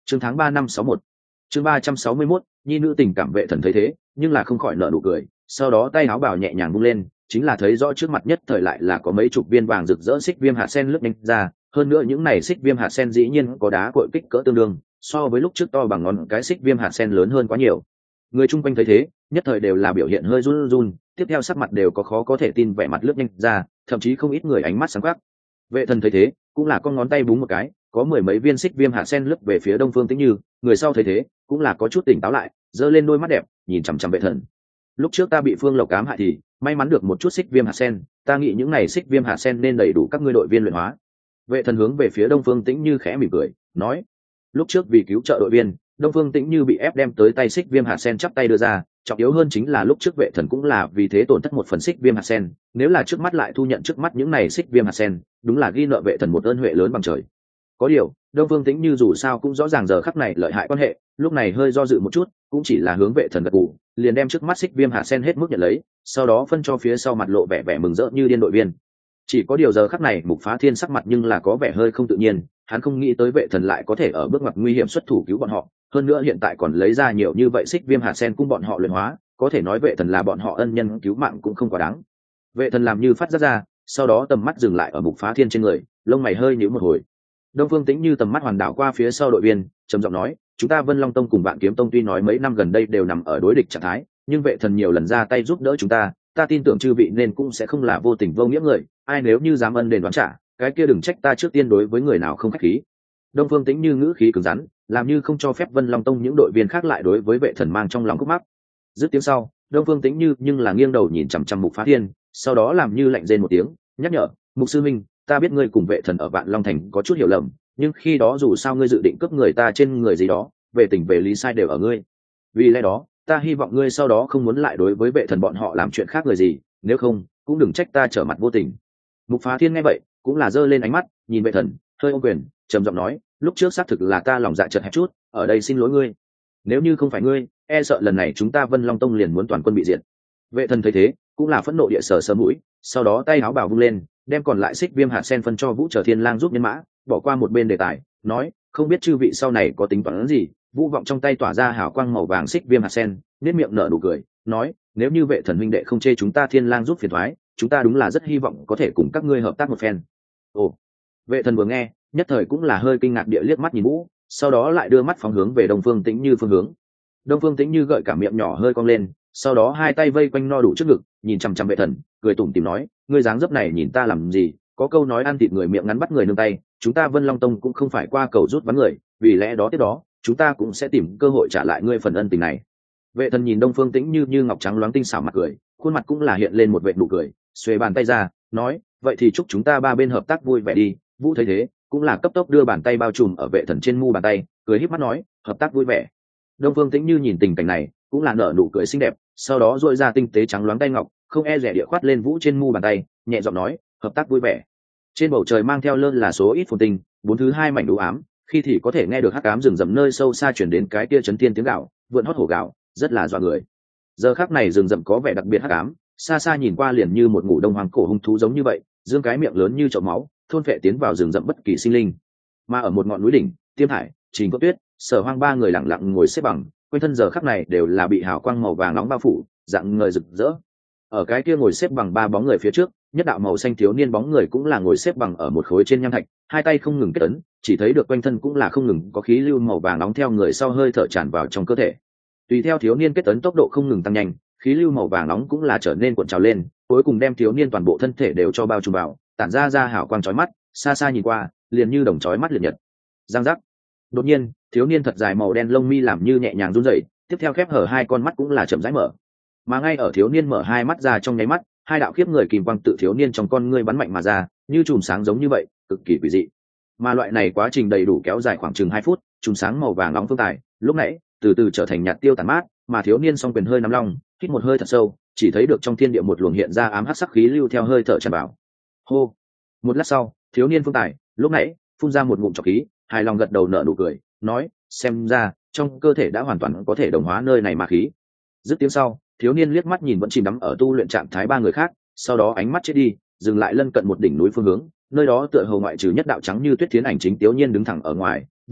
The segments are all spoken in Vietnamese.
chương tháng 3 năm 61. chương 361, nhi nữ tình cảm vệ thần thấy thế nhưng là không khỏi nở nụ cười, sau đó tay áo bào nhẹ nhàng vung lên, chính là thấy rõ trước mặt nhất thời lại là có mấy chục viên vàng rực rỡ xích viêm hạt sen lướt nhanh ra. Hơn nữa những này xích viêm hạt sen dĩ nhiên có đá cội kích cỡ tương đương, so với lúc trước to bằng ngón cái xích viêm hạt sen lớn hơn quá nhiều. Người chung quanh thấy thế nhất thời đều là biểu hiện hơi run run, tiếp theo sắc mặt đều có khó có thể tin vẻ mặt lướt nhanh ra, thậm chí không ít người ánh mắt sáng quắc. Vệ thần thấy thế cũng là con ngón tay búng một cái, có mười mấy viên xích viêm hạt sen lướt về phía Đông Phương Tĩnh Như. Người sau thấy thế cũng là có chút tỉnh táo lại, giơ lên đôi mắt đẹp nhìn chằm chằm vệ thần. Lúc trước ta bị Phương Lộc ám hại thì may mắn được một chút xích viêm hạt sen, ta nghĩ những này xích viêm hạt sen nên đầy đủ các ngươi đội viên luyện hóa. Vệ thần hướng về phía Đông Phương Tĩnh Như khẽ mỉm cười nói. Lúc trước vì cứu trợ đội viên, Đông Phương Tĩnh Như bị ép đem tới tay xích viêm hạt sen chắp tay đưa ra, trọng yếu hơn chính là lúc trước vệ thần cũng là vì thế tổn thất một phần xích viêm hạt sen, nếu là trước mắt lại thu nhận trước mắt những này xích viêm hạt sen, đúng là ghi nợ vệ thần một ơn huệ lớn bằng trời. Có điều Đông Phương Tĩnh Như dù sao cũng rõ ràng giờ khắc này lợi hại quan hệ, lúc này hơi do dự một chút, cũng chỉ là hướng vệ thần gật gù, liền đem trước mắt xích viêm hạt sen hết mức nhận lấy, sau đó phân cho phía sau mặt lộ vẻ vẻ mừng rỡ như điên đội viên. Chỉ có điều giờ khắc này Mục Phá Thiên sắc mặt nhưng là có vẻ hơi không tự nhiên, hắn không nghĩ tới vệ thần lại có thể ở bước ngoặt nguy hiểm xuất thủ cứu bọn họ, hơn nữa hiện tại còn lấy ra nhiều như vậy xích viêm hạt sen cung bọn họ luyện hóa, có thể nói vệ thần là bọn họ ân nhân cứu mạng cũng không quá đáng. Vệ thần làm như phát giác ra, sau đó tầm mắt dừng lại ở Mục Phá Thiên trên người, lông mày hơi nhíu một hồi. Đông Phương Tĩnh Như tầm mắt hoàn đảo qua phía sau đội viên, trầm giọng nói, chúng ta Vân Long Tông cùng Vạn Kiếm Tông tuy nói mấy năm gần đây đều nằm ở đối địch trạng thái, nhưng vệ thần nhiều lần ra tay giúp đỡ chúng ta, ta tin tưởng chư vị nên cũng sẽ không là vô tình vô nghĩa người, ai nếu như dám ân đền đoán trả, cái kia đừng trách ta trước tiên đối với người nào không khách khí. Đông Phương Tĩnh Như ngữ khí cứng rắn, làm như không cho phép Vân Long Tông những đội viên khác lại đối với vệ thần mang trong lòng khúc mắc. Dứt tiếng sau, Đông Phương Tĩnh Như nhưng là nghiêng đầu nhìn chằm chằm Mục Phá Thiên, sau đó làm như lạnh rên một tiếng, nhắc nhở, Mục sư minh, ta biết ngươi cùng vệ thần ở Vạn Long Thành có chút hiểu lầm, nhưng khi đó dù sao ngươi dự định cướp người ta trên người gì đó, về tình về lý sai đều ở ngươi. Vì lẽ đó, ta hy vọng ngươi sau đó không muốn lại đối với vệ thần bọn họ làm chuyện khác người gì, nếu không, cũng đừng trách ta trở mặt vô tình. Mục Phá Thiên nghe vậy, cũng là giơ lên ánh mắt, nhìn vệ thần, hơi ôm quyền, trầm giọng nói, lúc trước xác thực là ta lòng dạ chật hẹp chút, ở đây xin lỗi ngươi. Nếu như không phải ngươi, e sợ lần này chúng ta Vân Long Tông liền muốn toàn quân bị diệt. Vệ thần thấy thế, cũng là phẫn nộ địa sở sờ mũi, sau đó tay áo bào vung lên, đem còn lại xích viêm hạt sen phân cho Vũ Trở Thiên Lang giúp nhân mã, bỏ qua một bên đề tài, nói, không biết chư vị sau này có tính toán gì. Vũ Vọng trong tay tỏa ra hào quang màu vàng xích viêm hạt sen, nét miệng nở nụ cười, nói, nếu như vệ thần huynh đệ không chê chúng ta Thiên Lang giúp phiền toái, chúng ta đúng là rất hy vọng có thể cùng các ngươi hợp tác một phen. Ồ. Vệ thần vừa nghe, nhất thời cũng là hơi kinh ngạc địa liếc mắt nhìn Vũ, sau đó lại đưa mắt phóng hướng về Đông Phương Tĩnh Như phương hướng. Đông Phương Tĩnh Như gợi cả miệng nhỏ hơi cong lên, sau đó hai tay vây quanh no đủ trước ngực, nhìn chằm chằm vệ thần, cười tủm tỉm nói, ngươi dáng dấp này nhìn ta làm gì, có câu nói ăn thịt người miệng ngắn bắt người nương tay, chúng ta Vân Long Tông cũng không phải qua cầu rút ván người, vì lẽ đó tiếp đó chúng ta cũng sẽ tìm cơ hội trả lại ngươi phần ân tình này. Vệ thần nhìn Đông Phương Tĩnh như ngọc trắng loáng tinh xảo mặt cười, khuôn mặt cũng là hiện lên một vệt nụ cười, xuề bàn tay ra, nói, vậy thì chúc chúng ta ba bên hợp tác vui vẻ đi. Vũ thấy thế, cũng là cấp tốc đưa bàn tay bao trùm ở vệ thần trên mu bàn tay, cười híp mắt nói, hợp tác vui vẻ. Đông Phương Tĩnh như nhìn tình cảnh này, cũng là nở nụ cười xinh đẹp, sau đó duỗi ra tinh tế trắng loáng tay ngọc, không e dè địa khoát lên Vũ trên mu bàn tay, nhẹ giọng nói, hợp tác vui vẻ. Trên bầu trời mang theo lơn là số ít phồn tinh, bốn thứ hai mảnh u ám, khi thì có thể nghe được hắc ám rừng rậm nơi sâu xa truyền đến cái kia chấn thiên tiếng gạo, vượn hót hổ gạo, rất là dọa người. Giờ khắc này rừng rậm có vẻ đặc biệt hắc ám, xa xa nhìn qua liền như một ngủ đông hoàng cổ hung thú giống như vậy, dương cái miệng lớn như chậu máu, thôn phệ tiến vào rừng rậm bất kỳ sinh linh. Mà ở một ngọn núi đỉnh, Tiêm Hải, Trình Cốt Tuyết, Sở Hoang ba người lặng lặng ngồi xếp bằng, quanh thân giờ khắc này đều là bị hào quang màu vàng nóng bao phủ, dạng người rực rỡ. Ở cái kia ngồi xếp bằng ba bóng người phía trước, nhất đạo màu xanh thiếu niên bóng người cũng là ngồi xếp bằng ở một khối trên nham thạch, hai tay không ngừng kết ấn, chỉ thấy được quanh thân cũng là không ngừng có khí lưu màu vàng nóng theo người sau hơi thở tràn vào trong cơ thể. Tùy theo thiếu niên kết ấn tốc độ không ngừng tăng nhanh, khí lưu màu vàng nóng cũng là trở nên cuộn trào lên, cuối cùng đem thiếu niên toàn bộ thân thể đều cho bao trùm vào, tản ra hào quang chói mắt, xa xa nhìn qua, liền như đồng chói mắt liệt nhật. Giang giác. Đột nhiên, thiếu niên thật dài màu đen lông mi làm như nhẹ nhàng run rẩy, tiếp theo khép hở hai con mắt cũng là chậm rãi mở. Mà ngay ở thiếu niên mở hai mắt ra trong nháy mắt, hai đạo khiếp người kìm quang tự thiếu niên trong con ngươi bắn mạnh mà ra, như chùm sáng giống như vậy, cực kỳ quỷ dị. Mà loại này quá trình đầy đủ kéo dài khoảng chừng 2 phút, chùm sáng màu vàng nóng phương tài, lúc nãy từ từ trở thành nhạt tiêu tàn mát, mà thiếu niên song quyền hơi nắm long, hít một hơi thật sâu, chỉ thấy được trong thiên địa một luồng hiện ra ám hắc sắc khí lưu theo hơi thở tràn vào. Hô. Một lát sau, thiếu niên phương tài, lúc nãy phun ra một ngụm trọc khí, hài lòng gật đầu nở nụ cười, nói, xem ra trong cơ thể đã hoàn toàn có thể đồng hóa nơi này ma khí. Dứt tiếng sau, thiếu niên liếc mắt nhìn vẫn chìm đắm ở tu luyện trạng thái ba người khác, sau đó ánh mắt chết đi, dừng lại lân cận một đỉnh núi phương hướng, nơi đó tựa hồ ngoại trừ nhất đạo trắng như tuyết thiến ảnh chính tiểu nhiên đứng thẳng ở ngoài. Vũ,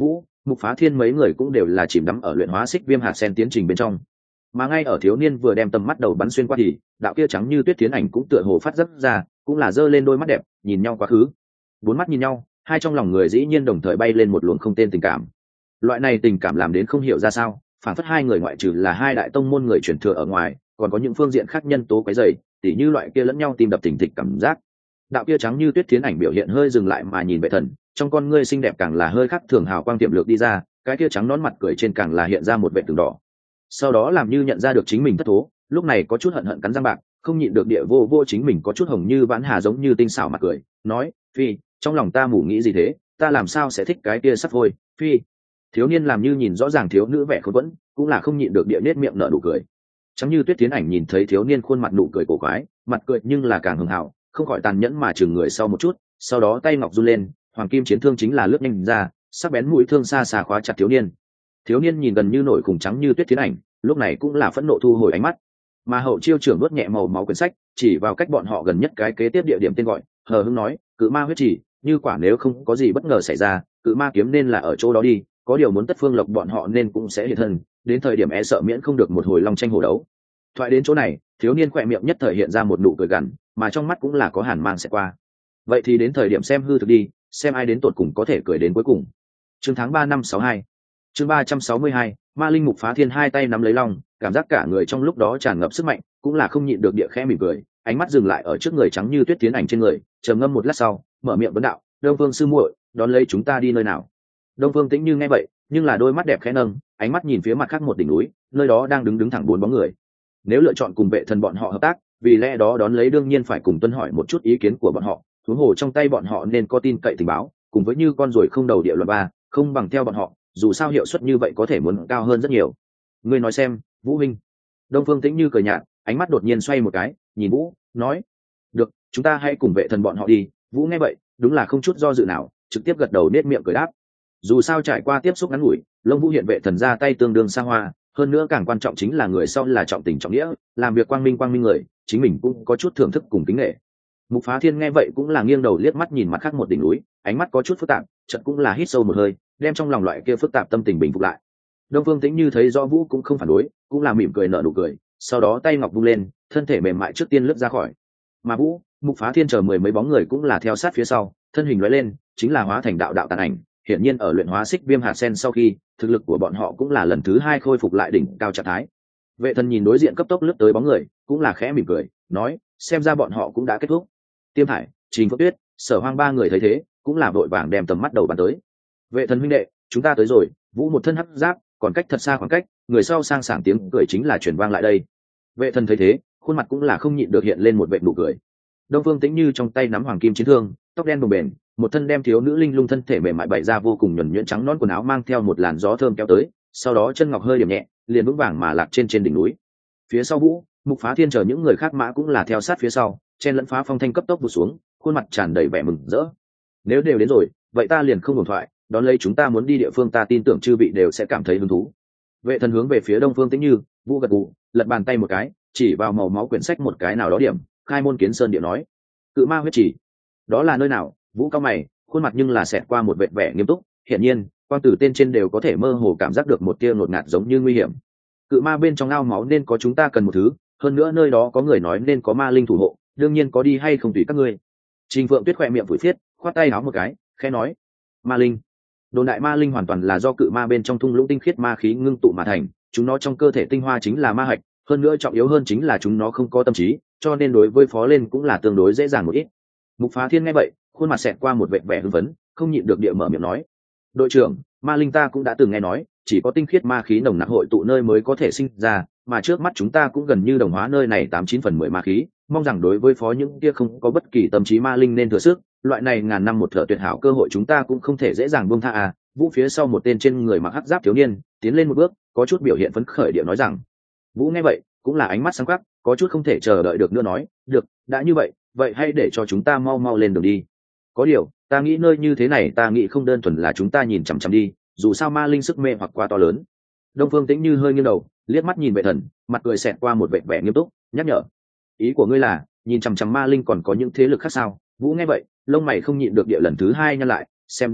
Mục Phá Thiên mấy người cũng đều là chìm đắm ở luyện hóa xích viêm hạt sen tiến trình bên trong. Mà ngay ở thiếu niên vừa đem tầm mắt đầu bắn xuyên qua thì đạo kia trắng như tuyết tiến ảnh cũng tựa hồ phát dấp ra, cũng là giơ lên đôi mắt đẹp nhìn nhau quá khứ. Bốn mắt nhìn nhau, hai trong lòng người dĩ nhiên đồng thời bay lên một luồng không tên tình cảm. Loại này tình cảm làm đến không hiểu ra sao, phản phất hai người ngoại trừ là hai đại tông môn người truyền thừa ở ngoài, còn có những phương diện khác nhân tố quấy rầy, tỉ như loại kia lẫn nhau tim đập thình thịch cảm giác. Đạo kia trắng như tuyết tiến ảnh biểu hiện hơi dừng lại mà nhìn Vệ Thần, trong con ngươi xinh đẹp càng là hơi khác thường hào quang tiệm lược đi ra, cái kia trắng nón mặt cười trên càng là hiện ra một vệt tường đỏ. Sau đó làm như nhận ra được chính mình thất thố, lúc này có chút hận hận cắn răng bạc, không nhịn được địa vô vô chính mình có chút hồng như vãn hà giống như tinh xảo mặt cười, nói: "Phi, trong lòng ta mù nghĩ gì thế, ta làm sao sẽ thích cái kia sắt vôi, Phi." Thiếu niên làm như nhìn rõ ràng thiếu nữ vẻ khốn quẫn, cũng là không nhịn được địa nết miệng nở nụ cười. Trắng như tuyết tiến ảnh nhìn thấy thiếu niên khuôn mặt nụ cười cổ quái, mặt cười nhưng là càng hưng hào, không khỏi tàn nhẫn mà chừng người sau một chút, sau đó tay ngọc run lên, hoàng kim chiến thương chính là lướt nhanh ra, sắc bén mũi thương xa xa khóa chặt thiếu niên. Thiếu niên nhìn gần như nổi khủng trắng như tuyết tiến ảnh, lúc này cũng là phẫn nộ thu hồi ánh mắt. Mà hậu chiêu trưởng đốt nhẹ màu máu quyển sách, chỉ vào cách bọn họ gần nhất cái kế tiếp địa điểm tên gọi, hờ hững nói: "Cự ma huyết chỉ, như quả nếu không có gì bất ngờ xảy ra, cự ma kiếm nên là ở chỗ đó đi, có điều muốn tất phương lộc bọn họ nên cũng sẽ hiện thân, đến thời điểm e sợ miễn không được một hồi long tranh hổ đấu." Thoại đến chỗ này, thiếu niên khỏe miệng nhất thời hiện ra một nụ cười gằn, mà trong mắt cũng là có hàn mang sẽ qua. Vậy thì đến thời điểm xem hư thực đi, xem ai đến tột cùng có thể cười đến cuối cùng. Chương tháng 3 năm 62. Chương 362, Ma Linh Mục Phá Thiên hai tay nắm lấy long, cảm giác cả người trong lúc đó tràn ngập sức mạnh, cũng là không nhịn được địa khẽ mỉm cười, ánh mắt dừng lại ở trước người trắng như tuyết tiến ảnh trên người, trầm ngâm một lát sau, mở miệng vấn đạo: "Đông Phương sư muội, đón lấy chúng ta đi nơi nào?" Đông Phương Tĩnh Như nghe vậy, nhưng là đôi mắt đẹp khẽ nâng, ánh mắt nhìn phía mặt khác một đỉnh núi, nơi đó đang đứng thẳng bốn bóng người. Nếu lựa chọn cùng Vệ Thần bọn họ hợp tác, vì lẽ đó đón lấy đương nhiên phải cùng tuân hỏi một chút ý kiến của bọn họ, huống hồ trong tay bọn họ nên có tin cậy tình báo, cùng với như con ruồi không đầu địa luật ba, không bằng theo bọn họ, dù sao hiệu suất như vậy có thể muốn cao hơn rất nhiều. Ngươi nói xem, Vũ huynh. Đông Phương Tĩnh Như cười nhạt, ánh mắt đột nhiên xoay một cái, nhìn Vũ, nói: "Được, chúng ta hãy cùng Vệ Thần bọn họ đi." Vũ nghe vậy, đúng là không chút do dự nào, trực tiếp gật đầu nết miệng cười đáp. Dù sao trải qua tiếp xúc ngắn ngủi, Lông Vũ hiện Vệ Thần ra tay tương đương xa hoa, hơn nữa càng quan trọng chính là người sau là trọng tình trọng nghĩa, làm việc quang minh người, chính mình cũng có chút thưởng thức cùng kính nể. Mục Phá Thiên nghe vậy cũng là nghiêng đầu liếc mắt nhìn mặt khác một đỉnh núi, ánh mắt có chút phức tạp, chợt cũng là hít sâu một hơi, đem trong lòng loại kia phức tạp tâm tình bình phục lại. Đông Phương Tĩnh Như thấy rõ Vũ cũng không phản đối, cũng là mỉm cười nở nụ cười, sau đó tay ngọc vung lên, thân thể mềm mại trước tiên lướt ra khỏi. Mà Vũ, Mục Phá Thiên chờ mười mấy bóng người cũng là theo sát phía sau, thân hình lóe lên, chính là hóa thành đạo đạo tàn ảnh. Hiển nhiên ở luyện hóa xích viêm hạt sen sau khi, thực lực của bọn họ cũng là lần thứ hai khôi phục lại đỉnh cao trạng thái. Vệ Thần nhìn đối diện cấp tốc lướt tới bóng người, cũng là khẽ mỉm cười, nói: "Xem ra bọn họ cũng đã kết thúc." Tiêm Hải, Trình Phước Tuyết, Sở Hoang ba người thấy thế, cũng là vội vàng đem tầm mắt đầu bắn tới. "Vệ Thần huynh đệ, chúng ta tới rồi." Vũ một thân hắc giáp, còn cách thật xa khoảng cách, người sau sang sảng tiếng cười chính là truyền vang lại đây. Vệ Thần thấy thế, khuôn mặt cũng là không nhịn được hiện lên một vệt nụ cười. Đông Phương Tĩnh Như trong tay nắm hoàng kim chiến thương, tóc đen bồng bềnh, một thân đem thiếu nữ linh lung thân thể mềm mại bày ra vô cùng nhuần nhuyễn trắng nõn quần áo mang theo một làn gió thơm kéo tới, sau đó chân ngọc hơi điểm nhẹ, liền vững vàng mà lạc trên đỉnh núi. Phía sau Vũ, Mục Phá Thiên chờ những người khác mã cũng là theo sát phía sau, chen lẫn phá phong thanh cấp tốc vụt xuống, khuôn mặt tràn đầy vẻ mừng rỡ. Nếu đều đến rồi, vậy ta liền không đồn thoại, đón lấy chúng ta muốn đi địa phương ta tin tưởng chư vị đều sẽ cảm thấy hứng thú. Vệ Thần hướng về phía Đông Phương Tĩnh Như, Vũ gật gù, lật bàn tay một cái, chỉ vào màu máu quyển sách một cái nào đó điểm, khai môn kiến sơn địa nói: "Cự ma huyết chỉ, đó là nơi nào?" Vũ cao mày, khuôn mặt nhưng là xẹt qua một vệt vẻ nghiêm túc, hiển nhiên, quang tử tên trên đều có thể mơ hồ cảm giác được một tia ngột ngạt giống như nguy hiểm. Cự ma bên trong ao máu nên có chúng ta cần một thứ, hơn nữa nơi đó có người nói nên có ma linh thủ hộ, đương nhiên có đi hay không tùy các ngươi. Trình Phượng Tuyết khỏe miệng phủi phiết, khoát tay áo một cái, khẽ nói: "Ma linh." Đồn đại ma linh hoàn toàn là do cự ma bên trong thung lũng tinh khiết ma khí ngưng tụ mà thành, chúng nó trong cơ thể tinh hoa chính là ma hạch, hơn nữa trọng yếu hơn chính là chúng nó không có tâm trí, cho nên đối với phó lên cũng là tương đối dễ dàng một ít. Mục Phá Thiên nghe vậy, khuôn mặt xẹt qua một vệt vẻ hưng phấn, không nhịn được địa mở miệng nói: "Đội trưởng, ma linh ta cũng đã từng nghe nói, chỉ có tinh khiết ma khí nồng nặc hội tụ nơi mới có thể sinh ra, mà trước mắt chúng ta cũng gần như đồng hóa nơi này 89/10 ma khí, mong rằng đối với phó những kia không có bất kỳ tâm trí ma linh nên thừa sức, loại này ngàn năm một thở tuyệt hảo cơ hội chúng ta cũng không thể dễ dàng buông tha à." Vũ phía sau một tên trên người mặc hắc giáp thiếu niên, tiến lên một bước, có chút biểu hiện phấn khởi địa nói rằng. Vũ nghe vậy, cũng là ánh mắt sáng quắc, có chút không thể chờ đợi được nữa nói: "Được, đã như vậy, vậy hãy để cho chúng ta mau mau lên đường đi. Có điều, ta nghĩ nơi như thế này ta nghĩ không đơn thuần là chúng ta nhìn chằm chằm đi, dù sao ma linh sức mê hoặc quá to lớn." Đông Phương Tĩnh Như hơi nghiêng đầu, liếc mắt nhìn Vệ Thần, mặt cười xẹt qua một vẻ vẻ nghiêm túc, nhắc nhở: "Ý của ngươi là nhìn chằm chằm ma linh còn có những thế lực khác sao?" Vũ nghe vậy, lông mày không nhịn được địa lần thứ hai nhăn lại, xem ra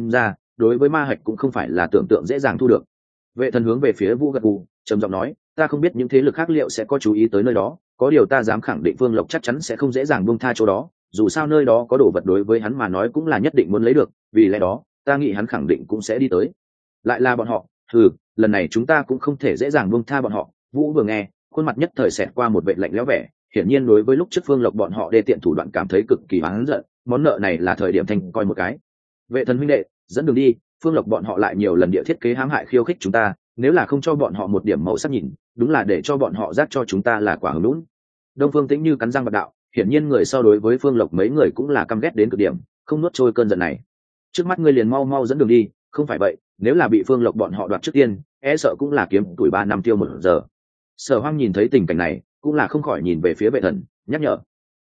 đối với ma hạch cũng không phải là tưởng tượng dễ dàng thu được. Vệ thần hướng về phía Vũ gật gù, trầm giọng nói, ta không biết những thế lực khác liệu sẽ có chú ý tới nơi đó, có điều ta dám khẳng định Phương Lộc chắc chắn sẽ không dễ dàng buông tha chỗ đó, dù sao nơi đó có đồ vật đối với hắn mà nói cũng là nhất định muốn lấy được, vì lẽ đó ta nghĩ hắn khẳng định cũng sẽ đi tới. Lại là bọn họ, lần này chúng ta cũng không thể dễ dàng buông tha bọn họ. Vũ vừa nghe, khuôn mặt nhất thời xẹt qua một vệ lạnh lẽo vẻ, hiển nhiên đối với lúc trước Phương Lộc bọn họ đê tiện thủ đoạn cảm thấy cực kỳ oán giận, món nợ này là thời điểm thành coi một cái. Vệ thần huynh đệ, dẫn đường đi, Phương Lộc bọn họ lại nhiều lần địa thiết kế hãm hại khiêu khích chúng ta, nếu là không cho bọn họ một điểm màu sắc nhìn, đúng là để cho bọn họ giác cho chúng ta là quả hứng lún. Đông Phương Tĩnh Như cắn răng bật đạo, hiển nhiên người so đối với Phương Lộc mấy người cũng là căm ghét đến cực điểm, không nuốt trôi cơn giận này. Trước mắt ngươi liền mau mau dẫn đường đi, không phải vậy, nếu là bị Phương Lộc bọn họ đoạt trước tiên, e sợ cũng là kiếm tuổi 3 năm tiêu 1 giờ. Sở Hoang nhìn thấy tình cảnh này, cũng là không khỏi nhìn về phía Vệ Thần, nhắc nhở.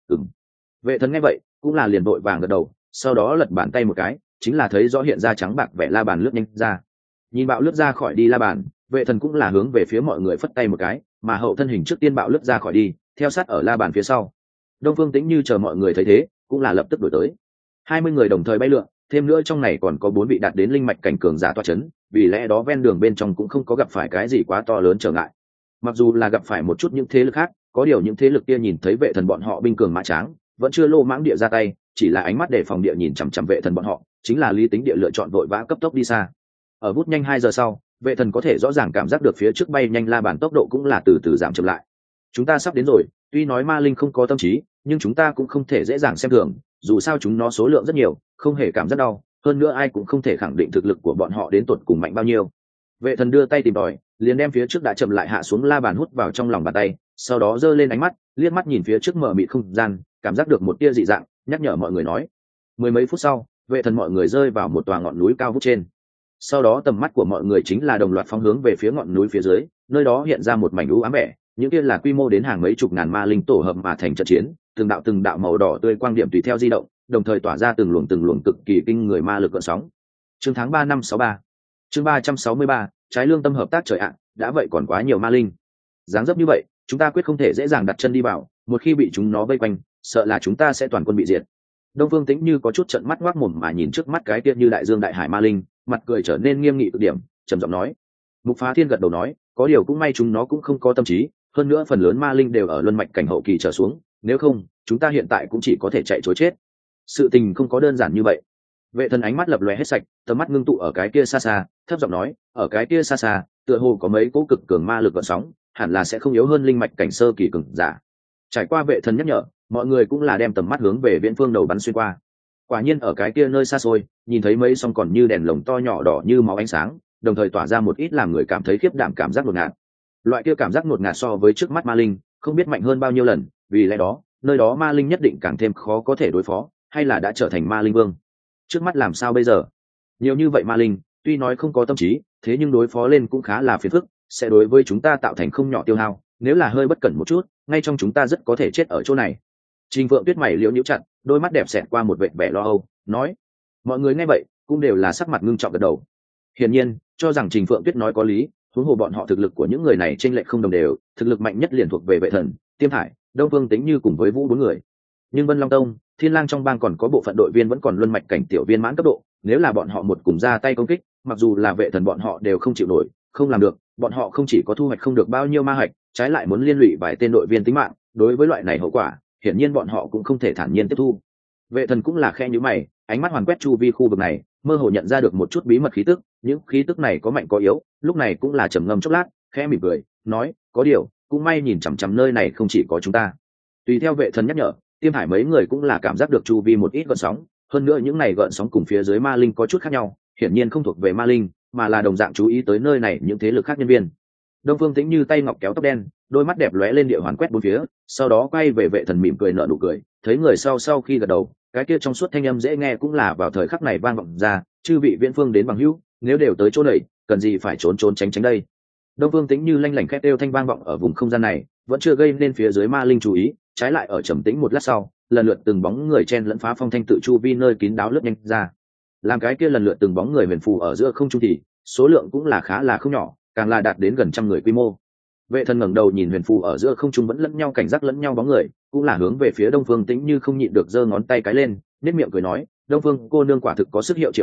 Vệ Thần nghe vậy, cũng là liền vội vàng gật đầu, sau đó lật bàn tay một cái, chính là thấy rõ hiện ra trắng bạc vẻ la bàn lướt nhanh ra. Nhìn bạo lướt ra khỏi đi la bàn, Vệ Thần cũng là hướng về phía mọi người phất tay một cái, mà hậu thân hình trước tiên bạo lướt ra khỏi đi, theo sát ở la bàn phía sau. Đông Phương Tĩnh Như chờ mọi người thấy thế, cũng là lập tức đuổi tới. 20 người đồng thời bay lượn, thêm nữa trong này còn có 4 vị đạt đến linh mạch cảnh cường giả tọa chấn, vì lẽ đó ven đường bên trong cũng không có gặp phải cái gì quá to lớn trở ngại. Mặc dù là gặp phải một chút những thế lực khác, có điều những thế lực kia nhìn thấy Vệ Thần bọn họ binh cường mã tráng, vẫn chưa lô mãng địa ra tay, chỉ là ánh mắt để phòng địa nhìn chằm chằm Vệ Thần bọn họ, chính là lý tính địa lựa chọn vội vã cấp tốc đi xa. Ở vút nhanh 2 giờ sau, Vệ Thần có thể rõ ràng cảm giác được phía trước bay nhanh la bàn tốc độ cũng là từ từ giảm chậm lại. Chúng ta sắp đến rồi, tuy nói ma linh không có tâm trí, nhưng chúng ta cũng không thể dễ dàng xem thường, dù sao chúng nó số lượng rất nhiều, không hề cảm giác đau, hơn nữa ai cũng không thể khẳng định thực lực của bọn họ đến tột cùng mạnh bao nhiêu. Vệ Thần đưa tay tìm tòi, liền đem phía trước đã chậm lại hạ xuống la bàn hút vào trong lòng bàn tay, sau đó giơ lên ánh mắt, liếc mắt nhìn phía trước mở mịt không gian, cảm giác được một tia dị dạng, nhắc nhở mọi người nói. Mười mấy phút sau, Vệ Thần mọi người rơi vào một tòa ngọn núi cao vút trên. Sau đó tầm mắt của mọi người chính là đồng loạt phóng hướng về phía ngọn núi phía dưới, nơi đó hiện ra một mảnh u ám vẻ, những kia là quy mô đến hàng mấy chục ngàn ma linh tổ hợp mà thành trận chiến, từng đạo màu đỏ tươi quang điểm tùy theo di động, đồng thời tỏa ra từng luồng cực kỳ kinh người ma lực gợn sóng. Chương tháng 3 năm 63. Chương 363, trái lương tâm hợp tác trời ạ, đã vậy còn quá nhiều ma linh. Dáng dấp như vậy, chúng ta quyết không thể dễ dàng đặt chân đi vào, một khi bị chúng nó vây quanh, sợ là chúng ta sẽ toàn quân bị diệt. Đông Phương Tĩnh Như có chút trợn mắt ngoác mồm mà nhìn trước mắt cái kia như đại dương đại hải ma linh, mặt cười trở nên nghiêm nghị cực điểm, trầm giọng nói. Mục Phá Thiên gật đầu nói, có điều cũng may chúng nó cũng không có tâm trí, hơn nữa phần lớn ma linh đều ở luân mạch cảnh hậu kỳ trở xuống, nếu không, chúng ta hiện tại cũng chỉ có thể chạy trối chết. Sự tình không có đơn giản như vậy. Vệ Thần ánh mắt lập lòe hết sạch, tầm mắt ngưng tụ ở cái kia xa xa, thấp giọng nói, ở cái kia xa xa, tựa hồ có mấy cỗ cực cường ma lực gợn sóng, hẳn là sẽ không yếu hơn linh mạch cảnh sơ kỳ cường giả. Trải qua Vệ Thần nhắc nhở, mọi người cũng là đem tầm mắt hướng về viễn phương đầu bắn xuyên qua. Quả nhiên ở cái kia nơi xa xôi, nhìn thấy mấy song còn như đèn lồng to nhỏ đỏ như máu ánh sáng, đồng thời tỏa ra một ít làm người cảm thấy khiếp đảm cảm giác ngột ngạt. Loại kia cảm giác ngột ngạt so với trước mắt ma linh, không biết mạnh hơn bao nhiêu lần, vì lẽ đó, nơi đó ma linh nhất định càng thêm khó có thể đối phó, hay là đã trở thành ma linh vương. Trước mắt làm sao bây giờ? Nhiều như vậy ma linh, tuy nói không có tâm trí, thế nhưng đối phó lên cũng khá là phiền phức, sẽ đối với chúng ta tạo thành không nhỏ tiêu hao, nếu là hơi bất cẩn một chút, ngay trong chúng ta rất có thể chết ở chỗ này. Trình Phượng Tuyết mày liễu nhíu chặt, đôi mắt đẹp xẹt qua một vệt vẻ lo âu, nói. Mọi người nghe vậy, cũng đều là sắc mặt ngưng trọng gật đầu. Hiển nhiên, cho rằng Trình Phượng Tuyết nói có lý, huống hồ bọn họ thực lực của những người này chênh lệch không đồng đều, thực lực mạnh nhất liền thuộc về Vệ Thần, Tiêm Thải, Đông Phương Tĩnh Như cùng với Vũ 4 người. Nhưng Vân Long Tông, Thiên Lang trong bang còn có bộ phận đội viên vẫn còn luân mạch cảnh tiểu viên mãn cấp độ, nếu là bọn họ một cùng ra tay công kích, mặc dù là Vệ Thần bọn họ đều không chịu nổi, không làm được, bọn họ không chỉ có thu hoạch không được bao nhiêu ma hạch, trái lại muốn liên lụy vài tên đội viên tính mạng, đối với loại này hậu quả, hiển nhiên bọn họ cũng không thể thản nhiên tiếp thu. Vệ Thần cũng là khe nhíu mày, ánh mắt hoàn quét chu vi khu vực này, mơ hồ nhận ra được một chút bí mật khí tức, những khí tức này có mạnh có yếu, lúc này cũng là trầm ngâm chốc lát, khẽ mỉm cười, nói, có điều, cũng may nhìn chằm chằm nơi này không chỉ có chúng ta. Tùy theo Vệ Thần nhắc nhở, Tiêm Hải mấy người cũng là cảm giác được chu vi một ít gợn sóng, hơn nữa những này gợn sóng cùng phía dưới ma linh có chút khác nhau, hiển nhiên không thuộc về ma linh, mà là đồng dạng chú ý tới nơi này những thế lực khác nhân viên. Đông Phương Tĩnh Như tay ngọc kéo tóc đen, đôi mắt đẹp lóe lên địa hoàn quét bốn phía, sau đó quay về Vệ Thần mỉm cười nở nụ cười, thấy người sau khi gật đầu, cái kia trong suốt thanh âm dễ nghe cũng là vào thời khắc này vang vọng ra, chư vị viễn phương đến bằng hữu, nếu đều tới chỗ này, cần gì phải trốn tránh đây. Đông Phương Tĩnh Như lanh lảnh khét kêu thanh vang vọng ở vùng không gian này, vẫn chưa gây nên phía dưới ma linh chú ý, trái lại ở trầm tĩnh một lát sau, lần lượt từng bóng người chen lẫn phá phong thanh tự chu vi nơi kín đáo lướt nhanh ra. Làm cái kia lần lượt từng bóng người huyền phù ở giữa không trung thì số lượng cũng là khá là không nhỏ, càng là đạt đến gần trăm người quy mô. Vệ Thần ngẩng đầu nhìn huyền phù ở giữa không trung vẫn lẫn nhau cảnh giác lẫn nhau bóng người, cũng là hướng về phía Đông Phương Tĩnh Như không nhịn được giơ ngón tay cái lên, nét miệng cười nói, Đông Phương cô nương quả thực có sức hiệu triệu à,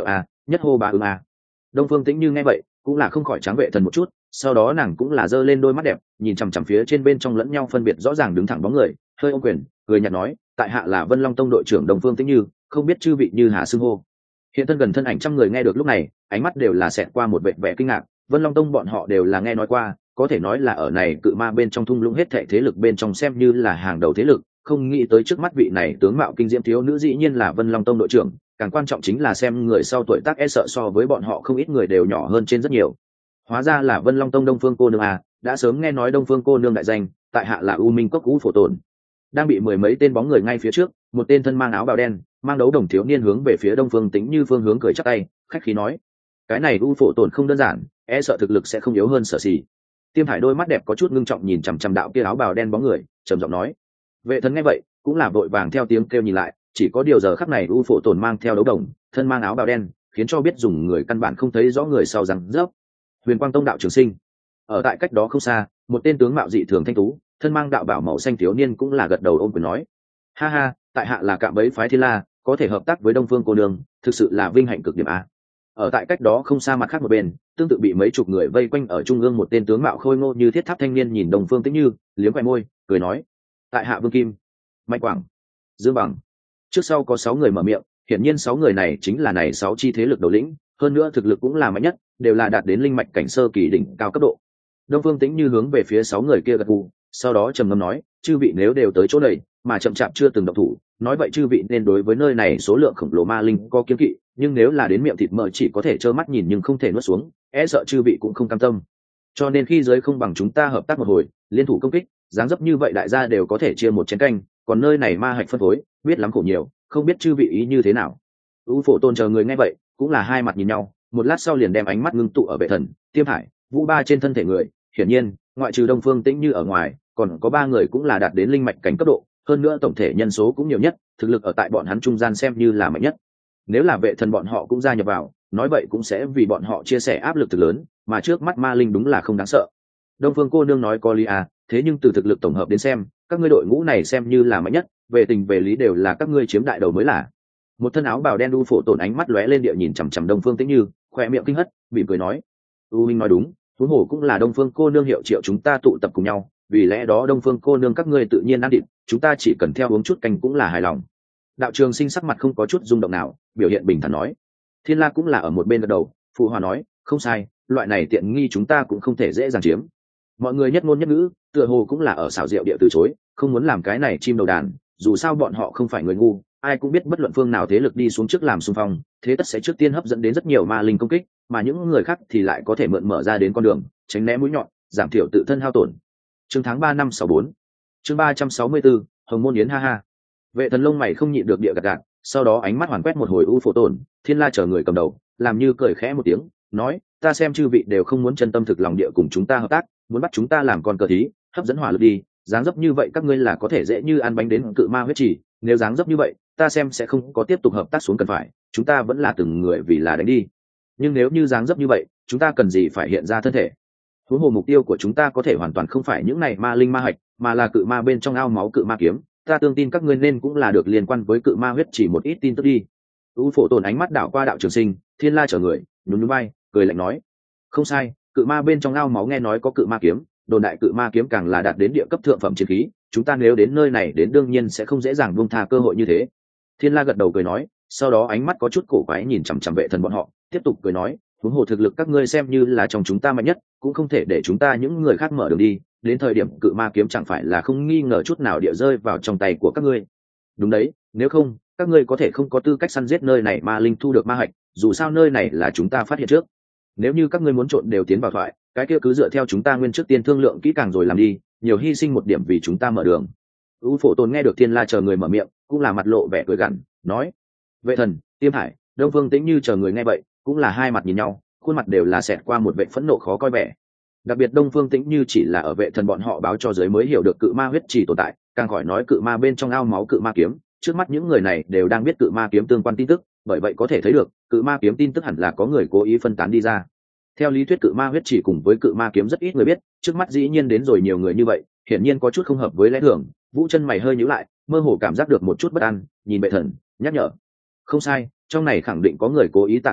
nhất hô bá a. Đông Phương Tĩnh Như nghe vậy cũng là không khỏi tráng vệ thần một chút, sau đó nàng cũng là giơ lên đôi mắt đẹp nhìn chằm chằm phía trên bên trong lẫn nhau phân biệt rõ ràng đứng thẳng bóng người, hơi ôm quyền cười nhạt nói, tại hạ là Vân Long Tông đội trưởng Đông Phương Tĩnh Như, không biết chư vị như hà xưng hô. Hiện thân gần thân ảnh trăm người nghe được lúc này ánh mắt đều là xẹt qua một vẻ vẻ kinh ngạc. Vân Long Tông bọn họ đều là nghe nói qua, có thể nói là ở này cự ma bên trong thung lũng hết thảy thế lực bên trong xem như là hàng đầu thế lực, không nghĩ tới trước mắt vị này tướng mạo kinh diễm thiếu nữ dĩ nhiên là Vân Long Tông đội trưởng, càng quan trọng chính là xem người sau tuổi tác e sợ so với bọn họ không ít người đều nhỏ hơn trên rất nhiều. Hóa ra là Vân Long Tông Đông Phương cô nương à, đã sớm nghe nói Đông Phương cô nương đại danh, tại hạ là U Minh Cốc U Phổ Tồn. Đang bị mười mấy tên bóng người ngay phía trước, một tên thân mang áo bào đen, mang đấu đồng thiếu niên hướng về phía Đông Phương Tĩnh Như phương hướng cười chắp tay, khách khí nói: "Cái này U Phổ Tồn không đơn giản, e sợ thực lực sẽ không yếu hơn Sở Sĩ." Tiêm Hải đôi mắt đẹp có chút ngưng trọng nhìn chằm chằm đạo kia áo bào đen bóng người, trầm giọng nói. Vệ thần nghe vậy, cũng là vội vàng theo tiếng kêu nhìn lại, chỉ có điều giờ khắc này U Phổ Tồn mang theo đấu đồng, thân mang áo bào đen, khiến cho biết dùng người căn bản không thấy rõ người sau rằng dốc. Huyền Quang Tông đạo trường sinh. Ở tại cách đó không xa, một tên tướng mạo dị thường thanh tú, thân mang đạo bảo màu xanh thiếu niên cũng là gật đầu ôm quyền nói: "Ha ha, tại hạ là Cạm Bẫy phái Thiên La, có thể hợp tác với Đông Phương cô nương, thực sự là vinh hạnh cực điểm a." Ở tại cách đó không xa mặt khác một bên, tương tự bị mấy chục người vây quanh ở trung ương một tên tướng mạo khôi ngô như thiết tháp thanh niên nhìn Đông Phương Tĩnh Như, liếm quẹt môi, cười nói: "Tại hạ Vương Kim, Mạnh Quảng, Dương Bằng." Trước sau có 6 người mở miệng, hiển nhiên 6 người này chính là này 6 chi thế lực đầu lĩnh, hơn nữa thực lực cũng là mạnh nhất, đều là đạt đến linh mạch cảnh sơ kỳ đỉnh cao cấp độ. Đông Phương Tĩnh Như hướng về phía 6 người kia gật gù, sau đó trầm ngâm nói: "Chư vị nếu đều tới chỗ này, mà chậm chạp chưa từng động thủ, nói vậy chư vị nên đối với nơi này số lượng khổng lồ ma linh có kiêng kỵ, nhưng nếu là đến miệng thịt mỡ chỉ có thể trơ mắt nhìn nhưng không thể nuốt xuống, e sợ chư vị cũng không cam tâm. Cho nên khi giới không bằng chúng ta hợp tác một hồi, liên thủ công kích, dáng dấp như vậy đại gia đều có thể chia một chén canh, còn nơi này ma hạch phân phối, biết lắm khổ nhiều, không biết chư vị ý như thế nào." U Phổ Tôn chờ người nghe vậy, cũng là hai mặt nhìn nhau, một lát sau liền đem ánh mắt ngưng tụ ở Vệ Thần, Tiêm Hải, Vũ Ba trên thân thể người, hiển nhiên, ngoại trừ Đông Phương Tĩnh Như ở ngoài, còn có 3 người cũng là đạt đến linh mạch cảnh cấp độ, hơn nữa tổng thể nhân số cũng nhiều nhất, thực lực ở tại bọn hắn trung gian xem như là mạnh nhất. Nếu là Vệ Thần bọn họ cũng gia nhập vào, nói vậy cũng sẽ vì bọn họ chia sẻ áp lực thực lớn, mà trước mắt ma linh đúng là không đáng sợ. Đông Phương cô nương nói có lý à, thế nhưng từ thực lực tổng hợp đến xem, các ngươi đội ngũ này xem như là mạnh nhất, về tình về lý đều là các ngươi chiếm đại đầu mới là. Một thân áo bào đen U Phổ Tồn ánh mắt lóe lên địa nhìn chằm chằm Đông Phương Tĩnh Như, khoe miệng kinh hất, mỉm cười nói: "U Minh nói đúng, huống hồ cũng là Đông Phương cô nương hiệu triệu chúng ta tụ tập cùng nhau, vì lẽ đó Đông Phương cô nương các ngươi tự nhiên ăn định, chúng ta chỉ cần theo uống chút canh cũng là hài lòng." Đạo Trường Sinh sắc mặt không có chút rung động nào, biểu hiện bình thản nói. Thiên La cũng là ở một bên gật đầu, phụ hòa nói: "Không sai, loại này tiện nghi chúng ta cũng không thể dễ dàng chiếm." Mọi người nhất ngôn nhất ngữ, tựa hồ cũng là ở xảo diệu địa từ chối, không muốn làm cái này chim đầu đàn, dù sao bọn họ không phải người ngu, ai cũng biết bất luận phương nào thế lực đi xuống trước làm xung phong, thế tất sẽ trước tiên hấp dẫn đến rất nhiều ma linh công kích, mà những người khác thì lại có thể mượn mở ra đến con đường, tránh né mũi nhọn, giảm thiểu tự thân hao tổn. Chương tháng 3 năm 64. Chương 364, Hồng Môn Yến ha ha. Vệ Thần lông mày không nhịn được địa gật gật, sau đó ánh mắt hoàn quét một hồi U Phổ Tồn, Thiên La chờ người cầm đầu, làm như cười khẽ một tiếng, nói: "Ta xem chư vị đều không muốn chân tâm thực lòng địa cùng chúng ta hợp tác, muốn bắt chúng ta làm con cờ thí, hấp dẫn hỏa lực đi, dáng dấp như vậy các ngươi là có thể dễ như ăn bánh đến cự ma huyết chỉ, nếu dáng dấp như vậy, ta xem sẽ không có tiếp tục hợp tác xuống cần phải, chúng ta vẫn là từng người vì là đánh đi. Nhưng nếu như dáng dấp như vậy, chúng ta cần gì phải hiện ra thân thể? Huống hồ mục tiêu của chúng ta có thể hoàn toàn không phải những này ma linh ma hạch, mà là cự ma bên trong ao máu cự ma kiếm, ta tương tin các ngươi nên cũng là được liên quan với cự ma huyết chỉ một ít tin tức đi." U Phổ Tồn ánh mắt đảo qua Đạo Trường Sinh, Thiên La chờ người, nhún nhún vai, cười lạnh nói: "Không sai, cự ma bên trong ao máu nghe nói có cự ma kiếm, đồn đại cự ma kiếm càng là đạt đến địa cấp thượng phẩm chiến khí, chúng ta nếu đến nơi này đến đương nhiên sẽ không dễ dàng buông tha cơ hội như thế." Thiên La gật đầu cười nói, sau đó ánh mắt có chút cổ quái nhìn chằm chằm Vệ Thần bọn họ, tiếp tục cười nói: "Huống hồ thực lực các ngươi xem như là trong chúng ta mạnh nhất, cũng không thể để chúng ta những người khác mở đường đi, đến thời điểm cự ma kiếm chẳng phải là không nghi ngờ chút nào địa rơi vào trong tay của các ngươi. Đúng đấy, nếu không, các ngươi có thể không có tư cách săn giết nơi này ma linh thu được ma hạch, dù sao nơi này là chúng ta phát hiện trước. Nếu như các ngươi muốn trộn đều tiến vào thoại, cái kia cứ dựa theo chúng ta nguyên trước tiên thương lượng kỹ càng rồi làm đi, nhiều hy sinh một điểm vì chúng ta mở đường." U Phổ Tồn nghe được Thiên La chờ người mở miệng, cũng là mặt lộ vẻ cười gằn, nói: "Vệ Thần, Tiêm Hải, Đông Phương Tĩnh Như chờ người nghe vậy, cũng là hai mặt nhìn nhau, khuôn mặt đều là xẹt qua một vẻ phẫn nộ khó coi vẻ. Đặc biệt Đông Phương Tĩnh Như chỉ là ở Vệ Thần bọn họ báo cho giới mới hiểu được cự ma huyết chỉ tồn tại, càng khỏi nói cự ma bên trong ao máu cự ma kiếm, trước mắt những người này đều đang biết cự ma kiếm tương quan tin tức, bởi vậy có thể thấy được, cự ma kiếm tin tức hẳn là có người cố ý phân tán đi ra. Theo lý thuyết cự ma huyết chỉ cùng với cự ma kiếm rất ít người biết, trước mắt dĩ nhiên đến rồi nhiều người như vậy, hiển nhiên có chút không hợp với lẽ thường. Vũ chân mày hơi nhíu lại, mơ hồ cảm giác được một chút bất an, nhìn Vệ Thần, nhắc nhở: "Không sai, trong này khẳng định có người cố ý tản tin tức,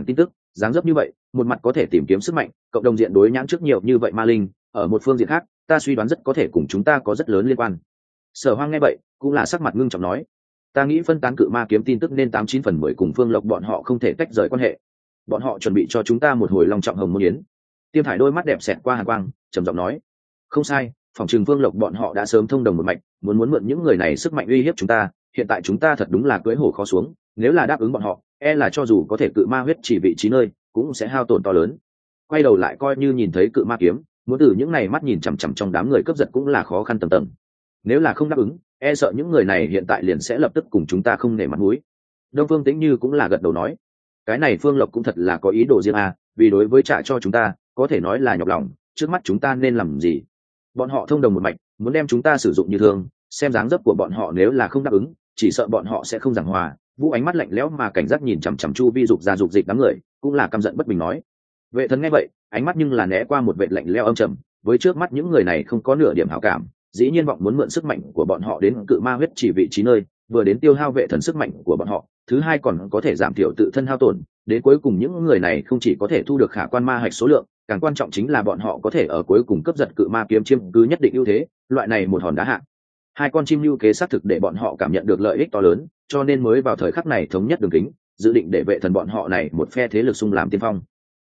dáng dấp như vậy một mặt có thể tìm kiếm sức mạnh cộng đồng diện đối nhãn trước nhiều như vậy ma linh, ở một phương diện khác ta suy đoán rất có thể cùng chúng ta có rất lớn liên quan. Sở Hoang nghe vậy cũng là sắc mặt ngưng trọng nói, ta nghĩ phân tán cự ma kiếm tin tức nên 89/10 cùng Phương Lộc bọn họ không thể tách rời quan hệ, bọn họ chuẩn bị cho chúng ta một hồi long trọng hồng môn yến. Tiêm Thải đôi mắt đẹp xẹt qua hàn quang trầm giọng nói, không sai, phòng trường Phương Lộc bọn họ đã sớm thông đồng một mạch, muốn mượn những người này sức mạnh uy hiếp chúng ta, hiện tại chúng ta thật đúng là cưỡi hổ khó xuống, nếu là đáp ứng bọn họ e là cho dù có thể cự ma huyết chỉ vị trí nơi cũng sẽ hao tổn to lớn. Quay đầu lại coi như nhìn thấy cự ma kiếm, muốn từ những này mắt nhìn chằm chằm trong đám người cướp giật cũng là khó khăn tầm tầng. Nếu là không đáp ứng e sợ những người này hiện tại liền sẽ lập tức cùng chúng ta không nể mặt mũi. Đông Phương Tĩnh Như cũng là gật đầu nói, cái này Phương Lộc cũng thật là có ý đồ riêng à, vì đối với trả cho chúng ta có thể nói là nhọc lòng, trước mắt chúng ta nên làm gì? Bọn họ thông đồng một mạch muốn đem chúng ta sử dụng như thường, xem dáng dấp của bọn họ nếu là không đáp ứng chỉ sợ bọn họ sẽ không giảng hòa. Vũ ánh mắt lạnh lẽo mà cảnh giác nhìn chằm chằm chu vi dục ra dục dịch đám người, cũng là căm giận bất bình nói. Vệ Thần nghe vậy ánh mắt nhưng là né qua một vệ lạnh lẽo âm trầm, với trước mắt những người này không có nửa điểm hảo cảm, dĩ nhiên vọng muốn mượn sức mạnh của bọn họ đến cự ma huyết chỉ vị trí nơi, vừa đến tiêu hao Vệ Thần sức mạnh của bọn họ, thứ hai còn có thể giảm thiểu tự thân hao tổn, đến cuối cùng những người này không chỉ có thể thu được khả quan ma hạch số lượng, càng quan trọng chính là bọn họ có thể ở cuối cùng cướp giật cự ma kiếm chiếm cứ nhất định ưu thế, loại này một hòn đá hạ hai con chim lưu kế xác thực để bọn họ cảm nhận được lợi ích to lớn, cho nên mới vào thời khắc này thống nhất đường kính, dự định để Vệ Thần bọn họ này một phe thế lực xung làm tiên phong.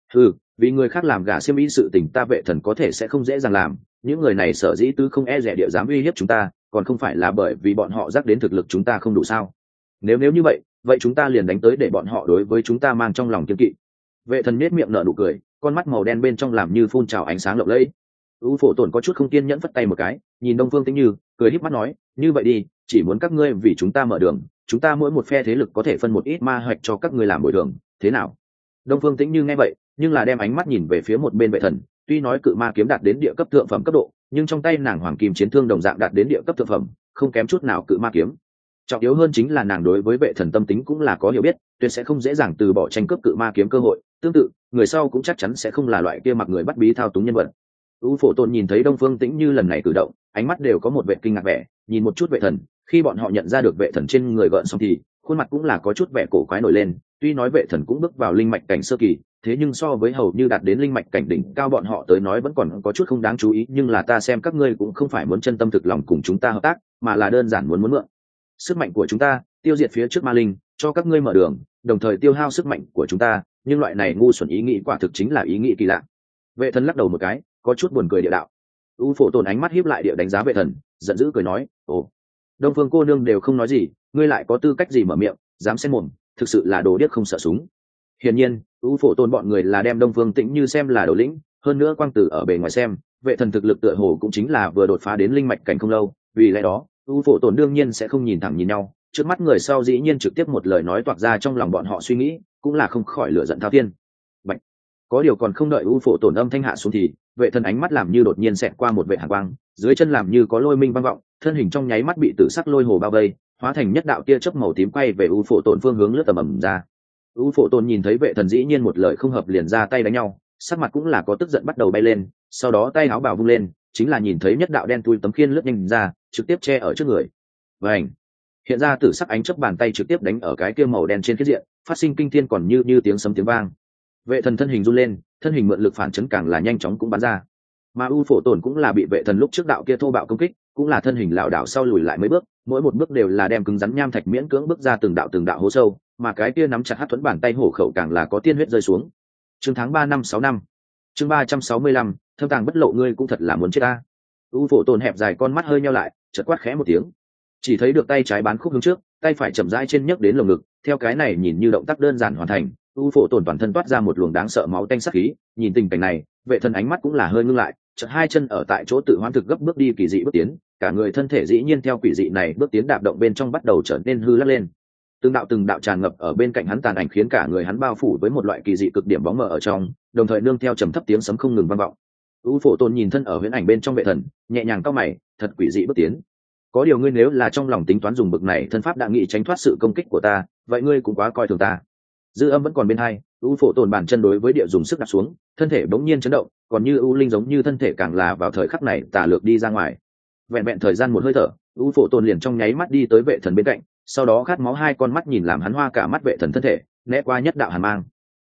Vì người khác làm gả xiêm y sự tình ta Vệ Thần có thể sẽ không dễ dàng làm, những người này sở dĩ tư không e dè địa dám uy hiếp chúng ta, còn không phải là bởi vì bọn họ giác đến thực lực chúng ta không đủ sao? Nếu như vậy chúng ta liền đánh tới để bọn họ đối với chúng ta mang trong lòng kiêng kỵ. Vệ Thần nhếch miệng nở nụ cười, con mắt màu đen bên trong làm như phun trào ánh sáng lộng lẫy. U Phổ Tổn có chút không kiên nhẫn phất tay một cái, nhìn Đông Phương Tĩnh Như, cười híp mắt nói, như vậy đi, chỉ muốn các ngươi vì chúng ta mở đường, chúng ta mỗi một phe thế lực có thể phân một ít ma hoạch cho các ngươi làm bồi thường, thế nào? Đông Phương Tĩnh Như nghe vậy, nhưng là đem ánh mắt nhìn về phía một bên Vệ Thần, tuy nói cự ma kiếm đạt đến địa cấp thượng phẩm cấp độ, nhưng trong tay nàng hoàng kim chiến thương đồng dạng đạt đến địa cấp thượng phẩm, không kém chút nào cự ma kiếm. Trọng yếu hơn chính là nàng đối với Vệ Thần tâm tính cũng là có hiểu biết, tuyệt sẽ không dễ dàng từ bỏ tranh cướp cự ma kiếm cơ hội, tương tự, người sau cũng chắc chắn sẽ không là loại kia mặc người bắt bí thao túng nhân vật. U Phổ Tồn nhìn thấy Đông Phương Tĩnh Như lần này cử động, ánh mắt đều có một vẻ kinh ngạc vẻ, nhìn một chút Vệ Thần, khi bọn họ nhận ra được Vệ Thần trên người gợn sóng thì khuôn mặt cũng là có chút vẻ cổ quái nổi lên, tuy nói Vệ Thần cũng bước vào linh mạch cảnh sơ kỳ, thế nhưng so với hầu như đạt đến linh mạch cảnh đỉnh cao bọn họ tới nói vẫn còn có chút không đáng chú ý, nhưng là ta xem các ngươi cũng không phải muốn chân tâm thực lòng cùng chúng ta hợp tác, mà là đơn giản muốn mượn sức mạnh của chúng ta, tiêu diệt phía trước ma linh, cho các ngươi mở đường, đồng thời tiêu hao sức mạnh của chúng ta, nhưng loại này ngu xuẩn ý nghĩ quả thực chính là ý nghĩ kỳ lạ. Vệ Thần lắc đầu một cái, có chút buồn cười địa đạo. U Phổ Tồn ánh mắt híp lại địa đánh giá Vệ Thần, giận dữ cười nói, ồ, Đông Phương cô nương đều không nói gì, ngươi lại có tư cách gì mở miệng, dám xen mồm, thực sự là đồ điếc không sợ súng. Hiển nhiên, U Phổ Tồn bọn người là đem Đông Phương Tĩnh Như xem là đầu lĩnh, hơn nữa quang tử ở bề ngoài xem, Vệ Thần thực lực tựa hồ cũng chính là vừa đột phá đến linh mạch cảnh không lâu, vì lẽ đó, U Phổ Tồn đương nhiên sẽ không nhìn thẳng nhìn nhau, trước mắt người sau dĩ nhiên trực tiếp một lời nói toạc ra trong lòng bọn họ suy nghĩ, cũng là không khỏi lửa giận thao thiên. Bạch. Có điều còn không đợi U Phổ Tồn âm thanh hạ xuống thì, Vệ Thần ánh mắt làm như đột nhiên xẹt qua một vệ hàn quang, dưới chân làm như có lôi minh vang vọng, thân hình trong nháy mắt bị tử sắc lôi hồ bao vây, hóa thành nhất đạo tia chớp màu tím quay về U Phổ Tồn phương hướng lướt tầm ầm ra. U Phổ Tồn nhìn thấy Vệ Thần dĩ nhiên một lời không hợp liền ra tay đánh nhau, sắc mặt cũng là có tức giận bắt đầu bay lên, sau đó tay áo bào vung lên, chính là nhìn thấy nhất đạo đen thui tấm khiên lướt nhanh ra, trực tiếp che ở trước người. Vành. Hiện ra tử sắc ánh chớp bàn tay trực tiếp đánh ở cái kia màu đen trên thiết diện, phát sinh kinh thiên còn như tiếng sấm tiếng vang. Vệ Thần thân hình run lên, thân hình mượn lực phản chấn càng là nhanh chóng cũng bắn ra. Mà U Phổ Tồn cũng là bị Vệ Thần lúc trước đạo kia thô bạo công kích, cũng là thân hình lảo đảo sau lùi lại mấy bước, mỗi một bước đều là đem cứng rắn nham thạch miễn cưỡng bước ra từng đạo hố sâu, mà cái kia nắm chặt hất thuẫn bàn tay hổ khẩu càng là có tiên huyết rơi xuống. Chương tháng 3 năm 6 năm. Chương 365, thâm tàng bất lộ ngươi cũng thật là muốn chết ta. U Phổ Tồn hẹp dài con mắt hơi nheo lại, chợt quát khẽ một tiếng. Chỉ thấy được tay trái bán khúc hướng trước, tay phải chậm rãi trên nhấc đến lồng ngực, theo cái này nhìn như động tác đơn giản hoàn thành, U Phổ Tồn toàn thân toát ra một luồng đáng sợ máu tanh sắc khí, nhìn tình cảnh này, Vệ Thần ánh mắt cũng là hơi ngưng lại, chợt hai chân ở tại chỗ tự hoán thực gấp bước đi kỳ dị bước tiến, cả người thân thể dĩ nhiên theo quỷ dị này bước tiến đạp động bên trong bắt đầu trở nên hư lắc lên. Từng đạo tràn ngập ở bên cạnh hắn tàn ảnh khiến cả người hắn bao phủ với một loại kỳ dị cực điểm bóng mờ ở trong, đồng thời nương theo trầm thấp tiếng sấm không ngừng vang vọng. U Phổ Tồn nhìn thân ở huyễn ảnh bên trong Vệ Thần, nhẹ nhàng cau mày, thật quỷ dị bước tiến. Có điều ngươi nếu là trong lòng tính toán dùng bực này thân pháp đã nghĩ tránh thoát sự công kích của ta, vậy ngươi cũng quá coi thường ta. Dư âm vẫn còn bên hai, U Phổ Tồn bàn chân đối với địa dùng sức đặt xuống, thân thể bỗng nhiên chấn động, còn như U Linh giống như thân thể càng là vào thời khắc này tả lược đi ra ngoài. Vẹn thời gian một hơi thở, U Phổ Tồn liền trong nháy mắt đi tới Vệ Thần bên cạnh, sau đó khát máu hai con mắt nhìn làm hắn hoa cả mắt Vệ Thần thân thể, né qua nhất đạo hàn mang.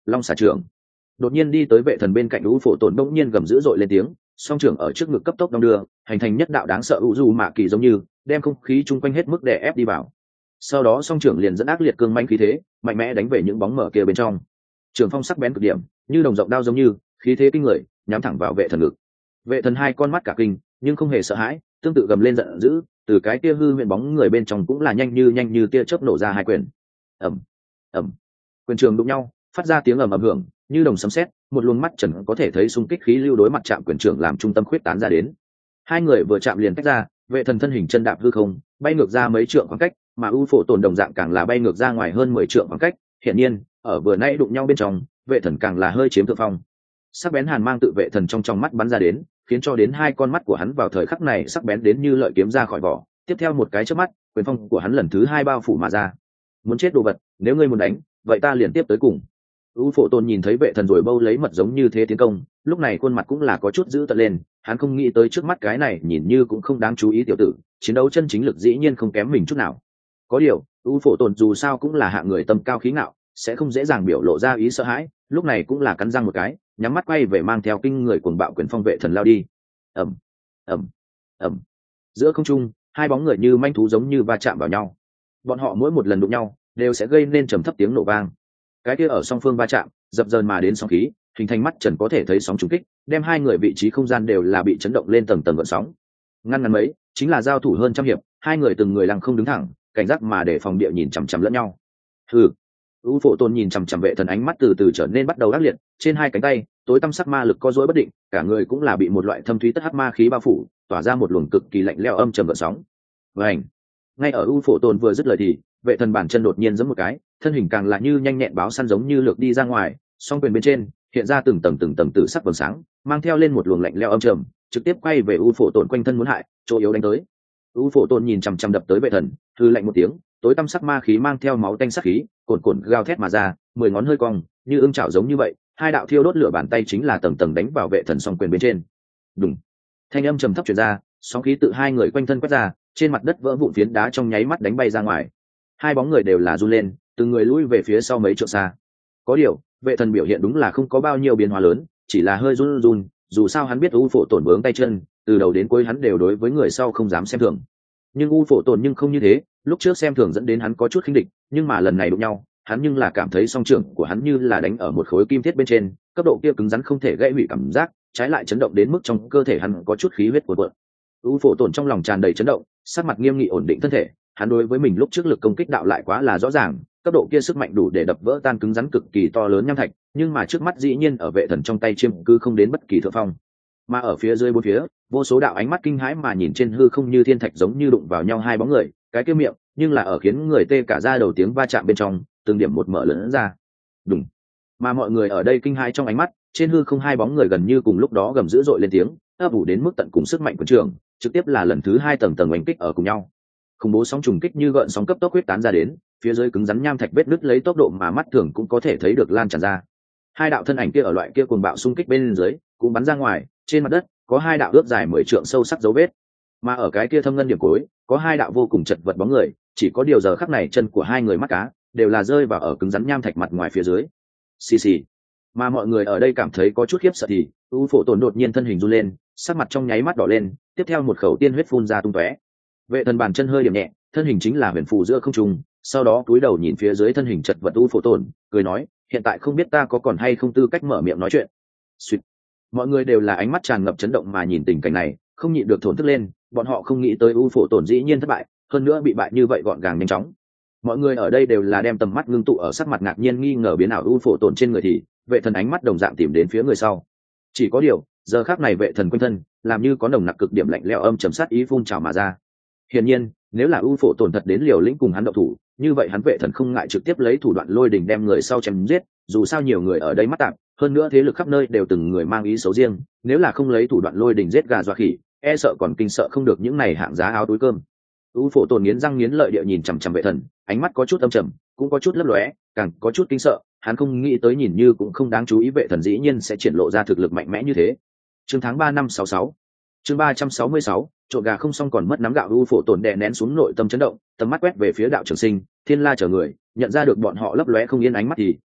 long xà trưởng. Đột nhiên đi tới vệ thần bên cạnh u phổ tổn bỗng nhiên gầm dữ dội lên tiếng, song trưởng ở trước ngực cấp tốc đong đưa, hình thành nhất đạo đáng sợ u du mạ kỳ giống như đem không khí chung quanh hết mức đè ép đi vào. Sau đó song trưởng liền dẫn ác liệt cương manh khí thế mạnh mẽ đánh về những bóng mở kia bên trong. Trường phong sắc bén cực điểm, như đồng rộng đao giống như khí thế kinh người, nhắm thẳng vào vệ thần ngực. Vệ thần hai con mắt cả kinh nhưng không hề sợ hãi, tương tự gầm lên giận dữ, từ cái tia hư huyện bóng người bên trong cũng là nhanh như tia chớp nổ ra hai quyền. Ầm ầm, quyền trường đụng nhau phát ra tiếng ầm ầm hưởng như đồng sấm sét, một luồng mắt trần có thể thấy xung kích khí lưu đối mặt chạm quyền trường làm trung tâm khuyết tán ra đến. Hai người vừa chạm liền tách ra, vệ thần thân hình chân đạp hư không bay ngược ra mấy trượng khoảng cách, mà u phổ tồn đồng dạng càng là bay ngược ra ngoài hơn 10 trượng khoảng cách. Hiển nhiên ở vừa nay đụng nhau bên trong, vệ thần càng là hơi chiếm thượng phong. Sắc bén hàn mang tự vệ thần trong mắt bắn ra đến, khiến cho đến hai con mắt của hắn vào thời khắc này sắc bén đến như lợi kiếm ra khỏi vỏ. Tiếp theo một cái chớp mắt, quyền phong của hắn lần thứ hai bao phủ mà ra. Muốn chết đồ vật, nếu ngươi muốn đánh, vậy ta liền tiếp tới cùng. U phổ tôn nhìn thấy vệ thần rồi bâu lấy mật giống như thế tiến công, lúc này khuôn mặt cũng là có chút dữ tợn lên. Hắn không nghĩ tới trước mắt cái này nhìn như cũng không đáng chú ý tiểu tử, chiến đấu chân chính lực dĩ nhiên không kém mình chút nào. Có điều U phổ tôn dù sao cũng là hạng người tâm cao khí ngạo, sẽ không dễ dàng biểu lộ ra ý sợ hãi, lúc này cũng là cắn răng một cái, nhắm mắt quay về mang theo kinh người cuồng bạo quyền phong vệ thần lao đi. Ầm ầm ầm, giữa không trung hai bóng người như manh thú giống như va chạm vào nhau. Bọn họ mỗi một lần đụng nhau đều sẽ gây nên trầm thấp tiếng nổ vang. Cái kia ở song phương va chạm dập dờn mà đến sóng khí hình thành mắt trần có thể thấy sóng trùng kích, đem hai người vị trí không gian đều là bị chấn động lên tầng tầng gợn sóng. Ngăn ngắn mấy chính là giao thủ hơn trăm hiệp, hai người từng người lăng không đứng thẳng, cảnh giác mà để phòng địa nhìn chằm chằm lẫn nhau. Hừ. U phổ tôn nhìn chằm chằm vệ thần, ánh mắt từ từ trở nên bắt đầu ác liệt, trên hai cánh tay tối tăm sắc ma lực co rối bất định, cả người cũng là bị một loại thâm thúy tất hắc ma khí bao phủ, tỏa ra một luồng cực kỳ lạnh lẽo âm trầm gợn sóng. Vành. Ngay ở U phổ tôn vừa dứt lời thì vệ thần bản chân đột nhiên giẫm một cái, thân hình càng là như nhanh nhẹn báo săn giống như lược đi ra ngoài, song quyền bên trên hiện ra từng tầng tử sắc vầng sáng, mang theo lên một luồng lạnh lẽo âm trầm, trực tiếp quay về U phổ tôn quanh thân muốn hại chỗ yếu đánh tới. U phổ tôn nhìn chằm chằm đập tới vệ thần, hư lạnh một tiếng, tối tăm sắc ma khí mang theo máu tanh sắc khí cồn cồn gào thét mà ra, 10 ngón hơi cong như ưng chảo giống như vậy, hai đạo thiêu đốt lửa bàn tay chính là tầng tầng đánh vào vệ thần song quyền bên trên. Đùng, thanh âm trầm thấp truyền ra, sóng khí tự hai người quanh thân quét ra, trên mặt đất vỡ vụn phiến đá trong nháy mắt đánh bay ra ngoài. Hai bóng người đều là run lên, từng người lui về phía sau mấy trượng xa. Có điều vệ thần biểu hiện đúng là không có bao nhiêu biến hóa lớn, chỉ là hơi run run, dù sao hắn biết U phổ tổn vướng tay chân, từ đầu đến cuối hắn đều đối với người sau không dám xem thường. Nhưng U phổ tổn nhưng không như thế, lúc trước xem thường dẫn đến hắn có chút khinh địch, nhưng mà lần này đụng nhau hắn nhưng là cảm thấy song trưởng của hắn như là đánh ở một khối kim thiết bên trên, cấp độ kia cứng rắn không thể gãy hủy cảm giác, trái lại chấn động đến mức trong cơ thể hắn có chút khí huyết cuộn cuộn. U phổ tổn trong lòng tràn đầy chấn động, sắc mặt nghiêm nghị ổn định thân thể, hắn đối với mình lúc trước lực công kích đạo lại quá là rõ ràng, cấp độ kia sức mạnh đủ để đập vỡ tan cứng rắn cực kỳ to lớn nham thạch, nhưng mà trước mắt dĩ nhiên ở vệ thần trong tay chiêm cứ không đến bất kỳ thượng phong. Mà ở phía dưới bốn phía, vô số đạo ánh mắt kinh hãi mà nhìn trên hư không như thiên thạch giống như đụng vào nhau hai bóng người, cái kia miệng nhưng là ở khiến người tê cả da đầu tiếng va chạm bên trong, từng điểm một mở lớn ra. Đùng. Mà mọi người ở đây kinh hãi trong ánh mắt, trên hư không hai bóng người gần như cùng lúc đó gầm dữ dội lên tiếng, ấp ủ đến mức tận cùng sức mạnh của trường, trực tiếp là lần thứ hai tầng tầng oanh kích ở cùng nhau. Khủng bố sóng trùng kích như gợn sóng cấp tốc huyết tán ra đến, phía dưới cứng rắn nham thạch vết nứt lấy tốc độ mà mắt thường cũng có thể thấy được lan tràn ra. Hai đạo thân ảnh kia ở loại kia cuồng bạo xung kích bên dưới cũng bắn ra ngoài, trên mặt đất có hai đạo ước dài 10 trượng sâu sắc dấu vết, mà ở cái kia thâm ngân điểm cuối có hai đạo vô cùng chật vật bóng người, chỉ có điều giờ khắc này chân của hai người mắt cá đều là rơi vào ở cứng rắn nham thạch mặt ngoài phía dưới. Xì xì. Mà mọi người ở đây cảm thấy có chút khiếp sợ thì U phổ tổn đột nhiên thân hình run lên, sắc mặt trong nháy mắt đỏ lên, tiếp theo một khẩu tiên huyết phun ra tung tóe. Vệ thần bàn chân hơi điểm nhẹ, thân hình chính là huyền phù giữa không trung, sau đó cúi đầu nhìn phía dưới thân hình chật vật U phổ tổn, cười nói, hiện tại không biết ta có còn hay không tư cách mở miệng nói chuyện. Sweet. Mọi người đều là ánh mắt tràn ngập chấn động mà nhìn tình cảnh này, không nhịn được thổn thức lên, bọn họ không nghĩ tới U phổ tổn dĩ nhiên thất bại, hơn nữa bị bại như vậy gọn gàng nhanh chóng. Mọi người ở đây đều là đem tầm mắt ngưng tụ ở sắc mặt ngạc nhiên nghi ngờ biến ảo U phổ tổn trên người thì vệ thần ánh mắt đồng dạng tìm đến phía người sau. Chỉ có điều giờ khắc này vệ thần quanh thân làm như có nồng nặc cực điểm lạnh lẽo âm trầm sát ý phun trào mà ra. Hiển nhiên nếu là U phổ tổn thật đến liều lĩnh cùng hắn động thủ, như vậy hắn vệ thần không ngại trực tiếp lấy thủ đoạn lôi đình đem người sau chém giết, dù sao nhiều người ở đây mắt tạp, hơn nữa thế lực khắp nơi đều từng người mang ý xấu riêng, nếu là không lấy thủ đoạn lôi đình giết gà dọa khỉ, e sợ còn kinh sợ không được những này hạng giá áo túi cơm. U phổ tổn nghiến răng nghiến lợi địa nhìn chằm chằm vệ thần, ánh mắt có chút âm trầm, cũng có chút lấp lóe, càng có chút kinh sợ, hắn không nghĩ tới nhìn như cũng không đáng chú ý vệ thần dĩ nhiên sẽ triển lộ ra thực lực mạnh mẽ như thế. Chương tháng 3 năm 66. Chương 366, trộn gà không xong còn mất nắm gạo. U phổ tổn đè nén xuống nội tâm chấn động, tầm mắt quét về phía đạo trường sinh, Thiên La chờ người, nhận ra được bọn họ lấp lóe không yên ánh mắt thì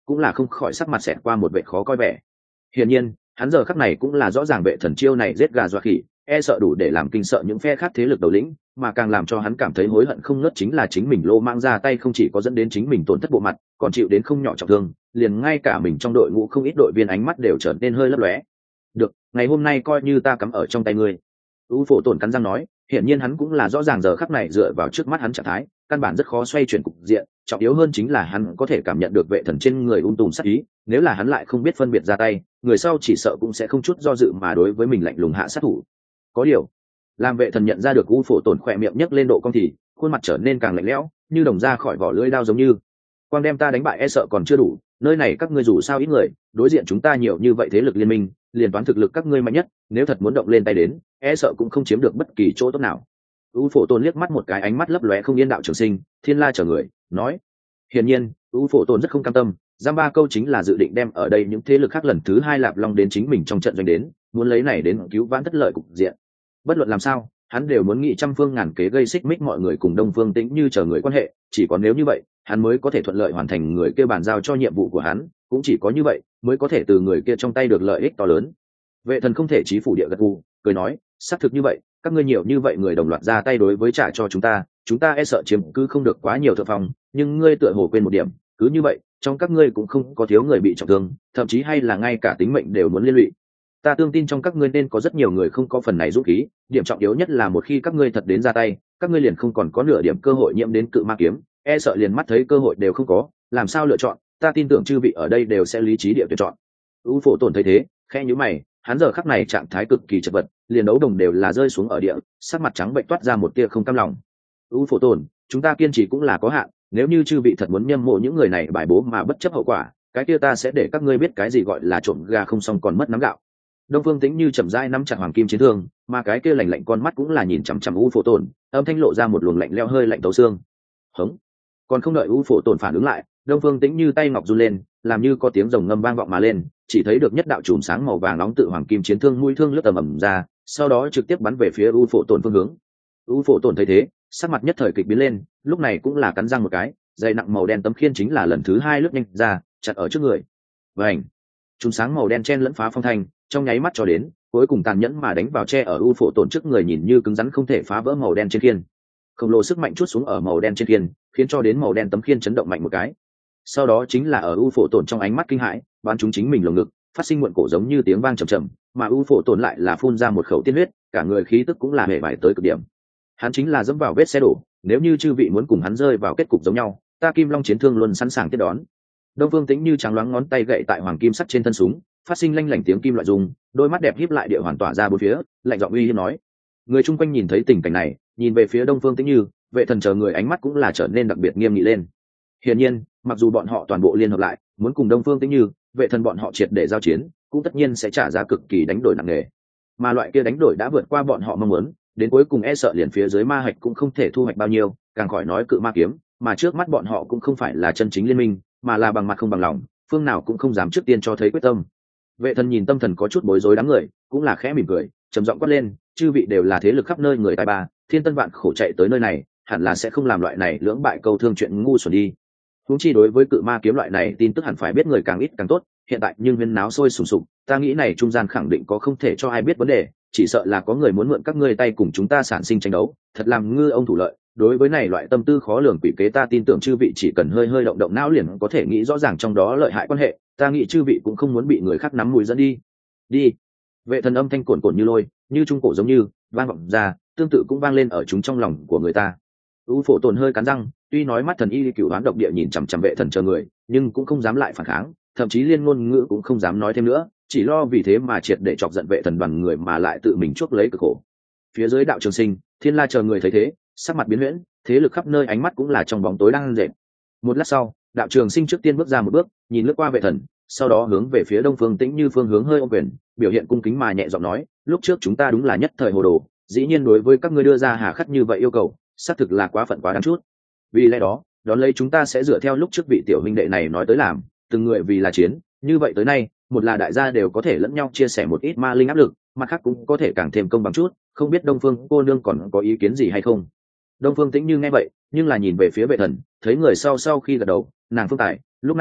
cũng là không khỏi sắc mặt xẹt qua một vẻ khó coi vẻ. Hiển nhiên hắn giờ khắc này cũng là rõ ràng vệ thần chiêu này giết gà dọa khỉ, e sợ đủ để làm kinh sợ những phe khác thế lực đầu lĩnh, mà càng làm cho hắn cảm thấy hối hận không ngớt chính là chính mình lô mang ra tay không chỉ có dẫn đến chính mình tổn thất bộ mặt, còn chịu đến không nhỏ trọng thương, liền ngay cả mình trong đội ngũ không ít đội viên ánh mắt đều trở nên hơi lấp lóe. Được, ngày hôm nay coi như ta cắm ở trong tay ngươi. U Phổ Tổn cắn răng nói, hiển nhiên hắn cũng là rõ ràng giờ khắc này dựa vào trước mắt hắn trạng thái, căn bản rất khó xoay chuyển cục diện, trọng yếu hơn chính là hắn có thể cảm nhận được vệ thần trên người tùm sát ý, nếu là hắn lại không biết phân biệt ra tay, người sau chỉ sợ cũng sẽ không chút do dự mà đối với mình lạnh lùng hạ sát thủ. Có điều, làm vệ thần nhận ra được U Phổ Tổn khỏe miệng nhấc lên độ cong thì khuôn mặt trở nên càng lạnh lẽo, như đồng ra khỏi vỏ lưỡi đao giống như. Quang đem ta đánh bại e sợ còn chưa đủ, nơi này các ngươi dù sao ít người, đối diện chúng ta nhiều như vậy thế lực liên minh, liền toán thực lực các ngươi mạnh nhất, nếu thật muốn động lên tay đến, e sợ cũng không chiếm được bất kỳ chỗ tốt nào. U Phổ Tồn liếc mắt một cái ánh mắt lấp lóe không yên đạo trường sinh, Thiên La chờ người, nói. Hiển nhiên, U Phổ Tồn rất không cam tâm, giam ba câu chính là dự định đem ở đây những thế lực khác lần thứ hai lạp long đến chính mình trong trận doanh đến, muốn lấy này đến cứu vãn thất lợi cục diện. Bất luận làm sao, hắn đều muốn nghĩ trăm phương ngàn kế gây xích mích mọi người cùng Đông Phương Tĩnh Như chờ người quan hệ, chỉ có nếu như vậy, hắn mới có thể thuận lợi hoàn thành người kia bàn giao cho nhiệm vụ của hắn, cũng chỉ có như vậy mới có thể từ người kia trong tay được lợi ích to lớn. Vệ thần không thể chí phủ địa gật gù, cười nói, xác thực như vậy, các ngươi nhiều như vậy người đồng loạt ra tay đối với trả cho chúng ta e sợ chiếm cứ không được quá nhiều thượng phong, nhưng ngươi tựa hồ quên một điểm, cứ như vậy, trong các ngươi cũng không có thiếu người bị trọng thương, thậm chí hay là ngay cả tính mệnh đều muốn liên lụy. Ta tương tin trong các ngươi nên có rất nhiều người không có phần này dũng khí, điểm trọng yếu nhất là một khi các ngươi thật đến ra tay, các ngươi liền không còn có nửa điểm cơ hội nhiễm đến cự ma kiếm, e sợ liền mắt thấy cơ hội đều không có, làm sao lựa chọn, ta tin tưởng chư vị ở đây đều sẽ lý trí địa tuyển chọn. U Phổ Tổn thấy thế, khẽ nhíu mày, hắn giờ khắc này trạng thái cực kỳ chật vật, liền đấu đồng đều là rơi xuống ở địa, sắc mặt trắng bệnh toát ra một tia không cam lòng. U Phổ Tổn, chúng ta kiên trì cũng là có hạn, nếu như chư vị thật muốn nhâm mộ những người này bài bố mà bất chấp hậu quả, cái kia ta sẽ để các ngươi biết cái gì gọi là trộm gà không xong còn mất nắm gạo. Đông Phương Tĩnh Như chậm rãi nắm chặt hoàng kim chiến thương, mà cái kia lạnh lạnh con mắt cũng là nhìn chằm chằm U Phổ Tổn, âm thanh lộ ra một luồng lạnh lẽo hơi lạnh tấu xương. Hững. Còn không đợi U Phổ Tổn phản ứng lại, Đông Phương Tĩnh Như tay ngọc run lên, làm như có tiếng rồng ngâm vang vọng mà lên, chỉ thấy được nhất đạo chùm sáng màu vàng nóng tự hoàng kim chiến thương mũi thương lướt ầm ra, sau đó trực tiếp bắn về phía U Phổ Tổn phương hướng. U Phổ Tổn thấy thế, sắc mặt nhất thời kịch biến lên, lúc này cũng là cắn răng một cái, dây nặng màu đen tấm khiên chính là lần thứ hai lướt nhanh ra, chặt ở trước người. Vành. Chùm sáng màu đen chen lẫn phá phong thanh, trong nháy mắt cho đến, cuối cùng tàn nhẫn mà đánh vào che ở U Phổ Tổn trước người nhìn như cứng rắn không thể phá vỡ màu đen trên khiên. Khổng lồ sức mạnh chút xuống ở màu đen trên khiên, khiến cho đến màu đen tấm khiên chấn động mạnh một cái. Sau đó chính là ở U Phổ Tổn trong ánh mắt kinh hãi, bắn trúng chính mình lồng ngực, phát sinh muộn cổ giống như tiếng vang trầm trầm, mà U Phổ Tổn lại là phun ra một khẩu tiên huyết, cả người khí tức cũng là hề vải tới cực điểm. Hắn chính là dẫm vào vết xe đổ, nếu như chư vị muốn cùng hắn rơi vào kết cục giống nhau, ta Kim Long chiến thương luôn sẵn sàng tiếp đón. Đông Phương Tĩnh Như trắng loáng ngón tay gậy tại hoàng kim sắt trên thân súng, phát sinh lanh lảnh tiếng kim loại rung, đôi mắt đẹp híp lại địa hoàn tỏa ra bốn phía, lạnh giọng uy hiếp nói. Người chung quanh nhìn thấy tình cảnh này, nhìn về phía Đông Phương Tĩnh Như, vệ thần chờ người ánh mắt cũng là trở nên đặc biệt nghiêm nghị lên. Hiển nhiên, mặc dù bọn họ toàn bộ liên hợp lại, muốn cùng Đông Phương Tĩnh Như, vệ thần bọn họ triệt để giao chiến, cũng tất nhiên sẽ trả giá cực kỳ đánh đổi nặng nề. Mà loại kia đánh đổi đã vượt qua bọn họ mong muốn, đến cuối cùng e sợ liền phía dưới ma hạch cũng không thể thu hoạch bao nhiêu, càng khỏi nói cự ma kiếm, mà trước mắt bọn họ cũng không phải là chân chính liên minh, mà là bằng mặt không bằng lòng, phương nào cũng không dám trước tiên cho thấy quyết tâm. Vệ thần nhìn tâm thần có chút bối rối đám người, cũng là khẽ mỉm cười, trầm giọng quát lên, chư vị đều là thế lực khắp nơi người tài ba, thiên tân vạn khổ chạy tới nơi này, hẳn là sẽ không làm loại này lưỡng bại câu thương chuyện ngu xuẩn đi. Huống chi đối với cự ma kiếm loại này tin tức hẳn phải biết người càng ít càng tốt, hiện tại nhưng huyên náo sôi sùng sục, ta nghĩ này trung gian khẳng định có không thể cho ai biết vấn đề, chỉ sợ là có người muốn mượn các ngươi tay cùng chúng ta sản sinh tranh đấu, thật làm ngư ông thủ lợi. Đối với này loại tâm tư khó lường quỷ kế, ta tin tưởng chư vị chỉ cần hơi hơi động động não liền có thể nghĩ rõ ràng trong đó lợi hại quan hệ, ta nghĩ chư vị cũng không muốn bị người khác nắm mùi dẫn đi. Đi. Vệ thần âm thanh cuồn cuộn như lôi, như trung cổ giống như vang vọng ra, tương tự cũng vang lên ở chúng trong lòng của người ta. U Phổ Tồn hơi cắn răng, tuy nói mắt thần y cửu đoán độc địa nhìn chằm chằm vệ thần chờ người, nhưng cũng không dám lại phản kháng, thậm chí liên ngôn ngữ cũng không dám nói thêm nữa, chỉ lo vì thế mà triệt để chọc giận vệ thần đoàn người mà lại tự mình chuốc lấy cực khổ. Phía dưới đạo trường sinh, Thiên La chờ người thấy thế, sắc mặt biến huyễn, thế lực khắp nơi ánh mắt cũng là trong bóng tối đang dệt. Một lát sau, đạo trường sinh trước tiên bước ra một bước, nhìn lướt qua vệ thần, sau đó hướng về phía Đông Phương Tĩnh Như phương hướng hơi ôm quyền, biểu hiện cung kính mà nhẹ giọng nói, lúc trước chúng ta đúng là nhất thời hồ đồ, dĩ nhiên đối với các ngươi đưa ra hà khắc như vậy yêu cầu, xác thực là quá phận quá đáng chút. Vì lẽ đó, đón lấy chúng ta sẽ dựa theo lúc trước vị tiểu huynh đệ này nói tới làm, từng người vì là chiến, như vậy tới nay, một là đại gia đều có thể lẫn nhau chia sẻ một ít ma linh áp lực, mặt khác cũng có thể càng thêm công bằng chút, không biết Đông Phương cô nương còn có ý kiến gì hay không. Đông Phương Tĩnh Như nghe vậy, nhưng là nhìn về phía vệ thần, thấy người sau khi gật đầu, nàng Phương Tài, lúc nãy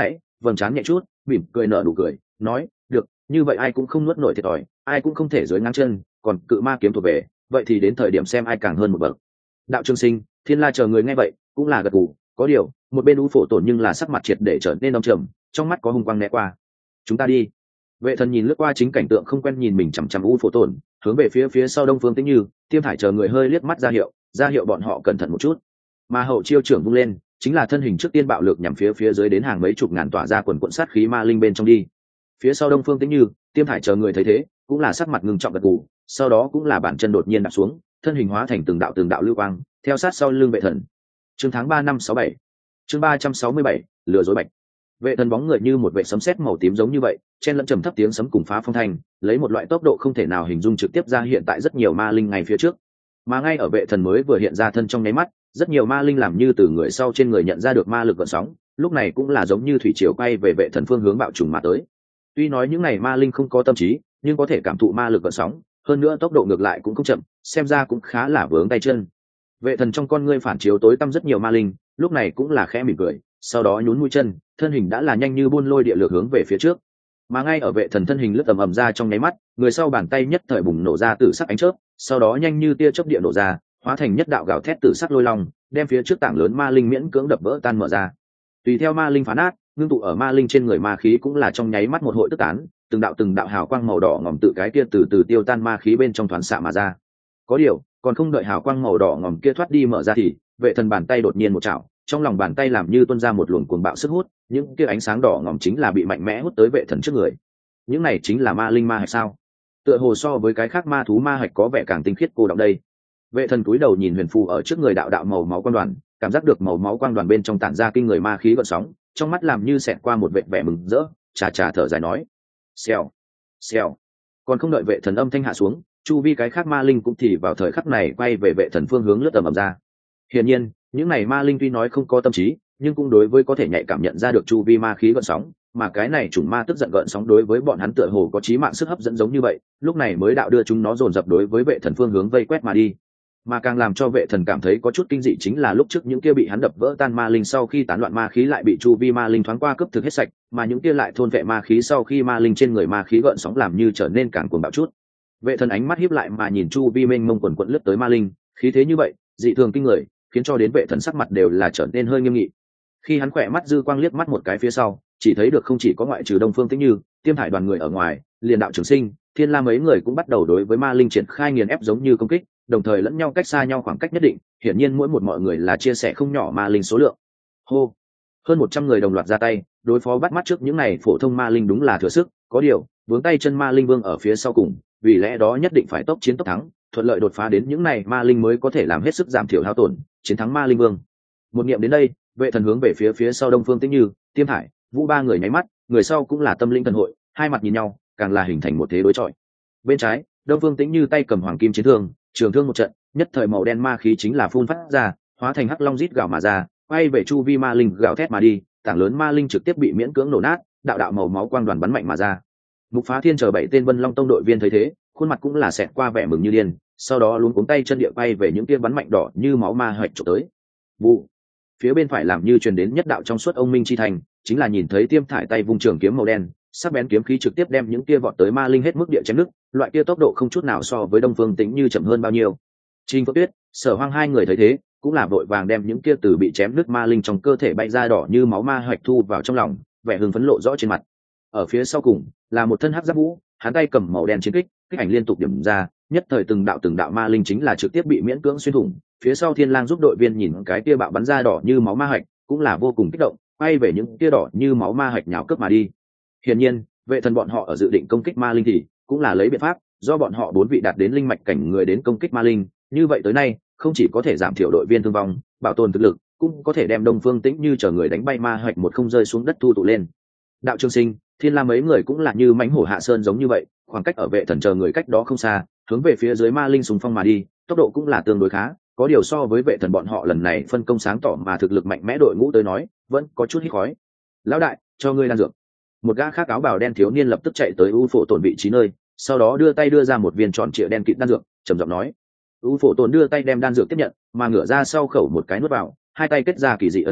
vầng trán nhẹ chút, mỉm cười nở nụ cười, nói, được, như vậy ai cũng không nuốt nổi thiệt thòi, ai cũng không thể dưới ngang chân, còn cự ma kiếm thuộc về, vậy thì đến thời điểm xem ai càng hơn một bậc. Đạo Trường Sinh, Thiên La chờ người nghe vậy, cũng là gật gù, có điều, một bên U Phổ Tổn nhưng là sắc mặt triệt để trở nên đông trầm, trong mắt có hung quang né qua. Chúng ta đi. Vệ Thần nhìn lướt qua chính cảnh tượng không quen nhìn mình chằm chằm U Phổ Tổn, hướng về phía sau Đông Phương Tĩnh Như, Tiêm Thải chờ người hơi liếc mắt ra hiệu bọn họ cẩn thận một chút. Mà hậu chiêu trưởng vung lên, chính là thân hình trước tiên bạo lực nhằm phía dưới đến hàng mấy chục ngàn tỏa ra quần quần sát khí ma linh bên trong đi. Phía sau Đông Phương Tĩnh Như, Tiêm Thải chờ người thấy thế, cũng là sắc mặt ngưng trọng gật gù, sau đó cũng là bản chân đột nhiên đạp xuống, thân hình hóa thành từng đạo lưu quang, theo sát sau lưng Vệ Thần. Chương tháng 3 năm 67. Chương 367, lừa dối bạch. Vệ Thần bóng người như một vệ sấm sét màu tím giống như vậy, chen lẫn trầm thấp tiếng sấm cùng phá phong thanh, lấy một loại tốc độ không thể nào hình dung trực tiếp ra hiện tại rất nhiều ma linh ngay phía trước. Mà ngay ở Vệ Thần mới vừa hiện ra thân trong nháy mắt, rất nhiều ma linh làm như từ người sau trên người nhận ra được ma lực gợn sóng, lúc này cũng là giống như thủy triều quay về Vệ Thần phương hướng bạo trùng mà tới. Tuy nói những này ma linh không có tâm trí, nhưng có thể cảm thụ ma lực gợn sóng, hơn nữa tốc độ ngược lại cũng không chậm, xem ra cũng khá là vướng tay chân. Vệ Thần trong con ngươi phản chiếu tối tăm rất nhiều ma linh, lúc này cũng là khẽ mỉm cười, sau đó nhún mũi chân, thân hình đã là nhanh như buôn lôi địa lược hướng về phía trước. Mà ngay ở Vệ Thần thân hình lướt ầm ra trong nháy mắt, người sau bàn tay nhất thời bùng nổ ra tử sắc ánh chớp, sau đó nhanh như tia chớp địa nổ ra, hóa thành nhất đạo gào thét tử sắc lôi long, đem phía trước tảng lớn ma linh miễn cưỡng đập vỡ tan mở ra. Tùy theo ma linh phá nát, ngưng tụ ở ma linh trên người ma khí cũng là trong nháy mắt một hội tức tán, từng đạo hào quang màu đỏ ngòm tự cái kia từ tiêu tan ma khí bên trong thoáng xạ mà ra. Có điều, còn không đợi hào quang màu đỏ ngòm kia thoát đi mở ra thì Vệ Thần bàn tay đột nhiên một chảo, trong lòng bàn tay làm như tuôn ra một luồng cuồng bạo sức hút, những kia ánh sáng đỏ ngòm chính là bị mạnh mẽ hút tới Vệ Thần trước người. Những này chính là ma linh ma hạch sao? Tựa hồ so với cái khác ma thú ma hạch có vẻ càng tinh khiết cô đọng đây. Vệ Thần cúi đầu nhìn huyền phù ở trước người đạo màu máu quang đoàn, cảm giác được màu máu quang đoàn bên trong tản ra kinh người ma khí gợn sóng, trong mắt làm như xẹt qua một vẻ mừng rỡ, chà thở dài nói: "Xèo, xèo." Còn không đợi Vệ Thần âm thanh hạ xuống, chu vi cái khác ma linh cũng thì vào thời khắc này quay về Vệ Thần phương hướng lướt ầm ra. Hiển nhiên, những này ma linh tuy nói không có tâm trí, nhưng cũng đối với có thể nhạy cảm nhận ra được chu vi ma khí gợn sóng, mà cái này chủng ma tức giận gợn sóng đối với bọn hắn tựa hồ có chí mạng sức hấp dẫn giống như vậy, lúc này mới đạo đưa chúng nó dồn dập đối với Vệ Thần phương hướng vây quét mà đi. Mà càng làm cho Vệ Thần cảm thấy có chút kinh dị chính là lúc trước những kia bị hắn đập vỡ tan ma linh sau khi tán loạn ma khí lại bị chu vi ma linh thoáng qua cướp thực hết sạch, mà những kia lại thôn vệ ma khí sau khi ma linh trên người ma khí gợn sóng làm như trở nên càng cuồng bạo chút. Vệ Thần ánh mắt híp lại mà nhìn chu vi mênh mông quần quận lướt tới ma linh, khí thế như vậy, dị thường kinh người, khiến cho đến Vệ Thần sắc mặt đều là trở nên hơi nghiêm nghị. Khi hắn khỏe mắt dư quang liếc mắt một cái phía sau, chỉ thấy được không chỉ có ngoại trừ Đông Phương Tĩnh Như, Tiêm Thải đoàn người ở ngoài, liền Đạo Trường Sinh, Thiên La mấy người cũng bắt đầu đối với ma linh triển khai nghiền ép giống như công kích, đồng thời lẫn nhau cách xa nhau khoảng cách nhất định, hiển nhiên mỗi một mọi người là chia sẻ không nhỏ ma linh số lượng. Hô, hơn 100 người đồng loạt ra tay, đối phó bắt mắt trước những này phổ thông ma linh đúng là thừa sức, có điều, vướng tay chân ma linh vương ở phía sau cùng, vì lẽ đó nhất định phải tốc chiến tốc thắng, thuận lợi đột phá đến những này ma linh mới có thể làm hết sức giảm thiểu hao tổn, chiến thắng ma linh vương. Một niệm đến đây, Vệ Thần hướng về phía sau Đông Phương Tĩnh Như, Tiêm Thải, Vũ ba người nháy mắt, người sau cũng là tâm linh thần hội, hai mặt nhìn nhau, càng là hình thành một thế đối chọi. Bên trái, Đông Phương Tĩnh Như tay cầm hoàng kim chiến thương, trường thương một trận, nhất thời màu đen ma khí chính là phun phát ra, hóa thành hắc long rít gào mà ra, quay về chu vi ma linh gào thét mà đi, tảng lớn ma linh trực tiếp bị miễn cưỡng nổ nát, đạo màu máu quang đoàn bắn mạnh mà ra. Mục Phá Thiên chờ 7 tên Vân Long tông đội viên thấy thế, khuôn mặt cũng là xẹt qua vẻ mừng như điên, sau đó luống cuống tay chân địa bay về những kia bắn mạnh đỏ như máu ma hạch chụp tới. Vụ. Phía bên phải làm như truyền đến nhất đạo trong suốt ông minh chi thành, chính là nhìn thấy Tiêm Thải tay vung trường kiếm màu đen, sắc bén kiếm khí trực tiếp đem những kia vọt tới ma linh hết mức địa chém nứt, loại kia tốc độ không chút nào so với Đông Phương Tĩnh Như chậm hơn bao nhiêu. Trình Phượng Tuyết, Sở Hoang hai người thấy thế, cũng là vội vàng đem những kia từ bị chém nứt ma linh trong cơ thể bay ra đỏ như máu ma hạch thu vào trong lòng, vẻ hưng phấn lộ rõ trên mặt. Ở phía sau cùng là một thân hắc giáp vũ, hắn tay cầm màu đen chiến kích, kích ảnh liên tục điểm ra, nhất thời từng đạo ma linh chính là trực tiếp bị miễn cưỡng xuyên thủng. Phía sau Thiên Lang giúp đội viên nhìn cái kia bạo bắn ra đỏ như máu ma hạch, cũng là vô cùng kích động, quay về những kia đỏ như máu ma hạch nhào cướp mà đi. Hiển nhiên, Vệ Thần bọn họ ở dự định công kích ma linh thì cũng là lấy biện pháp, do bọn họ 4 vị đạt đến linh mạch cảnh người đến công kích ma linh, như vậy tới nay, không chỉ có thể giảm thiểu đội viên thương vong, bảo tồn thực lực, cũng có thể đem Đông Phương Tĩnh Như chờ người đánh bay ma hạch một không rơi xuống đất thu tụ lên. Đạo Trường Sinh, Thiên La mấy người cũng là như mãnh hổ hạ sơn giống như vậy, khoảng cách ở Vệ Thần chờ người cách đó không xa, hướng về phía dưới ma linh xung phong mà đi, tốc độ cũng là tương đối khá, có điều so với Vệ Thần bọn họ lần này phân công sáng tỏ mà thực lực mạnh mẽ đội ngũ tới nói, vẫn có chút hít khói. Lão đại, cho ngươi đan dược. Một gã khác áo bào đen thiếu niên lập tức chạy tới U Phổ Tổn vị trí nơi, sau đó đưa ra một viên tròn trịa đen kịt đan dược, trầm giọng nói. U Phổ Tổn đưa tay đem đan dược tiếp nhận, mà ngửa ra sau khẩu một cái nuốt vào, hai tay kết ra kỳ dị ấn kết,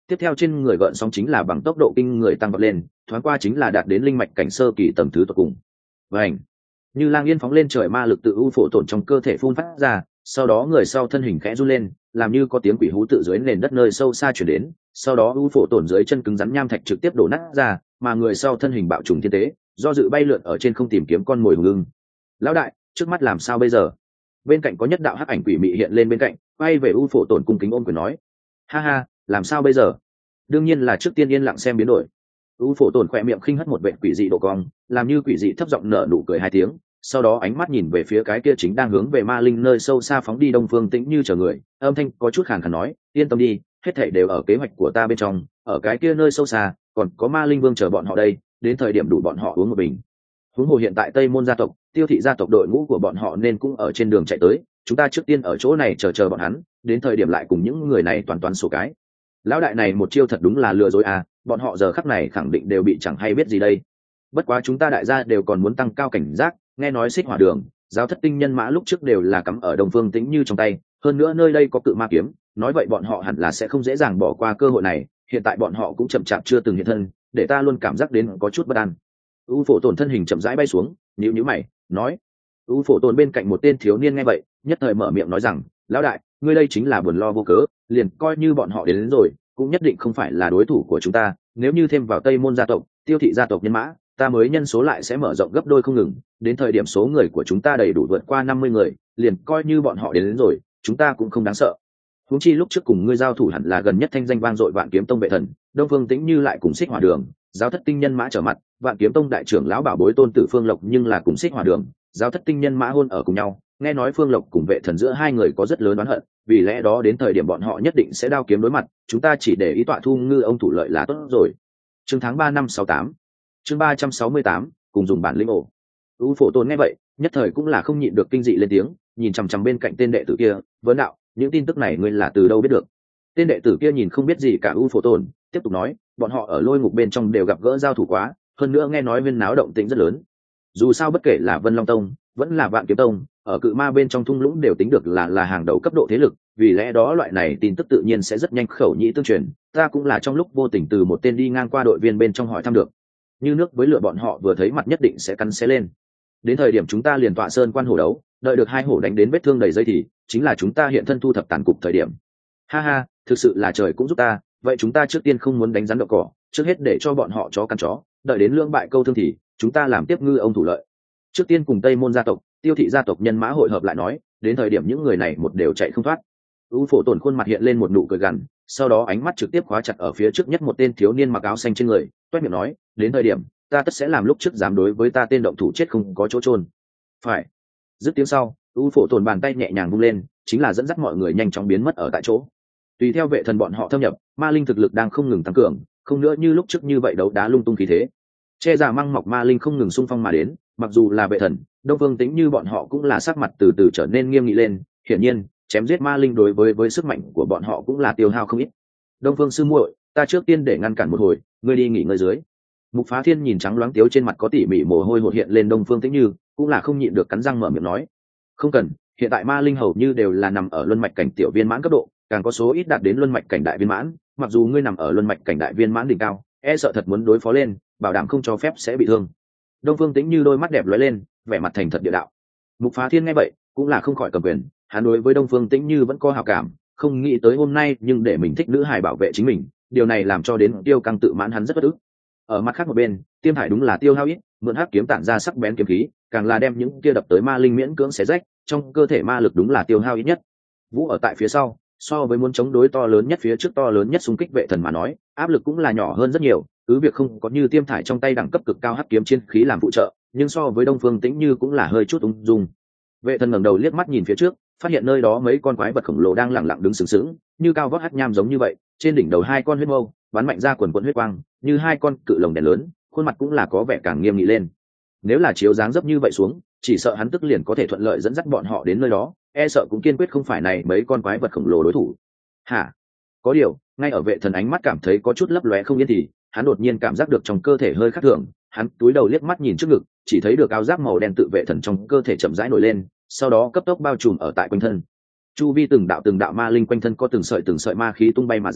tiếp theo trên người gợn sóng chính là bằng tốc độ kinh người tăng vọt lên, thoáng qua chính là đạt đến linh mạch cảnh sơ kỳ tầng thứ tột cùng. Vành, như lang yên phóng lên trời, ma lực tự u phổ tổn trong cơ thể phun phát ra, sau đó người sau thân hình khẽ run lên, làm như có tiếng quỷ hú tự dưới nền đất nơi sâu xa chuyển đến, sau đó u phổ tổn dưới chân cứng rắn nham thạch trực tiếp đổ nát ra, mà người sau thân hình bạo trùng thiên tế, do dự bay lượn ở trên không tìm kiếm con mồi hùng ưng. Lão đại, trước mắt làm sao bây giờ? Bên cạnh có nhất đạo hắc ảnh quỷ mị hiện lên bên cạnh, quay về u phổ tổn cung kính ôm quyền nói: ha ha, làm sao bây giờ? Đương nhiên là trước tiên yên lặng xem biến đổi. U phổ tổn khỏe miệng khinh hất một vệt quỷ dị độ cong, làm như quỷ dị thấp giọng nở nụ cười hai tiếng, sau đó ánh mắt nhìn về phía cái kia chính đang hướng về ma linh nơi sâu xa phóng đi Đông Phương Tĩnh Như chờ người, âm thanh có chút khàn khàn nói: yên tâm đi, hết thảy đều ở kế hoạch của ta bên trong, ở cái kia nơi sâu xa còn có ma linh vương chờ bọn họ đây, đến thời điểm đủ bọn họ uống một bình. Huống hồ hiện tại Tây Môn gia tộc, Tiêu thị gia tộc đội ngũ của bọn họ nên cũng ở trên đường chạy tới, chúng ta trước tiên ở chỗ này chờ bọn hắn, đến thời điểm lại cùng những người này toàn sổ cái. Lão đại này một chiêu thật đúng là lừa dối à, bọn họ giờ khắc này khẳng định đều bị chẳng hay biết gì đây. Bất quá chúng ta đại gia đều còn muốn tăng cao cảnh giác, nghe nói Xích Hỏa Đường, Giáo Thất tinh nhân mã lúc trước đều là cắm ở Đông Phương Tĩnh Như trong tay, hơn nữa nơi đây có cự ma kiếm, nói vậy bọn họ hẳn là sẽ không dễ dàng bỏ qua cơ hội này, hiện tại bọn họ cũng chậm chạp chưa từng hiện thân, để ta luôn cảm giác đến có chút bất an. U phổ tổn thân hình chậm rãi bay xuống, nhíu mày nói. U phổ tổn bên cạnh một tên thiếu niên nghe vậy, nhất thời mở miệng nói rằng: lão đại, ngươi đây chính là buồn lo vô cớ, liền coi như bọn họ đến rồi cũng nhất định không phải là đối thủ của chúng ta, nếu như thêm vào Tây Môn gia tộc, Tiêu thị gia tộc nhân mã, ta mới nhân số lại sẽ mở rộng gấp đôi không ngừng, đến thời điểm số người của chúng ta đầy đủ vượt qua 50 người, liền coi như bọn họ đến rồi chúng ta cũng không đáng sợ. Huống chi lúc trước cùng ngươi giao thủ hẳn là gần nhất thanh danh vang dội Vạn Kiếm Tông vệ thần, Đông Phương Tĩnh Như lại cùng Xích Hỏa Đường, Giáo Thất tinh nhân mã trở mặt, Vạn Kiếm Tông đại trưởng lão bảo bối Tôn tử Phương Lộc nhưng là cùng Xích Hỏa Đường, Giáo Thất tinh nhân mã hôn ở cùng nhau, nghe nói Phương Lộc cùng vệ thần giữa hai người có rất lớn oán hận, vì lẽ đó đến thời điểm bọn họ nhất định sẽ đao kiếm đối mặt, chúng ta chỉ để ý tọa thu ngư ông thủ lợi là tốt rồi. Chương tháng 3 năm 68. Chương 368, cùng dùng bản lĩnh ổ. U phổ tổn nghe vậy, nhất thời cũng là không nhịn được kinh dị lên tiếng, nhìn chằm chằm bên cạnh tên đệ tử kia, vấn đạo: những tin tức này ngươi là từ đâu biết được? Tên đệ tử kia nhìn không biết gì cả U phổ tổn, tiếp tục nói: bọn họ ở lôi ngục bên trong đều gặp gỡ giao thủ quá, hơn nữa nghe nói viên náo động tĩnh rất lớn. Dù sao bất kể là Vân Long Tông vẫn là Vạn Kiếm Tông, ở cự ma bên trong thung lũng đều tính được là hàng đầu cấp độ thế lực, vì lẽ đó loại này tin tức tự nhiên sẽ rất nhanh khẩu nhĩ tương truyền, ta cũng là trong lúc vô tình từ một tên đi ngang qua đội viên bên trong hỏi thăm được. Như nước với lửa, bọn họ vừa thấy mặt nhất định sẽ cắn xé lên. Đến thời điểm chúng ta liền tọa sơn quan hổ đấu, đợi được hai hổ đánh đến vết thương đầy dây thì chính là chúng ta hiện thân thu thập tàn cục thời điểm. Ha ha, thực sự là trời cũng giúp ta, vậy chúng ta trước tiên không muốn đánh rắn đậu cỏ, trước hết để cho bọn họ chó cắn chó, đợi đến lưỡng bại câu thương thì chúng ta làm tiếp ngư ông thủ lợi. Trước tiên cùng Tây Môn gia tộc, Tiêu thị gia tộc nhân mã hội hợp lại nói, đến thời điểm những người này một đều chạy không thoát. U phổ tổn khuôn mặt hiện lên một nụ cười gằn, sau đó ánh mắt trực tiếp khóa chặt ở phía trước nhất một tên thiếu niên mặc áo xanh trên người, toét miệng nói: đến thời điểm ta tất sẽ làm lúc trước dám đối với ta tên động thủ chết không có chỗ chôn. Phải. Dứt tiếng sau, U phổ tổn bàn tay nhẹ nhàng vung lên, chính là dẫn dắt mọi người nhanh chóng biến mất ở tại chỗ. Tùy theo vệ thần bọn họ thâm nhập, ma linh thực lực đang không ngừng tăng cường, không nữa như lúc trước như vậy đấu đá lung tung khí thế. Che giả măng mọc ma linh không ngừng xung phong mà đến, mặc dù là vệ thần, Đông Phương Tĩnh Như bọn họ cũng là sắc mặt từ từ trở nên nghiêm nghị lên, hiển nhiên chém giết ma linh đối với sức mạnh của bọn họ cũng là tiêu hao không ít. Đông Phương sư muội, ta trước tiên để ngăn cản một hồi, ngươi đi nghỉ ngơi dưới. Mục Phá Thiên nhìn trắng loáng tiếu trên mặt có tỉ mỉ mồ hôi hột hiện lên Đông Phương Tĩnh Như, cũng là không nhịn được cắn răng mở miệng nói: không cần, hiện tại ma linh hầu như đều là nằm ở luân mạch cảnh tiểu viên mãn cấp độ, càng có số ít đạt đến luân mạch cảnh đại viên mãn, mặc dù ngươi nằm ở luân mạch cảnh đại viên mãn đỉnh cao, e sợ thật muốn đối phó lên, bảo đảm không cho phép sẽ bị thương. Đông Phương Tĩnh Như đôi mắt đẹp lóe lên, vẻ mặt thành thật địa đạo. Mục Phá Thiên nghe vậy cũng là không khỏi cầm quyền, hắn đối với Đông Phương Tĩnh Như vẫn có hảo cảm, không nghĩ tới hôm nay nhưng để mình thích nữ hài bảo vệ chính mình, điều này làm cho đến Tiêu Căng tự mãn hắn rất bất ức. Ở mặt khác một bên, Tiêm Hải đúng là tiêu hao ít, mượn hắc kiếm tản ra sắc bén kiếm khí, càng là đem những kia đập tới ma linh miễn cưỡng xé rách, trong cơ thể ma lực đúng là tiêu hao ít nhất. Vũ ở tại phía sau, so với muốn chống đối to lớn nhất phía trước to lớn nhất xung kích vệ thần mà nói, áp lực cũng là nhỏ hơn rất nhiều, cứ việc không có như Tiêm Thải trong tay đẳng cấp cực cao hắc kiếm chiến khí làm phụ trợ, nhưng so với Đông Phương Tĩnh Như cũng là hơi chút ung dung. Vệ thần ngẩng đầu liếc mắt nhìn phía trước, phát hiện nơi đó mấy con quái vật khổng lồ đang lẳng lặng đứng sừng sững, như cao vót hắc nham giống như vậy, trên đỉnh đầu hai con huyết mâu bắn mạnh ra quần quần huyết quang, như hai con cự lồng đèn lớn, khuôn mặt cũng là có vẻ càng nghiêm nghị lên. Nếu là chiếu dáng dấp như vậy xuống, chỉ sợ hắn tức liền có thể thuận lợi dẫn dắt bọn họ đến nơi đó, e sợ cũng kiên quyết không phải này mấy con quái vật khổng lồ đối thủ. Hả? Có điều, ngay ở vệ thần ánh mắt cảm thấy có chút lấp lóe không yên thì, hắn đột nhiên cảm giác được trong cơ thể hơi khác thường, hắn túi đầu liếc mắt nhìn trước ngực, chỉ thấy được áo giáp màu đen tự vệ thần trong cơ thể chậm rãi nổi lên, sau đó cấp tốc bao trùm ở tại quanh thân. Chu vi từng đạo ma linh quanh thân có từng sợi ma khí tung bay mà ra,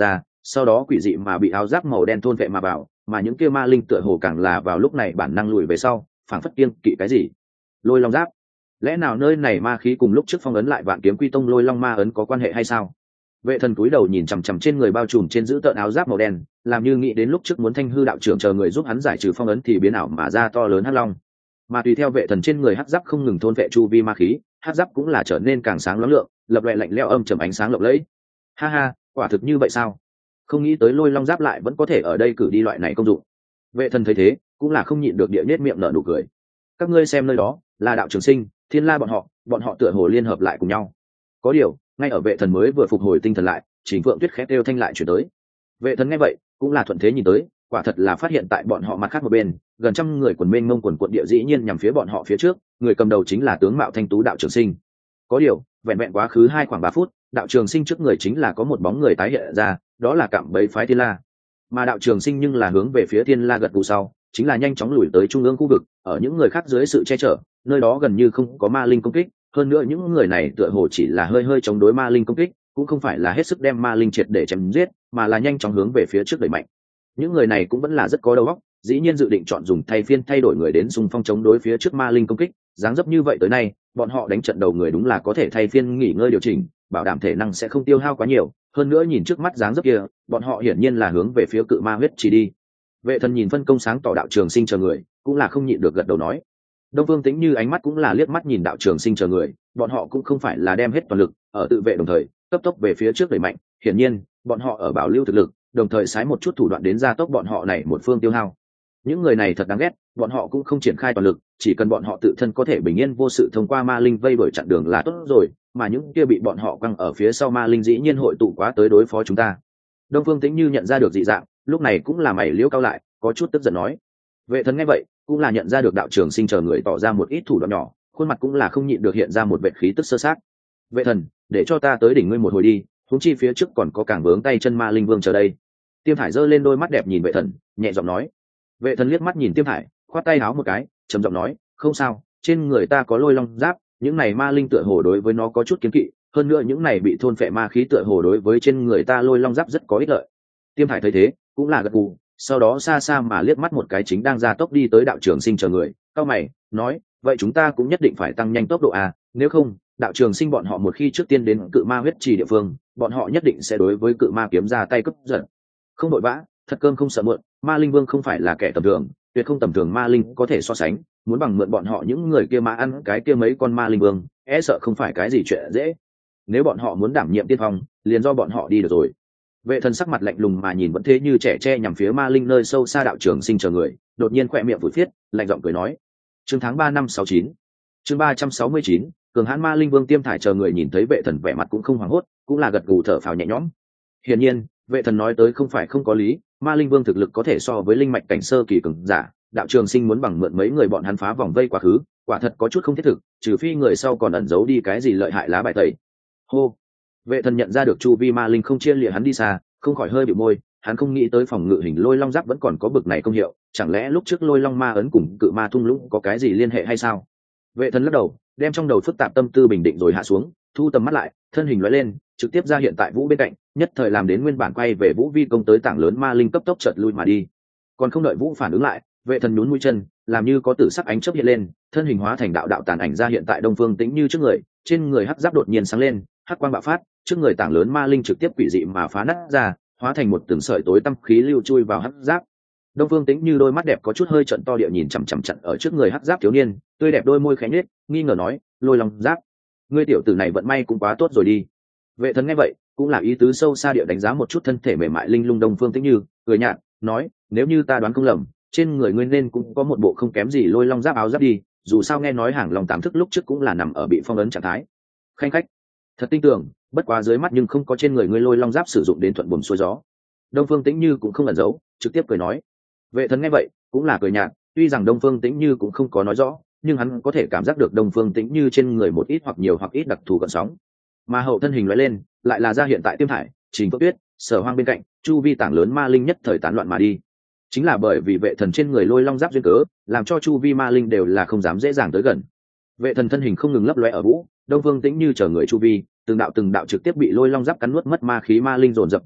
sau đó quỷ dị mà bị áo giáp màu đen thôn vệ mà vào, mà những kia ma linh tựa hồ càng là vào lúc này bản năng lùi về sau, phảng phất kiêng kỵ cái gì. Lôi long giáp, lẽ nào nơi này ma khí cùng lúc trước phong ấn lại Vạn Kiếm Quy Tông lôi long ma ấn có quan hệ hay sao? Vệ thần cúi đầu nhìn chằm chằm trên người bao trùm trên giữ tợn áo giáp màu đen, làm như nghĩ đến lúc trước muốn Thanh Hư đạo trưởng chờ người giúp hắn giải trừ phong ấn thì biến ảo mà ra to lớn hắc long. Mà tùy theo vệ thần trên người hắc giáp không ngừng thôn vệ chu vi ma khí, hắc giáp cũng là trở nên càng sáng lóa lượng, lập loè lạnh lẽo âm trầm ánh sáng lộng lẫy. Ha ha, quả thực như vậy sao? Không nghĩ tới lôi long giáp lại vẫn có thể ở đây cử đi loại này công dụng. Vệ thần thấy thế cũng là không nhịn được địa nết miệng nở nụ cười. Các ngươi xem nơi đó, là đạo trường sinh, Thiên La bọn họ tựa hồ liên hợp lại cùng nhau. Có điều, ngay ở vệ thần mới vừa phục hồi tinh thần lại, Trình Phượng Tuyết khẽ kêu thanh lại chuyển tới. Vệ thần nghe vậy cũng là thuận thế nhìn tới, quả thật là phát hiện tại bọn họ mặt khác một bên, gần trăm người quần mênh mông quần quận địa dĩ nhiên nhằm phía bọn họ phía trước, người cầm đầu chính là tướng mạo thanh tú đạo trường sinh. Có điều, vẹn vẹn quá khứ khoảng 3 phút, đạo trường sinh trước người chính là có một bóng người tái hiện ra, đó là cạm bẫy phái Thiên La. Mà đạo trường sinh nhưng là hướng về phía Thiên La gật gù sau, chính là nhanh chóng lùi tới trung ương khu vực, ở những người khác dưới sự che chở, nơi đó gần như không có ma linh công kích, hơn nữa những người này tựa hồ chỉ là hơi chống đối ma linh công kích, cũng không phải là hết sức đem ma linh triệt để chém giết, mà là nhanh chóng hướng về phía trước đẩy mạnh. Những người này cũng vẫn là rất có đầu óc, dĩ nhiên dự định chọn dùng thay đổi người đến xung phong chống đối phía trước ma linh công kích, dáng dấp như vậy tới nay, bọn họ đánh trận đầu người đúng là có thể thay phiên nghỉ ngơi điều chỉnh, bảo đảm thể năng sẽ không tiêu hao quá nhiều, hơn nữa nhìn trước mắt dáng dấp kia, bọn họ hiển nhiên là hướng về phía cự ma huyết chỉ đi. Vệ thần nhìn phân công sáng tỏ đạo trường sinh chờ người, cũng là không nhịn được gật đầu nói. Đông Phương Tĩnh Như ánh mắt cũng là liếc mắt nhìn đạo trường sinh chờ người, bọn họ cũng không phải là đem hết toàn lực, ở tự vệ đồng thời, cấp tốc về phía trước đẩy mạnh, hiển nhiên, bọn họ ở bảo lưu thực lực, đồng thời xái một chút thủ đoạn đến gia tốc bọn họ này một phương tiêu hao. Những người này thật đáng ghét, bọn họ cũng không triển khai toàn lực, chỉ cần bọn họ tự thân có thể bình yên vô sự thông qua ma linh vây đuổi chặn đường là tốt rồi, mà những kia bị bọn họ quăng ở phía sau ma linh dĩ nhiên hội tụ quá tới đối phó chúng ta. Đông Phương Tĩnh Như nhận ra được dị dạng, lúc này cũng là mày liễu cao lại, có chút tức giận nói. Vệ thần nghe vậy cũng là nhận ra được đạo trường sinh chờ người tỏ ra một ít thủ đoạn nhỏ, khuôn mặt cũng là không nhịn được hiện ra một vệ khí tức sơ sát. Vệ thần, để cho ta tới đỉnh ngươi một hồi đi, huống chi phía trước còn có cảng vướng tay chân ma linh vương chờ đây. Tiêm Thải giơ lên đôi mắt đẹp nhìn vệ thần, nhẹ giọng nói. Vệ thần liếc mắt nhìn Tiêm Thải, khoát tay áo một cái, trầm giọng nói, không sao, trên người ta có lôi long giáp, những này ma linh tựa hồ đối với nó có chút kiến kỵ, hơn nữa những này bị thôn phệ ma khí tựa hồ đối với trên người ta lôi long giáp rất có ích lợi. Tiêm Thải thấy thế cũng là gật gù, sau đó xa xa mà liếc mắt một cái chính đang ra tốc đi tới đạo trường sinh chờ người, cao mày nói, vậy chúng ta cũng nhất định phải tăng nhanh tốc độ à, nếu không đạo trường sinh bọn họ một khi trước tiên đến cự ma huyết trì địa phương, bọn họ nhất định sẽ đối với cự ma kiếm ra tay cướp giật. Không đội vã, thật cơm không sợ mượn, ma linh vương không phải là kẻ tầm thường, tuyệt không tầm thường ma linh có thể so sánh, muốn bằng mượn bọn họ những người kia mà ăn cái kia mấy con ma linh vương, e sợ không phải cái gì chuyện dễ. Nếu bọn họ muốn đảm nhiệm tiên phong, liền do bọn họ đi được rồi. Vệ thần sắc mặt lạnh lùng mà nhìn vẫn thế như trẻ tre nhằm phía ma linh nơi sâu xa đạo trường sinh chờ người, đột nhiên khỏe miệng phủi phiết, lạnh giọng cười nói. Chương tháng 3 năm 69, chương 369, cường hãn ma linh vương Tiêm Thải chờ người nhìn thấy vệ thần vẻ mặt cũng không hoảng hốt, cũng là gật gù thở phào nhẹ nhõm. Hiển nhiên, vệ thần nói tới không phải không có lý, ma linh vương thực lực có thể so với linh mạch cảnh sơ kỳ cường giả, đạo trường sinh muốn bằng mượn mấy người bọn hắn phá vòng vây quá khứ, quả thật có chút không thiết thực, trừ phi người sau còn ẩn giấu đi cái gì lợi hại lá bài tẩy. Hô. Vệ thần nhận ra được chu vi ma linh không chia lìa hắn đi xa, không khỏi hơi bị môi, hắn không nghĩ tới phòng ngự hình lôi long giáp vẫn còn có bực này công hiệu, chẳng lẽ lúc trước lôi long ma ấn cùng cự ma thung lũng có cái gì liên hệ hay sao? Vệ thần lắc đầu, đem trong đầu phức tạp tâm tư bình định rồi hạ xuống, thu tầm mắt lại, thân hình lóe lên, trực tiếp ra hiện tại Vũ bên cạnh, nhất thời làm đến nguyên bản quay về Vũ vi công tới tảng lớn ma linh cấp tốc chợt lui mà đi. Còn không đợi Vũ phản ứng lại, vệ thần nhún mũi chân, làm như có tử sắc ánh chớp hiện lên, thân hình hóa thành đạo đạo tàn ảnh ra hiện tại Đông Phương Tĩnh Như trước người, trên người hắc giáp đột nhiên sáng lên, hắc quang bạo phát, trước người tảng lớn ma linh trực tiếp quỷ dị mà phá nát ra, hóa thành một từng sợi tối tăm khí lưu chui vào hắc giáp. Đông Phương Tĩnh Như đôi mắt đẹp có chút hơi trận to địa nhìn chằm chằm chặn ở trước người hắc giáp thiếu niên, tươi đẹp đôi môi khẽ nhếch, nghi ngờ nói, lôi long giáp, ngươi tiểu tử này vận may cũng quá tốt rồi đi. Vệ thần nghe vậy cũng là ý tứ sâu xa địa đánh giá một chút thân thể mềm mại linh lung Đông Phương Tĩnh Như, cười nhạt nói, nếu như ta đoán không lầm, trên người ngươi nên cũng có một bộ không kém gì lôi long giáp áo giáp đi, dù sao nghe nói hàng long tám thức lúc trước cũng là nằm ở bị phong ấn trạng thái. Khanh khách, thật tin tưởng, bất quá dưới mắt nhưng không có trên người ngươi lôi long giáp sử dụng đến thuận buồm xuôi gió. Đông Phương Tĩnh Như cũng không ẩn giấu, trực tiếp cười nói. Vệ thần nghe vậy cũng là cười nhạt, tuy rằng Đông Phương Tĩnh Như cũng không có nói rõ, nhưng hắn có thể cảm giác được Đông Phương Tĩnh Như trên người một ít hoặc nhiều hoặc ít đặc thù gợn sóng. Mà hậu thân hình lóe lên, lại là ra hiện tại Tiêm Thải, Trình Phượng Tuyết, Sở Hoang bên cạnh, chu vi tảng lớn ma linh nhất thời tán loạn mà đi. Chính là bởi vì vệ thần trên người lôi long giáp duyên cớ, làm cho chu vi ma linh đều là không dám dễ dàng tới gần. Vệ thần thân hình không ngừng lấp lóe ở Vũ, Đông Phương Tĩnh Như chờ người chu vi, từng đạo trực tiếp bị lôi long giáp cắn nuốt mất ma khí ma linh dồn dập tán loạn,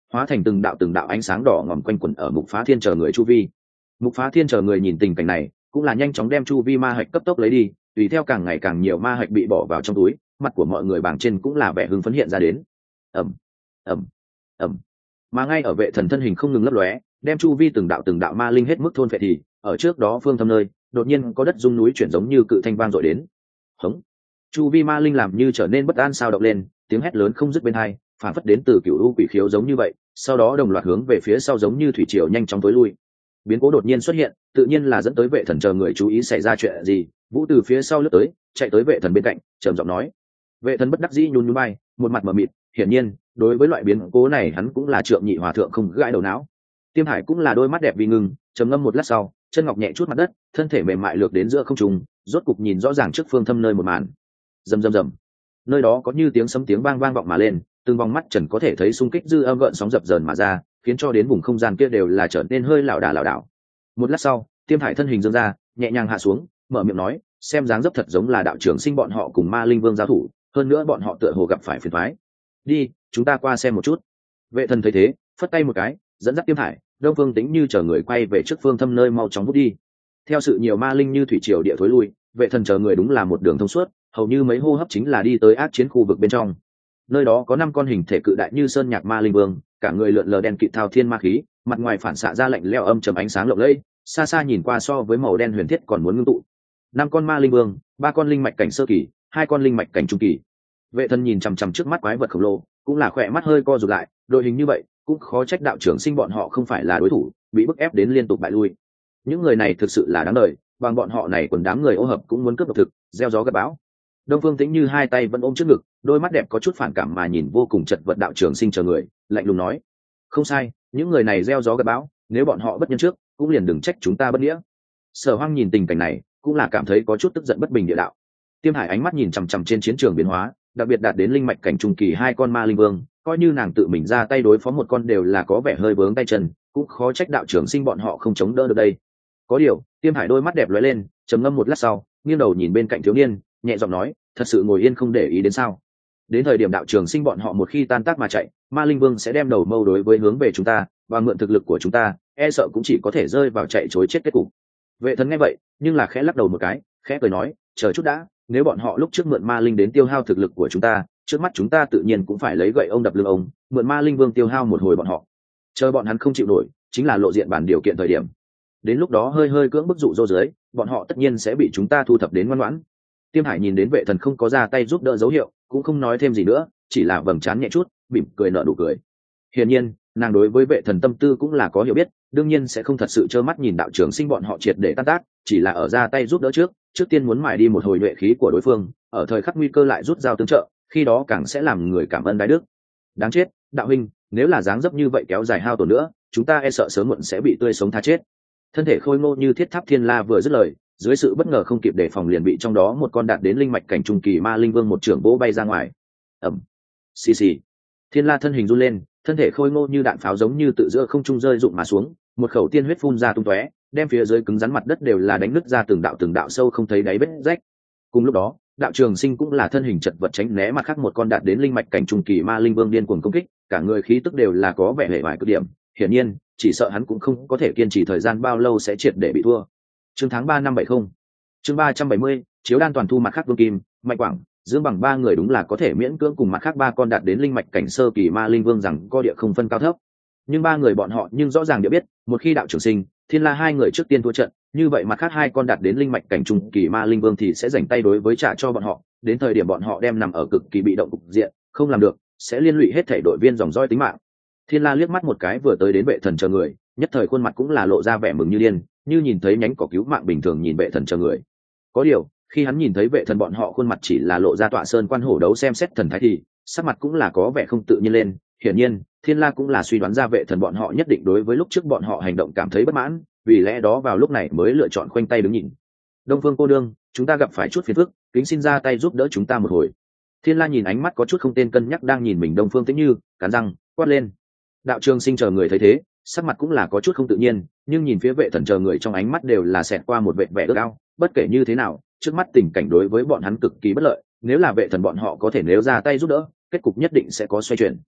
hóa thành từng đạo ánh sáng đỏ ngòm quanh quẩn ở Mục Phá Thiên chờ người chu vi. Mục Phá Thiên chờ người nhìn tình cảnh này cũng là nhanh chóng đem chu vi ma hạch cấp tốc lấy đi, tùy theo càng ngày càng nhiều ma hạch bị bỏ vào trong túi, mặt của mọi người bảng trên cũng là vẻ hưng phấn hiện ra đến. ầm ầm ầm mà ngay ở Vệ Thần thân hình không ngừng lấp lóe, đem chu vi từng đạo ma linh hết mức thôn phệ thì ở trước đó phương thâm nơi đột nhiên có đất rung núi chuyển giống như cự thanh vang dội đến. Hống! Chu vi ma linh làm như trở nên bất an sao động lên, tiếng hét lớn không dứt bên tai, phản phất đến từ cựu u quỷ khiếu giống như vậy, sau đó đồng loạt hướng về phía sau giống như thủy triều nhanh chóng tối lui. Biến cố đột nhiên xuất hiện, tự nhiên là dẫn tới Vệ Thần chờ người chú ý xảy ra chuyện gì. Vũ từ phía sau lướt tới, chạy tới Vệ Thần bên cạnh, trầm giọng nói. Vệ Thần bất đắc dĩ nhún nhún vai, một mặt mờ mịt, hiển nhiên, đối với loại biến cố này hắn cũng là trượng nhị hòa thượng không gãi đầu não. Tiêm Hải cũng là đôi mắt đẹp vì ngừng, trầm ngâm một lát sau, chân ngọc nhẹ chút mặt đất, thân thể mềm mại lược đến giữa không trung, rốt cục nhìn rõ ràng trước phương thâm nơi một màn. Rầm rầm rầm. Nơi đó có như tiếng sấm tiếng vang vang vọng mà lên, từng vòng mắt trần có thể thấy xung kích dư âm gợn sóng dập dờn mà ra, khiến cho đến vùng không gian kia đều là trở nên hơi lảo đảo. Một lát sau, Tiêm Hải thân hình dương ra, nhẹ nhàng hạ xuống, mở miệng nói, xem dáng dấp thật giống là đạo trưởng sinh bọn họ cùng Ma Linh Vương giao thủ, hơn nữa bọn họ tựa hồ gặp phải phiền toái. Đi, chúng ta qua xem một chút. Vệ Thần thấy thế, phất tay một cái, dẫn dắt Tiêm Hải, Đông Phương Tĩnh như chờ người quay về trước phương thâm nơi mau chóng vút đi. Theo sự nhiều ma linh như thủy triều địa thối lui, Vệ Thần chờ người đúng là một đường thông suốt, hầu như mấy hô hấp chính là đi tới ác chiến khu vực bên trong. Nơi đó có 5 con hình thể cự đại như sơn nhạc ma linh vương, cả người lượn lờ đen kịt thao thiên ma khí, mặt ngoài phản xạ ra lạnh lẽo âm trầm ánh sáng lộng lẫy, xa xa nhìn qua so với màu đen huyền thiết còn muốn ngưng tụ. 5 con ma linh vương, 3 con linh mạch cảnh sơ kỳ, 2 con linh mạch cảnh trung kỳ. Vệ Thần nhìn chằm chằm trước mắt quái vật khổng lồ, cũng là khỏe mắt hơi co rụt lại, đội hình như vậy, cũng khó trách đạo trưởng sinh bọn họ không phải là đối thủ, bị bức ép đến liên tục bại lui. Những người này thực sự là đáng đời, bằng bọn họ này quần đám người ô hợp cũng muốn cướp độc thực, gieo gió gặt bão. Đông Phương Tĩnh như hai tay vẫn ôm trước ngực, đôi mắt đẹp có chút phản cảm mà nhìn vô cùng chật vật đạo trưởng sinh chờ người, lạnh lùng nói: không sai, những người này gieo gió gặt bão, nếu bọn họ bất nhân trước, cũng liền đừng trách chúng ta bất nghĩa. Sở Hoang nhìn tình cảnh này, cũng là cảm thấy có chút tức giận bất bình địa đạo. Tiêm Hải ánh mắt nhìn chằm chằm trên chiến trường biến hóa, đặc biệt đạt đến linh mạch cảnh trung kỳ 2 con ma linh vương, coi như nàng tự mình ra tay đối phó một con đều là có vẻ hơi vướng tay chân, cũng khó trách đạo trưởng sinh bọn họ không chống đỡ được đây. Có điều, Tiêm Hải đôi mắt đẹp lóe lên, trầm ngâm một lát sau, nghiêng đầu nhìn bên cạnh thiếu niên, nhẹ giọng nói: thật sự ngồi yên không để ý đến sao? Đến thời điểm đạo trưởng sinh bọn họ một khi tan tác mà chạy, ma linh vương sẽ đem đầu mâu đối với hướng về chúng ta, và mượn thực lực của chúng ta, e sợ cũng chỉ có thể rơi vào chạy trối chết kết cục. Vệ Thần nghe vậy, nhưng là khẽ lắc đầu một cái, khẽ cười nói: chờ chút đã, nếu bọn họ lúc trước mượn ma linh đến tiêu hao thực lực của chúng ta, trước mắt chúng ta tự nhiên cũng phải lấy gậy ông đập lưng ông, mượn ma linh vương tiêu hao một hồi bọn họ. Chờ bọn hắn không chịu nổi, chính là lộ diện bản điều kiện thời điểm. Đến lúc đó hơi cưỡng bức dụ dỗ dưới, bọn họ tất nhiên sẽ bị chúng ta thu thập đến ngoan ngoãn. Tiêm Hải nhìn đến Vệ Thần không có ra tay giúp đỡ dấu hiệu, cũng không nói thêm gì nữa, chỉ là vầng trán nhẹ chút, mỉm cười nở nụ cười. Hiển nhiên, nàng đối với Vệ Thần tâm tư cũng là có hiểu biết, đương nhiên sẽ không thật sự trơ mắt nhìn đạo trưởng sinh bọn họ triệt để tan tác, chỉ là ở ra tay giúp đỡ trước tiên muốn mài đi một hồi nhuệ khí của đối phương, ở thời khắc nguy cơ lại rút dao tương trợ, khi đó càng sẽ làm người cảm ơn đái đức. Đáng chết, đạo huynh, nếu là dáng dấp như vậy kéo dài hao tổn nữa, chúng ta e sợ sớm muộn sẽ bị tươi sống tha chết. Thân thể khôi ngô như thiết tháp Thiên La vừa dứt lời, dưới sự bất ngờ không kịp đề phòng liền bị trong đó một con đạt đến linh mạch cảnh trung kỳ ma linh vương một trưởng vỗ bay ra ngoài. Ầm. Xì xì. Thiên La thân hình run lên, thân thể khôi ngô như đạn pháo giống như tự giữa không trung rơi rụng mà xuống, một khẩu tiên huyết phun ra tung tóe, đem phía dưới cứng rắn mặt đất đều là đánh nứt ra từng đạo sâu không thấy đáy vết rách. Cùng lúc đó, đạo trường sinh cũng là thân hình chật vật tránh né mặt khác một con đạt đến linh mạch cảnh trung kỳ ma linh vương điên cuồng công kích, cả người khí tức đều là có vẻ hệ vải cực điểm, hiển nhiên, chỉ sợ hắn cũng không có thể kiên trì thời gian bao lâu sẽ triệt để bị thua. Chương tháng 3 năm 70. Chương 370, chiếu đan toàn thu mặt khác Vương Kim, Mạnh Quảng, Dương Bằng ba người đúng là có thể miễn cưỡng cùng mặt khác 3 con đạt đến linh mạch cảnh sơ kỳ ma linh vương rằng có địa không phân cao thấp. Nhưng 3 người bọn họ nhưng rõ ràng địa biết, một khi đạo trường sinh, Thiên La hai người trước tiên thua trận, như vậy mặt khác 2 con đạt đến linh mạch cảnh trung kỳ ma linh vương thì sẽ giành tay đối với trả cho bọn họ, đến thời điểm bọn họ đem nằm ở cực kỳ bị động cục diện, không làm được, sẽ liên lụy hết thảy đội viên dòng dõi tính mạng. Thiên La liếc mắt một cái vừa tới đến Vệ Thần chờ người, nhất thời khuôn mặt cũng là lộ ra vẻ mừng như điên, như nhìn thấy nhánh cỏ cứu mạng bình thường nhìn Vệ Thần chờ người. Có điều, khi hắn nhìn thấy Vệ Thần bọn họ khuôn mặt chỉ là lộ ra tọa sơn quan hổ đấu xem xét thần thái thì, sắc mặt cũng là có vẻ không tự nhiên lên, hiển nhiên, Thiên La cũng là suy đoán ra Vệ Thần bọn họ nhất định đối với lúc trước bọn họ hành động cảm thấy bất mãn, vì lẽ đó vào lúc này mới lựa chọn khoanh tay đứng nhìn. Đông Phương cô đương, chúng ta gặp phải chút phiền phức, kính xin ra tay giúp đỡ chúng ta một hồi. Thiên La nhìn ánh mắt có chút không tên cân nhắc đang nhìn mình Đông Phương Tĩnh Như, cắn răng quát lên. Đạo Trường Sinh chờ người thấy thế, sắc mặt cũng là có chút không tự nhiên, nhưng nhìn phía Vệ Thần chờ người trong ánh mắt đều là xẹt qua một vẻ vẻ ước ao, bất kể như thế nào, trước mắt tình cảnh đối với bọn hắn cực kỳ bất lợi, nếu là Vệ Thần bọn họ có thể nếu ra tay giúp đỡ, kết cục nhất định sẽ có xoay chuyển.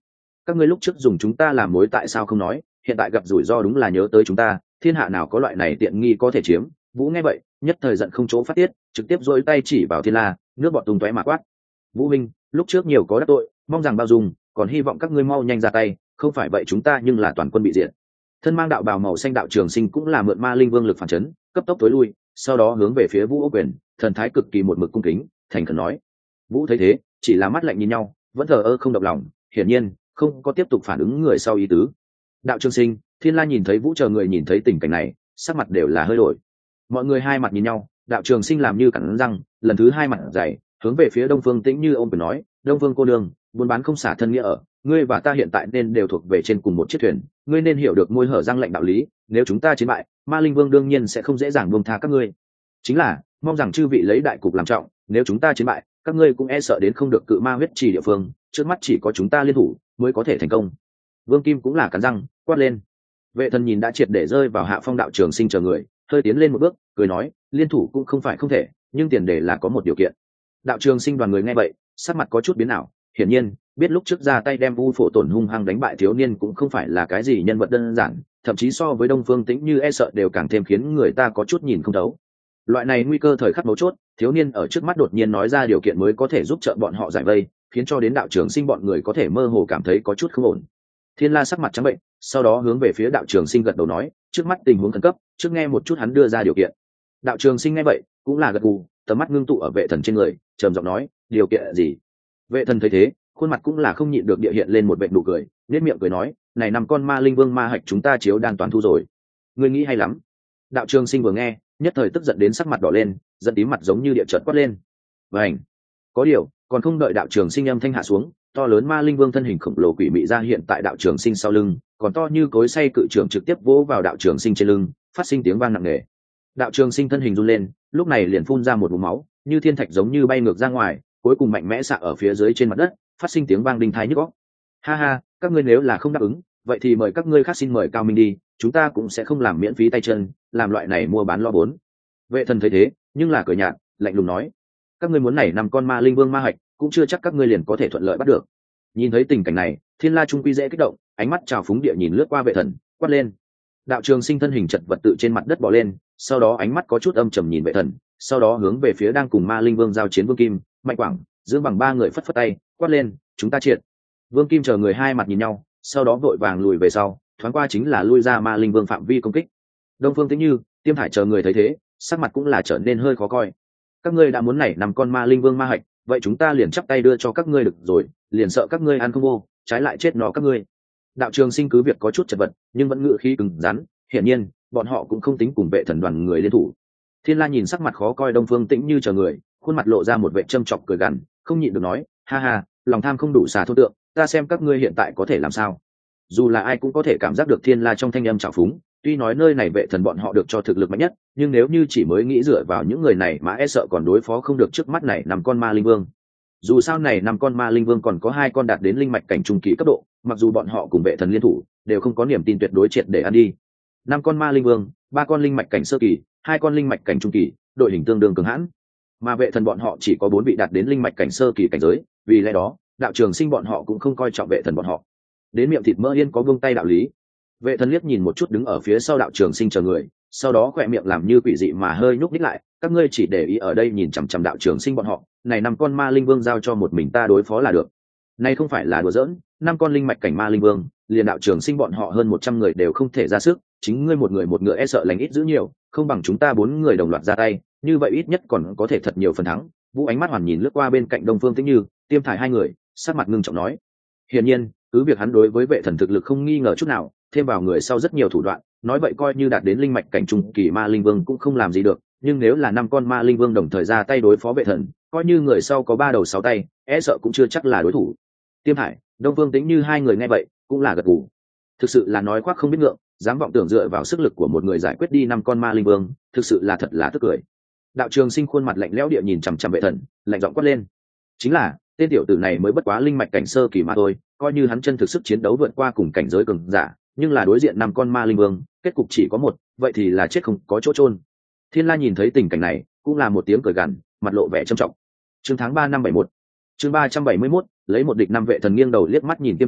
các ngươi lúc trước dùng chúng ta làm mối tại sao không nói, hiện tại gặp rủi ro đúng là nhớ tới chúng ta, thiên hạ nào có loại này tiện nghi có thể chiếm. Vũ nghe vậy nhất thời giận không chỗ phát tiết, trực tiếp dỗi tay chỉ vào Thiên La, nước bọt tung tóe mà quát: Vũ minh, lúc trước nhiều có đắc tội, mong rằng bao dung, còn hy vọng các ngươi mau nhanh ra tay, không phải vậy chúng ta nhưng là toàn quân bị diệt. Thân mang đạo bào màu xanh đạo trường sinh cũng là mượn ma linh vương lực phản chấn, cấp tốc tối lui, sau đó hướng về phía Vũ Ô Quyền, thần thái cực kỳ một mực cung kính, thành khẩn nói. Vũ thấy thế chỉ là mắt lạnh nhìn nhau, vẫn thờ ơ không động lòng, hiển nhiên không có tiếp tục phản ứng người sau ý tứ. Đạo trường sinh, Thiên La nhìn thấy Vũ chờ người nhìn thấy tình cảnh này, sắc mặt đều là hơi đổi. Mọi người hai mặt nhìn nhau, đạo trường sinh làm như cắn răng, lần thứ hai mặt dày, hướng về phía Đông Phương Tĩnh Như ôm quyền nói: Đông Phương cô nương, buôn bán không xả thân nghĩa ở, ngươi và ta hiện tại nên đều thuộc về trên cùng một chiếc thuyền, ngươi nên hiểu được môi hở răng lệnh đạo lý, nếu chúng ta chiến bại, ma linh vương đương nhiên sẽ không dễ dàng buông tha các ngươi. Chính là mong rằng chư vị lấy đại cục làm trọng, nếu chúng ta chiến bại, các ngươi cũng e sợ đến không được cự ma huyết trì địa phương, trước mắt chỉ có chúng ta liên thủ mới có thể thành công. Vương Kim cũng là cắn răng quát lên. Vệ Thần nhìn đã triệt để rơi vào hạ phong, đạo trường sinh chờ người hơi tiến lên một bước, cười nói: liên thủ cũng không phải không thể, nhưng tiền đề là có một điều kiện. Đạo trường sinh đoàn người nghe vậy sắc mặt có chút biến ảo, hiển nhiên biết lúc trước ra tay đem U Phổ Tổn hung hăng đánh bại thiếu niên cũng không phải là cái gì nhân vật đơn giản, thậm chí so với Đông Phương Tĩnh Như e sợ đều càng thêm khiến người ta có chút nhìn không thấu. Loại này nguy cơ thời khắc mấu chốt, thiếu niên ở trước mắt đột nhiên nói ra điều kiện mới có thể giúp trợ bọn họ giải vây, khiến cho đến đạo trường sinh bọn người có thể mơ hồ cảm thấy có chút không ổn. Thiên La sắc mặt trắng bệnh, sau đó hướng về phía đạo trường sinh gật đầu nói: trước mắt tình huống khẩn cấp, trước nghe một chút hắn đưa ra điều kiện. Đạo trường sinh nghe vậy cũng là gật gù, tầm mắt ngưng tụ ở Vệ Thần trên người, trầm giọng nói: điều kiện gì? Vệ Thần thấy thế khuôn mặt cũng là không nhịn được địa hiện lên một vệt nụ cười, nét miệng cười nói: này năm con ma linh vương ma hạch chúng ta chiếu đan toàn thu rồi, ngươi nghĩ hay lắm. Đạo trường sinh vừa nghe nhất thời tức giận đến sắc mặt đỏ lên, giận tím mặt giống như địa chợt quát lên. Vành, có điều còn không đợi đạo trường sinh âm thanh hạ xuống, to lớn ma linh vương thân hình khổng lồ quỷ mị ra hiện tại đạo trường sinh sau lưng, còn to như cối xay cự trường trực tiếp vỗ vào đạo trường sinh trên lưng, phát sinh tiếng vang nặng nề. Đạo trường sinh thân hình run lên, lúc này liền phun ra một ngụm máu, như thiên thạch giống như bay ngược ra ngoài, cuối cùng mạnh mẽ xạ ở phía dưới trên mặt đất, phát sinh tiếng vang đinh tai nhức óc. Ha ha, các ngươi nếu là không đáp ứng, vậy thì mời các ngươi khác xin mời Cao Minh đi, chúng ta cũng sẽ không làm miễn phí tay chân, làm loại này mua bán lo vốn. Vệ Thần thấy thế nhưng là cười nhạt, lạnh lùng nói: các ngươi muốn này năm con ma linh vương ma hạch, cũng chưa chắc các ngươi liền có thể thuận lợi bắt được. Nhìn thấy tình cảnh này, Thiên La trung quy dễ kích động, ánh mắt trào phúng địa nhìn lướt qua Vệ Thần, quát lên. Đạo trường sinh thân hình chật vật tự trên mặt đất bò lên, sau đó ánh mắt có chút âm trầm nhìn Vệ Thần, sau đó hướng về phía đang cùng ma linh vương giao chiến Vương Kim, Mạnh Quảng, Dương Bằng ba người phất phất tay, quát lên: chúng ta triệt. Vương Kim chờ người hai mặt nhìn nhau, sau đó vội vàng lùi về sau, thoáng qua chính là lui ra ma linh vương phạm vi công kích. Đông Phương Tĩnh Như, Tiêm Hải chờ người thấy thế sắc mặt cũng là trở nên hơi khó coi. Các ngươi đã muốn nảy nằm con ma linh vương ma hạch, vậy chúng ta liền chắp tay đưa cho các ngươi được rồi, liền sợ các ngươi ăn không vô, trái lại chết nó các ngươi. Đạo trường sinh cứ việc có chút chật vật nhưng vẫn ngự khí cứng rắn, hiển nhiên bọn họ cũng không tính cùng Vệ Thần đoàn người liên thủ. Thiên La nhìn sắc mặt khó coi Đông Phương Tĩnh Như chờ người, khuôn mặt lộ ra một vẻ châm chọc cười gằn, không nhịn được nói: ha ha, lòng tham không đủ xà thô tượng, ta xem các ngươi hiện tại có thể làm sao. Dù là ai cũng có thể cảm giác được Thiên La trong thanh âm trào phúng, tuy nói nơi này Vệ Thần bọn họ được cho thực lực mạnh nhất, nhưng nếu như chỉ mới nghĩ dựa vào những người này mà e sợ còn đối phó không được trước mắt này năm con ma linh vương. Dù sao này năm con ma linh vương còn có hai con đạt đến linh mạch cảnh trung kỳ cấp độ, mặc dù bọn họ cùng Vệ Thần liên thủ đều không có niềm tin tuyệt đối triệt để ăn đi. Năm con ma linh vương, ba con linh mạch cảnh sơ kỳ, hai con linh mạch cảnh trung kỳ, đội hình tương đương cường hãn, mà Vệ Thần bọn họ chỉ có 4 vị đạt đến linh mạch cảnh sơ kỳ cảnh giới, vì lẽ đó đạo trường sinh bọn họ cũng không coi trọng Vệ Thần bọn họ. Đến miệng thịt mỡ yên có buông tay đạo lý. Vệ Thần liếc nhìn một chút đứng ở phía sau đạo trường sinh chờ người, sau đó khỏe miệng làm như quỷ dị mà hơi nhúc nhích lại: các ngươi chỉ để ý ở đây nhìn chằm chằm đạo trường sinh bọn họ, này năm con ma linh vương giao cho một mình ta đối phó là được. Này không phải là đùa giỡn, năm con linh mạch cảnh ma linh vương, liền đạo trường sinh bọn họ hơn 100 người đều không thể ra sức, chính ngươi một người một ngựa e sợ lành ít dữ nhiều, không bằng chúng ta 4 người đồng loạt ra tay, như vậy ít nhất còn có thể thật nhiều phần thắng. Vũ ánh mắt hoàn nhìn lướt qua bên cạnh Đông Phương Tĩnh Như, Tiêm Thải hai người, sắc mặt ngưng trọng nói. Hiển nhiên cứ việc hắn đối với Vệ Thần thực lực không nghi ngờ chút nào, thêm vào người sau rất nhiều thủ đoạn, nói vậy coi như đạt đến linh mạch cảnh trung kỳ ma linh vương cũng không làm gì được, nhưng nếu là 5 con ma linh vương đồng thời ra tay đối phó Vệ Thần, coi như người sau có 3 đầu 6 tay, e sợ cũng chưa chắc là đối thủ. Tiêm Hải, Đông Phương Tĩnh Như hai người nghe vậy cũng là gật gù. Thực sự là nói khoác không biết ngượng, dám vọng tưởng dựa vào sức lực của một người giải quyết đi 5 con ma linh vương, thực sự là thật là tức cười. Đạo trường sinh khuôn mặt lạnh lẽo địa nhìn chằm chằm Vệ Thần, lạnh giọng quát lên: chính là tên tiểu tử này mới bất quá linh mạch cảnh sơ kỳ mà thôi, coi như hắn chân thực sức chiến đấu vượt qua cùng cảnh giới cường giả, nhưng là đối diện 5 con ma linh vương, kết cục chỉ có một, vậy thì là chết không có chỗ chôn. Thiên La nhìn thấy tình cảnh này cũng là một tiếng cười gằn, mặt lộ vẻ trầm trọng. Chương tháng 3 năm 71. Chương 371, lấy một địch 5. Vệ Thần nghiêng đầu liếc mắt nhìn Tiêm Hải,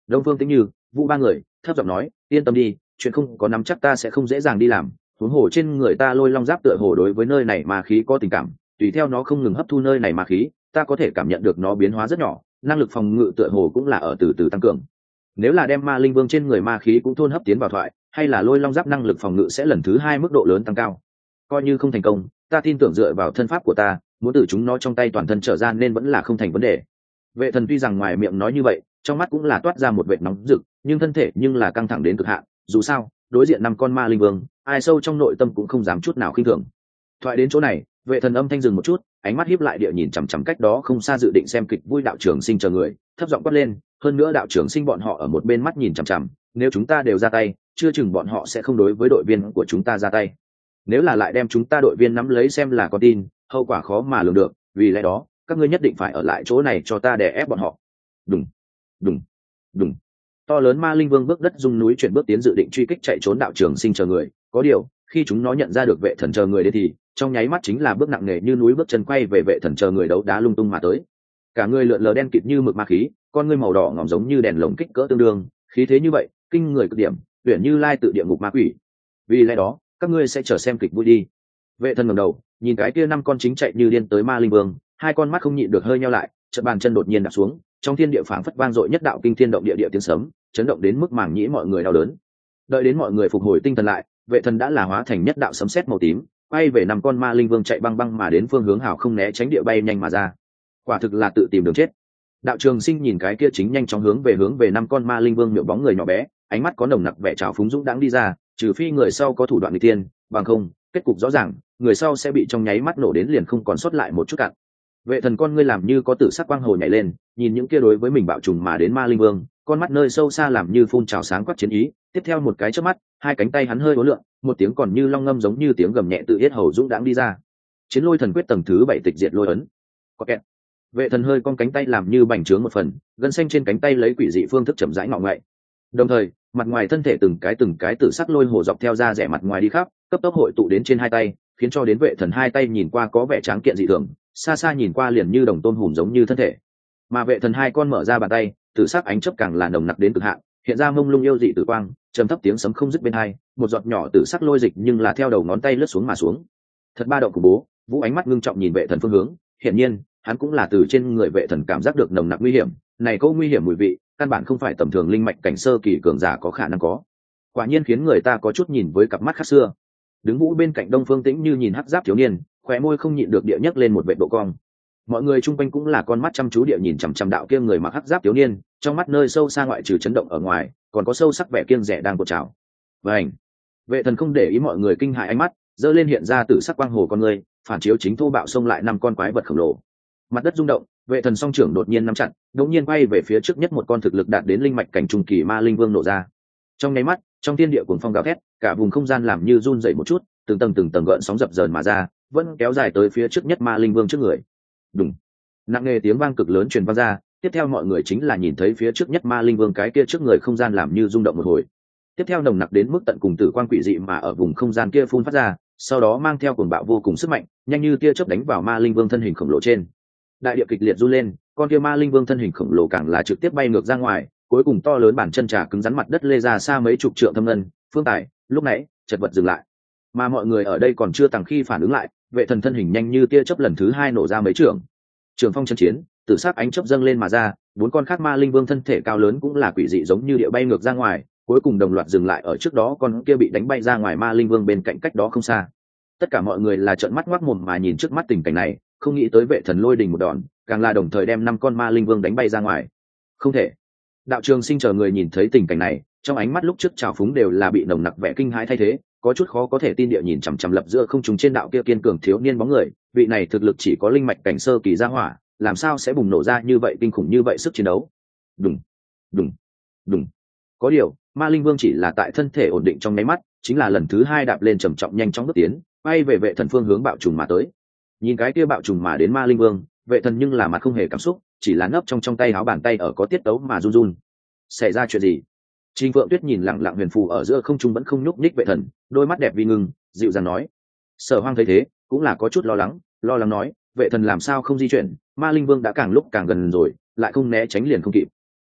Đông Phương Tĩnh Như, Vũ ba người thấp giọng nói, yên tâm đi, chuyện không có nắm chắc ta sẽ không dễ dàng đi làm. Huống hồ trên người ta lôi long giáp tựa hồ đối với nơi này ma khí có tình cảm, tùy theo nó không ngừng hấp thu nơi này ma khí, ta có thể cảm nhận được nó biến hóa rất nhỏ, năng lực phòng ngự tựa hồ cũng là ở từ từ tăng cường. Nếu là đem ma linh vương trên người ma khí cũng thôn hấp tiến vào thoại, hay là lôi long giáp năng lực phòng ngự sẽ lần thứ hai mức độ lớn tăng cao. Coi như không thành công, ta tin tưởng dựa vào thân pháp của ta, muốn từ chúng nó trong tay toàn thân trở ra nên vẫn là không thành vấn đề. Vệ thần tuy rằng ngoài miệng nói như vậy, trong mắt cũng là toát ra một vệt nóng rực, nhưng thân thể nhưng là căng thẳng đến cực hạn. Dù sao, đối diện 5 con ma linh vương, ai sâu trong nội tâm cũng không dám chút nào khinh thường. Thoại đến chỗ này, vệ thần âm thanh dừng một chút, ánh mắt híp lại địa nhìn chằm chằm cách đó không xa dự định xem kịch vui đạo trưởng sinh chờ người, thấp giọng quát lên, hơn nữa đạo trưởng sinh bọn họ ở một bên mắt nhìn chằm chằm, nếu chúng ta đều ra tay, chưa chừng bọn họ sẽ không đối với đội viên của chúng ta ra tay. Nếu là lại đem chúng ta đội viên nắm lấy xem là con tin, hậu quả khó mà lường được, vì lẽ đó, các ngươi nhất định phải ở lại chỗ này cho ta đè ép bọn họ. Đùng, đùng, đùng. To lớn ma linh vương bước đất rung núi chuyển bước tiến dự định truy kích chạy trốn đạo trường sinh chờ người, có điều, khi chúng nó nhận ra được vệ thần chờ người đến thì, trong nháy mắt chính là bước nặng nề như núi bước chân quay về vệ thần chờ người đấu đá lung tung mà tới. Cả người lượn lờ đen kịt như mực ma khí, con ngươi màu đỏ ngòm giống như đèn lồng kích cỡ tương đương, khí thế như vậy, kinh người cực điểm, tuyển như lai tự địa ngục ma quỷ. Vì lẽ đó, các ngươi sẽ chờ xem kịch vui đi. Vệ thần ngẩng đầu, nhìn cái kia 5 con chính chạy như điên tới ma linh vương, hai con mắt không nhịn được hơi nheo lại, chợt bàn chân đột nhiên đạp xuống, trong thiên địa phảng phất vang dội nhất đạo kinh thiên động địa địa tiếng sấm, chấn động đến mức màng nhĩ mọi người đau đớn. Đợi đến mọi người phục hồi tinh thần lại, vệ thần đã là hóa thành nhất đạo sấm sét màu tím, quay về 5 con ma linh vương chạy băng băng mà đến phương hướng hào không né tránh địa bay nhanh mà ra. Quả thực là tự tìm đường chết. Đạo trường sinh nhìn cái kia chính nhanh chóng hướng về 5 con ma linh vương miệng bóng người nhỏ bé, ánh mắt có nồng nặc vẻ trào phúng dũng đãng đi ra, trừ phi người sau có thủ đoạn nghịch tiên, bằng không, kết cục rõ ràng, người sau sẽ bị trong nháy mắt nổ đến liền không còn sót lại một chút cặn. Vệ thần con ngươi làm như có tử sắc quang hồ nhảy lên, nhìn những kia đối với mình bạo trùng mà đến ma linh vương, con mắt nơi sâu xa làm như phun trào sáng quắc chiến ý, tiếp theo một cái chớp mắt, hai cánh tay hắn hơi uốn lượn, một tiếng còn như long ngâm giống như tiếng gầm nhẹ tự yết hầu dũng đãng đi ra. Chiến lôi thần quyết tầng thứ 7 tịch diệt lôi ấn. Có kẹt. Vệ thần hơi cong cánh tay làm như bành trướng một phần, gân xanh trên cánh tay lấy quỷ dị phương thức chậm rãi ngọ ngậy. Đồng thời, mặt ngoài thân thể từng cái tử sắc lôi hồ dọc theo da rẻ mặt ngoài đi khắp, cấp tốc hội tụ đến trên hai tay, khiến cho đến vệ thần hai tay nhìn qua có vẻ tráng kiện dị thường, xa xa nhìn qua liền như đồng tôn hùm giống như thân thể. Mà vệ thần hai con mở ra bàn tay, tử sắc ánh chớp càng là nồng nặc đến cực hạn, hiện ra mông lung yêu dị tử quang, trầm thấp tiếng sấm không dứt bên hai, một giọt nhỏ tử sắc lôi dịch nhưng là theo đầu ngón tay lướt xuống mà xuống. Thật ba động của bố, Vũ ánh mắt ngưng trọng nhìn vệ thần phương hướng, hiển nhiên, hắn cũng là từ trên người vệ thần cảm giác được nồng nặc nguy hiểm, này câu nguy hiểm mùi vị, căn bản không phải tầm thường linh mạch cảnh sơ kỳ cường giả có khả năng có. Quả nhiên khiến người ta có chút nhìn với cặp mắt khác xưa. Đứng Vũ bên cạnh Đông Phương Tĩnh Như nhìn hắc giáp thiếu niên, khóe môi không nhịn được địa nhấc lên một vệt độ cong. Mọi người chung quanh cũng là con mắt chăm chú địa nhìn chằm chằm đạo kia người mặc hắc giáp thiếu niên, trong mắt nơi sâu xa ngoại trừ chấn động ở ngoài, còn có sâu sắc vẻ kiêng dè đang cột trào. Vành. Vệ thần không để ý mọi người kinh hãi ánh mắt, giơ lên hiện ra tử sắc quang hồ con người, phản chiếu chính thô bạo xông lại 5 con quái vật khổng lồ. Mặt đất rung động, vệ thần song trưởng đột nhiên nắm chặt, đột nhiên quay về phía trước nhất một con thực lực đạt đến linh mạch cảnh trung kỳ ma linh vương nổ ra. Trong nháy mắt, trong thiên địa cuồng phong gào thét, cả vùng không gian làm như run rẩy một chút, từng tầng gợn sóng dập dờn mà ra, vẫn kéo dài tới phía trước nhất ma linh vương trước người. Đùng. Nặng nề tiếng vang cực lớn truyền vang ra, tiếp theo mọi người chính là nhìn thấy phía trước nhất ma linh vương cái kia trước người không gian làm như rung động một hồi. Tiếp theo nồng nặc đến mức tận cùng tử quang quỷ dị mà ở vùng không gian kia phun phát ra, sau đó mang theo cuồng bạo vô cùng sức mạnh, nhanh như tia chớp đánh vào ma linh vương thân hình khổng lồ trên. Đại địa kịch liệt run lên, con kia ma linh vương thân hình khổng lồ càng là trực tiếp bay ngược ra ngoài, cuối cùng to lớn bản chân trà cứng rắn mặt đất lê ra xa mấy chục trượng thâm ngân. Phương Tài lúc nãy chật vật dừng lại, mà mọi người ở đây còn chưa tàng khi phản ứng lại, vệ thần thân hình nhanh như tia chớp lần thứ 2 nổ ra mấy trường phong chân chiến, tử sắc ánh chớp dâng lên mà ra, 4 con khác ma linh vương thân thể cao lớn cũng là quỷ dị giống như địa bay ngược ra ngoài, cuối cùng đồng loạt dừng lại ở trước đó con kia bị đánh bay ra ngoài ma linh vương bên cạnh cách đó không xa. Tất cả mọi người là trợn mắt ngoác mồm mà nhìn trước mắt tình cảnh này, không nghĩ tới vệ thần lôi đình một đòn, càng là đồng thời đem 5 con ma linh vương đánh bay ra ngoài. Không thể. Đạo trường sinh chờ người nhìn thấy tình cảnh này, trong ánh mắt lúc trước trào phúng đều là bị nồng nặc vẻ kinh hãi thay thế, có chút khó có thể tin địa nhìn chằm chằm lập giữa không trung trên đạo kia kiên cường thiếu niên bóng người, vị này thực lực chỉ có linh mạch cảnh sơ kỳ gia hỏa, làm sao sẽ bùng nổ ra như vậy kinh khủng như vậy sức chiến đấu. Đùng, đùng, đùng. Có điều, ma linh vương chỉ là tại thân thể ổn định trong nháy mắt, chính là lần thứ 2 đạp lên trầm trọng nhanh chóng bước tiến, bay về vệ thần phương hướng bạo trùng mà tới. Nhìn cái kia bạo trùng mà đến ma linh vương, vệ thần nhưng là mặt không hề cảm xúc, chỉ là nấp trong tay áo bàn tay ở có tiết tấu mà run run. Xảy ra chuyện gì? Trình Phượng Tuyết nhìn lặng lặng huyền phù ở giữa không trung vẫn không nhúc nhích vệ thần, đôi mắt đẹp vi ngưng, dịu dàng nói. Sở Hoang thấy thế, cũng là có chút lo lắng nói, vệ thần làm sao không di chuyển, ma linh vương đã càng lúc càng gần rồi, lại không né tránh liền không kịp.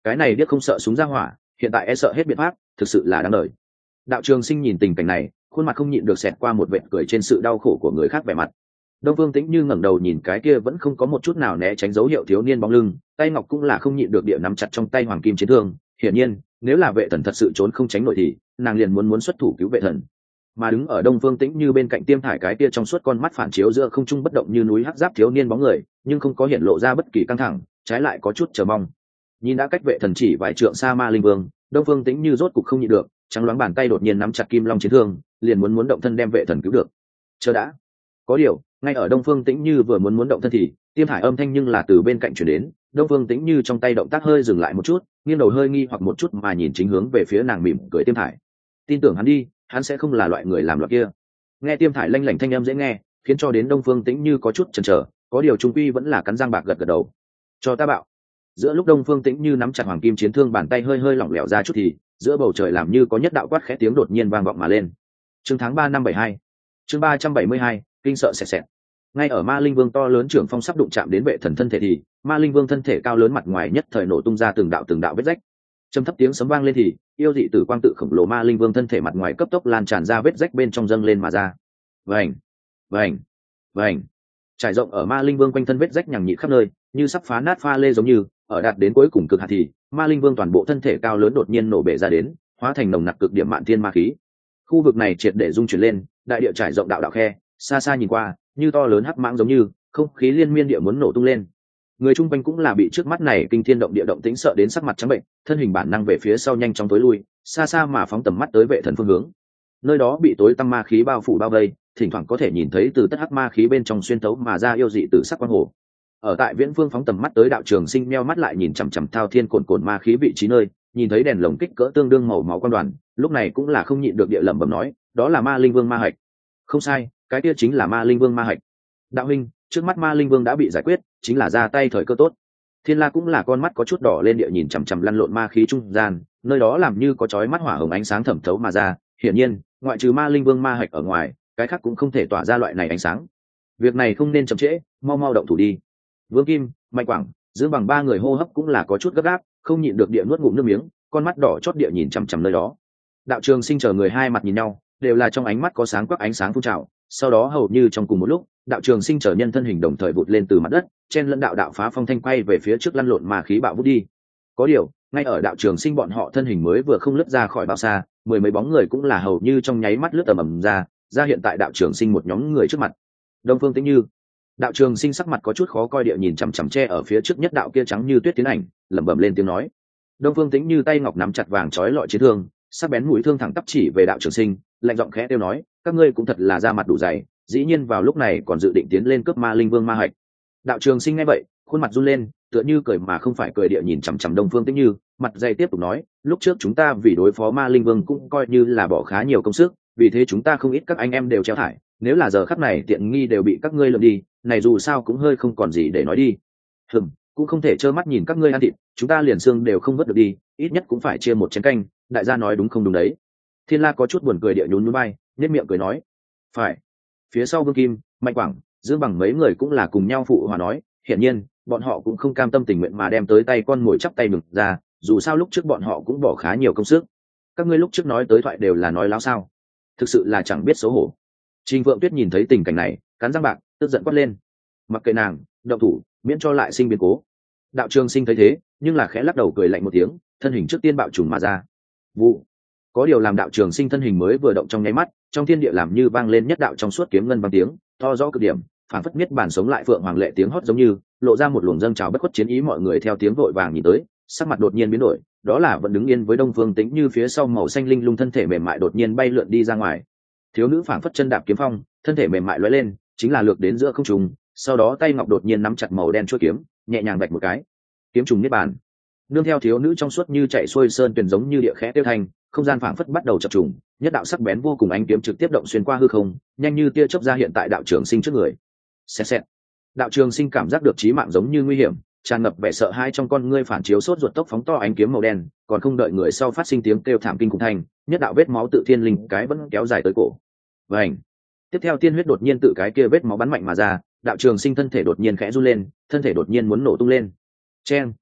cái này biết không sợ súng ra hỏa, hiện tại e sợ hết biện pháp, thực sự là đáng đời. Đạo Trường Sinh nhìn tình cảnh này, khuôn mặt không nhịn được xẹt qua một vệt cười trên sự đau khổ của người khác vẻ mặt. Đông Phương Tĩnh Như ngẩng đầu nhìn cái kia vẫn không có một chút nào né tránh dấu hiệu thiếu niên bóng lưng, tay ngọc cũng là không nhịn được địa nắm chặt trong tay hoàng kim chiến thương. Hiển nhiên, nếu là Vệ Thần thật sự trốn không tránh nổi thì nàng liền muốn xuất thủ cứu Vệ Thần. Mà đứng ở Đông Phương Tĩnh Như bên cạnh Tiêm Thải cái kia trong suốt con mắt phản chiếu giữa không trung bất động như núi hắc giáp thiếu niên bóng người, nhưng không có hiện lộ ra bất kỳ căng thẳng, trái lại có chút chờ mong. Nhìn đã cách Vệ Thần chỉ vài trượng xa Ma Linh Vương, Đông Phương Tĩnh Như rốt cục không nhịn được, trắng loáng bàn tay đột nhiên nắm chặt Kim Long chiến thương, liền muốn động thân đem Vệ Thần cứu được. Chờ đã. Có điều, ngay ở Đông Phương Tĩnh Như vừa muốn động thân thì Tiêm Thải âm thanh nhưng là từ bên cạnh truyền đến. Đông Phương Tĩnh Như trong tay động tác hơi dừng lại một chút, nghiêng đầu hơi nghi hoặc một chút mà nhìn chính hướng về phía nàng mỉm cười Tiêm Thải. Tin tưởng hắn đi, hắn sẽ không là loại người làm loạn kia. Nghe Tiêm Thải lanh lảnh thanh âm dễ nghe, khiến cho đến Đông Phương Tĩnh Như có chút chần chờ, có điều trung quy vẫn là cắn răng bạc gật gật đầu. Cho ta bạo. Giữa lúc Đông Phương Tĩnh Như nắm chặt hoàng kim chiến thương, bàn tay hơi lỏng lẻo ra chút thì giữa bầu trời làm như có nhất đạo quát khẽ tiếng đột nhiên vang vọng mà lên. Chương tháng 3 năm 72. Chương 372, kinh sợ sệt sệt. Ngay ở Ma Linh Vương to lớn trưởng phong sắp đụng chạm đến Vệ Thần thân thể thì Ma Linh Vương thân thể cao lớn mặt ngoài nhất thời nổ tung ra từng đạo vết rách. Trầm thấp tiếng sấm vang lên thì yêu dị tử quang tự khổng lồ Ma Linh Vương thân thể mặt ngoài cấp tốc lan tràn ra vết rách bên trong dâng lên mà ra. Vành, vành, vành. Trải rộng ở Ma Linh Vương quanh thân vết rách nhằng nhịt khắp nơi, như sắp phá nát pha lê giống như, ở đạt đến cuối cùng cực hạn thì Ma Linh Vương toàn bộ thân thể cao lớn đột nhiên nổ bể ra đến, hóa thành nồng nặc cực điểm mạn thiên ma khí. Khu vực này triệt để rung chuyển lên, đại địa trải rộng đạo khe, xa xa nhìn qua, như to lớn hắc mãng giống như, không khí liên miên địa muốn nổ tung lên. Người chung quanh cũng là bị trước mắt này kinh thiên động địa động tĩnh sợ đến sắc mặt trắng bệnh, thân hình bản năng về phía sau nhanh chóng tối lui, xa xa mà phóng tầm mắt tới Vệ Thần phương hướng. Nơi đó bị tối tăm ma khí bao phủ bao vây, thỉnh thoảng có thể nhìn thấy từ tất hắc ma khí bên trong xuyên tấu mà ra yêu dị tử sắc quang hồ. Ở tại Viễn Phương phóng tầm mắt tới Đạo Trường Sinh meo mắt lại nhìn chằm chằm thao thiên cồn ma khí vị trí nơi, nhìn thấy đèn lồng kích cỡ tương đương màu máu quan đoàn, lúc này cũng là không nhịn được địa lẩm bẩm nói, đó là Ma Linh Vương ma hạch. Không sai, cái kia chính là Ma Linh Vương ma hạch. Đạo huynh, trước mắt Ma Linh Vương đã bị giải quyết, chính là ra tay thời cơ tốt. Thiên La cũng là con mắt có chút đỏ lên địa nhìn chằm chằm lăn lộn ma khí trung gian, nơi đó làm như có chói mắt hỏa hồng ánh sáng thẩm thấu mà ra, hiển nhiên, ngoại trừ Ma Linh Vương ma hạch ở ngoài, cái khác cũng không thể tỏa ra loại này ánh sáng. Việc này không nên chậm trễ, mau động thủ đi. Vương Kim, Mạnh Quảng, Dương Bằng ba người hô hấp cũng là có chút gấp gáp, không nhịn được địa nuốt ngụm nước miếng, con mắt đỏ chót địa nhìn chằm chằm nơi đó. Đạo Trường Sinh chờ người hai mặt nhìn nhau, đều là trong ánh mắt có sáng quắc ánh sáng phun trào, sau đó hầu như trong cùng một lúc, Đạo Trường Sinh chờ nhân thân hình đồng thời vụt lên từ mặt đất, chen lẫn đạo phá phong thanh quay về phía trước lăn lộn mà khí bạo vút đi. Có điều, ngay ở Đạo Trường Sinh bọn họ thân hình mới vừa không lướt ra khỏi bao xa, mười mấy bóng người cũng là hầu như trong nháy mắt lướt ầm ra hiện tại Đạo Trường Sinh một nhóm người trước mặt. Đông Phương Tĩnh Như. Đạo Trường Sinh sắc mặt có chút khó coi địa nhìn chằm chằm che ở phía trước nhất đạo kia trắng như tuyết tiến ảnh, lẩm bẩm lên tiếng nói. Đông Phương Tĩnh Như tay ngọc nắm chặt vàng trói lọi chiến thương, sắc bén mũi thương thẳng tắp chỉ về Đạo Trường Sinh, lạnh giọng khẽ kêu nói, các ngươi cũng thật là da mặt đủ dày, dĩ nhiên vào lúc này còn dự định tiến lên cướp Ma Linh Vương ma hạch. Đạo Trường Sinh nghe vậy, khuôn mặt run lên, tựa như cười mà không phải cười địa nhìn chằm chằm Đông Phương Tĩnh Như, mặt dày tiếp tục nói, lúc trước chúng ta vì đối phó Ma Linh Vương cũng coi như là bỏ khá nhiều công sức, vì thế chúng ta không ít các anh em đều treo thải, nếu là giờ khắc này tiện nghi đều bị các ngươi lượm đi, này dù sao cũng hơi không còn gì để nói đi. Cũng không thể trơ mắt nhìn các ngươi ăn thịt, chúng ta liền xương đều không vớt được đi, ít nhất cũng phải chia một chén canh, đại gia nói đúng không đúng đấy. Thiên La có chút buồn cười địa nhún nhún vai, nhếch miệng cười nói, phải. Phía sau Vương Kim, Mạnh Quảng, Dương Bằng mấy người cũng là cùng nhau phụ hòa nói, hiển nhiên bọn họ cũng không cam tâm tình nguyện mà đem tới tay con mồi chắp tay mừng ra, dù sao lúc trước bọn họ cũng bỏ khá nhiều công sức. Các ngươi lúc trước nói tới thoại đều là nói láo sao? Thực sự là chẳng biết xấu hổ. Trình Vượng Tuyết nhìn thấy tình cảnh này, cắn răng bạc, tức giận quát lên. Mặc kệ nàng, động thủ, miễn cho lại sinh biến cố. Đạo Trường Sinh thấy thế, nhưng là khẽ lắc đầu cười lạnh một tiếng, thân hình trước tiên bạo trùng mà ra. Vụ. Có điều làm Đạo Trường Sinh thân hình mới vừa động trong nháy mắt, trong thiên địa làm như vang lên nhất đạo trong suốt kiếm ngân vang tiếng, to rõ cực điểm, phản phất miết bản sống lại phượng hoàng lệ tiếng hót giống như, lộ ra một luồng dâng trào bất khuất chiến ý, mọi người theo tiếng vội vàng nhìn tới, sắc mặt đột nhiên biến đổi, đó là vẫn đứng yên với Đông Phương Tĩnh Như phía sau màu xanh linh lung thân thể mềm mại đột nhiên bay lượn đi ra ngoài. Thiếu nữ phảng phất chân đạp kiếm phong, thân thể mềm mại lóe lên, chính là lược đến giữa không trung, sau đó tay ngọc đột nhiên nắm chặt màu đen chuôi kiếm, nhẹ nhàng vạch một cái, kiếm trùng niết bàn. Nương theo thiếu nữ trong suốt như chạy xuôi sơn tuyền giống như địa khẽ tiêu thành, không gian phảng phất bắt đầu chập trùng, nhất đạo sắc bén vô cùng ánh kiếm trực tiếp động xuyên qua hư không, nhanh như tia chớp ra hiện tại Đạo Trường Sinh trước người. Xẹt xẹt. Đạo Trường Sinh cảm giác được chí mạng giống như nguy hiểm, tràn ngập vẻ sợ hãi trong con ngươi phản chiếu sốt ruột tốc phóng to ánh kiếm màu đen, còn không đợi người sau phát sinh tiếng kêu thảm kinh khủng thành, nhất đạo vết máu tự thiên linh cái vẫn kéo dài tới cổ. Vành. Tiếp theo tiên huyết đột nhiên tự cái kia vết máu bắn mạnh mà ra, Đạo Trường Sinh thân thể đột nhiên khẽ run lên, thân thể đột nhiên muốn nổ tung lên. Chen.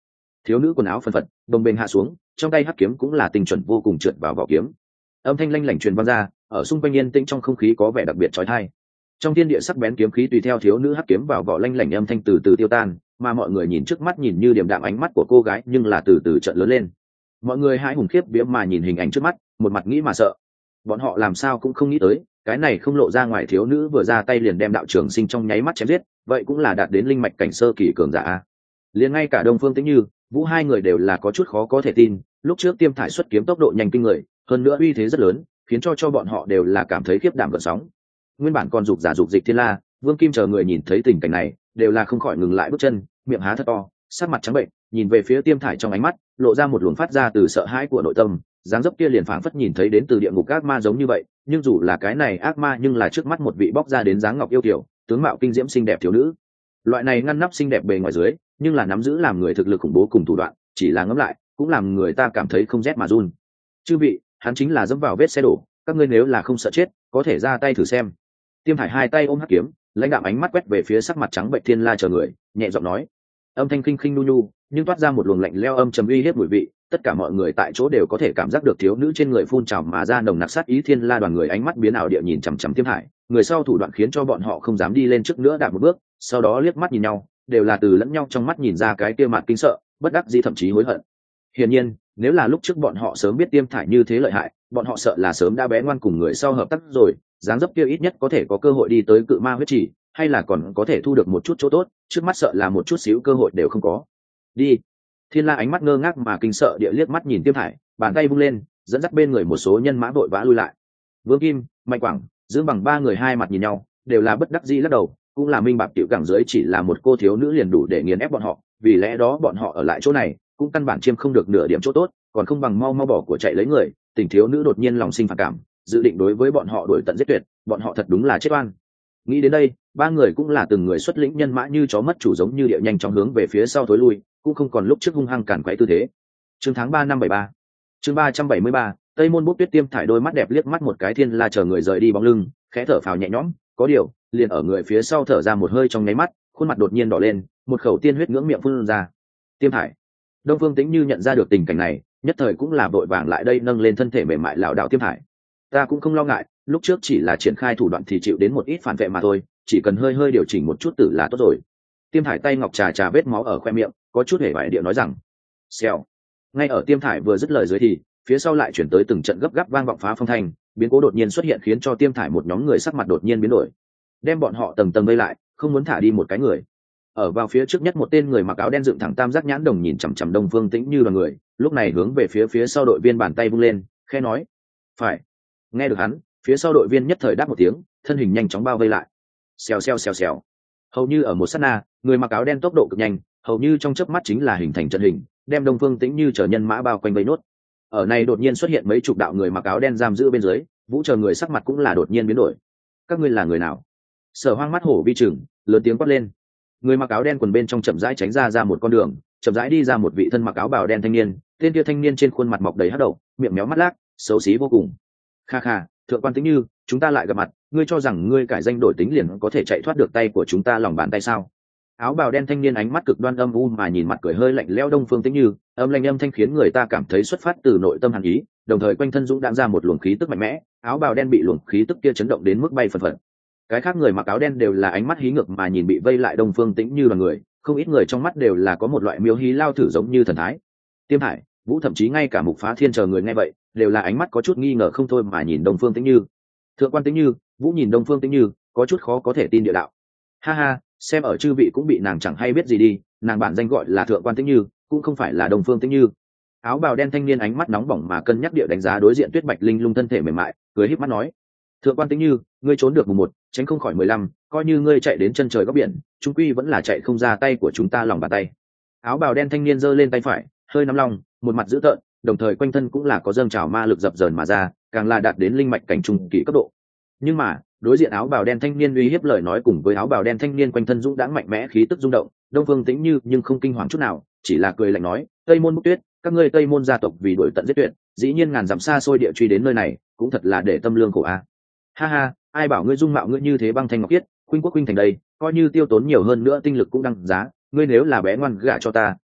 thiếu nữ quần áo phân phật đồng bền hạ xuống, trong tay hắc kiếm cũng là tinh chuẩn vô cùng trượt vào vỏ kiếm. Âm thanh lanh lảnh truyền vang ra, ở xung quanh yên tĩnh trong không khí có vẻ đặc biệt chói tai. Trong thiên địa sắc bén kiếm khí tùy theo thiếu nữ hắc kiếm vào vỏ lanh lảnh âm thanh từ từ tiêu tan, mà mọi người nhìn trước mắt nhìn như điềm đạm ánh mắt của cô gái nhưng là từ từ trợn lớn lên. Mọi người hãi hùng khiếp vía mà nhìn hình ảnh trước mắt, một mặt nghĩ mà sợ. Bọn họ làm sao cũng không nghĩ tới, cái này không lộ ra ngoài thiếu nữ vừa ra tay liền đem đạo trường sinh trong nháy mắt chém giết, vậy cũng là đạt đến linh mạch cảnh sơ kỳ cường giả. Liền ngay cả Đông Phương Tĩnh Như, Vũ hai người đều là có chút khó có thể tin, lúc trước Tiêm Thải xuất kiếm tốc độ nhanh kinh người, hơn nữa uy thế rất lớn, khiến cho bọn họ đều là cảm thấy khiếp đảm gợn sóng. Nguyên bản còn dục giả dục dịch Thiên La, Vương Kim chờ người nhìn thấy tình cảnh này, đều là không khỏi ngừng lại bước chân, miệng há thật to, sắc mặt trắng bệnh, nhìn về phía Tiêm Thải trong ánh mắt lộ ra một luồng phát ra từ sợ hãi của nội tâm, dáng dấp kia liền phảng phất nhìn thấy đến từ địa ngục ác ma giống như vậy, nhưng dù là cái này ác ma nhưng là trước mắt một vị bóc ra đến dáng ngọc yêu kiều, tướng mạo kinh diễm xinh đẹp thiếu nữ. Loại này ngăn nắp xinh đẹp bề ngoài dưới, nhưng là nắm giữ làm người thực lực khủng bố cùng thủ đoạn, chỉ là ngẫm lại, cũng làm người ta cảm thấy không rét mà run. Chư vị, hắn chính là dẫm vào vết xe đổ, các ngươi nếu là không sợ chết, có thể ra tay thử xem. Tiêm Thải hai tay ôm hắc kiếm, lãnh đạm ánh mắt quét về phía sắc mặt trắng bệch Thiên La chờ người, nhẹ giọng nói, âm thanh khinh khinh nu nu, nhưng toát ra một luồng lạnh lẽo âm trầm uy hiếp mùi vị. Tất cả mọi người tại chỗ đều có thể cảm giác được thiếu nữ trên người phun trào mà ra nồng nặc sát ý. Thiên La đoàn người ánh mắt biến ảo địa nhìn chằm chằm Tiêm Thải, người sau thủ đoạn khiến cho bọn họ không dám đi lên trước nữa đạp một bước, sau đó liếc mắt nhìn nhau, đều là từ lẫn nhau trong mắt nhìn ra cái kia mặt kinh sợ, bất đắc dĩ thậm chí hối hận. Hiển nhiên, nếu là lúc trước bọn họ sớm biết Tiêm Thải như thế lợi hại, bọn họ sợ là sớm đã bé ngoan cùng người sau hợp tác rồi, dáng dấp kia ít nhất có thể có cơ hội đi tới cự ma huyết trì, hay là còn có thể thu được một chút chỗ tốt, trước mắt sợ là một chút xíu cơ hội đều không có. Đi. Thiên La ánh mắt ngơ ngác mà kinh sợ địa liếc mắt nhìn Tiêm Thải, bàn tay vung lên, dẫn dắt bên người một số nhân mã vội vã lui lại. Vương Kim, Mạnh Quảng, Dương Bằng ba người hai mặt nhìn nhau, đều là bất đắc dĩ lắc đầu, cũng là minh bạch tiểu cảng dưới chỉ là một cô thiếu nữ liền đủ để nghiền ép bọn họ, vì lẽ đó bọn họ ở lại chỗ này cũng căn bản chiêm không được nửa điểm chỗ tốt, còn không bằng mau mau bỏ của chạy lấy người. Tình thiếu nữ đột nhiên lòng sinh phản cảm, dự định đối với bọn họ đuổi tận giết tuyệt, bọn họ thật đúng là chết oan. Nghĩ đến đây, ba người cũng là từng người xuất lĩnh nhân mã như chó mất chủ giống như địa nhanh chóng hướng về phía sau thối lui, cũng không còn lúc trước hung hăng cản quấy tư thế. Chương tháng 3 năm 73. Chương 373, Tây Môn Bút Tuyết Tiêm Thải đôi mắt đẹp liếc mắt một cái Thiên La chờ người rời đi bóng lưng, khẽ thở phào nhẹ nhõm, có điều, liền ở người phía sau thở ra một hơi trong nháy mắt, khuôn mặt đột nhiên đỏ lên, một khẩu tiên huyết ngưỡng miệng phun ra. Tiêm Thải. Đông Phương Tĩnh Như nhận ra được tình cảnh này, nhất thời cũng là vội vàng lại đây nâng lên thân thể mềm mại lão đạo Tiêm Thải. Ta cũng không lo ngại, lúc trước chỉ là triển khai thủ đoạn thì chịu đến một ít phản vệ mà thôi, chỉ cần hơi hơi điều chỉnh một chút tử là tốt rồi. Tiêm Thải tay ngọc trà vết máu ở khoe miệng, có chút hề bại điệu nói rằng. Xèo. Ngay ở Tiêm Thải vừa dứt lời dưới thì phía sau lại chuyển tới từng trận gấp gáp vang vọng phá phong thanh, biến cố đột nhiên xuất hiện khiến cho Tiêm Thải một nhóm người sắc mặt đột nhiên biến đổi, đem bọn họ tầng tầng vây lại, không muốn thả đi một cái người. Ở vào phía trước nhất một tên người mặc áo đen dựng thẳng tam giác nhãn đồng nhìn chằm chằm Đông Phương Tĩnh Như đoàn người, lúc này hướng về phía sau đội viên bàn tay vung lên, khẽ nói, phải. Nghe được hắn, phía sau đội viên nhất thời đáp một tiếng, thân hình nhanh chóng bao vây lại. Xèo xèo xèo xèo. Hầu như ở một sát na, người mặc áo đen tốc độ cực nhanh, hầu như trong chớp mắt chính là hình thành trận hình, đem Đông Phương Tĩnh Như chờ nhân mã bao quanh vây nốt. Ở này đột nhiên xuất hiện mấy chục đạo người mặc áo đen giam giữ bên dưới, Vũ chờ người sắc mặt cũng là đột nhiên biến đổi. Các ngươi là người nào? Sở Hoang mắt hổ vi trừng, lớn tiếng quát lên. Người mặc áo đen quần bên trong chậm rãi tránh ra một con đường, chậm rãi đi ra một vị thân mặc áo bào đen thanh niên, tên kia thanh niên trên khuôn mặt mọc đầy hắc đầu, miệng méo mắt lác, xấu xí vô cùng. Kha kha, thượng quan Tĩnh Như, chúng ta lại gặp mặt, ngươi cho rằng ngươi cải danh đổi tính liền có thể chạy thoát được tay của chúng ta lòng bàn tay sao? Áo bào đen thanh niên ánh mắt cực đoan âm u mà nhìn mặt cười hơi lạnh lẽo Đông Phương Tĩnh Như, âm lanh âm thanh khiến người ta cảm thấy xuất phát từ nội tâm hàn ý, đồng thời quanh thân dũng đãng ra một luồng khí tức mạnh mẽ, áo bào đen bị luồng khí tức kia chấn động đến mức bay phần phật. Cái khác người mặc áo đen đều là ánh mắt hí ngược mà nhìn bị vây lại Đông Phương Tĩnh Như đoàn người, không ít người trong mắt đều là có một loại miêu hí lao thử giống như thần thái. Tiêm Thải, Vũ thậm chí ngay cả Mục Phá Thiên chờ người nghe vậy, đều là ánh mắt có chút nghi ngờ không thôi mà nhìn Đông Phương Tĩnh Như. Thượng quan Tĩnh Như, Vũ nhìn Đông Phương Tĩnh Như, có chút khó có thể tin địa đạo. Ha ha, xem ở chư vị cũng bị nàng chẳng hay biết gì đi, nàng bản danh gọi là Thượng quan Tĩnh Như, cũng không phải là Đông Phương Tĩnh Như. Áo bào đen thanh niên ánh mắt nóng bỏng mà cân nhắc địa đánh giá đối diện Tuyết Bạch Linh lung thân thể mềm mại, cười híp mắt nói: Thượng quan Tĩnh Như, ngươi trốn được mùng 1, tránh không khỏi 15, coi như ngươi chạy đến chân trời góc biển, chúng quy vẫn là chạy không ra tay của chúng ta lòng bàn tay. Áo bào đen thanh niên giơ lên tay phải, hơi nắm lòng, một mặt dữ tợn, đồng thời quanh thân cũng là có dâng trào ma lực dập dờn mà ra, càng là đạt đến linh mạch cảnh trung kỳ cấp độ. Nhưng mà, đối diện áo bào đen thanh niên uy hiếp lời nói cùng với áo bào đen thanh niên quanh thân dũng đãng mạnh mẽ khí tức rung động, Đông Phương Tĩnh Như nhưng không kinh hoàng chút nào, chỉ là cười lạnh nói: Tây Môn Bút Tuyết, các ngươi Tây Môn gia tộc vì đuổi tận giết tuyệt, dĩ nhiên ngàn dặm xa xôi địa truy đến nơi này, cũng thật là để tâm lương khổ a. Ha ha, ai bảo ngươi dung mạo ngươi như thế băng thanh ngọc khiết, khuynh quốc khuynh thành đây, coi như tiêu tốn nhiều hơn nữa tinh lực cũng đăng giá, ngươi nếu là bé ngoan gả cho ta,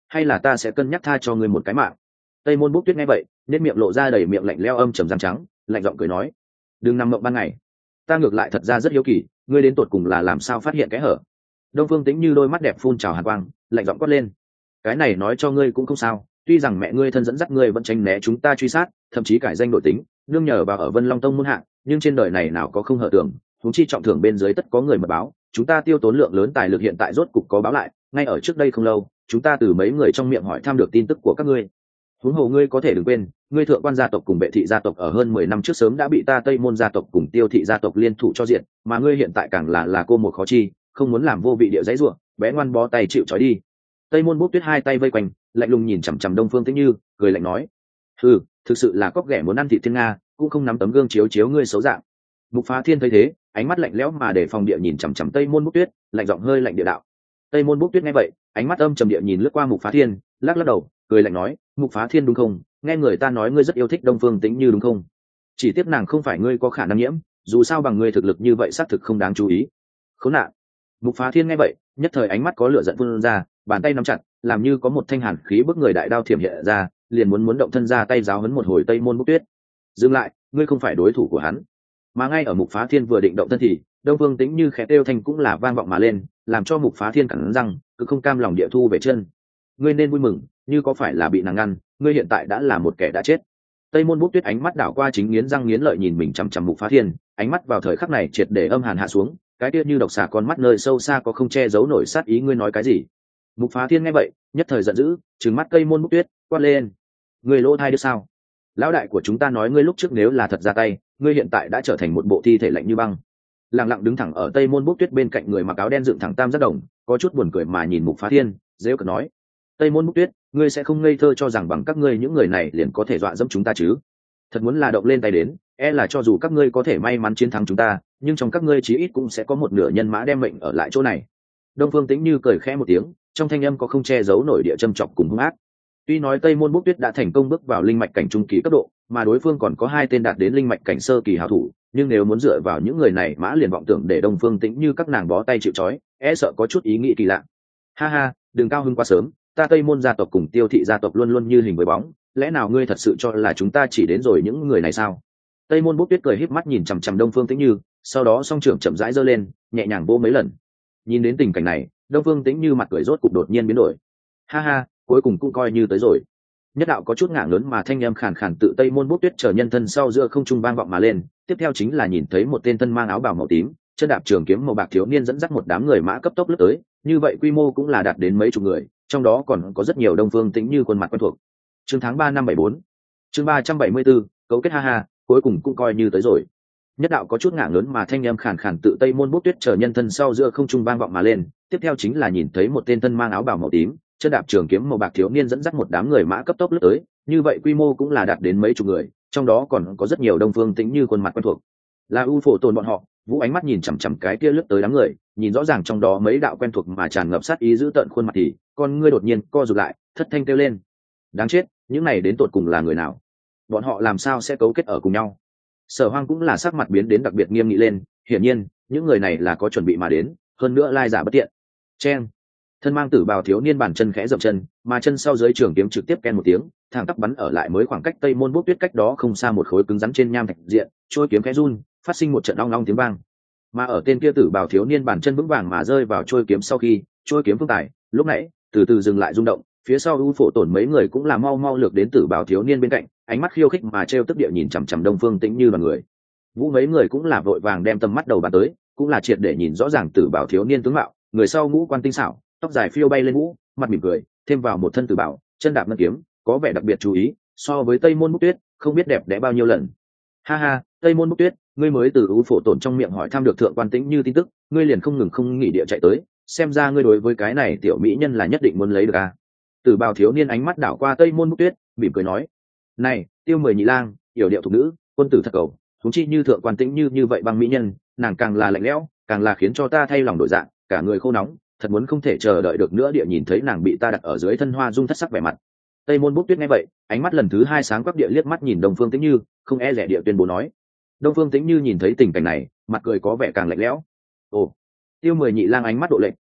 hay là ta sẽ cân nhắc tha cho ngươi một cái mạng. Tây Môn Bốc Tuyết nghe vậy nét miệng lộ ra đầy miệng lạnh lẽo âm trầm răng trắng, lạnh giọng cười nói, đừng nằm mộng ban ngày, ta ngược lại thật ra rất hiếu kỳ ngươi đến tột cùng là làm sao phát hiện cái hở. Đông Phương Tĩnh Như đôi mắt đẹp phun trào hàn quang, lạnh giọng quát lên, cái này nói cho ngươi cũng không sao, tuy rằng mẹ ngươi thân dẫn dắt ngươi vẫn tránh né chúng ta truy sát, thậm chí cải danh đổi tính nương nhờ vào ở Vân Long Tông muôn hạng, nhưng trên đời này nào có không hở tưởng, chúng chi trọng thưởng bên dưới tất có người mật báo, chúng ta tiêu tốn lượng lớn tài lực hiện tại rốt cục có báo lại, ngay ở trước đây không lâu chúng ta từ mấy người trong miệng hỏi thăm được tin tức của các ngươi. Huống hồ ngươi có thể đừng quên, ngươi thượng quan gia tộc cùng Bệ thị gia tộc ở hơn 10 năm trước sớm đã bị ta Tây Môn gia tộc cùng Tiêu thị gia tộc liên thủ cho diệt, mà ngươi hiện tại càng là cô một khó chi, không muốn làm vô vị địa dãy rủa, bé ngoan bó tay chịu trói đi. Tây Môn Bốc Tuyết hai tay vây quanh, lạnh lùng nhìn chằm chằm Đông Phương Tĩnh Như, cười lạnh nói, thực sự là cóc ghẻ muốn ăn thịt thiên nga, cũng không nắm tấm gương chiếu chiếu ngươi xấu dạng. Mục Phá Thiên thấy thế, ánh mắt lạnh lẽo mà để phòng địa nhìn chằm chằm Tây Môn Bốc Tuyết, lạnh giọng hơi lạnh địa đạo. Tây Môn Bốc Tuyết nghe vậy, ánh mắt âm trầm địa nhìn lướt qua Mục Phá Thiên, lắc lắc đầu, cười lạnh nói, Mục Phá Thiên đúng không? Nghe người ta nói ngươi rất yêu thích Đông Phương Tĩnh Như đúng không? Chỉ tiếc nàng không phải ngươi có khả năng nhiễm, dù sao bằng ngươi thực lực như vậy xác thực không đáng chú ý. Khốn nạn. Mục Phá Thiên nghe vậy, nhất thời ánh mắt có lửa giận phun ra, bàn tay nắm chặt, làm như có một thanh hàn khí bức người đại đao thiểm hiện ra, liền muốn động thân ra tay giáo huấn một hồi Tây Môn Bốc Tuyết. Dừng lại, ngươi không phải đối thủ của hắn. Mà ngay ở Mục Phá Thiên vừa định động thân thì Đông Phương Tĩnh Như khẽ kêu thanh cũng là vang vọng mà lên, làm cho Mục Phá Thiên cắn răng, cứ không cam lòng địa thu về chân. Ngươi nên vui mừng, như có phải là bị nàng ngăn, ngươi hiện tại đã là một kẻ đã chết. Tây Môn Bốc Tuyết ánh mắt đảo qua chính nghiến răng nghiến lợi nhìn mình chằm chằm Mục Phá Thiên, ánh mắt vào thời khắc này triệt để âm hàn hạ xuống, cái kia như độc xà con mắt nơi sâu xa có không che giấu nổi sát ý. Ngươi nói cái gì? Mục Phá Thiên nghe vậy nhất thời giận dữ, trừng mắt Tây Môn Bốc Tuyết, quát lên, ngươi lỗ thai được sao? Lão đại của chúng ta nói ngươi lúc trước nếu là thật ra tay, ngươi hiện tại đã trở thành một bộ thi thể lạnh như băng. Lặng lặng đứng thẳng ở Tây Môn Bốc Tuyết bên cạnh người mặc áo đen dựng thẳng tam giác đồng, có chút buồn cười mà nhìn Mục Phá Thiên, giễu cợt nói, Tây Môn Bốc Tuyết, ngươi sẽ không ngây thơ cho rằng bằng các ngươi những người này liền có thể dọa dẫm chúng ta chứ? Thật muốn là động lên tay đến, là cho dù các ngươi có thể may mắn chiến thắng chúng ta, nhưng trong các ngươi chí ít cũng sẽ có một nửa nhân mã đem mệnh ở lại chỗ này. Đông Phương Tĩnh Như cười khẽ một tiếng, trong thanh âm có không che giấu nổi địa châm chọc cùng hung ác. Tuy nói Tây Môn Bốc Tuyết đã thành công bước vào linh mạch cảnh trung kỳ cấp độ, mà đối phương còn có hai tên đạt đến linh mạch cảnh sơ kỳ hảo thủ, nhưng nếu muốn dựa vào những người này mã liền vọng tưởng để Đông Phương Tĩnh Như các nàng bó tay chịu trói, sợ có chút ý nghĩ kỳ lạ. Ha ha, đừng cao hứng quá sớm, ta Tây Môn gia tộc cùng Tiêu thị gia tộc luôn luôn như hình với bóng, lẽ nào ngươi thật sự cho là chúng ta chỉ đến rồi những người này sao? Tây Môn Bốc Tuyết cười híp mắt nhìn chằm chằm Đông Phương Tĩnh Như, sau đó song trưởng chậm rãi giơ lên, nhẹ nhàng vỗ mấy lần. Nhìn đến tình cảnh này, Đông Phương Tĩnh Như mặt cười rốt cục đột nhiên biến đổi. Ha ha, cuối cùng cũng coi như tới rồi. Nhất đạo có chút ngạng lớn mà thanh âm khàn khàn tự Tây Môn Bốc Tuyết trở nhân thân sau giữa không trung vang vọng mà lên, tiếp theo chính là nhìn thấy một tên thân mang áo bào màu tím, chân đạp trường kiếm màu bạc thiếu niên dẫn dắt một đám người mã cấp tốc lướt tới, như vậy quy mô cũng là đạt đến mấy chục người, trong đó còn có rất nhiều Đông Phương Tĩnh Như khuôn mặt quen thuộc. Chương tháng 3 năm 74. Chương 374, cấu kết ha ha, cuối cùng cũng coi như tới rồi. Nhất đạo có chút ngạng lớn mà thanh âm khàn khàn tự Tây Môn Bốc Tuyết trở nhân thân sau giữa không trung vang vọng mà lên, tiếp theo chính là nhìn thấy một tên thân mang áo bào màu tím, chân đạp trường kiếm màu bạc thiếu niên dẫn dắt một đám người mã cấp tốc lướt tới, như vậy quy mô cũng là đạt đến mấy chục người, trong đó còn có rất nhiều Đông Phương Tĩnh Như khuôn mặt quen thuộc. Là U Phổ Tồn bọn họ. Vũ ánh mắt nhìn chằm chằm cái kia lướt tới đám người, nhìn rõ ràng trong đó mấy đạo quen thuộc mà tràn ngập sát ý giữ tợn khuôn mặt thì con ngươi đột nhiên co rụt lại, thất thanh kêu lên, đáng chết, những này đến tột cùng là người nào? Bọn họ làm sao sẽ cấu kết ở cùng nhau? Sở Hoang cũng là sắc mặt biến đến đặc biệt nghiêm nghị lên, hiển nhiên những người này là có chuẩn bị mà đến, hơn nữa lai giả bất tiện. Chen, thân mang tử bào thiếu niên bàn chân khẽ dậm chân, mà chân sau dưới trường kiếm trực tiếp ken một tiếng, thẳng tắp bắn ở lại mới khoảng cách Tây Môn Bốc Tuyết cách đó không xa một khối cứng rắn trên nham thạch diện, trôi kiếm khẽ run, phát sinh một trận ong ong tiếng vang. Mà ở tên kia tử bào thiếu niên bàn chân vững vàng mà rơi vào trôi kiếm sau khi, trôi kiếm phương tài lúc nãy từ từ dừng lại rung động, phía sau U Phổ Tổn mấy người cũng là mau mau lược đến tử bào thiếu niên bên cạnh, ánh mắt khiêu khích mà trêu tức địa nhìn chằm chằm Đông Phương Tĩnh Như đoàn người. Vũ mấy người cũng là vội vàng đem tầm mắt đầu bàn tới, cũng là triệt để nhìn rõ ràng tử bào thiếu niên tướng mạo, người sau ngũ quan tinh xảo, tóc dài phiêu bay lên mũ, mặt mỉm cười, thêm vào một thân tử bào, chân đạp ngân kiếm, có vẻ đặc biệt chú ý, so với Tây Môn Bốc Tuyết không biết đẹp đẽ bao nhiêu lần. Ha ha, Tây Môn Bốc Tuyết, ngươi mới từ U Phổ Tổn trong miệng hỏi thăm được thượng quan Tĩnh Như tin tức, ngươi liền không ngừng không nghỉ địa chạy tới, xem ra ngươi đối với cái này tiểu mỹ nhân là nhất định muốn lấy được à? Tử bào thiếu niên ánh mắt đảo qua Tây Môn Bốc Tuyết, mỉm cười nói, này Tiêu Mười nhị lang, yểu điệu thục nữ, quân tử thật cầu, thúng chi như thượng quan Tĩnh Như vậy băng mỹ nhân, nàng càng là lạnh lẽo, càng là khiến cho ta thay lòng đổi dạng, cả người khô nóng, thật muốn không thể chờ đợi được nữa địa nhìn thấy nàng bị ta đặt ở dưới thân hoa dung thất sắc vẻ mặt. Tây Môn Bốc Tuyết nghe vậy, ánh mắt lần thứ hai sáng quắc địa liếc mắt nhìn Đông Phương Tĩnh Như, không e dè địa tuyên bố nói. Đông Phương Tĩnh Như nhìn thấy tình cảnh này, mặt cười có vẻ càng lạnh lẽo. Ồ, Tiêu Mười nhị lang ánh mắt độ lệnh,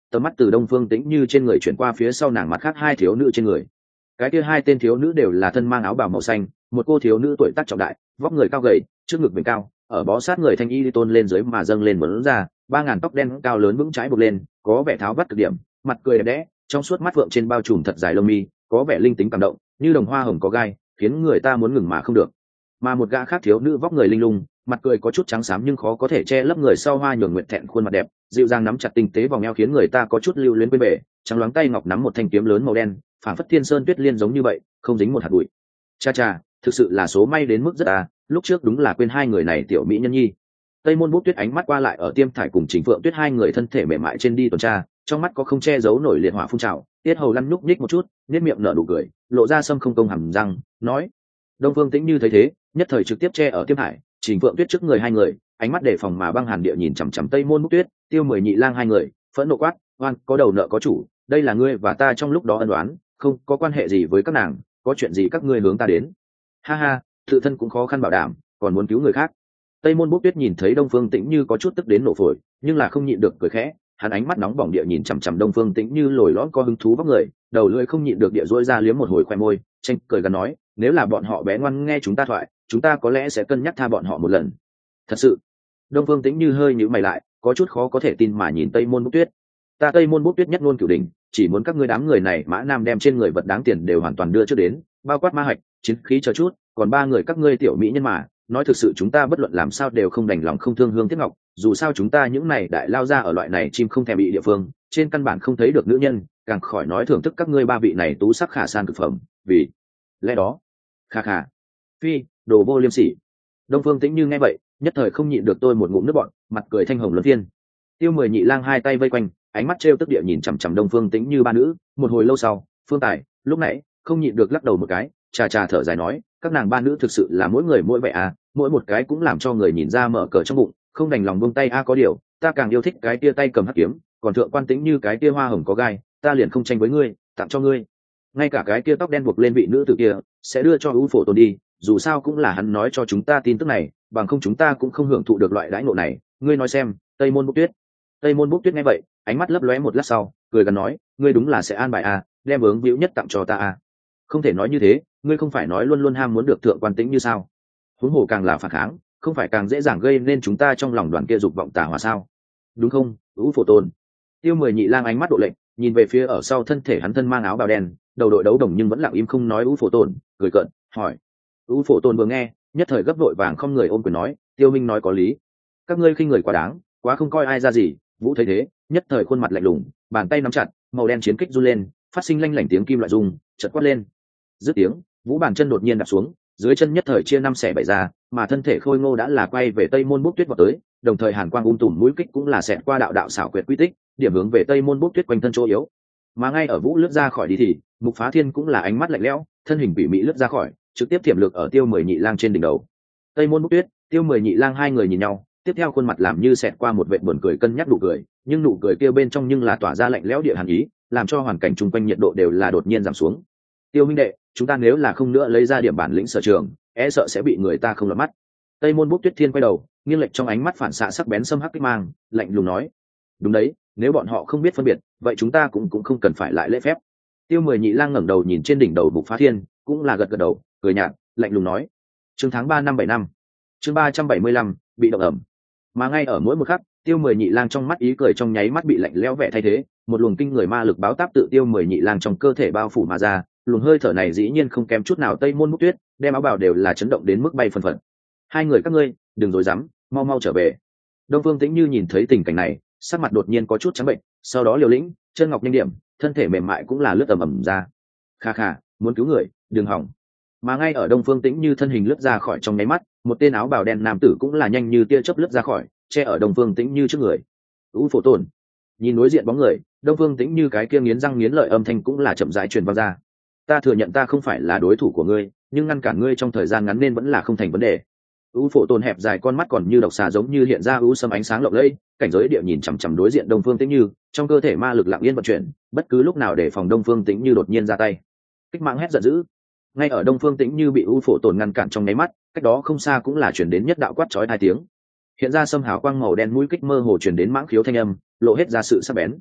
tầm mắt từ Đông Phương Tĩnh Như trên người chuyển qua phía sau nàng mặt khác hai thiếu nữ trên người. Cái kia hai tên thiếu nữ đều là thân mang áo bào màu xanh, một cô thiếu nữ tuổi tác trọng đại, vóc người cao gầy, trước ngực vểnh cao, ở bó sát người thanh y tôn lên dưới mà dâng lên mớn ra, 3000 tóc đen cao lớn vững trái buộc lên, có vẻ tháo vắt cực điểm, mặt cười đẹp đẽ, trong suốt mắt vượng trên bao trùm thật dài lông mi, có vẻ linh tính cảm động, như đồng hoa hồng có gai, khiến người ta muốn ngừng mà không được. Mà một gã khác thiếu nữ vóc người linh lung, mặt cười có chút trắng xám nhưng khó có thể che lấp người sau hoa nhường nguyệt thẹn khuôn mặt đẹp, dịu dàng nắm chặt tinh tế vòng eo khiến người ta có chút lưu luyến quên bể, trắng loáng tay ngọc nắm một thanh kiếm lớn màu đen, phảng phất thiên sơn tuyết liên giống như vậy, không dính một hạt bụi. Cha cha, thực sự là số may đến mức rất lúc trước đúng là quên hai người này tiểu mỹ nhân nhi. Tây Môn Bút Tuyết ánh mắt qua lại ở Tiêm Thải cùng Trình Phượng Tuyết hai người thân thể mềm mại trên đi tuần tra, trong mắt có không che giấu nổi liệt hỏa phun trào, tiết hầu lăn nhúc nhích một chút, nhếch miệng nở nụ cười, lộ ra sâm không công hàm răng, nói: Đông Phương Tĩnh Như thấy thế, nhất thời trực tiếp che ở Tiêm Thải, Trình Phượng Tuyết trước người hai người, ánh mắt đề phòng mà băng hàn địa nhìn chằm chằm Tây Môn Bút Tuyết, Tiêu Mười Nhị Lang hai người, phẫn nộ quát: "Oan, có đầu nợ có chủ, đây là ngươi và ta trong lúc đó ân oán, không có quan hệ gì với các nàng, có chuyện gì các ngươi hướng ta đến." Ha ha, tự thân cũng khó khăn bảo đảm, còn muốn cứu người khác. Tây Môn Bút Tuyết nhìn thấy Đông Phương Tĩnh Như có chút tức đến nổ phổi, nhưng là không nhịn được cười khẽ, hắn ánh mắt nóng bỏng địa nhìn chằm chằm Đông Phương Tĩnh Như lồi lõm có hứng thú vóc người, đầu lưỡi không nhịn được địa rũa ra liếm một hồi khoe môi, tranh cười gần nói: "Nếu là bọn họ bé ngoan nghe chúng ta thoại, chúng ta có lẽ sẽ cân nhắc tha bọn họ một lần." Thật sự. Đông Phương Tĩnh Như hơi nhíu mày lại, có chút khó có thể tin mà nhìn Tây Môn Bút Tuyết. "Ta Tây Môn Bút Tuyết nhất ngôn cửu đỉnh, chỉ muốn các ngươi đám người này Mã Nam đem trên người vật đáng tiền đều hoàn toàn đưa trước đến, bao quát ma hạch, chiến khí chờ chút, còn ba người các ngươi tiểu mỹ nhân mà, nói thực sự chúng ta bất luận làm sao đều không đành lòng không thương hương tiếc ngọc, dù sao chúng ta những này đại lao ra ở loại này chim không thèm bị địa phương, trên căn bản không thấy được nữ nhân, càng khỏi nói thưởng thức các ngươi ba vị này tú sắc khả san cực phẩm, vì lẽ đó." Kha kha. Phi, đồ vô liêm sỉ. Đông Phương Tĩnh Như nghe vậy, nhất thời không nhịn được tôi một ngụm nước bọt, mặt cười thanh hồng luân phiên. Tiêu Mười Nhị Lang hai tay vây quanh, ánh mắt trêu tức địa nhìn chằm chằm Đông Phương Tĩnh Như ba nữ, một hồi lâu sau, Phương Tài lúc nãy không nhịn được lắc đầu một cái, chà chà thở dài nói: "Các nàng ba nữ thực sự là mỗi người mỗi vẻ mỗi một cái cũng làm cho người nhìn ra mở cờ trong bụng, không đành lòng buông tay có điều, ta càng yêu thích cái tia tay cầm hắc kiếm, còn Thượng Quan Tĩnh Như cái tia hoa hồng có gai, ta liền không tranh với ngươi, tặng cho ngươi. Ngay cả cái tia tóc đen buộc lên vị nữ tử kia, sẽ đưa cho U Phổ Tôn đi, dù sao cũng là hắn nói cho chúng ta tin tức này, bằng không chúng ta cũng không hưởng thụ được loại đãi ngộ này, ngươi nói xem." Tây Môn Bút Tuyết. Tây Môn Bút Tuyết nghe vậy, ánh mắt lấp lóe một lát sau, cười gần nói: "Ngươi đúng là sẽ an bài đem vướng víu nhất tặng cho ta Không thể nói như thế, ngươi không phải nói luôn luôn ham muốn được Thượng Quan Tĩnh Như sao? Huống hồ càng là phản kháng, không phải càng dễ dàng gây nên chúng ta trong lòng đoàn kia dục vọng tà hòa sao? Đúng không, U Phổ Tôn?" Tiêu Mười Nhị Lang ánh mắt độ lệnh, nhìn về phía ở sau thân thể hắn thân mang áo bào đen, đầu đội đấu đồng nhưng vẫn lặng im không nói U Phổ Tôn, cười cợt, hỏi. U Phổ Tôn vừa nghe, nhất thời gấp vội vàng không người ôm quyền nói: "Tiêu minh nói có lý, các ngươi khinh người quá đáng, quá không coi ai ra gì." Vũ thấy thế, nhất thời khuôn mặt lạnh lùng, bàn tay nắm chặt, màu đen chiến kích run lên, phát sinh lanh lảnh tiếng kim loại rung, chợt quát lên. Dứt tiếng, Vũ bàn chân đột nhiên đạp xuống, dưới chân nhất thời chia năm xẻ bảy ra, mà thân thể khôi ngô đã là quay về Tây Môn Bút Tuyết vọt tới, đồng thời hàn quang tùm mũi kích cũng là xẹt qua đạo đạo xảo quyệt quy tích, điểm hướng về Tây Môn Bút Tuyết quanh thân chỗ yếu. Mà ngay ở Vũ lướt ra khỏi đi thì, Mục Phá Thiên cũng là ánh mắt lạnh lẽo, thân hình bị mỹ lướt ra khỏi, trực tiếp tiềm lực ở Tiêu Mười Nhị Lang trên đỉnh đầu. Tây Môn Bút Tuyết, Tiêu Mười Nhị Lang hai người nhìn nhau, tiếp theo khuôn mặt làm như xẹt qua một vệt buồn cười cân nhắc nụ cười, nhưng nụ cười kia bên trong nhưng là tỏa ra lạnh lẽo địa hàn ý, làm cho hoàn cảnh chung quanh nhiệt độ đều là đột nhiên giảm xuống. "Tiêu huynh đệ, chúng ta nếu là không nữa lấy ra điểm bản lĩnh sở trường, e sợ sẽ bị người ta không lọt mắt." Tây Môn Bút Tuyết Thiên quay đầu, nghiêng lệch trong ánh mắt phản xạ sắc bén xâm hắc kích mang, lạnh lùng nói: "Đúng đấy, nếu bọn họ không biết phân biệt, vậy chúng ta cũng không cần phải lại lễ phép." Tiêu Mười Nhị Lang ngẩng đầu nhìn trên đỉnh đầu Mục Phá Thiên, cũng là gật gật đầu, cười nhạt, lạnh lùng nói: "Chương tháng 3 năm 7 năm. Chương 375, bị động ẩm." Mà ngay ở mỗi một khắc, Tiêu Mười Nhị Lang trong mắt ý cười trong nháy mắt bị lạnh lẽo vẻ thay thế, một luồng kinh người ma lực báo táp tự Tiêu Mười Nhị Lang trong cơ thể bao phủ mà ra, luồng hơi thở này dĩ nhiên không kém chút nào Tây Môn Bút Tuyết, đem áo bào đều là chấn động đến mức bay phần phật. "Hai người các ngươi, đừng rối rắm, mau mau trở về." Đông Phương Tĩnh Như nhìn thấy tình cảnh này, sắc mặt đột nhiên có chút trắng bệnh, sau đó liều lĩnh, chân ngọc nhanh điểm, thân thể mềm mại cũng là lướt ầm ầm ra. "Kha kha, muốn cứu người, đừng hỏng." Mà ngay ở Đông Phương Tĩnh Như thân hình lướt ra khỏi trong nháy mắt, một tên áo bào đen nam tử cũng là nhanh như tia chớp lướt ra khỏi, che ở Đông Phương Tĩnh Như trước người. U Phổ Tôn. Nhìn đối diện bóng người, Đông Phương Tĩnh Như cái kia nghiến răng nghiến lợi âm thanh cũng là chậm rãi truyền vang ra. "Ta thừa nhận ta không phải là đối thủ của ngươi, nhưng ngăn cản ngươi trong thời gian ngắn nên vẫn là không thành vấn đề." U Phổ Tôn hẹp dài con mắt còn như độc xà giống như hiện ra u sâm ánh sáng lộng lẫy, cảnh giới địa nhìn chằm chằm đối diện Đông Phương Tĩnh Như, trong cơ thể ma lực lặng yên vận chuyển, bất cứ lúc nào để phòng Đông Phương Tĩnh Như đột nhiên ra tay. Kích mạng hét giận dữ. Ngay ở Đông Phương Tĩnh Như bị U Phổ Tôn ngăn cản trong nháy mắt, cách đó không xa cũng là truyền đến nhất đạo quát chói hai tiếng. Hiện ra sâm hào quang màu đen mũi kích mơ hồ truyền đến mãng khiếu thanh âm, lộ hết ra sự sắc bén.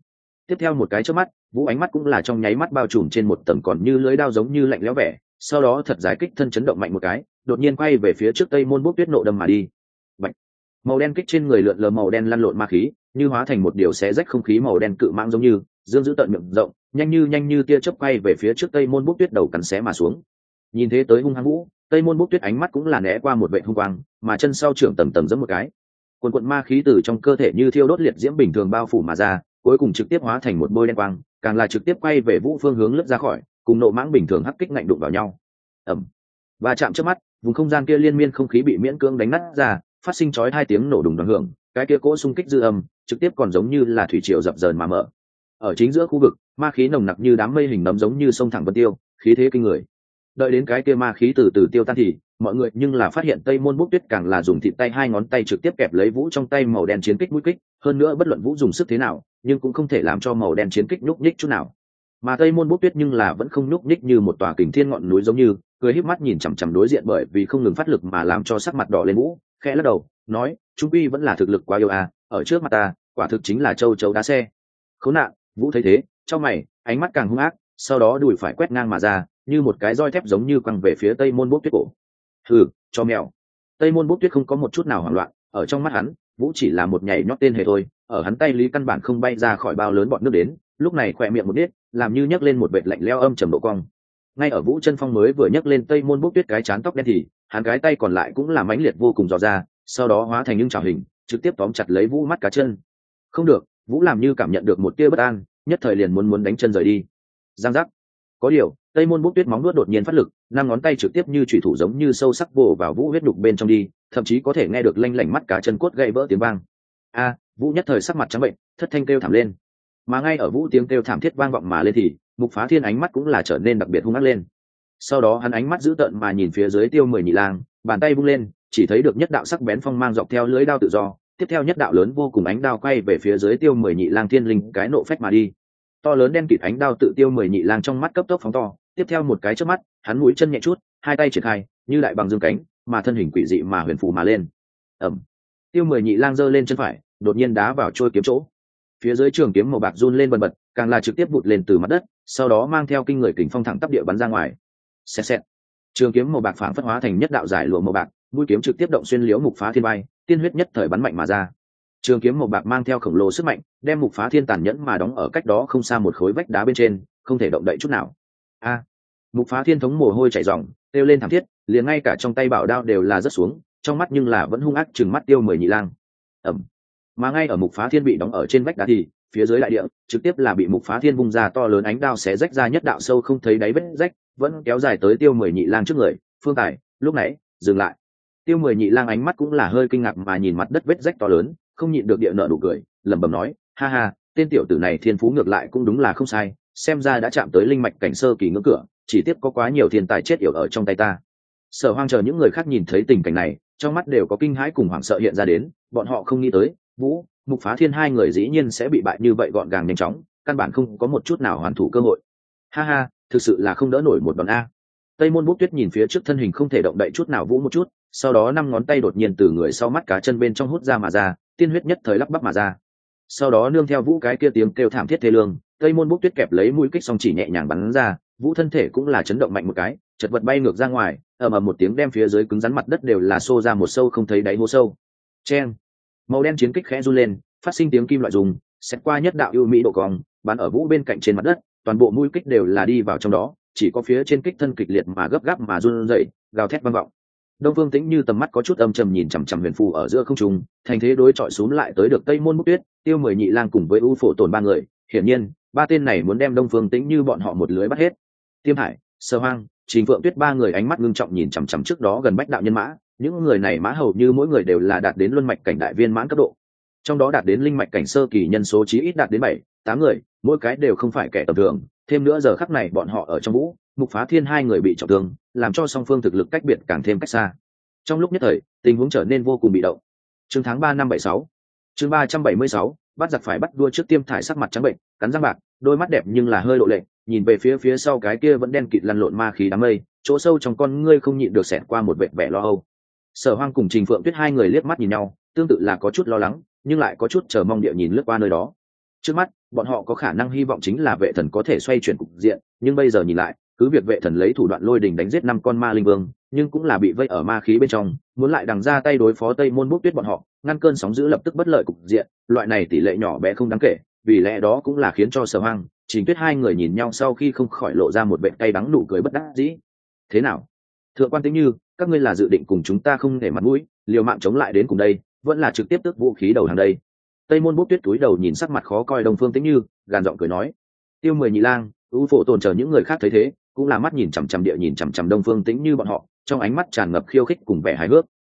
tiếp theo một cái chớp mắt, vũ ánh mắt cũng là trong nháy mắt bao trùm trên một tầng còn như lưới đao giống như lạnh lẽo vẻ, sau đó thật giải kích thân chấn động mạnh một cái, đột nhiên quay về phía trước tây môn bốc tuyết nộ đâm mà đi. Bạch. Màu đen kích trên người lượn lờ màu đen lăn lộn ma khí, như hóa thành một điều xé rách không khí màu đen cự mãng giống như dương giữ tận miệng rộng, nhanh như tia chớp quay về phía trước tây môn bốc tuyết đầu cắn xé mà xuống. Nhìn thế tới hung hăng vũ, tây môn bốc tuyết ánh mắt cũng là né qua một vệ hung quang, mà chân sau trưởng tầng tầng giẫm một cái, quần quận ma khí từ trong cơ thể như thiêu đốt liệt diễm bình thường bao phủ mà ra, cuối cùng trực tiếp hóa thành một bôi đen quang, càng là trực tiếp quay về vũ phương hướng lướt ra khỏi, cùng nộ mãng bình thường hắc kích ngạnh đụng vào nhau. Ầm. Và chạm trước mắt, vùng không gian kia liên miên không khí bị miễn cưỡng đánh nát ra, phát sinh chói hai tiếng nổ đùng đoán hưởng, cái kia cỗ xung kích dư âm, trực tiếp còn giống như là thủy triều dập dờn mà mở. Ở chính giữa khu vực, ma khí nồng nặc như đám mây hình nấm giống như sông thẳng vân tiêu, khí thế kinh người. Đợi đến cái kia ma khí từ từ tiêu tan thì mọi người nhưng là phát hiện tây môn bốc tuyết càng là dùng thịt tay hai ngón tay trực tiếp kẹp lấy vũ trong tay màu đen chiến kích mũi kích, hơn nữa bất luận vũ dùng sức thế nào nhưng cũng không thể làm cho màu đen chiến kích nhúc nhích chút nào. Mà tây môn bốc tuyết nhưng là vẫn không nhúc nhích, như một tòa kình thiên ngọn núi giống như cười híp mắt nhìn chằm chằm đối diện, bởi vì không ngừng phát lực mà làm cho sắc mặt đỏ lên. Vũ khẽ lắc đầu nói, trung quy vẫn là thực lực quá yếu à, ở trước mặt ta quả thực chính là châu chấu đá xe. Khốn nạn. Vũ thấy thế trong mày, ánh mắt càng hung ác, sau đó đùi phải quét ngang mà ra, như một cái roi thép giống như quăng về phía tây môn bốc tuyết cổ. Hừ, cho mèo. Tây môn bốc tuyết không có một chút nào hoảng loạn, ở trong mắt hắn vũ chỉ là một nhảy nhót tên hề thôi, ở hắn tay lý căn bản không bay ra khỏi bao lớn bọn nước đến. Lúc này khỏe miệng một nít, làm như nhấc lên một vệt lạnh leo âm trầm độ cong. Ngay ở vũ chân phong mới vừa nhấc lên tây môn bốc tuyết cái chán tóc đen thì hắn cái tay còn lại cũng là mãnh liệt vô cùng dò ra, sau đó hóa thành những trào hình trực tiếp tóm chặt lấy vũ mắt cá chân. Không được. Vũ làm như cảm nhận được một tia bất an, nhất thời liền muốn đánh chân rời đi. Giang giác. Có điều tây môn bốc tuyết móng nuốt đột nhiên phát lực, năm ngón tay trực tiếp như chủy thủ giống như sâu sắc vồ vào vũ huyết đục bên trong đi, thậm chí có thể nghe được lanh lảnh mắt cá chân cốt gãy vỡ tiếng vang. A. Vũ nhất thời sắc mặt trắng bệnh, thất thanh kêu thảm lên. Mà ngay ở vũ tiếng kêu thảm thiết vang vọng mà lên thì Mục Phá Thiên ánh mắt cũng là trở nên đặc biệt hung ác lên. Sau đó hắn ánh mắt dữ tợn mà nhìn phía dưới Tiêu Mười Nhị Lang, bàn tay vung lên, chỉ thấy được nhất đạo sắc bén phong mang dọc theo lưới đao tự do, tiếp theo nhất đạo lớn vô cùng ánh đao quay về phía dưới Tiêu Mười Nhị Lang thiên linh cái nộ phách mà đi. To lớn đen kịt ánh đao tự Tiêu Mười Nhị Lang trong mắt cấp tốc phóng to, tiếp theo một cái chớp mắt, hắn mũi chân nhẹ chút, hai tay triển khai, như đại bằng dương cánh, mà thân hình quỷ dị mà huyền phù mà lên. Ầm. Tiêu Mười Nhị Lang giơ lên chân phải, đột nhiên đá vào trôi kiếm chỗ. Phía dưới trường kiếm màu bạc run lên bần bật, càng là trực tiếp vụt lên từ mặt đất, sau đó mang theo kinh người kình phong thẳng tắp địa bắn ra ngoài. Xẹt xẹt. Trường kiếm màu bạc phảng phất hóa thành nhất đạo giải lụa màu bạc, mũi kiếm trực tiếp động xuyên liễu Mục Phá Thiên vai, tiên huyết nhất thời bắn mạnh mà ra. Trường kiếm màu bạc mang theo khổng lồ sức mạnh, đem Mục Phá Thiên tàn nhẫn mà đóng ở cách đó không xa một khối vách đá bên trên, không thể động đậy chút nào. A. Mục Phá Thiên thống mồ hôi chảy ròng, kêu lên thảm thiết, liền ngay cả trong tay bảo đao đều là rớt xuống, trong mắt nhưng là vẫn hung ác trừng mắt Tiêu Mười Nhị Lang. Ầm. Mà ngay ở Mục Phá Thiên bị đóng ở trên vách đá thì phía dưới đại địa trực tiếp là bị Mục Phá Thiên vung ra to lớn ánh đao xé rách ra nhất đạo sâu không thấy đáy vết rách, vẫn kéo dài tới Tiêu Mười Nhị Lang trước người. Phương Tài, lúc nãy dừng lại. Tiêu Mười Nhị Lang ánh mắt cũng là hơi kinh ngạc mà nhìn mặt đất vết rách to lớn, không nhịn được địa nợ nụ cười, lẩm bẩm nói, ha ha, tên tiểu tử này thiên phú ngược lại cũng đúng là không sai, xem ra đã chạm tới linh mạch cảnh sơ kỳ ngưỡng cửa, chỉ tiếc có quá nhiều thiên tài chết yểu ở trong tay ta. Sở Hoang chờ những người khác nhìn thấy tình cảnh này, trong mắt đều có kinh hãi cùng hoảng sợ hiện ra đến, bọn họ không nghĩ tới Vũ, Mục Phá Thiên hai người dĩ nhiên sẽ bị bại như vậy gọn gàng nhanh chóng, căn bản không có một chút nào hoàn thủ cơ hội. Ha ha, thực sự là không đỡ nổi một đòn a. Tây Môn Bốc Tuyết nhìn phía trước thân hình không thể động đậy chút nào Vũ một chút, sau đó năm ngón tay đột nhiên từ người sau mắt cá chân bên trong hút ra mà ra, tiên huyết nhất thời lắp bắp mà ra. Sau đó nương theo Vũ cái kia tiếng kêu thảm thiết thê lương, Tây Môn Bốc Tuyết kẹp lấy mũi kích song chỉ nhẹ nhàng bắn ra, Vũ thân thể cũng là chấn động mạnh một cái, chật vật bay ngược ra ngoài, ầm ầm một tiếng đem phía dưới cứng rắn mặt đất đều là xô ra một sâu không thấy đáy hố sâu. Chen. Màu đen chiến kích khẽ run lên, phát sinh tiếng kim loại rung, xét qua nhất đạo ưu mỹ độ cong, bắn ở Vũ bên cạnh trên mặt đất, toàn bộ mũi kích đều là đi vào trong đó, chỉ có phía trên kích thân kịch liệt mà gấp gáp mà run rẩy, gào thét vang vọng. Đông Phương Tĩnh như tầm mắt có chút âm trầm nhìn chằm chằm Huyền Phù ở giữa không trung, thành thế đối chọi xuống lại tới được Tây Môn Bốc Tuyết, Tiêu Mười Nhị Lang cùng với U Phổ Tồn ba người, hiển nhiên, ba tên này muốn đem Đông Phương Tĩnh như bọn họ một lưới bắt hết. Tiêm Hải, Sở Hoang, Trình Phượng Tuyết ba người ánh mắt ngưng trọng nhìn chằm chằm trước đó gần bách đạo nhân mã, những người này mã hầu như mỗi người đều là đạt đến luân mạch cảnh đại viên mãn cấp độ, trong đó đạt đến linh mạch cảnh sơ kỳ nhân số chí ít đạt đến 7-8 người, mỗi cái đều không phải kẻ tầm thường, thêm nữa giờ khắc này bọn họ ở trong Vũ, Mục Phá Thiên hai người bị trọng thương, làm cho song phương thực lực cách biệt càng thêm cách xa. Trong lúc nhất thời, tình huống trở nên vô cùng bị động. Chương tháng 3 năm 76. Chương 376, bắt giặc phải bắt đua trước. Tiêm Thải sắc mặt trắng bệnh, cắn răng bạc, đôi mắt đẹp nhưng là hơi độ lệ, nhìn về phía sau cái kia vẫn đen kịt lăn lộn ma khí đám mây, chỗ sâu trong con ngươi không nhịn được xẹt qua một vệt vẻ lo âu. Sở Hoang cùng Trình Phượng Tuyết hai người liếc mắt nhìn nhau, tương tự là có chút lo lắng, nhưng lại có chút chờ mong địa nhìn lướt qua nơi đó. Trước mắt bọn họ có khả năng hy vọng chính là vệ thần có thể xoay chuyển cục diện, nhưng bây giờ nhìn lại, cứ việc vệ thần lấy thủ đoạn lôi đình đánh giết 5 con ma linh vương, nhưng cũng là bị vây ở ma khí bên trong, muốn lại đằng ra tay đối phó Tây Môn Bốc Tuyết bọn họ, ngăn cơn sóng dữ lập tức bất lợi cục diện, loại này tỷ lệ nhỏ bé không đáng kể, vì lẽ đó cũng là khiến cho Sở Hoang, Trình Tuyết hai người nhìn nhau sau khi không khỏi lộ ra một vẻ cay đắng nụ cười bất đắc dĩ. Thế nào, Thượng quan Tĩnh Như, các ngươi là dự định cùng chúng ta không để mặt mũi, liều mạng chống lại đến cùng đây, vẫn là trực tiếp tước vũ khí đầu hàng đây? Tây Môn Bốc Tuyết cúi đầu nhìn sắc mặt khó coi Đông Phương Tĩnh Như, gàn giọng cười nói. Tiêu Mười Nhị Lang, U Phổ Tồn chờ những người khác thấy thế, cũng là mắt nhìn chằm chằm địa nhìn chằm chằm Đông Phương Tĩnh Như bọn họ, trong ánh mắt tràn ngập khiêu khích cùng vẻ hài hước.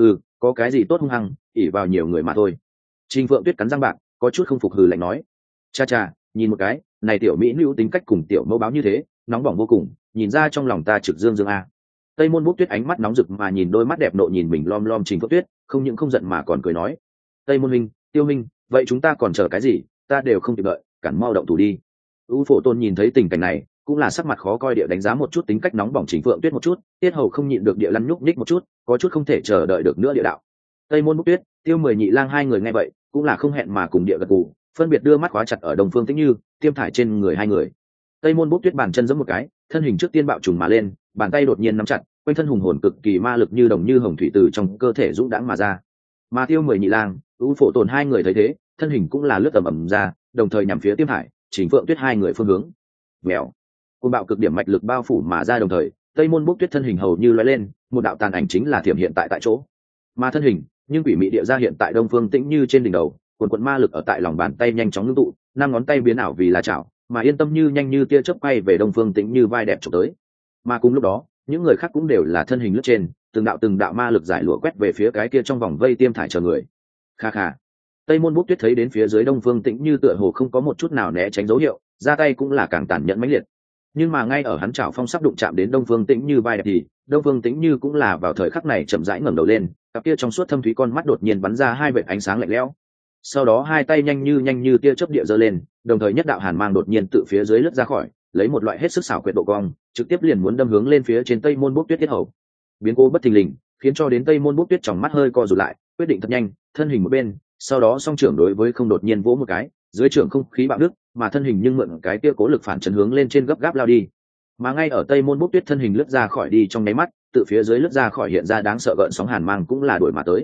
Có cái gì tốt hung hăng, ỷ vào nhiều người mà thôi. Trình Phượng Tuyết cắn răng bạc, có chút không phục hừ lạnh nói. Cha cha, nhìn một cái, này tiểu mỹ nữ tính cách cùng tiểu mẫu báo như thế, nóng bỏng vô cùng, nhìn ra trong lòng ta trực dương dương a. Tây Môn Bốc Tuyết ánh mắt nóng rực mà nhìn đôi mắt đẹp nộ nhìn mình lom lom Trình Phượng Tuyết, không những không giận mà còn cười nói. Tây Môn huynh, Tiêu huynh, vậy chúng ta còn chờ cái gì, ta đều không kịp đợi, cản mau động thủ đi. U Phổ Tôn nhìn thấy tình cảnh này, cũng là sắc mặt khó coi địa đánh giá một chút tính cách nóng bỏng Trình Phượng Tuyết một chút, tiết hầu không nhịn được địa lăn nhúc nhích một chút, có chút không thể chờ đợi được nữa địa đạo. Tây Môn Bốc Tuyết, Tiêu Mười Nhị Lang hai người nghe vậy, cũng là không hẹn mà cùng địa gật gù, phân biệt đưa mắt khóa chặt ở Đông Phương Tĩnh Như, tiêm thải trên người hai người. Tây Môn Bốc Tuyết bàn chân giẫm một cái, thân hình trước tiên bạo trùng mà lên, bàn tay đột nhiên nắm chặt, quanh thân hùng hồn cực kỳ ma lực như đồng như hồng thủy từ trong cơ thể dũng đãng mà ra. Mà Tiêu Mười Nhị Lang, U Phổ Tồn hai người thấy thế, thân hình cũng là lướt ầm ra, đồng thời nhằm phía Tiêm Thải, Trình Phượng Tuyết hai người phương hướng. Vèo, côn bạo cực điểm mạch lực bao phủ mà ra, đồng thời Tây Môn Bốc Tuyết thân hình hầu như lóe lên, một đạo tàn ảnh chính là thiểm hiện tại chỗ. Mà thân hình, nhưng quỷ mị địa ra hiện tại Đông Phương Tĩnh Như trên đỉnh đầu, cuồn cuộn ma lực ở tại lòng bàn tay nhanh chóng ngưng tụ, 5 ngón tay biến ảo vì là chảo, mà yên tâm như nhanh như tia chớp quay về Đông Phương Tĩnh Như vai đẹp chụp tới. Mà cùng lúc đó, những người khác cũng đều là thân hình lướt trên, từng đạo ma lực giải lụa quét về phía cái kia trong vòng vây Tiêm Thải chờ người. Kha kha. Tây Môn Bốc Tuyết thấy đến phía dưới Đông Phương Tĩnh Như tựa hồ không có một chút nào né tránh dấu hiệu, ra tay cũng là càng tàn nhẫn mãnh liệt. Nhưng mà ngay ở hắn chảo phong sắp đụng chạm đến Đông Phương Tĩnh Như vai đẹp thì Đông Phương Tĩnh Như cũng là vào thời khắc này chậm rãi ngẩng đầu lên, cặp kia trong suốt thâm thúy con mắt đột nhiên bắn ra hai vệt ánh sáng lạnh lẽo. Sau đó hai tay nhanh như tia chớp địa giơ lên, đồng thời nhất đạo hàn mang đột nhiên tự phía dưới lướt ra khỏi, lấy một loại hết sức xảo quyệt độ cong, trực tiếp liền muốn đâm hướng lên phía trên Tây Môn Bốc Tuyết tiết hầu. Biến cố bất thình lình, khiến cho đến Tây Môn Bốc Tuyết trong mắt hơi co rụt lại, quyết định thật nhanh, thân hình một bên, sau đó song trưởng đối với không đột nhiên vỗ một cái, dưới trưởng không khí bạo đứt, mà thân hình nhưng mượn cái kia cố lực phản chấn hướng lên trên gấp gáp lao đi. Mà ngay ở Tây Môn Bốc Tuyết thân hình lướt ra khỏi đi trong nháy mắt, tự phía dưới lướt ra khỏi hiện ra đáng sợ gợn sóng hàn mang cũng là đuổi mà tới.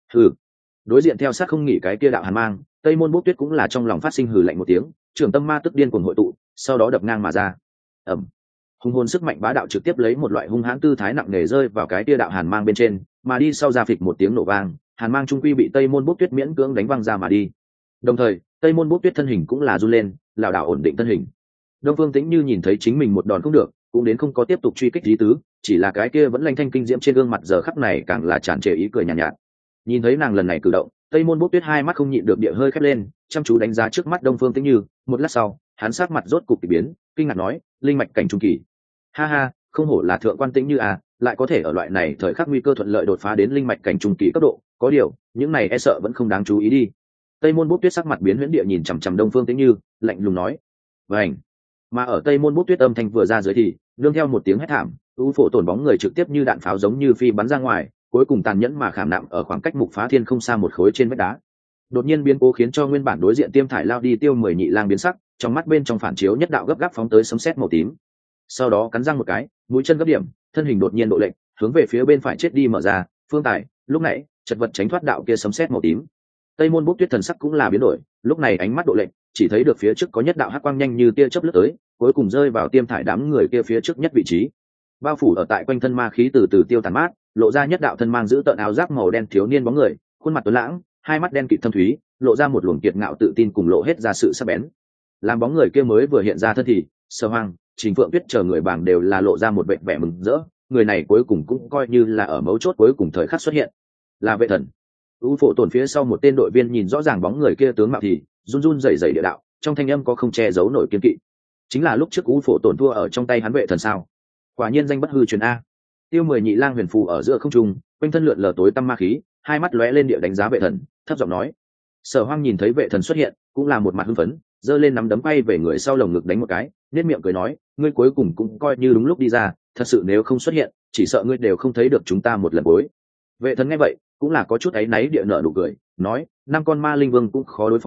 Đối diện theo sát không nghỉ cái kia đạo hàn mang, Tây Môn Bốc Tuyết cũng là trong lòng phát sinh hừ lạnh một tiếng, trường tâm ma tức điên cuồng hội tụ, sau đó đập ngang mà ra. Hùng hồn sức mạnh bá đạo trực tiếp lấy một loại hung hãn tư thái nặng nề rơi vào cái kia đạo hàn mang bên trên, mà đi sau ra phịch một tiếng nổ vang, hàn mang trung quy bị Tây Môn Bốc Tuyết miễn cưỡng đánh văng ra mà đi. Đồng thời, Tây Môn Bốc Tuyết thân hình cũng là run lên, lảo đảo ổn định thân hình. Đông Phương Tĩnh Như nhìn thấy chính mình một đòn không được, cũng đến không có tiếp tục truy kích lý tứ, chỉ là cái kia vẫn lanh thanh kinh diễm trên gương mặt giờ khắc này càng là tràn trề ý cười nhàn nhạt. Nhìn thấy nàng lần này cử động, Tây Môn Bốc Tuyết hai mắt không nhịn được địa hơi khép lên, chăm chú đánh giá trước mắt Đông Phương Tĩnh Như, một lát sau, hắn sắc mặt rốt cục kỳ biến, kinh ngạc nói, linh mạch cảnh trung kỳ. Ha ha, không hổ là thượng quan Tĩnh Như à, lại có thể ở loại này thời khắc nguy cơ thuận lợi đột phá đến linh mạch cảnh trung kỳ cấp độ, có điều, những này e sợ vẫn không đáng chú ý đi. Tây Môn Bốc Tuyết sắc mặt biến huyễn địa nhìn chằm chằm Đông Phương Tĩnh Như, lạnh lùng nói. Vành. Mà ở Tây Môn Bốc Tuyết âm thanh vừa ra dưới thì, nương theo một tiếng hét thảm, U Phổ Tổn bóng người trực tiếp như đạn pháo giống như phi bắn ra ngoài, cuối cùng tàn nhẫn mà khảm nạm ở khoảng cách Mục Phá Thiên không xa một khối trên vách đá. Đột nhiên biến cố khiến cho nguyên bản đối diện Tiêm Thải lao đi Tiêu Mười Nhị Lang biến sắc, trong mắt bên trong phản chiếu nhất đạo gấp gáp phóng tới sấm sét màu tím. Sau đó cắn răng một cái, mũi chân gấp điểm, thân hình đột nhiên độ lệch, hướng về phía bên phải chết đi mở ra, Phương Tài, lúc nãy, chật vật tránh thoát đạo kia sấm sét màu tím. Tây Môn Bốc Tuyết thần sắc cũng là biến đổi, lúc này ánh mắt độ lệch, chỉ thấy được phía trước có nhất đạo hắc quang nhanh như tia chớp lướt tới, cuối cùng rơi vào Tiêm Thải đám người kia phía trước nhất vị trí. Bao phủ ở tại quanh thân ma khí từ từ tiêu tàn mát, lộ ra nhất đạo thân mang giữ tợn áo giáp màu đen thiếu niên bóng người, khuôn mặt tuấn lãng, hai mắt đen kịt thâm thúy, lộ ra một luồng kiệt ngạo tự tin cùng lộ hết ra sự sắc bén. Làm bóng người kia mới vừa hiện ra thân thì, Sở Hoang, Trình Phượng Tuyết chờ người bảng đều là lộ ra một vẻ mừng rỡ, người này cuối cùng cũng coi như là ở mấu chốt cuối cùng thời khắc xuất hiện. Là Vệ Thần. U Phổ Tổn phía sau một tên đội viên nhìn rõ ràng bóng người kia tướng mạo thì run run rẩy rẩy địa đạo, trong thanh âm có không che giấu nổi kiên kỵ. Chính là lúc trước U Phổ Tổn thua ở trong tay hắn Vệ Thần sao? Quả nhiên danh bất hư truyền a. Tiêu Mười Nhị Lang huyền phù ở giữa không trung, quanh thân lượn lờ tối tăm ma khí, hai mắt lóe lên địa đánh giá Vệ Thần, thấp giọng nói. Sở Hoang nhìn thấy Vệ Thần xuất hiện, cũng là một mặt hưng phấn, giơ lên nắm đấm bay về người sau lồng ngực đánh một cái, nét miệng cười nói, ngươi cuối cùng cũng coi như đúng lúc đi ra, thật sự nếu không xuất hiện, chỉ sợ ngươi đều không thấy được chúng ta một lần cuối. Vệ Thần nghe vậy, cũng là có chút áy náy địa nở nụ cười, nói, 5 con ma linh vương cũng khó đối phó,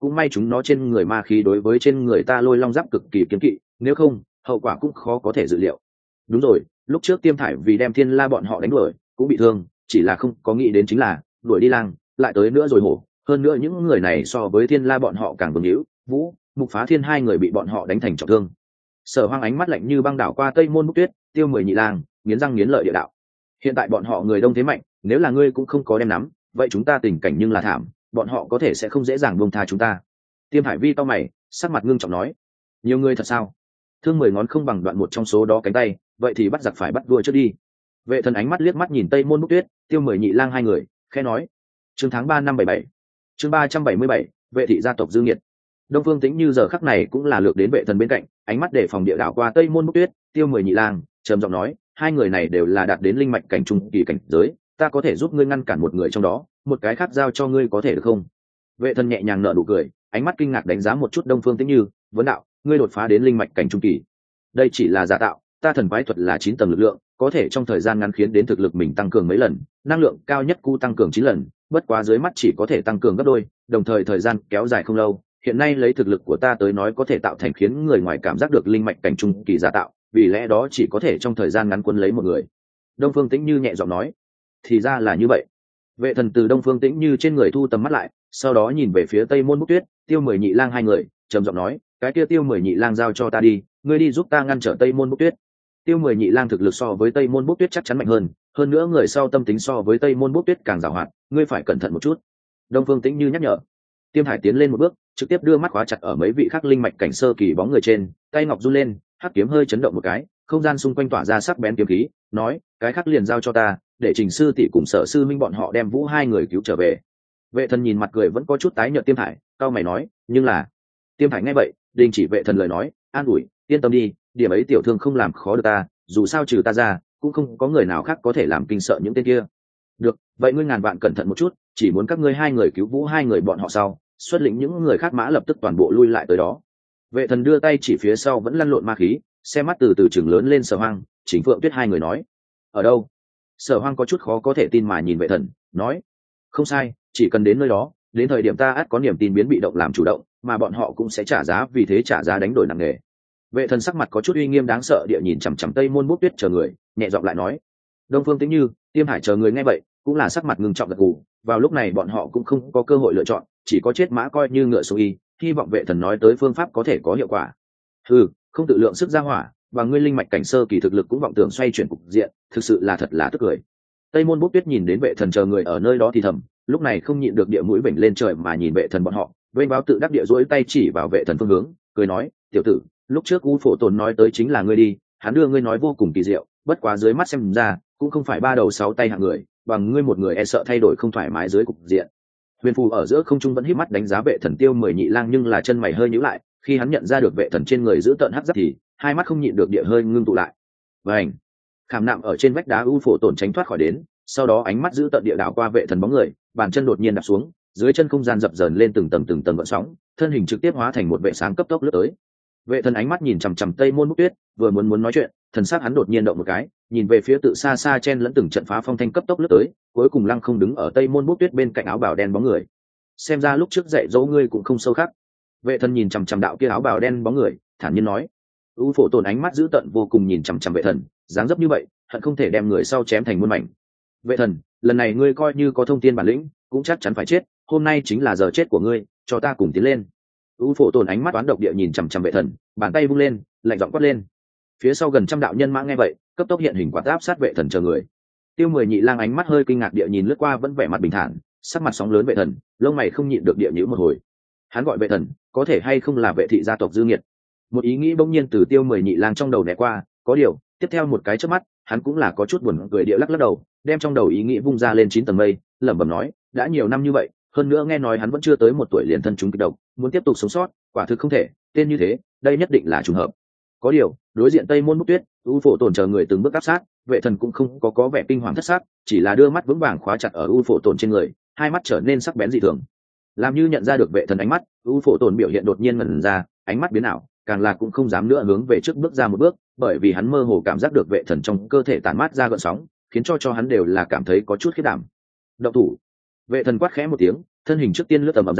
cũng may chúng nó trên người ma khí đối với trên người ta lôi long giáp cực kỳ kiên kỵ, nếu không hậu quả cũng khó có thể dự liệu. Đúng rồi, lúc trước Tiêm Thải vì đem Thiên La bọn họ đánh đuổi cũng bị thương, chỉ là không có nghĩ đến chính là đuổi đi lang lại tới nữa rồi hổ, hơn nữa những người này so với Thiên La bọn họ càng vương hữu. Vũ Mục Phá Thiên hai người bị bọn họ đánh thành trọng thương. Sở Hoang ánh mắt lạnh như băng đảo qua Tây Môn Bốc Tuyết, Tiêu Mười Nhị Lang, nghiến răng nghiến lợi địa đạo: hiện tại bọn họ người đông thế mạnh, nếu là ngươi cũng không có đem nắm, vậy chúng ta tình cảnh nhưng là thảm, bọn họ có thể sẽ không dễ dàng buông tha chúng ta. Tiêm Hải Vi to mày, sắc mặt ngưng trọng nói: nhiều người thật sao? Thương 10 ngón không bằng đoạn một trong số đó cánh tay, vậy thì bắt giặc phải bắt vua trước đi. Vệ Thần ánh mắt liếc mắt nhìn Tây Môn Bốc Tuyết, Tiêu Mười Nhị Lang hai người, khẽ nói: chương tháng 3 năm 77, chương 377, vệ thị gia tộc dư nghiệt. Đông Phương Tĩnh Như giờ khắc này cũng là lược đến Vệ Thần bên cạnh, ánh mắt để phòng địa đảo qua Tây Môn Bốc Tuyết, Tiêu Mười Nhị Lang, trầm giọng nói: hai người này đều là đạt đến linh mạch cảnh trung kỳ cảnh giới, ta có thể giúp ngươi ngăn cản một người trong đó, một cái khác giao cho ngươi có thể được không? Vệ Thần nhẹ nhàng nở nụ cười, ánh mắt kinh ngạc đánh giá một chút Đông Phương Tĩnh Như, vấn đạo: ngươi đột phá đến linh mạch cảnh trung kỳ, đây chỉ là giả tạo, ta thần quái thuật là 9 tầng lực lượng, có thể trong thời gian ngắn khiến đến thực lực mình tăng cường mấy lần, năng lượng cao nhất cu tăng cường 9 lần, bất quá dưới mắt chỉ có thể tăng cường gấp đôi, đồng thời thời gian kéo dài không lâu. Hiện nay lấy thực lực của ta tới nói có thể tạo thành khiến người ngoài cảm giác được linh mạch cảnh trung kỳ giả tạo, vì lẽ đó chỉ có thể trong thời gian ngắn quân lấy một người. Đông Phương Tĩnh Như nhẹ giọng nói: thì ra là như vậy. Vệ Thần từ Đông Phương Tĩnh Như trên người thu tầm mắt lại, sau đó nhìn về phía Tây Môn Bốc Tuyết, Tiêu Mười Nhị Lang hai người, trầm giọng nói: cái kia Tiêu Mười Nhị Lang giao cho ta đi, ngươi đi giúp ta ngăn trở Tây Môn Bốc Tuyết. Tiêu Mười Nhị Lang thực lực so với Tây Môn Bốc Tuyết chắc chắn mạnh hơn nữa người sau tâm tính so với Tây Môn Bốc Tuyết càng giàu hoạt, ngươi phải cẩn thận một chút. Đông Phương Tĩnh Như nhắc nhở. Tiêm Hải tiến lên một bước, trực tiếp đưa mắt khóa chặt ở mấy vị khắc linh mạch cảnh sơ kỳ bóng người trên, tay ngọc run lên, hắc kiếm hơi chấn động một cái, không gian xung quanh tỏa ra sắc bén kiếm khí, nói: cái khác liền giao cho ta, để Trình sư tỷ cùng Sở sư minh bọn họ đem Vũ hai người cứu trở về. Vệ Thần nhìn mặt cười vẫn có chút tái nhợt Tiêm Hải, cao mày nói: nhưng là. Tiêm Hải nghe vậy, đình chỉ Vệ Thần lời nói, an ủi: yên tâm đi, điểm ấy tiểu thương không làm khó được ta, dù sao trừ ta ra cũng không có người nào khác có thể làm kinh sợ những tên kia. Được, vậy ngươi ngàn vạn cẩn thận một chút, chỉ muốn các ngươi hai người cứu Vũ hai người bọn họ sau, xuất lĩnh những người khác mã lập tức toàn bộ lui lại tới đó. Vệ Thần đưa tay chỉ phía sau vẫn lăn lộn ma khí, xe mắt từ từ chừng lớn lên Sở Hoang, Chính Phượng Tuyết hai người nói: ở đâu? Sở Hoang có chút khó có thể tin mà nhìn Vệ Thần, nói: không sai, chỉ cần đến nơi đó, đến thời điểm ta ắt có niềm tin biến bị động làm chủ động, mà bọn họ cũng sẽ trả giá, vì thế trả giá đánh đổi nặng nề. Vệ Thần sắc mặt có chút uy nghiêm đáng sợ địa nhìn chằm chằm Tây Môn Bốc Tuyết chờ người, nhẹ giọng lại nói: Đông Phương Tĩnh Như, Tiêm Hải chờ người nghe vậy cũng là sắc mặt ngưng trọng gật gù. Vào lúc này bọn họ cũng không có cơ hội lựa chọn, chỉ có chết mã coi như ngựa số y, hy vọng Vệ Thần nói tới phương pháp có thể có hiệu quả. Không tự lượng sức ra hỏa, và ngươi linh mạch cảnh sơ kỳ thực lực cũng vọng tưởng xoay chuyển cục diện, thực sự là thật là tức cười. Tây Môn Bốc Tuyết nhìn đến Vệ Thần chờ người ở nơi đó thì thầm, lúc này không nhịn được địa mũi vểnh lên trời mà nhìn Vệ Thần bọn họ, vênh báo tự đắc địa duỗi tay chỉ vào Vệ Thần phương hướng, cười nói: tiểu tử, lúc trước U Phổ Tồn nói tới chính là ngươi đi, hắn đưa ngươi nói vô cùng kỳ diệu, bất quá dưới mắt xem ra cũng không phải ba đầu sáu tay hạng người, bằng ngươi một người e sợ thay đổi không thoải mái dưới cục diện. Huyền Phù ở giữa không trung vẫn híp mắt đánh giá Vệ Thần Tiêu Mười Nhị Lang, nhưng là chân mày hơi nhíu lại, khi hắn nhận ra được Vệ Thần trên người giữ tợn hắc giáp thì hai mắt không nhịn được địa hơi ngưng tụ lại. Vành, khảm nạm ở trên vách đá U Phổ Tồn tránh thoát khỏi đến, sau đó ánh mắt giữ tợn địa đảo qua Vệ Thần bóng người, bàn chân đột nhiên đạp xuống, dưới chân không gian dập dờn lên từng tầng gợn sóng, thân hình trực tiếp hóa thành một vệ sáng cấp tốc lướt tới. Vệ Thần ánh mắt nhìn chằm chằm Tây Môn Bốc Tuyết, vừa muốn nói chuyện, thần sắc hắn đột nhiên động một cái, nhìn về phía tự xa xa chen lẫn từng trận phá phong thanh cấp tốc lướt tới, cuối cùng lăng không đứng ở Tây Môn Bốc Tuyết bên cạnh áo bào đen bóng người. Xem ra lúc trước dạy dỗ ngươi cũng không sâu khắc. Vệ Thần nhìn chằm chằm đạo kia áo bào đen bóng người, thản nhiên nói. U Phổ Tồn ánh mắt dữ tợn vô cùng nhìn chằm chằm Vệ Thần, dáng dấp như vậy, hận không thể đem người sau chém thành muôn mảnh. Vệ Thần, lần này ngươi coi như có thông tin bản lĩnh, cũng chắc chắn phải chết, hôm nay chính là giờ chết của ngươi, cho ta cùng tiến lên. U Phổ Tồn ánh mắt toán độc địa nhìn chằm chằm Vệ Thần, bàn tay vung lên, lạnh giọng quát lên. Phía sau gần trăm đạo nhân mã nghe vậy, cấp tốc hiện hình quạt áp sát Vệ Thần chờ người. Tiêu Mười Nhị Lang ánh mắt hơi kinh ngạc địa nhìn lướt qua vẫn vẻ mặt bình thản, sắc mặt sóng lớn Vệ Thần, lông mày không nhịn được địa nhíu một hồi. Hắn gọi Vệ Thần, có thể hay không là Vệ thị gia tộc dư nghiệt? Một ý nghĩ bỗng nhiên từ Tiêu Mười Nhị Lang trong đầu né qua, có điều, tiếp theo một cái chớp mắt, hắn cũng là có chút buồn cười địa lắc lắc đầu, đem trong đầu ý nghĩ vung ra lên 9 tầng mây, lẩm bẩm nói, đã nhiều năm như vậy, hơn nữa nghe nói hắn vẫn chưa tới 1 tuổi liền thân chúng kịch độc, muốn tiếp tục sống sót, quả thực không thể, tên như thế, đây nhất định là trùng hợp. Có điều, đối diện Tây Môn Bốc Tuyết, U Phổ Tồn chờ người từng bước áp sát, Vệ Thần cũng không có vẻ kinh hoàng thất sắc, chỉ là đưa mắt vững vàng khóa chặt ở U Phổ Tồn trên người, hai mắt trở nên sắc bén dị thường. Làm như nhận ra được Vệ Thần ánh mắt, U Phổ Tồn biểu hiện đột nhiên ngẩn ra, ánh mắt biến ảo, càng là cũng không dám nữa hướng về trước bước ra một bước, bởi vì hắn mơ hồ cảm giác được Vệ Thần trong cơ thể tản mát ra gợn sóng, khiến cho hắn đều là cảm thấy có chút khiếp đảm. Động thủ! Vệ Thần quát khẽ một tiếng, thân hình trước tiên lướt tầm ầm ra,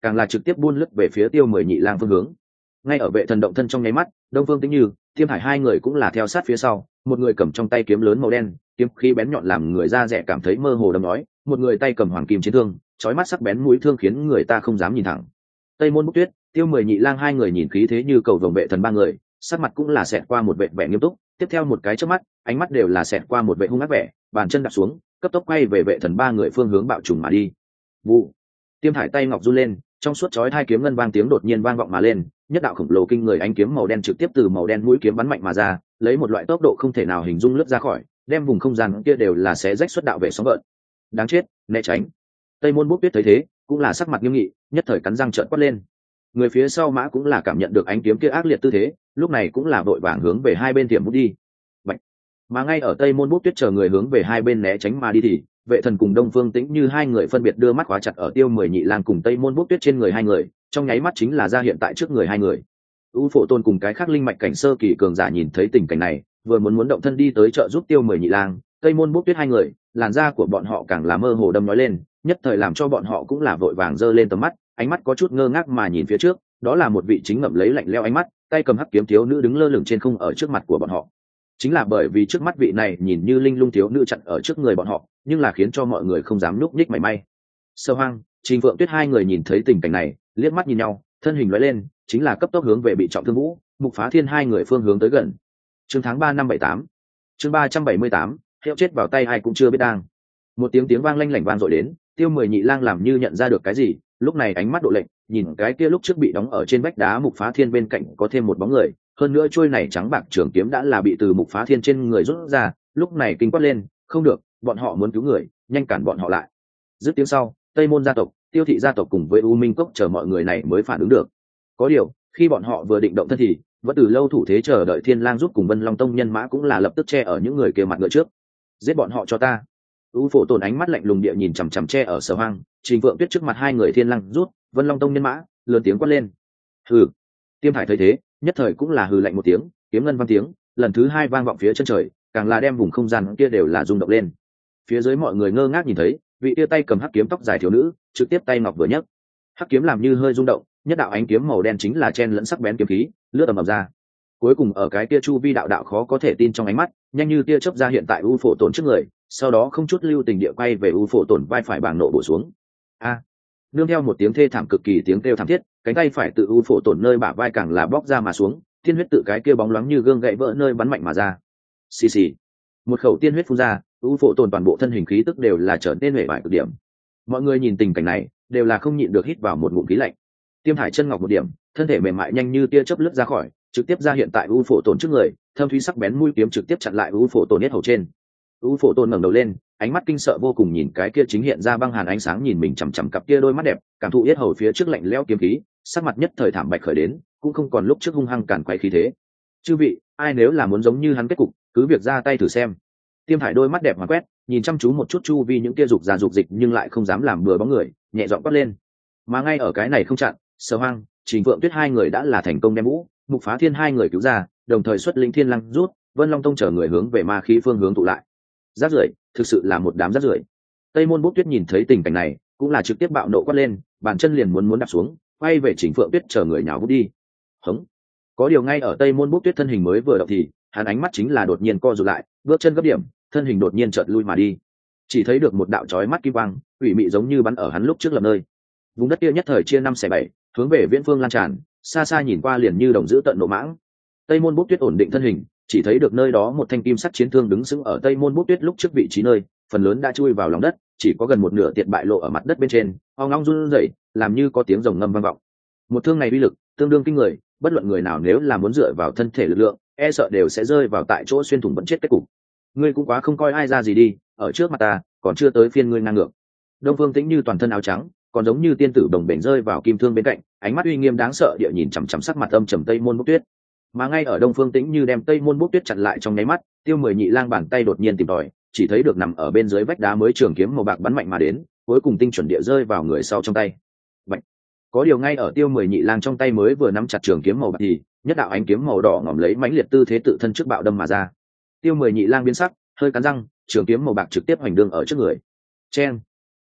càng là trực tiếp buôn lướt về phía Tiêu Mười Nhị Lang phương hướng. Ngay ở vệ thần động thân trong nháy mắt, Đông Phương Tĩnh Như, Tiêm Hải hai người cũng là theo sát phía sau, một người cầm trong tay kiếm lớn màu đen, kiếm khí bén nhọn làm người da rẻ cảm thấy mơ hồ đâm nói, một người tay cầm hoàng kim chiến thương, chói mắt sắc bén mũi thương khiến người ta không dám nhìn thẳng. Tây Môn Bốc Tuyết, Tiêu Mười Nhị Lang hai người nhìn khí thế như cầu vồng vệ thần ba người, sắc mặt cũng là xẹt qua một vẻ vẻ nghiêm túc, tiếp theo một cái chớp mắt, ánh mắt đều là xẹt qua một vẻ hung ác vẻ, bàn chân đặt xuống, cấp tốc quay về vệ thần ba người phương hướng bạo trùng mà đi. Vụ. Tiêm Hải tay ngọc run lên, trong suốt chói hai kiếm ngân vang tiếng đột nhiên vang vọng mà lên, nhất đạo khổng lồ kinh người ánh kiếm màu đen trực tiếp từ màu đen mũi kiếm bắn mạnh mà ra, lấy một loại tốc độ không thể nào hình dung lướt ra khỏi, đem vùng không gian kia đều là xé rách xuất đạo về sóng gợn. Đáng chết, né tránh. Tây Môn Bốc Tuyết thấy thế, cũng là sắc mặt nghiêm nghị, nhất thời cắn răng trợn quát lên. Người phía sau mã cũng là cảm nhận được ánh kiếm kia ác liệt tư thế, lúc này cũng là vội vàng hướng về hai bên tiệm bút đi. Bạch. Mà ngay ở Tây Môn Bốc Tuyết chờ người hướng về hai bên né tránh mà đi thì vệ thần cùng Đông Phương Tĩnh Như hai người phân biệt đưa mắt khóa chặt ở Tiêu Mười Nhị Lang cùng Tây Môn Bốc Tuyết trên người hai người, trong nháy mắt chính là ra hiện tại trước người hai người. U Phổ Tôn cùng cái khác linh mạch cảnh sơ kỳ cường giả nhìn thấy tình cảnh này, vừa muốn động thân đi tới trợ giúp Tiêu Mười Nhị Lang, Tây Môn Bốc Tuyết hai người, làn da của bọn họ càng là mơ hồ đâm nói lên, nhất thời làm cho bọn họ cũng là vội vàng giơ lên tầm mắt, ánh mắt có chút ngơ ngác mà nhìn phía trước, đó là một vị chính ngậm lấy lạnh lẽo ánh mắt, tay cầm hắc kiếm thiếu nữ đứng lơ lửng trên không ở trước mặt của bọn họ. Chính là bởi vì trước mắt vị này nhìn như linh lung thiếu nữ chặn ở trước người bọn họ, nhưng là khiến cho mọi người không dám núp nhích mảy may. Sơ Hoang, Trình Phượng Tuyết hai người nhìn thấy tình cảnh này, liếc mắt nhìn nhau, thân hình lóe lên, chính là cấp tốc hướng về bị trọng thương Vũ, Mục Phá Thiên hai người phương hướng tới gần. Chương tháng 3 năm 78. Chương 378, hiệu chết vào tay ai cũng chưa biết đang. Một tiếng vang lanh lảnh vang dội đến, Tiêu Mười Nhị Lang làm như nhận ra được cái gì, lúc này ánh mắt độ lệnh, nhìn cái kia lúc trước bị đóng ở trên vách đá Mục Phá Thiên bên cạnh có thêm một bóng người, hơn nữa chuôi này trắng bạc trường kiếm đã là bị từ Mục Phá Thiên trên người rút ra, lúc này kinh quát lên, không được, bọn họ muốn cứu người, nhanh cản bọn họ lại. Dứt tiếng sau, Tây Môn gia tộc, Tiêu thị gia tộc cùng với U Minh cốc chờ mọi người này mới phản ứng được. Có điều, khi bọn họ vừa định động thân thì vẫn từ lâu thủ thế chờ đợi Thiên Lang giúp cùng Vân Long tông nhân mã cũng là lập tức che ở những người kia mặt ngựa trước. Giết bọn họ cho ta. U Phổ Tồn ánh mắt lạnh lùng địa nhìn chằm chằm che ở Sở Hoang, Trình Phượng Tuyết trước mặt hai người Thiên Lang rút, Vân Long tông nhân mã, lớn tiếng quát lên. Hừ. Tiêm Hải thấy thế, nhất thời cũng là hừ lạnh một tiếng, kiếm ngân vang tiếng, lần thứ hai vang vọng phía chân trời, càng là đem vùng không gian kia đều là rung động lên. Phía dưới mọi người ngơ ngác nhìn thấy, vị tia tay cầm hắc kiếm tóc dài thiếu nữ, trực tiếp tay ngọc vừa nhấc, hắc kiếm làm như hơi rung động, nhất đạo ánh kiếm màu đen chính là chen lẫn sắc bén kiếm khí, lướt ầm ầm ra. Cuối cùng ở cái tia chu vi đạo đạo khó có thể tin trong ánh mắt, nhanh như tia chớp ra hiện tại U Phổ Tồn trước người, sau đó không chút lưu tình địa quay về U Phổ Tồn vai phải bảng nộ bổ xuống. A! Nương theo một tiếng thê thảm cực kỳ tiếng kêu thảm thiết, cánh tay phải tự U Phổ Tồn nơi bả vai càng là bóc ra mà xuống, tiên huyết tự cái kia bóng loáng như gương gãy vỡ nơi bắn mạnh mà ra. Xì xì. Một khẩu tiên huyết phun ra, U Phổ Tồn toàn bộ thân hình khí tức đều là trở nên huệ vải cực điểm. Mọi người nhìn tình cảnh này, đều là không nhịn được hít vào một ngụm khí lạnh. Tiêm Hải chân ngọc một điểm, thân thể mềm mại nhanh như tia chớp lướt ra khỏi, trực tiếp ra hiện tại U Phổ Tồn trước người, thâm thúy sắc bén mũi kiếm trực tiếp chặn lại U Phổ Tồn yết hầu trên. U Phổ Tồn ngẩng đầu lên, ánh mắt kinh sợ vô cùng nhìn cái kia chính hiện ra băng hàn ánh sáng nhìn mình chằm chằm cặp kia đôi mắt đẹp, cảm thụ yết hầu phía trước lạnh lẽo kiếm khí, sắc mặt nhất thời thảm bạch khởi đến, cũng không còn lúc trước hung hăng càn quay khí thế. Chư vị, ai nếu là muốn giống như hắn kết cục, cứ việc ra tay thử xem. Tiêm Hải đôi mắt đẹp mà quét, nhìn chăm chú một chút chu vi những kia dục ra dục dịch nhưng lại không dám làm bừa bóng người, nhẹ giọng quát lên. Mà ngay ở cái này không chặn, Sở Hoang, Trình Phượng Tuyết hai người đã là thành công đem Vũ, Mục Phá Thiên hai người cứu ra, đồng thời xuất lĩnh Thiên Lăng rút, Vân Long tông chờ người hướng về ma khí phương hướng tụ lại. Rác rưởi, thực sự là một đám rác rưởi. Tây Môn Bốc Tuyết nhìn thấy tình cảnh này, cũng là trực tiếp bạo nộ quát lên, bàn chân liền muốn đạp xuống, quay về Trình Phượng Tuyết chờ người nhào vút đi. Hững. Có điều ngay ở Tây Môn Bốc Tuyết thân hình mới vừa động thì, hắn ánh mắt chính là đột nhiên co rụt lại, bước chân gấp điểm, thân hình đột nhiên chợt lui mà đi. Chỉ thấy được một đạo chói mắt kim quang, ủy mị giống như bắn ở hắn lúc trước lập nơi. Vùng đất kia nhất thời chia năm xẻ bảy, hướng về viễn phương lan tràn, xa xa nhìn qua liền như đồng dữ tận nộ mãng. Tây Môn Bốc Tuyết ổn định thân hình, chỉ thấy được nơi đó một thanh kim sắc chiến thương đứng sững ở Tây Môn Bốc Tuyết lúc trước vị trí nơi, phần lớn đã chui vào lòng đất, chỉ có gần một nửa tiện bại lộ ở mặt đất bên trên, ong ong run rẩy, làm như có tiếng rồng ngâm vang vọng. Một thương này uy lực tương đương kinh người, bất luận người nào nếu là muốn dựa vào thân thể lực lượng, e sợ đều sẽ rơi vào tại chỗ xuyên thủng vẫn chết kết cục. Ngươi cũng quá không coi ai ra gì đi, ở trước mặt ta, còn chưa tới phiên ngươi ngang ngược. Đông Phương Tĩnh Như toàn thân áo trắng, còn giống như tiên tử đồng bền rơi vào kim thương bên cạnh, ánh mắt uy nghiêm đáng sợ địa nhìn chằm chằm sắc mặt âm trầm Tây Môn Bốc Tuyết. Mà ngay ở Đông Phương Tĩnh Như đem Tây Môn Bốc Tuyết chặn lại trong nháy mắt, Tiêu Mười Nhị Lang bàn tay đột nhiên tìm tòi, chỉ thấy được nằm ở bên dưới vách đá mới trường kiếm màu bạc bắn mạnh mà đến, cuối cùng tinh chuẩn địa rơi vào người sau trong tay. Bạch. Có điều ngay ở Tiêu Mười Nhị Lang trong tay mới vừa nắm chặt trường kiếm màu bạc thì nhất đạo ánh kiếm màu đỏ ngòm lấy mãnh liệt tư thế tự thân trước bạo đâm mà ra. Tiêu Mười Nhị Lang biến sắc, hơi cắn răng, trường kiếm màu bạc trực tiếp hoành đương ở trước người. Chen.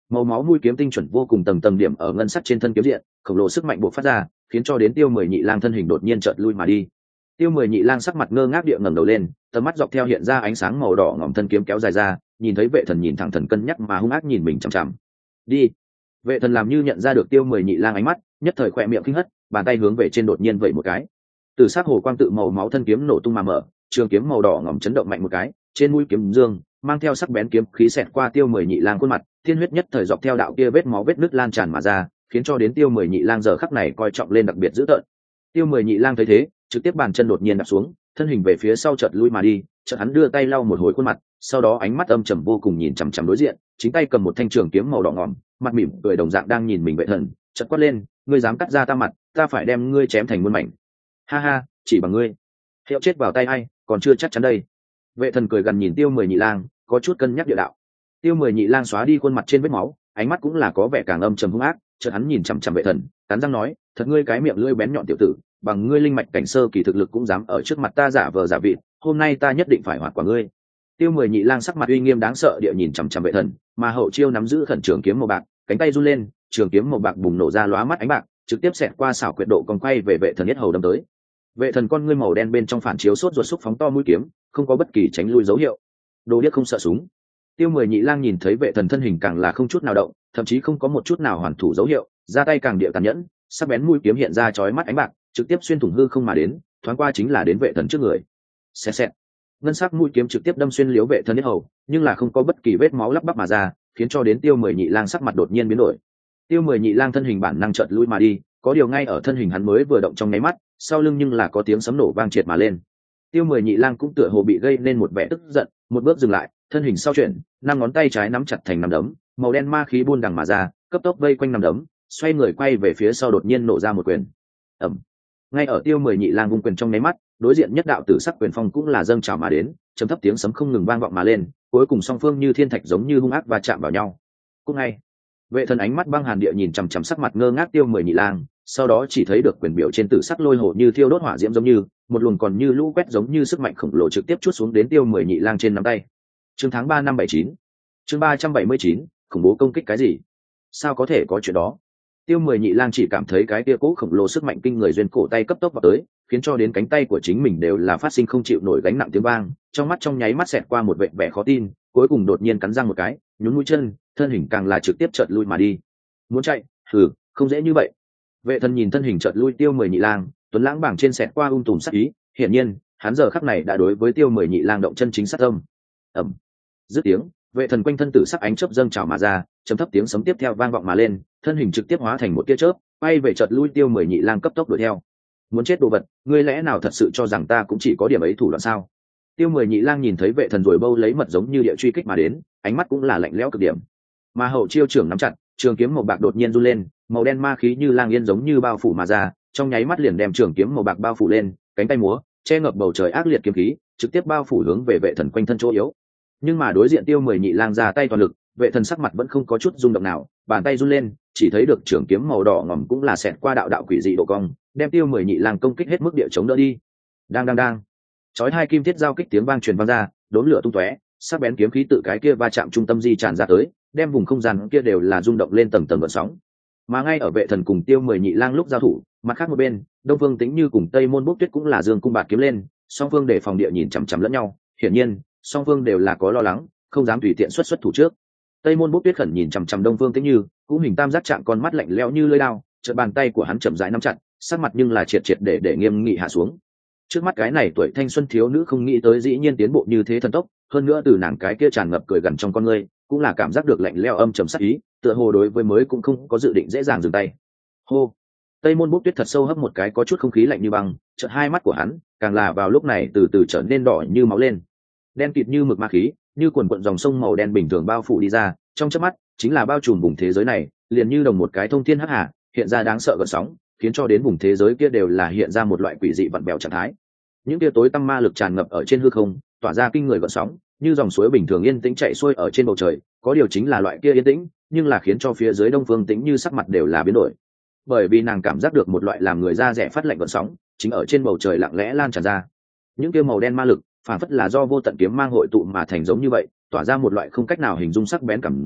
Màu máu mũi kiếm tinh chuẩn vô cùng, tầng tầng điểm ở ngân sắc trên thân kiếm diện, khổng lồ sức mạnh bộc phát ra, khiến cho đến Tiêu Mười Nhị Lang thân hình đột nhiên chợt lui mà đi. Tiêu Mười Nhị Lang sắc mặt ngơ ngác địa ngẩng đầu lên, tầm mắt dọc theo hiện ra ánh sáng màu đỏ ngòm thân kiếm kéo dài ra, nhìn thấy Vệ Thần nhìn thẳng thần cân nhắc mà hung ác nhìn mình chằm chằm. Đi. Vệ Thần làm như nhận ra được Tiêu Mười Nhị Lang ánh mắt, nhất thời khỏe miệng khinh hất, bàn tay hướng về trên đột nhiên vẩy một cái. Từ sắc hồ quang tự màu máu thân kiếm nổ tung mà mở, trường kiếm màu đỏ ngòm chấn động mạnh một cái, trên mũi kiếm dương mang theo sắc bén kiếm khí xẹt qua Tiêu Mười Nhị Lang khuôn mặt, thiên huyết nhất thời dọc theo đạo kia vết máu vết nứt lan tràn mà ra, khiến cho đến Tiêu Mười Nhị Lang giờ khắc này coi trọng lên đặc biệt dữ tợn. Tiêu Mười Nhị Lang thấy thế, trực tiếp bàn chân đột nhiên đạp xuống, thân hình về phía sau chợt lui mà đi, chợt hắn đưa tay lau một hồi khuôn mặt, sau đó ánh mắt âm trầm vô cùng nhìn chằm chằm đối diện, chính tay cầm một thanh trường kiếm màu đỏ ngòm, mặt mỉm cười đồng dạng đang nhìn mình Vệ Thần, chợt quát lên, ngươi dám cắt ra ta mặt, ta phải đem ngươi chém thành muôn mảnh. Ha ha, chỉ bằng ngươi, hiệu chết vào tay ai, còn chưa chắc chắn đây. Vệ Thần cười gần nhìn Tiêu Mười Nhị Lang, có chút cân nhắc địa đạo. Tiêu Mười Nhị Lang xóa đi khuôn mặt trên vết máu, ánh mắt cũng là có vẻ càng âm trầm hung ác, chợt hắn nhìn chằm chằm Vệ Thần, cắn răng nói, thật ngươi cái miệng lưỡi bén nhọn tiểu tử, bằng ngươi linh mạch cảnh sơ kỳ thực lực cũng dám ở trước mặt ta giả vờ giả vịt, hôm nay ta nhất định phải hoạt quả ngươi. Tiêu Mười Nhị Lang sắc mặt uy nghiêm đáng sợ địa nhìn chằm chằm Vệ Thần, mà hậu chiêu nắm giữ khẩn trường kiếm màu bạc, cánh tay run lên, trường kiếm màu bạc bùng nổ ra lóa mắt ánh bạc, trực tiếp xẹt qua xảo quyệt độ còn quay về Vệ Thần yết hầu đâm tới. Vệ Thần con ngươi màu đen bên trong phản chiếu sốt ruột xúc phóng to mũi kiếm, không có bất kỳ tránh lui dấu hiệu. Đồ điếc không sợ súng. Tiêu Mười Nhị Lang nhìn thấy Vệ Thần thân hình càng là không chút nào động, thậm chí không có một chút nào hoàn thủ dấu hiệu, ra tay càng địa tàn nhẫn, sắc bén mũi kiếm hiện ra chói mắt ánh bạc, trực tiếp xuyên thủng hư không mà đến, thoáng qua chính là đến Vệ Thần trước người. Xẹt xẹt. Ngân sắc mũi kiếm trực tiếp đâm xuyên liếu Vệ Thần yết hầu, nhưng là không có bất kỳ vết máu lắp bắp mà ra, khiến cho đến Tiêu Mười Nhị Lang sắc mặt đột nhiên biến đổi. Tiêu Mười Nhị Lang thân hình bản năng chợt lui mà đi, có điều ngay ở thân hình hắn mới vừa động trong nháy mắt, sau lưng nhưng là có tiếng sấm nổ vang triệt mà lên. Tiêu Mười Nhị Lang cũng tựa hồ bị gây nên một vẻ tức giận, một bước dừng lại, thân hình sau chuyển, năm ngón tay trái nắm chặt thành nắm đấm, màu đen ma khí buôn đằng mà ra, cấp tốc vây quanh nắm đấm, xoay người quay về phía sau đột nhiên nổ ra một quyền. Ầm. Ngay ở Tiêu Mười Nhị Lang vung quyền trong nháy mắt, đối diện nhất đạo tử sắc quyền phong cũng là dâng trào mà đến, trầm thấp tiếng sấm không ngừng vang vọng mà lên, cuối cùng song phương như thiên thạch giống như hung ác va chạm vào nhau. Cũng ngay, Vệ Thần ánh mắt băng hàn địa nhìn chằm chằm sắc mặt ngơ ngác Tiêu Mười Nhị Lang, sau đó chỉ thấy được quyền biểu trên tử sắc lôi hổ như thiêu đốt hỏa diễm giống như một luồng còn như lũ quét giống như sức mạnh khổng lồ trực tiếp trút xuống đến Tiêu Mười Nhị Lang trên nắm tay. Chương tháng 3 năm 79. Chương 379, khủng bố công kích cái gì? Sao có thể có chuyện đó? Tiêu Mười Nhị Lang chỉ cảm thấy cái kia cỗ khổng lồ sức mạnh kinh người duyên cổ tay cấp tốc vào tới, khiến cho đến cánh tay của chính mình đều là phát sinh không chịu nổi gánh nặng tiếng vang, trong mắt trong nháy mắt xẹt qua một vẻ khó tin, cuối cùng đột nhiên cắn răng một cái, nhún mũi chân, thân hình càng là trực tiếp chợt lui mà đi. Muốn chạy? Không dễ như vậy. Vệ Thần nhìn thân hình chợt lui Tiêu Mười Nhị Lang, tuấn lãng bảng trên xẹt qua tùm sát ý, hiển nhiên, hắn giờ khắc này đã đối với Tiêu Mười Nhị Lang động chân chính sát tâm. Ầm. Dứt tiếng, Vệ Thần quanh thân tử sắc ánh chớp dâng trào mà ra, trầm thấp tiếng sấm tiếp theo vang vọng mà lên, thân hình trực tiếp hóa thành một tia chớp, bay về chợt lui Tiêu Mười Nhị Lang cấp tốc đuổi theo. Muốn chết đồ vật, ngươi lẽ nào thật sự cho rằng ta cũng chỉ có điểm ấy thủ đoạn sao? Tiêu Mười Nhị Lang nhìn thấy Vệ Thần rồi bâu lấy mật giống như địa truy kích mà đến, ánh mắt cũng là lạnh lẽo cực điểm. Mà hậu chiêu trưởng nắm chặt, trường kiếm màu bạc đột nhiên run lên, màu đen ma khí như lang yên giống như bao phủ mà ra, trong nháy mắt liền đem trường kiếm màu bạc bao phủ lên, cánh tay múa, che ngập bầu trời ác liệt kiếm khí, trực tiếp bao phủ hướng về Vệ Thần quanh thân chỗ yếu. Nhưng mà đối diện Tiêu Mười Nhị Lang ra tay toàn lực, Vệ Thần sắc mặt vẫn không có chút rung động nào, bàn tay run lên, chỉ thấy được trường kiếm màu đỏ ngòm cũng là xẹt qua đạo đạo quỷ dị độ cong, đem Tiêu Mười Nhị Lang công kích hết mức địa chống đỡ đi. Đang. Chói hai kim thiết giao kích tiếng vang truyền vang ra, đốn lửa tung tóe, sắc bén kiếm khí tự cái kia va chạm trung tâm di tràn ra tới, đem vùng không gian kia đều là rung động lên tầng tầng gợn sóng. Mà ngay ở Vệ Thần cùng Tiêu Mười Nhị Lang lúc giao thủ, mặt khác một bên, Đông Phương Tĩnh Như cùng Tây Môn Bốc Tuyết cũng là giương cung bạt kiếm lên, song phương để phòng địa nhìn chằm chằm lẫn nhau, hiển nhiên, song phương đều là có lo lắng, không dám tùy tiện xuất thủ trước. Tây Môn Bốc Tuyết khẩn nhìn chằm chằm Đông Phương Tĩnh Như, cũng hình tam giác trạng con mắt lạnh lẽo như lưỡi dao, chợt bàn tay của hắn chậm rãi nắm chặt, sắc mặt nhưng là triệt triệt để nghiêm nghị hạ xuống. Trước mắt cái này tuổi thanh xuân thiếu nữ không nghĩ tới dĩ nhiên tiến bộ như thế thần tốc, hơn nữa từ nàng cái kia tràn ngập cười gần trong con ngươi, cũng là cảm giác được lạnh lẽo âm trầm sắc ý, tựa hồ đối với mới cũng không có dự định dễ dàng dừng tay. Hô. Tây Môn Bốc Tuyết thật sâu hấp một cái có chút không khí lạnh như băng, chợt hai mắt của hắn, càng là vào lúc này từ từ trở nên đỏ như máu lên. Đen kịt như mực ma khí, như cuồn cuộn dòng sông màu đen bình thường bao phủ đi ra, trong chớp mắt, chính là bao trùm vùng thế giới này, liền như đồng một cái thông thiên hắc hà, hiện ra đáng sợ gợn sóng, khiến cho đến vùng thế giới kia đều là hiện ra một loại quỷ dị vặn bèo trạng thái. Những tia tối tăm ma lực tràn ngập ở trên hư không, tỏa ra kinh người gợn sóng, như dòng suối bình thường yên tĩnh chạy xuôi ở trên bầu trời, có điều chính là loại kia yên tĩnh, nhưng là khiến cho phía dưới Đông Phương Tĩnh Như sắc mặt đều là biến đổi. Bởi vì nàng cảm giác được một loại làm người da rẻ phát lạnh gợn sóng, chính ở trên bầu trời lặng lẽ lan tràn ra. Những kia màu đen ma lực, phản phất là do vô tận kiếm mang hội tụ mà thành giống như vậy, tỏa ra một loại không cách nào hình dung sắc bén cảm giác,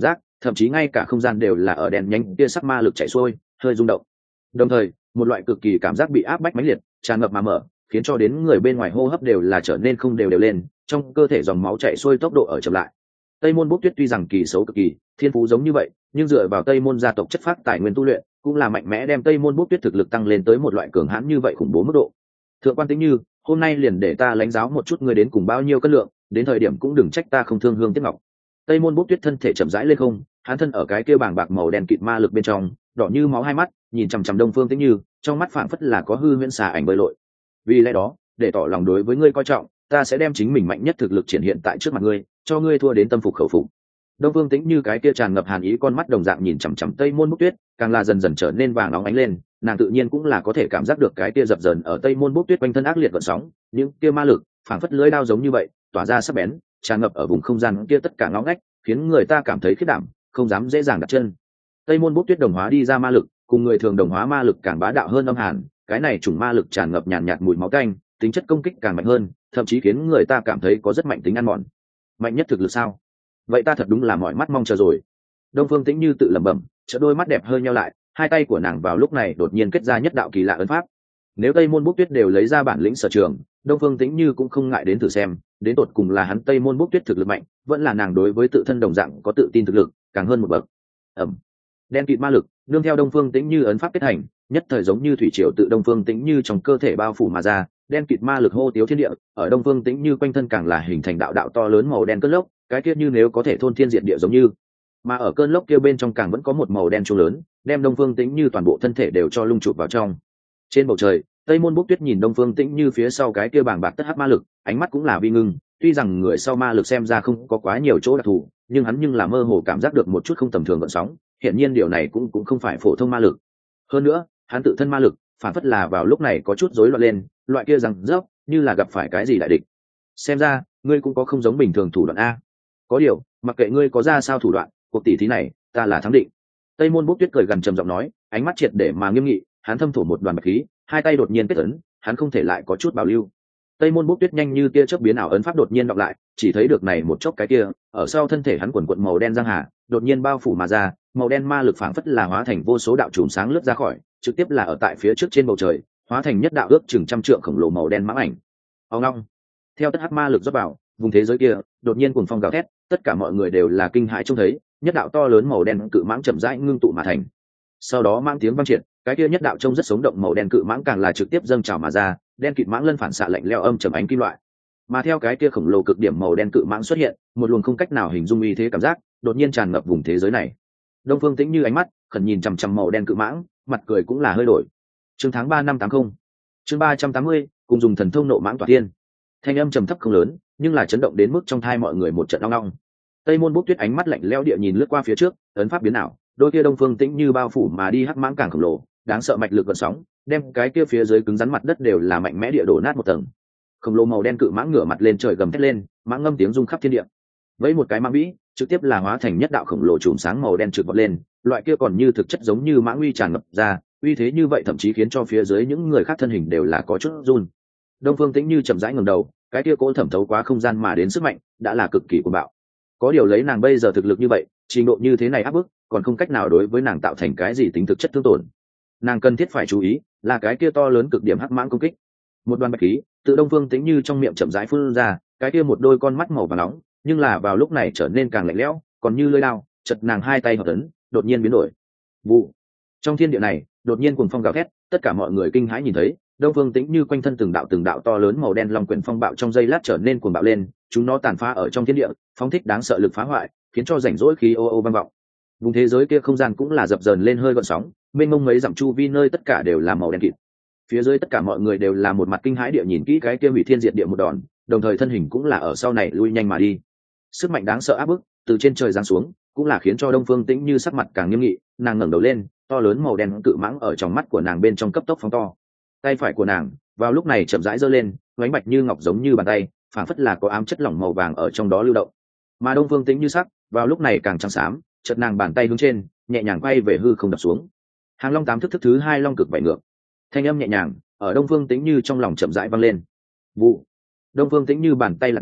thậm chí ngay cả không gian đều là ở đèn nhánh tia sắc ma lực chạy xuôi hơi rung động. Đồng thời một loại cực kỳ cảm giác bị áp bách mãnh liệt tràn ngập mà mở, khiến cho đến người bên ngoài hô hấp đều là trở nên không đều lên, trong cơ thể dòng máu chạy xuôi tốc độ ở chậm lại. Tây Môn Bốc Tuyết tuy rằng kỳ xấu cực kỳ, thiên phú giống như vậy, nhưng dựa vào Tây Môn gia tộc chất phác tài nguyên tu luyện, cũng là mạnh mẽ đem Tây Môn Bốc Tuyết thực lực tăng lên tới một loại cường hãn như vậy khủng bố mức độ. Thượng quan Tĩnh Như, hôm nay liền để ta lãnh giáo một chút ngươi đến cùng bao nhiêu cân lượng, đến thời điểm cũng đừng trách ta không thương hương tiếc ngọc. Tây Môn Bốc Tuyết thân thể chậm rãi lên không, hắn thân ở cái kia bảng bạc màu đen kịt ma lực bên trong, đỏ như máu hai mắt, nhìn chằm chằm Đông Phương Tĩnh Như, trong mắt phảng phất là có hư huyễn xà ảnh bơi lội. Vì lẽ đó, để tỏ lòng đối với ngươi coi trọng, ta sẽ đem chính mình mạnh nhất thực lực triển hiện tại trước mặt ngươi, cho ngươi thua đến tâm phục khẩu phục. Đông Phương Tĩnh Như cái kia tràn ngập hàn ý con mắt đồng dạng nhìn chằm chằm Tây Môn Bốc Tuyết, càng là dần dần trở nên vàng óng ánh lên, nàng tự nhiên cũng là có thể cảm giác được cái kia dập dờn ở Tây Môn Bốc Tuyết quanh thân ác liệt gợn sóng, những kia ma lực phảng phất lưỡi đao giống như vậy, tỏa ra sắc bén, tràn ngập ở vùng không gian kia tất cả ngõ ngách, khiến người ta cảm thấy khiếp đảm, không dám dễ dàng đặt chân. Tây Môn Bốc Tuyết đồng hóa đi ra ma lực, cùng người thường đồng hóa ma lực càng bá đạo hơn âm hàn, cái này chủng ma lực tràn ngập nhàn nhạt mùi máu tanh, tính chất công kích càng mạnh hơn, thậm chí khiến người ta cảm thấy có rất mạnh tính ăn mòn. Mạnh nhất thực lực sao? Vậy ta thật đúng là mỏi mắt mong chờ rồi. Đông Phương Tĩnh Như tự lẩm bẩm, chợt đôi mắt đẹp hơi nheo lại, hai tay của nàng vào lúc này đột nhiên kết ra nhất đạo kỳ lạ ấn pháp. Nếu Tây Môn Bốc Tuyết đều lấy ra bản lĩnh sở trường, Đông Phương Tĩnh Như cũng không ngại đến thử xem, đến tột cùng là hắn Tây Môn Bốc Tuyết thực lực mạnh, vẫn là nàng đối với tự thân đồng dạng có tự tin thực lực, càng hơn một bậc. Ầm. Đen kịt ma lực, nương theo Đông Phương Tĩnh Như ấn pháp kết thành, nhất thời giống như thủy triều tự Đông Phương Tĩnh Như trong cơ thể bao phủ mà ra, đen kịt ma lực hô tiếu thiên địa, ở Đông Phương Tĩnh Như quanh thân càng là hình thành đạo đạo to lớn màu đen cơn lốc, cái kia như nếu có thể thôn thiên diệt địa giống như. Mà ở cơn lốc kia bên trong càng vẫn có một màu đen trung lớn, đem Đông Phương Tĩnh Như toàn bộ thân thể đều cho lung chụp vào trong. Trên bầu trời, Tây Môn Bốc Tuyết nhìn Đông Phương Tĩnh Như phía sau cái kia bàng bạc tất hắc ma lực, ánh mắt cũng là vi ngưng, tuy rằng người sau ma lực xem ra không có quá nhiều chỗ đặc thù, nhưng hắn nhưng là mơ hồ cảm giác được một chút không tầm thường gợn sóng, hiện nhiên điều này cũng không phải phổ thông ma lực. Hơn nữa, hắn tự thân ma lực, phản phất là vào lúc này có chút rối loạn lên, loại kia rằng rớp, như là gặp phải cái gì đại địch. Xem ra, ngươi cũng có không giống bình thường thủ đoạn a. Có điều, mặc kệ ngươi có ra sao thủ đoạn, cuộc tỷ thí này, ta là thắng định. Tây Môn Bốc Tuyết cười gần trầm giọng nói, ánh mắt triệt để mà nghiêm nghị, hắn thâm thổ một đoàn bạch khí, hai tay đột nhiên kết ấn, hắn không thể lại có chút bảo lưu. Tây Môn Bốc Tuyết nhanh như tia chớp biến ảo ấn pháp đột nhiên đọc lại, chỉ thấy được này một chốc cái kia, ở sau thân thể hắn quần quần màu đen giang hà, đột nhiên bao phủ mà ra, màu đen ma lực phảng phất là hóa thành vô số đạo chùm sáng lướt ra khỏi, trực tiếp là ở tại phía trước trên bầu trời, hóa thành nhất đạo ước chừng trăm trượng khổng lồ màu đen mãng ảnh. Ông long, theo tất hắc ma lực rót vào, vùng thế giới kia đột nhiên cuồng phong gào thét, tất cả mọi người đều là kinh hãi trông thấy, nhất đạo to lớn màu đen cự mãng chậm rãi ngưng tụ mà thành. Sau đó mang tiếng vang triệt, cái kia nhất đạo trông rất sống động màu đen cự mãng càng là trực tiếp dâng trào mà ra, đen kịt mãng lân phản xạ lạnh lẽo âm trầm ánh kim loại. Mà theo cái kia khổng lồ cực điểm màu đen cự mãng xuất hiện, một luồng không cách nào hình dung uy thế cảm giác đột nhiên tràn ngập vùng thế giới này. Đông Phương Tĩnh Như ánh mắt khẩn nhìn chằm chằm màu đen cự mãng, mặt cười cũng là hơi đổi. Chương tháng 3 năm 80. Chương 380, cùng dùng thần thông nộ mãng tỏa thiên. Thanh âm trầm thấp không lớn, nhưng là chấn động đến mức trong tai mọi người một trận ong ong. Tây Môn Bốc Tuyết ánh mắt lạnh lẽo địa nhìn lướt qua phía trước, ấn pháp biến ảo, đôi kia Đông Phương Tĩnh Như bao phủ mà đi hắc mãng càng khổng lồ, đáng sợ mạch lực gợn sóng, đem cái kia phía dưới cứng rắn mặt đất đều là mạnh mẽ địa đổ nát một tầng. Khổng lồ màu đen cự mãng ngửa mặt lên trời gầm thét lên, mãng ngâm tiếng rung khắp thiên địa. Với một cái mãng vĩ, trực tiếp là hóa thành nhất đạo khổng lồ chùm sáng màu đen trực vọt lên, loại kia còn như thực chất giống như mãng uy tràn ngập ra, uy thế như vậy thậm chí khiến cho phía dưới những người khác thân hình đều là có chút run. Đông Phương Tĩnh Như chậm rãi ngẩng đầu, cái kia cỗ thẩm thấu quá không gian mà đến sức mạnh, đã là cực kỳ cuồng bạo. Có điều lấy nàng bây giờ thực lực như vậy, trình độ như thế này áp bức, còn không cách nào đối với nàng tạo thành cái gì tính thực chất thương tổn. Nàng cần thiết phải chú ý là cái kia to lớn cực điểm hắc mãng công kích. Một đoàn bạch khí từ Đông Phương Tĩnh Như trong miệng chậm rãi phun ra, cái kia một đôi con mắt màu vàng nóng, nhưng là vào lúc này trở nên càng lạnh lẽo, còn như lưỡi dao, chợt nàng hai tay hợp ấn, đột nhiên biến đổi. Vụ. Trong thiên địa này, đột nhiên cuồng phong gào thét, tất cả mọi người kinh hãi nhìn thấy, Đông Phương Tĩnh Như quanh thân từng đạo to lớn màu đen long quyển phong bạo trong giây lát trở nên cuồng bạo lên, chúng nó tàn phá ở trong thiên địa, phóng thích đáng sợ lực phá hoại, khiến cho rảnh rỗi khí ô ô vang vọng. Vùng thế giới kia không gian cũng là dập dờn lên hơi gợn sóng, mênh mông mấy dặm chu vi nơi tất cả đều là màu đen kịt. Phía dưới tất cả mọi người đều là một mặt kinh hãi địa nhìn kỹ cái kia hủy thiên diệt địa một đòn, đồng thời thân hình cũng là ở sau này lui nhanh mà đi. Sức mạnh đáng sợ áp bức từ trên trời giáng xuống, cũng là khiến cho Đông Phương Tĩnh Như sắc mặt càng nghiêm nghị, nàng ngẩng đầu lên, to lớn màu đen cự mãng ở trong mắt của nàng bên trong cấp tốc phóng to. Tay phải của nàng vào lúc này chậm rãi giơ lên, ngoánh bạch như ngọc giống như bàn tay, phảng phất là có ám chất lỏng màu vàng ở trong đó lưu động. Mà Đông Phương Tĩnh Như sắc vào lúc này càng trắng xám, chợt nàng bàn tay hướng trên, nhẹ nhàng quay về hư không đập xuống. Hàng Long tám thức thứ hai long cực vảy ngược. Thanh âm nhẹ nhàng ở Đông Phương Tĩnh Như trong lòng chậm rãi vang lên. Vụ. Đông Phương Tĩnh Như bàn tay lạc nơi,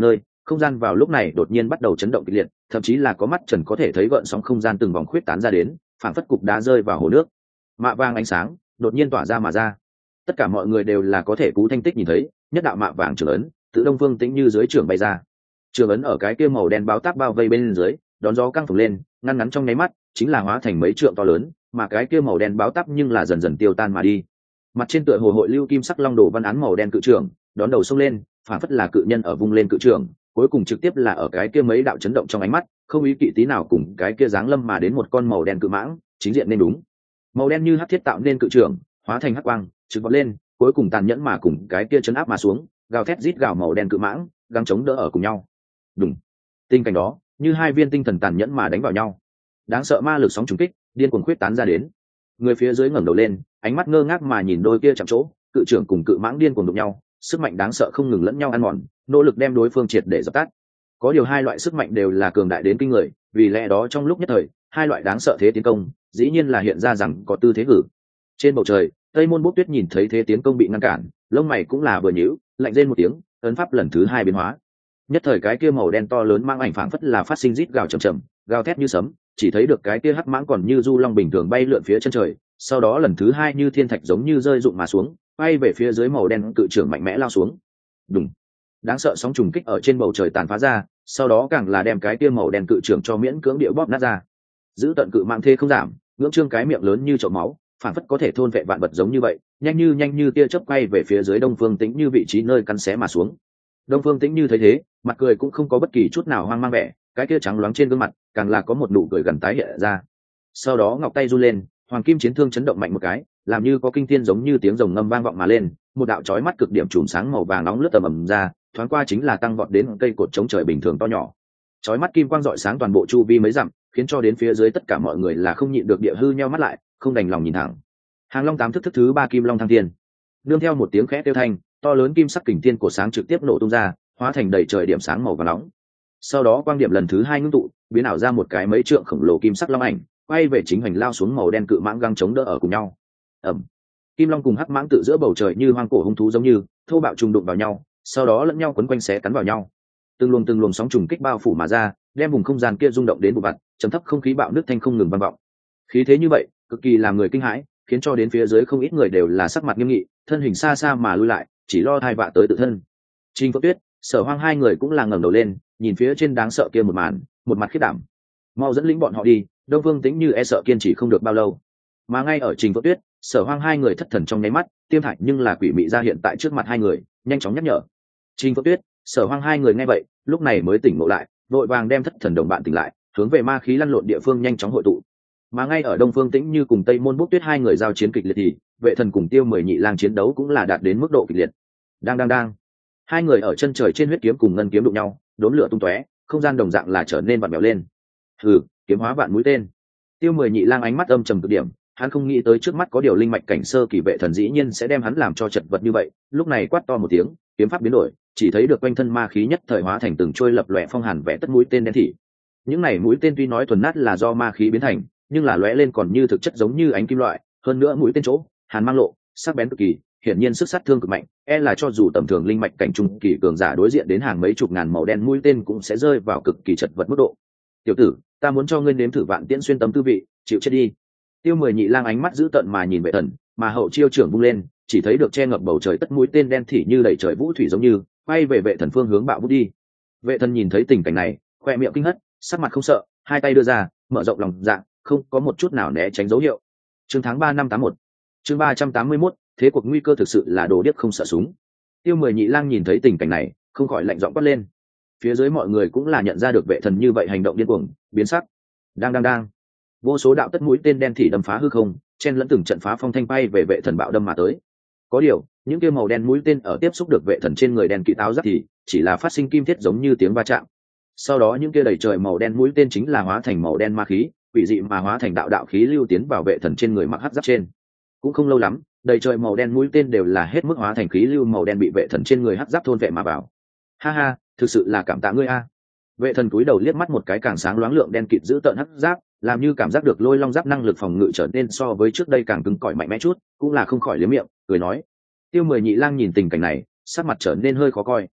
không gian vào lúc này đột nhiên bắt đầu chấn động kịch liệt, thậm chí là có mắt trần có thể thấy gợn sóng không gian từng vòng khuyết tán ra đến, phảng phất cục đá rơi vào hồ nước. Mạ vàng ánh sáng đột nhiên tỏa ra mà ra, tất cả mọi người đều là có thể cú thanh tích nhìn thấy nhất đạo mạ vàng trường ấn từ Đông Phương Tĩnh Như dưới trường bay ra. Trường ấn ở cái kia màu đen báo táp bao vây bên dưới, đón gió căng phồng lên, ngăn ngắn trong nháy mắt chính là hóa thành mấy trượng to lớn, mà cái kia màu đen báo táp nhưng là dần dần tiêu tan mà đi. Mặt trên tựa hồ hội lưu kim sắc long đồ văn án màu đen cự trường đón đầu xông lên, phản phất là cự nhân ở vung lên cự trường, cuối cùng trực tiếp là ở cái kia mấy đạo chấn động trong ánh mắt, không ý kỵ tí nào cùng cái kia giáng lâm mà đến một con màu đen cự mãng, chính diện nên đúng. Màu đen như hắc thiết tạo nên cự trường, hóa thành hắc quang, trực vọt lên, cuối cùng tàn nhẫn mà cùng cái kia chấn áp mà xuống, gào thét rít gào màu đen cự mãng, gắng chống đỡ ở cùng nhau. Đùng. Tình cảnh đó, như hai viên tinh thần tàn nhẫn mà đánh vào nhau. Đáng sợ ma lực sóng trùng kích, điên cuồng khuyết tán ra đến. Người phía dưới ngẩng đầu lên, ánh mắt ngơ ngác mà nhìn đôi kia chạm chỗ, cự trưởng cùng cự mãng điên cuồng đụng nhau, sức mạnh đáng sợ không ngừng lẫn nhau ăn mòn, nỗ lực đem đối phương triệt để dập tắt. Có điều hai loại sức mạnh đều là cường đại đến kinh người, vì lẽ đó trong lúc nhất thời, hai loại đáng sợ thế tiến công, dĩ nhiên là hiện ra rằng có tư thế gử. Trên bầu trời, Tây Môn Bốc Tuyết nhìn thấy thế tiến công bị ngăn cản, lông mày cũng là vừa nhíu, lạnh rên một tiếng, ấn pháp lần thứ hai biến hóa. Nhất thời cái kia màu đen to lớn mang ảnh phảng phất là phát sinh rít gào trầm trầm, gào thét như sấm, chỉ thấy được cái kia hắc mãng còn như du long bình thường bay lượn phía chân trời, sau đó lần thứ hai như thiên thạch giống như rơi rụng mà xuống, bay về phía dưới màu đen cự trưởng mạnh mẽ lao xuống. Đùng. Đáng sợ sóng trùng kích ở trên bầu trời tàn phá ra, sau đó càng là đem cái kia màu đen cự trưởng cho miễn cưỡng điệu bóp nát ra. Giữ tận cự mạng thế không giảm, ngưỡng trương cái miệng lớn như chậu máu, phản phất có thể thôn vệ vạn vật giống như vậy, nhanh như tia chớp quay về phía dưới Đông Phương Tĩnh Như vị trí nơi căn xé mà xuống. Đông Phương Tĩnh Như thấy thế, mặt cười cũng không có bất kỳ chút nào hoang mang vẻ, cái kia trắng loáng trên gương mặt càng là có một nụ cười gần tái hiện ra. Sau đó ngọc tay run lên, hoàng kim chiến thương chấn động mạnh một cái, làm như có kinh thiên giống như tiếng rồng ngâm vang vọng mà lên, một đạo chói mắt cực điểm chùm sáng màu vàng nóng lướt tầm ầm ra, thoáng qua chính là tăng vọt đến cây cột chống trời bình thường to nhỏ. Chói mắt kim quang rọi sáng toàn bộ chu vi mấy dặm, khiến cho đến phía dưới tất cả mọi người là không nhịn được địa hư nheo mắt lại, không đành lòng nhìn thẳng. Hàng Long tám thức thức thứ ba Kim Long Thăng Thiên. Nương theo một tiếng khẽ kêu thanh, to lớn kim sắc kình thiên cổ sáng trực tiếp nổ tung ra, hóa thành đầy trời điểm sáng màu vàng nóng. Sau đó quang điểm lần thứ hai ngưng tụ, biến ảo ra một cái mấy trượng khổng lồ kim sắc long ảnh, quay về chính hành lao xuống màu đen cự mãng găng chống đỡ ở cùng nhau. Ầm. Kim long cùng hắc mãng tự giữa bầu trời như hoang cổ hung thú giống như thô bạo trùng đụng vào nhau, sau đó lẫn nhau quấn quanh xé cắn vào nhau. Từng luồng sóng trùng kích bao phủ mà ra, đem vùng không gian kia rung động đến bụi bặm, trầm thấp không khí bạo nước thanh không ngừng vang vọng. Khí thế như vậy, cực kỳ làm người kinh hãi, khiến cho đến phía dưới không ít người đều là sắc mặt nghiêm nghị, thân hình xa xa mà lui lại, chỉ lo thai vạ tới tự thân. Trình Phượng Tuyết, Sở Hoang hai người cũng là ngẩng đầu lên, nhìn phía trên đáng sợ kia một màn, một mặt khiếp đảm. Mau dẫn lĩnh bọn họ đi, Đông Phương Tĩnh Như e sợ kiên trì không được bao lâu. Mà ngay ở Trình Phượng Tuyết, Sở Hoang hai người thất thần trong nháy mắt, Tiêm Thạch nhưng là quỷ mị ra hiện tại trước mặt hai người, nhanh chóng nhắc nhở. Trình Phượng Tuyết, Sở Hoang hai người nghe vậy, lúc này mới tỉnh ngộ lại, vội vàng đem thất thần đồng bạn tỉnh lại, hướng về ma khí lăn lộn địa phương nhanh chóng hội tụ. Mà ngay ở Đông Phương Tĩnh Như cùng Tây Môn Bốc Tuyết hai người giao chiến kịch liệt thì Vệ Thần cùng Tiêu Mười Nhị Lang chiến đấu cũng là đạt đến mức độ kịch liệt. Đang hai người ở chân trời trên huyết kiếm cùng ngân kiếm đụng nhau, đốn lửa tung tóe, không gian đồng dạng là trở nên vặn vẹo lên. Hừ, kiếm hóa vạn mũi tên. Tiêu Mười Nhị Lang ánh mắt âm trầm cực điểm, hắn không nghĩ tới trước mắt có điều linh mạch cảnh sơ kỳ Vệ Thần dĩ nhiên sẽ đem hắn làm cho chật vật như vậy, lúc này quát to một tiếng, kiếm pháp biến đổi, chỉ thấy được quanh thân ma khí nhất thời hóa thành từng trôi lập lòe phong hàn vẽ tất mũi tên đen thị. Những này mũi tên tuy nói thuần nát là do ma khí biến thành, nhưng là lóe lên còn như thực chất giống như ánh kim loại, hơn nữa mũi tên chỗ hàn mang lộ sắc bén cực kỳ, hiển nhiên sức sát thương cực mạnh, e là cho dù tầm thường linh mạch cảnh trung kỳ cường giả đối diện đến hàng mấy chục ngàn màu đen mũi tên cũng sẽ rơi vào cực kỳ chật vật mức độ. Tiểu tử, ta muốn cho ngươi nếm thử vạn tiễn xuyên tấm tư vị, chịu chết đi. Tiêu Mười Nhị Lang ánh mắt dữ tợn mà nhìn Vệ Thần, mà hậu chiêu trưởng vung lên, chỉ thấy được che ngập bầu trời tất mũi tên đen thỉ như đầy trời vũ thủy giống như quay về Vệ Thần phương hướng bạo vút đi. Vệ Thần nhìn thấy tình cảnh này, khoe miệng kinh hất, sắc mặt không sợ, hai tay đưa ra, mở rộng lòng dạ, không có một chút nào né tránh dấu hiệu. Chương tháng 3 năm 81. Chương 381, thế cuộc nguy cơ thực sự là đồ điếc không sợ súng. Tiêu Mười Nhị Lang nhìn thấy tình cảnh này, không khỏi lạnh giọng quát lên. Phía dưới mọi người cũng là nhận ra được Vệ Thần như vậy hành động điên cuồng, biến sắc. Đang. Vô số đạo tất mũi tên đen thỉ đâm phá hư không, chen lẫn từng trận phá phong thanh bay về Vệ Thần bạo đâm mà tới. Có điều, những kia màu đen mũi tên ở tiếp xúc được Vệ Thần trên người đen kỵ táo giáp thì chỉ là phát sinh kim thiết giống như tiếng va chạm. Sau đó những kia đầy trời màu đen mũi tên chính là hóa thành màu đen ma khí, quỷ dị mà hóa thành đạo khí lưu tiến vào Vệ Thần trên người mặc hắc giáp trên. Cũng không lâu lắm, đầy trời màu đen mũi tên đều là hết mức hóa thành khí lưu màu đen bị Vệ Thần trên người hắc giáp thôn vệ mà vào. Ha, thực sự là cảm tạ ngươi a. Vệ Thần cúi đầu liếc mắt một cái càng sáng loáng lượng đen kịt giữ tợn hắc giáp, làm như cảm giác được Lôi Long giáp năng lực phòng ngự trở nên so với trước đây càng cứng cỏi mạnh mẽ chút, cũng là không khỏi liếm miệng cười nói. Tiêu Mười Nhị Lang nhìn tình cảnh này, sắc mặt trở nên hơi khó coi.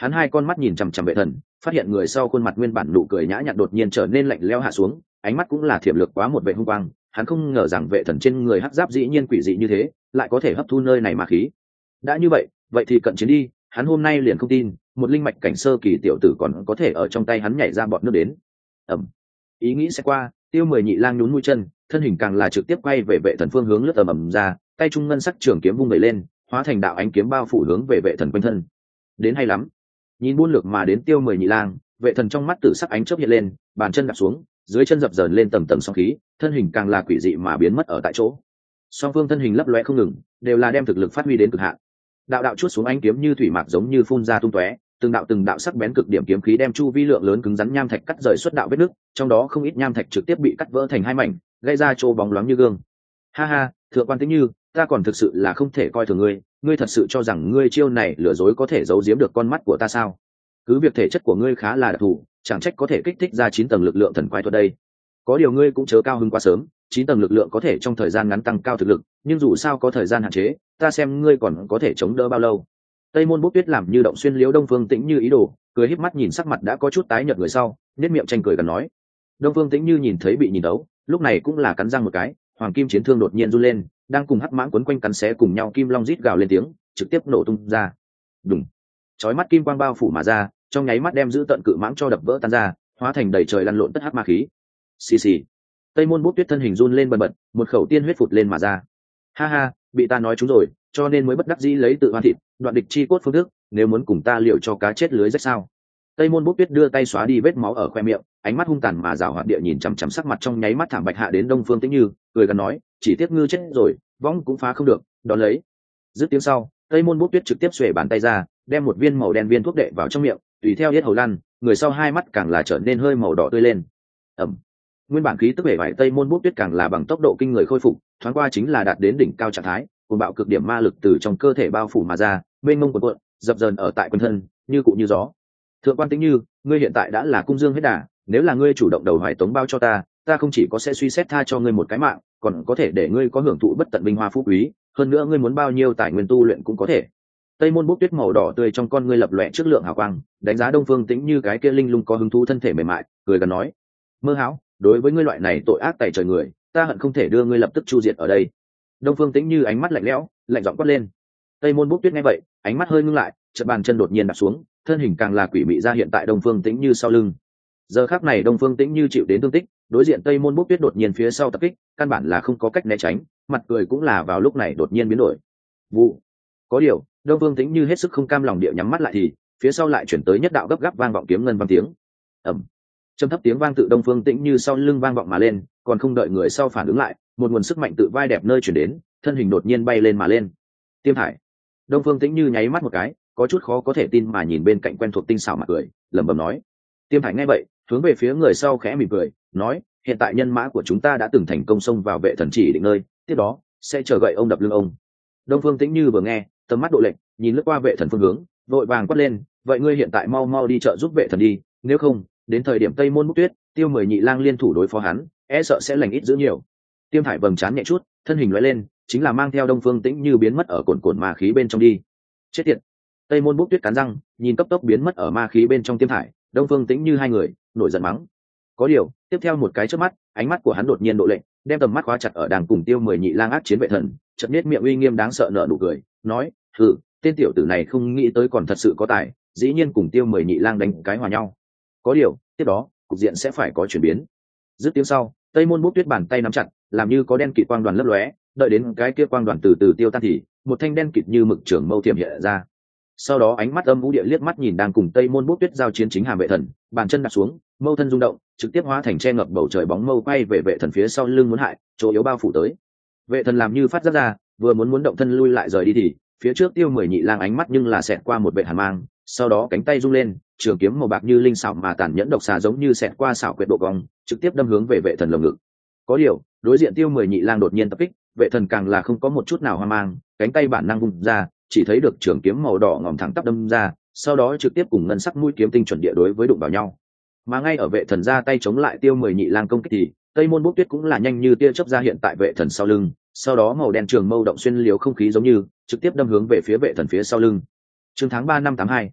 hắn hai con mắt nhìn chằm chằm vệ thần, phát hiện người sau khuôn mặt nguyên bản nụ cười nhã nhặn đột nhiên trở nên lạnh lẽo hạ xuống, ánh mắt cũng là thiểm lược quá một vệ hung quang. Hắn không ngờ rằng vệ thần trên người hắc giáp dĩ nhiên quỷ dị như thế, lại có thể hấp thu nơi này ma khí. Đã như vậy, vậy thì cận chiến đi. Hắn hôm nay liền không tin một linh mạch cảnh sơ kỳ tiểu tử còn có thể ở trong tay hắn nhảy ra bọt nước đến. Ẩm. Ý nghĩ sẽ qua, Tiêu Mười Nhị Lang nhún mũi chân, thân hình càng là trực tiếp quay về vệ thần phương hướng lướt ầm ra, tay trung ngân sắc trường kiếm vung đẩy lên, hóa thành đạo ánh kiếm bao phủ hướng về vệ thần quanh thân. Đến hay lắm. Nhìn buôn lược mà đến Tiêu Mười Nhị Lang, vệ thần trong mắt tử sắc ánh chớp hiện lên, bàn chân đạp xuống, dưới chân dập dờn lên tầng tầng sóng khí, thân hình càng là quỷ dị mà biến mất ở tại chỗ. Song phương thân hình lấp lóe không ngừng, đều là đem thực lực phát huy đến cực hạn. Đạo đạo chuốt xuống ánh kiếm như thủy mạc giống như phun ra tung tóe, từng đạo sắc bén cực điểm kiếm khí đem chu vi lượng lớn cứng rắn nham thạch cắt rời xuất đạo vết nứt, trong đó không ít nham thạch trực tiếp bị cắt vỡ thành hai mảnh, gây ra chỗ bóng loáng như gương. Ha ha, thượng quan Tĩnh Như, ta còn thực sự là không thể coi thường ngươi, ngươi thật sự cho rằng ngươi chiêu này lừa dối có thể giấu giếm được con mắt của ta sao? Cứ việc thể chất của ngươi khá là đặc thù, chẳng trách có thể kích thích ra 9 tầng lực lượng thần quái thuật đây. Có điều ngươi cũng chớ cao hứng quá sớm, 9 tầng lực lượng có thể trong thời gian ngắn tăng cao thực lực, nhưng dù sao có thời gian hạn chế, ta xem ngươi còn có thể chống đỡ bao lâu. Tây Môn Bốc Tuyết làm như động xuyên liếu Đông Phương Tĩnh Như ý đồ, cười híp mắt nhìn sắc mặt đã có chút tái nhợt người sau, nhếch miệng tranh cười gần nói. Đông Phương Tĩnh Như nhìn thấy bị nhìn đấu, lúc này cũng là cắn răng một cái, hoàng kim chiến thương đột nhiên run lên, đang cùng hắc mãng quấn quanh cắn xé cùng nhau kim long rít gào lên tiếng, trực tiếp nổ tung ra. Đùng. Chói mắt kim quang bao phủ mà ra, trong nháy mắt đem giữ tận cự mãng cho đập vỡ tan ra, hóa thành đầy trời lăn lộn tất hắc ma khí. Xì xì. Tây Môn Bốc Tuyết thân hình run lên bần bật, một khẩu tiên huyết phụt lên mà ra. Ha ha, bị ta nói trúng rồi, cho nên mới bất đắc dĩ lấy tự hoan thịt, đoạn địch chi cốt phương thức, nếu muốn cùng ta liệu cho cá chết lưới rách sao? Tây Môn Bốc Tuyết đưa tay xóa đi vết máu ở khoe miệng, ánh mắt hung tàn mà giảo hoạt địa nhìn chằm chằm sắc mặt trong nháy mắt thảm bạch hạ đến Đông Phương Tĩnh Như, cười gần nói, chỉ tiếc ngư chết rồi, võng cũng phá không được, đón lấy. Dứt tiếng sau, Tây Môn Bốc Tuyết trực tiếp xuề bàn tay ra, đem một viên màu đen viên thuốc đệ vào trong miệng, tùy theo yết hầu lăn, người sau hai mắt càng là trở nên hơi màu đỏ tươi lên. Ẩm. Nguyên bản khí tức bể vải Tây Môn Bốc Tuyết càng là bằng tốc độ kinh người khôi phục, thoáng qua chính là đạt đến đỉnh cao trạng thái, cuồng bạo cực điểm ma lực từ trong cơ thể bao phủ mà ra, mênh mông cuộn cuộn, dập dờn ở tại quanh thân, như cụ như gió. Thượng quan Tĩnh Như, ngươi hiện tại đã là cung dương hết đà, nếu là ngươi chủ động đầu hoài tống bao cho ta, ta không chỉ có sẽ suy xét tha cho ngươi một cái mạng, còn có thể để ngươi có hưởng thụ bất tận vinh hoa phú quý, hơn nữa ngươi muốn bao nhiêu tài nguyên tu luyện cũng có thể. Tây Môn Bốc Tuyết màu đỏ tươi trong con ngươi lập lòe trước lượng hào quang, đánh giá Đông Phương Tĩnh Như cái kia linh lung có hứng thú thân thể mềm mại, cười gần nói: "Mơ hão, đối với ngươi loại này tội ác tày trời người, ta hận không thể đưa ngươi lập tức chu diệt ở đây." Đông Phương Tĩnh Như ánh mắt lạnh lẽo, lạnh giọng quát lên. Tây Môn Bốc Tuyết nghe vậy, ánh mắt hơi ngưng lại, chợt bàn chân đột nhiên đặt xuống, thân hình càng là quỷ mị ra hiện tại Đông Phương Tĩnh Như sau lưng. Giờ khắc này Đông Phương Tĩnh Như chịu đến thương tích, đối diện Tây Môn Bốc Tuyết đột nhiên phía sau tập kích, căn bản là không có cách né tránh, mặt cười cũng là vào lúc này đột nhiên biến đổi. Vụ. Có điều, Đông Phương Tĩnh Như hết sức không cam lòng địa nhắm mắt lại thì, phía sau lại chuyển tới nhất đạo gấp gáp vang vọng kiếm ngân vang tiếng. Ầm. Trầm thấp tiếng vang tự Đông Phương Tĩnh Như sau lưng vang vọng mà lên, còn không đợi người sau phản ứng lại, một nguồn sức mạnh tự vai đẹp nơi chuyển đến, thân hình đột nhiên bay lên mà lên. Tiêm Thải. Đông Phương Tĩnh Như nháy mắt một cái, có chút khó có thể tin mà nhìn bên cạnh quen thuộc tinh xảo mặt cười, lẩm bẩm nói. Tiêm Thải nghe vậy, hướng về phía người sau khẽ mỉm cười, nói: hiện tại nhân mã của chúng ta đã từng thành công xông vào vệ thần chỉ định nơi, tiếp đó sẽ chờ gậy ông đập lưng ông. Đông Phương Tĩnh Như vừa nghe, tầm mắt độ lệnh, nhìn lướt qua vệ thần phương hướng, vội vàng quát lên: vậy ngươi hiện tại mau mau đi trợ giúp vệ thần đi, nếu không, đến thời điểm Tây Môn Bốc Tuyết, Tiêu Mười Nhị Lang liên thủ đối phó hắn, e sợ sẽ lành ít dữ nhiều. Tiêm Thải vầng trán nhẹ chút, thân hình lóe lên, chính là mang theo Đông Phương Tĩnh Như biến mất ở cồn ma khí bên trong đi. Chết tiệt! Tây Môn Bốc Tuyết cắn răng, nhìn cấp tốc biến mất ở ma khí bên trong Tiêm Thải, Đông Phương Tĩnh Như hai người, nổi giận mắng. Có điều, tiếp theo một cái chớp mắt, ánh mắt của hắn đột nhiên độ lệnh, đem tầm mắt khóa chặt ở đang cùng Tiêu Mười Nhị Lang ác chiến vệ thần, chợt nhếch miệng uy nghiêm đáng sợ nở nụ cười, nói: "Hừ, tên tiểu tử này không nghĩ tới còn thật sự có tài, dĩ nhiên cùng Tiêu Mười Nhị Lang đánh cái hòa nhau. Có điều, tiếp đó, cục diện sẽ phải có chuyển biến." Dứt tiếng sau, Tây Môn Bốc Tuyết bàn tay nắm chặt, làm như có đen kịt quang đoàn lấp lóe, đợi đến cái kia quang đoàn từ từ tiêu tan thì, một thanh đen kịt như mực trường mâu tiềm hiện ra. Sau đó ánh mắt âm u địa liếc mắt nhìn đang cùng Tây Môn Bốc Tuyết giao chiến chính hàm vệ thần, bàn chân đặt xuống, mâu thân rung động, trực tiếp hóa thành che ngập bầu trời bóng mâu quay về vệ thần phía sau lưng muốn hại, chỗ yếu bao phủ tới. Vệ thần làm như phát giác ra, vừa muốn động thân lui lại rời đi thì, phía trước Tiêu Mười Nhị Lang ánh mắt nhưng là xẹt qua một vệ hàn mang, sau đó cánh tay rung lên, trường kiếm màu bạc như linh xảo mà tàn nhẫn độc xà giống như xẹt qua xảo quyệt độ cong, trực tiếp đâm hướng về vệ thần lồng ngực. Có điều, đối diện Tiêu Mười Nhị Lang đột nhiên tập kích, vệ thần càng là không có một chút nào hoang mang, cánh tay bản năng vung ra, chỉ thấy được trường kiếm màu đỏ ngòm thẳng tắp đâm ra, sau đó trực tiếp cùng ngân sắc mũi kiếm tinh chuẩn địa đối với đụng vào nhau. Mà ngay ở vệ thần ra tay chống lại Tiêu Mười Nhị Lang công kích thì, Tây Môn Bốc Tuyết cũng là nhanh như tia chớp ra hiện tại vệ thần sau lưng, sau đó màu đen trường mâu động xuyên liều không khí giống như trực tiếp đâm hướng về phía vệ thần phía sau lưng. Chương tháng 3 năm 82.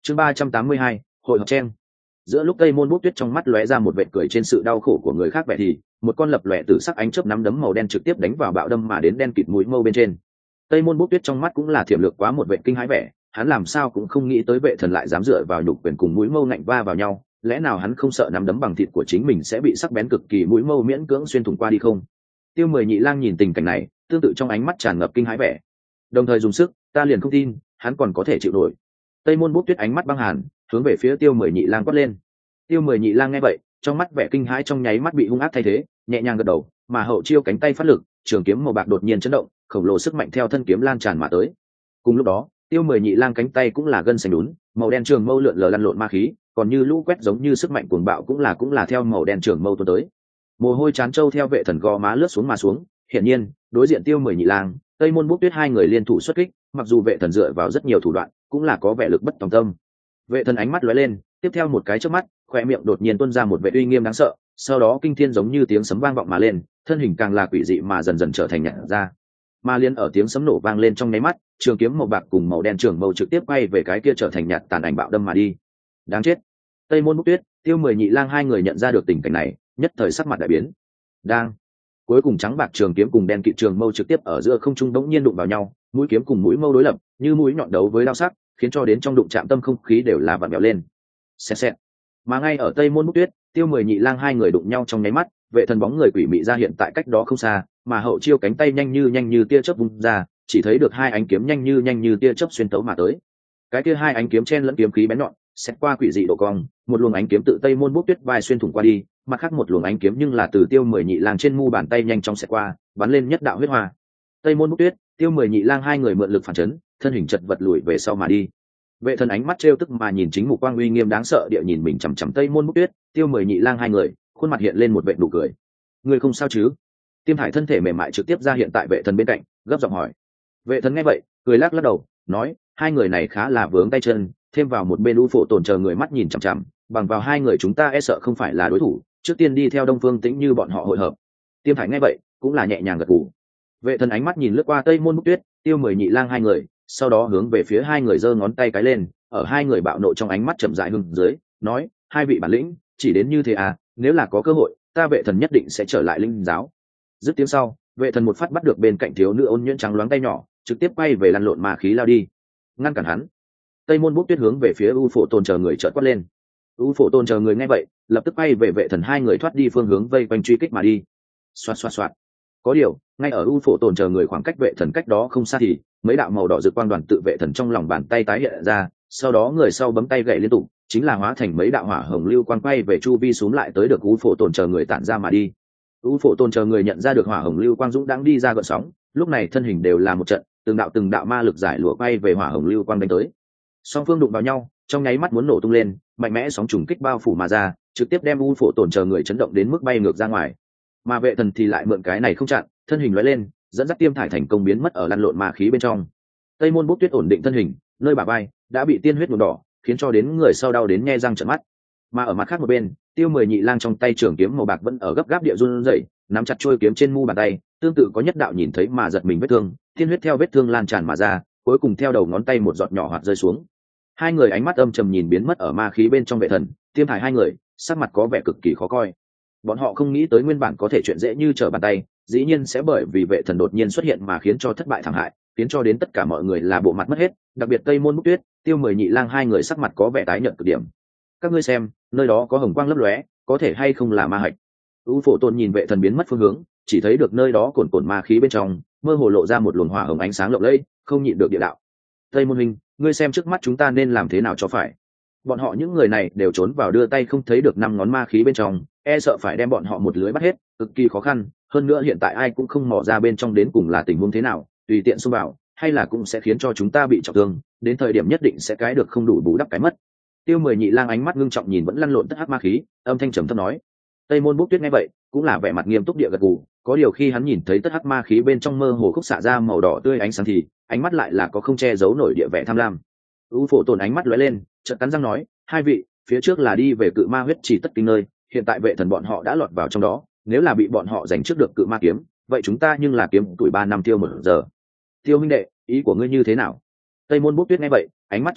Chương 382, hội họp chen. Giữa lúc Tây Môn Bút Tuyết trong mắt lóe ra một vệt cười trên sự đau khổ của người khác vẻ thì một con lập lòe từ sắc ánh chớp nắm đấm màu đen trực tiếp đánh vào bạo đâm mà đến đen kịt mũi mâu bên trên. Tây Môn Bút Tuyết trong mắt cũng là thiểm lược quá một vệt kinh hãi vẻ, hắn làm sao cũng không nghĩ tới vệ thần lại dám dựa vào nhục quyền cùng mũi mâu ngạnh va vào nhau, lẽ nào hắn không sợ nắm đấm bằng thịt của chính mình sẽ bị sắc bén cực kỳ mũi mâu miễn cưỡng xuyên thủng qua đi không? Tiêu Mười Nhị Lang nhìn tình cảnh này, tương tự trong ánh mắt tràn ngập kinh hãi vẻ, đồng thời dùng sức, ta liền không tin hắn còn có thể chịu nổi. Tây Môn Bút Tuyết ánh mắt băng hàn, hướng về phía Tiêu Mười Nhị Lang quát lên. Tiêu Mười Nhị Lang nghe vậy, trong mắt vẻ kinh hãi trong nháy mắt bị hung ác thay thế, nhẹ nhàng gật đầu, mà hậu chiêu cánh tay phát lực, trường kiếm màu bạc đột nhiên chấn động, khổng lồ sức mạnh theo thân kiếm lan tràn mà tới. Cùng lúc đó, Tiêu Mười Nhị Lang cánh tay cũng là gân xanh đún, màu đen trường mâu lượn lờ lăn lộn ma khí, còn như lũ quét giống như sức mạnh cuồng bạo cũng là theo màu đen trường mâu tuôn tới. Mồ hôi chán trâu theo vệ thần gò má lướt xuống mà xuống, hiển nhiên, đối diện Tiêu Mười Nhị Lang, Tây Môn Bút Tuyết hai người liên thủ xuất kích, mặc dù vệ thần dựa vào rất nhiều thủ đoạn, cũng là có vẻ lực bất tòng tâm. Vệ thần ánh mắt lóe lên, tiếp theo một cái chớp mắt, khóe miệng đột nhiên tuôn ra một vẻ uy nghiêm đáng sợ, sau đó kinh thiên giống như tiếng sấm vang vọng mà lên, thân hình càng là quỷ dị mà dần dần trở thành nhạt ra. Mà liên ở tiếng sấm nổ vang lên trong nháy mắt, trường kiếm màu bạc cùng màu đen trường mâu trực tiếp quay về cái kia trở thành nhạt tàn ảnh bạo đâm mà đi. Đáng chết! Tây Môn Bút Tuyết, Tiêu Mười Nhị Lang hai người nhận ra được tình cảnh này, nhất thời sắc mặt đại biến. Đang cuối cùng trắng bạc trường kiếm cùng đen kịt trường mâu trực tiếp ở giữa không trung đống nhiên đụng vào nhau, mũi kiếm cùng mũi mâu đối lập, như mũi nhọn đấu với đao sắc, khiến cho đến trong đụng chạm tâm không khí đều là vặn vẹo lên. Xẹt xẹt. Mà ngay ở Tây Môn Bút Tuyết, Tiêu Mười Nhị Lang hai người đụng nhau trong nháy mắt, vệ thần bóng người quỷ mị ra hiện tại cách đó không xa, mà hậu chiêu cánh tay nhanh như tia chớp vung ra, chỉ thấy được hai ánh kiếm nhanh như tia chớp xuyên tấu mà tới. Cái kia hai ánh kiếm chen lẫn kiếm khí bén nhọn, xét qua quỷ dị độ cong, một luồng ánh kiếm tự Tây Môn Bút Tuyết vai xuyên thủng qua đi, mặt khác một luồng ánh kiếm nhưng là từ Tiêu Mười Nhị Lang trên mu bàn tay nhanh chóng xẹt qua, bắn lên nhất đạo huyết hoa. Tây Môn Bút Tuyết, Tiêu Mười Nhị Lang hai người mượn lực phản chấn, thân hình chật vật lùi về sau mà đi. Vệ thần ánh mắt trêu tức mà nhìn chính mục quang uy nghiêm đáng sợ địa nhìn mình chằm chằm Tây Môn Bút Tuyết, Tiêu Mười Nhị Lang hai người, khuôn mặt hiện lên một vệt nụ cười. Người không sao chứ? Tiêm Thải thân thể mềm mại trực tiếp ra hiện tại vệ thần bên cạnh, gấp giọng hỏi. Vệ thần nghe vậy, cười lắc lắc đầu, nói, hai người này khá là vướng tay chân, thêm vào một bên U Phổ Tồn chờ người mắt nhìn chằm chằm, bằng vào hai người chúng ta e sợ không phải là đối thủ, trước tiên đi theo Đông Phương Tĩnh Như bọn họ hội hợp. Tiêm Thải nghe vậy, cũng là nhẹ nhàng gật gù. Vệ thần ánh mắt nhìn lướt qua Tây Môn Bút Tuyết, Tiêu Mười Nhị Lang hai người, sau đó hướng về phía hai người giơ ngón tay cái lên, ở hai người bạo nộ trong ánh mắt chậm rãi hưng dưới, nói, hai vị bản lĩnh, chỉ đến như thế à, nếu là có cơ hội, ta vệ thần nhất định sẽ trở lại linh giáo. Dứt tiếng sau, vệ thần một phát bắt được bên cạnh thiếu nữ ôn nhuyễn trắng loáng tay nhỏ, trực tiếp quay về lăn lộn ma khí lao đi, ngăn cản hắn. Tây Môn Bút Tuyết hướng về phía U Phổ Tôn chờ người chợt quát lên. U Phổ Tôn chờ người nghe vậy, lập tức quay về vệ thần hai người thoát đi phương hướng vây quanh truy kích mà đi. Xoạt xoạt xoạt. Có điều, ngay ở U Phổ Tôn chờ người khoảng cách vệ thần cách đó không xa thì mấy đạo màu đỏ rực quang đoàn tự vệ thần trong lòng bàn tay tái hiện ra, sau đó người sau bấm tay gậy liên tục, chính là hóa thành mấy đạo hỏa hồng lưu quang quay về chu vi xuống lại tới được U Phổ Tôn chờ người tản ra mà đi. U Phổ Tôn chờ người nhận ra được hỏa hồng lưu quang dũng đang đi ra gợn sóng, lúc này thân hình đều là một trận, từng đạo ma lực giải lụa quay về hỏa hồng lưu quang đánh tới. Song phương đụng vào nhau, trong nháy mắt muốn nổ tung lên, mạnh mẽ sóng trùng kích bao phủ mà ra, trực tiếp đem U Phổ Tổn chờ người chấn động đến mức bay ngược ra ngoài. Mà vệ thần thì lại mượn cái này không chặn, thân hình lóe lên, dẫn dắt Tiêm Thải thành công biến mất ở lăn lộn ma khí bên trong. Tây Môn Bút Tuyết ổn định thân hình, nơi bả vai đã bị tiên huyết nhuộm đỏ, khiến cho đến người sau đau đến nhe răng trợn mắt. Mà ở mặt khác một bên, Tiêu Mười Nhị Lang trong tay trường kiếm màu bạc vẫn ở gấp gáp địa run rẩy, nắm chặt chuôi kiếm trên mu bàn tay, tương tự có nhất đạo nhìn thấy mà giật mình vết thương, tiên huyết theo vết thương lan tràn mà ra, cuối cùng theo đầu ngón tay một giọt nhỏ hoạt rơi xuống. Hai người ánh mắt âm trầm nhìn biến mất ở ma khí bên trong vệ thần, Tiêm Thải hai người sắc mặt có vẻ cực kỳ khó coi. Bọn họ không nghĩ tới nguyên bản có thể chuyện dễ như trở bàn tay, dĩ nhiên sẽ bởi vì vệ thần đột nhiên xuất hiện mà khiến cho thất bại thảm hại, khiến cho đến tất cả mọi người là bộ mặt mất hết, đặc biệt Tây Môn Bút Tuyết, Tiêu Mười Nhị Lang hai người sắc mặt có vẻ tái nhợt cực điểm. Các ngươi xem, nơi đó có hồng quang lấp lóe, có thể hay không là ma hạch? U Phổ Tôn nhìn vệ thần biến mất phương hướng, chỉ thấy được nơi đó cuồn ma khí bên trong, mơ hồ lộ ra một luồng hỏa hồng ánh sáng lộng lẫy, không nhịn được địa đạo. Tây Môn huynh, ngươi xem trước mắt chúng ta nên làm thế nào cho phải? Bọn họ những người này đều trốn vào đưa tay không thấy được năm ngón ma khí bên trong, e sợ phải đem bọn họ một lưới bắt hết, cực kỳ khó khăn. Hơn nữa hiện tại ai cũng không mò ra bên trong đến cùng là tình huống thế nào, tùy tiện xông vào, hay là cũng sẽ khiến cho chúng ta bị trọng thương, đến thời điểm nhất định sẽ cái được không đủ bù đắp cái mất. Tiêu Mười Nhị Lang ánh mắt ngưng trọng nhìn vẫn lăn lộn tất hắc ma khí, âm thanh trầm thấp nói. Tây Môn Bút Tuyết nghe vậy, cũng là vẻ mặt nghiêm túc địa gật gù, có điều khi hắn nhìn thấy tất hắc ma khí bên trong mơ hồ khúc xạ ra màu đỏ tươi ánh sáng thì ánh mắt lại là có không che giấu nổi địa vẻ tham lam. U Phổ Tồn ánh mắt lóe lên, chợt cắn răng nói, hai vị, phía trước là đi về Cự Ma huyết trì tất kinh nơi, hiện tại vệ thần bọn họ đã lọt vào trong đó, nếu là bị bọn họ giành trước được Cự Ma kiếm, vậy chúng ta nhưng là kiếm tuổi 3 năm tiêu một giờ. Tiêu huynh đệ, ý của ngươi như thế nào? Tây Môn Bút Tuyết nghe vậy, ánh mắt chết đi,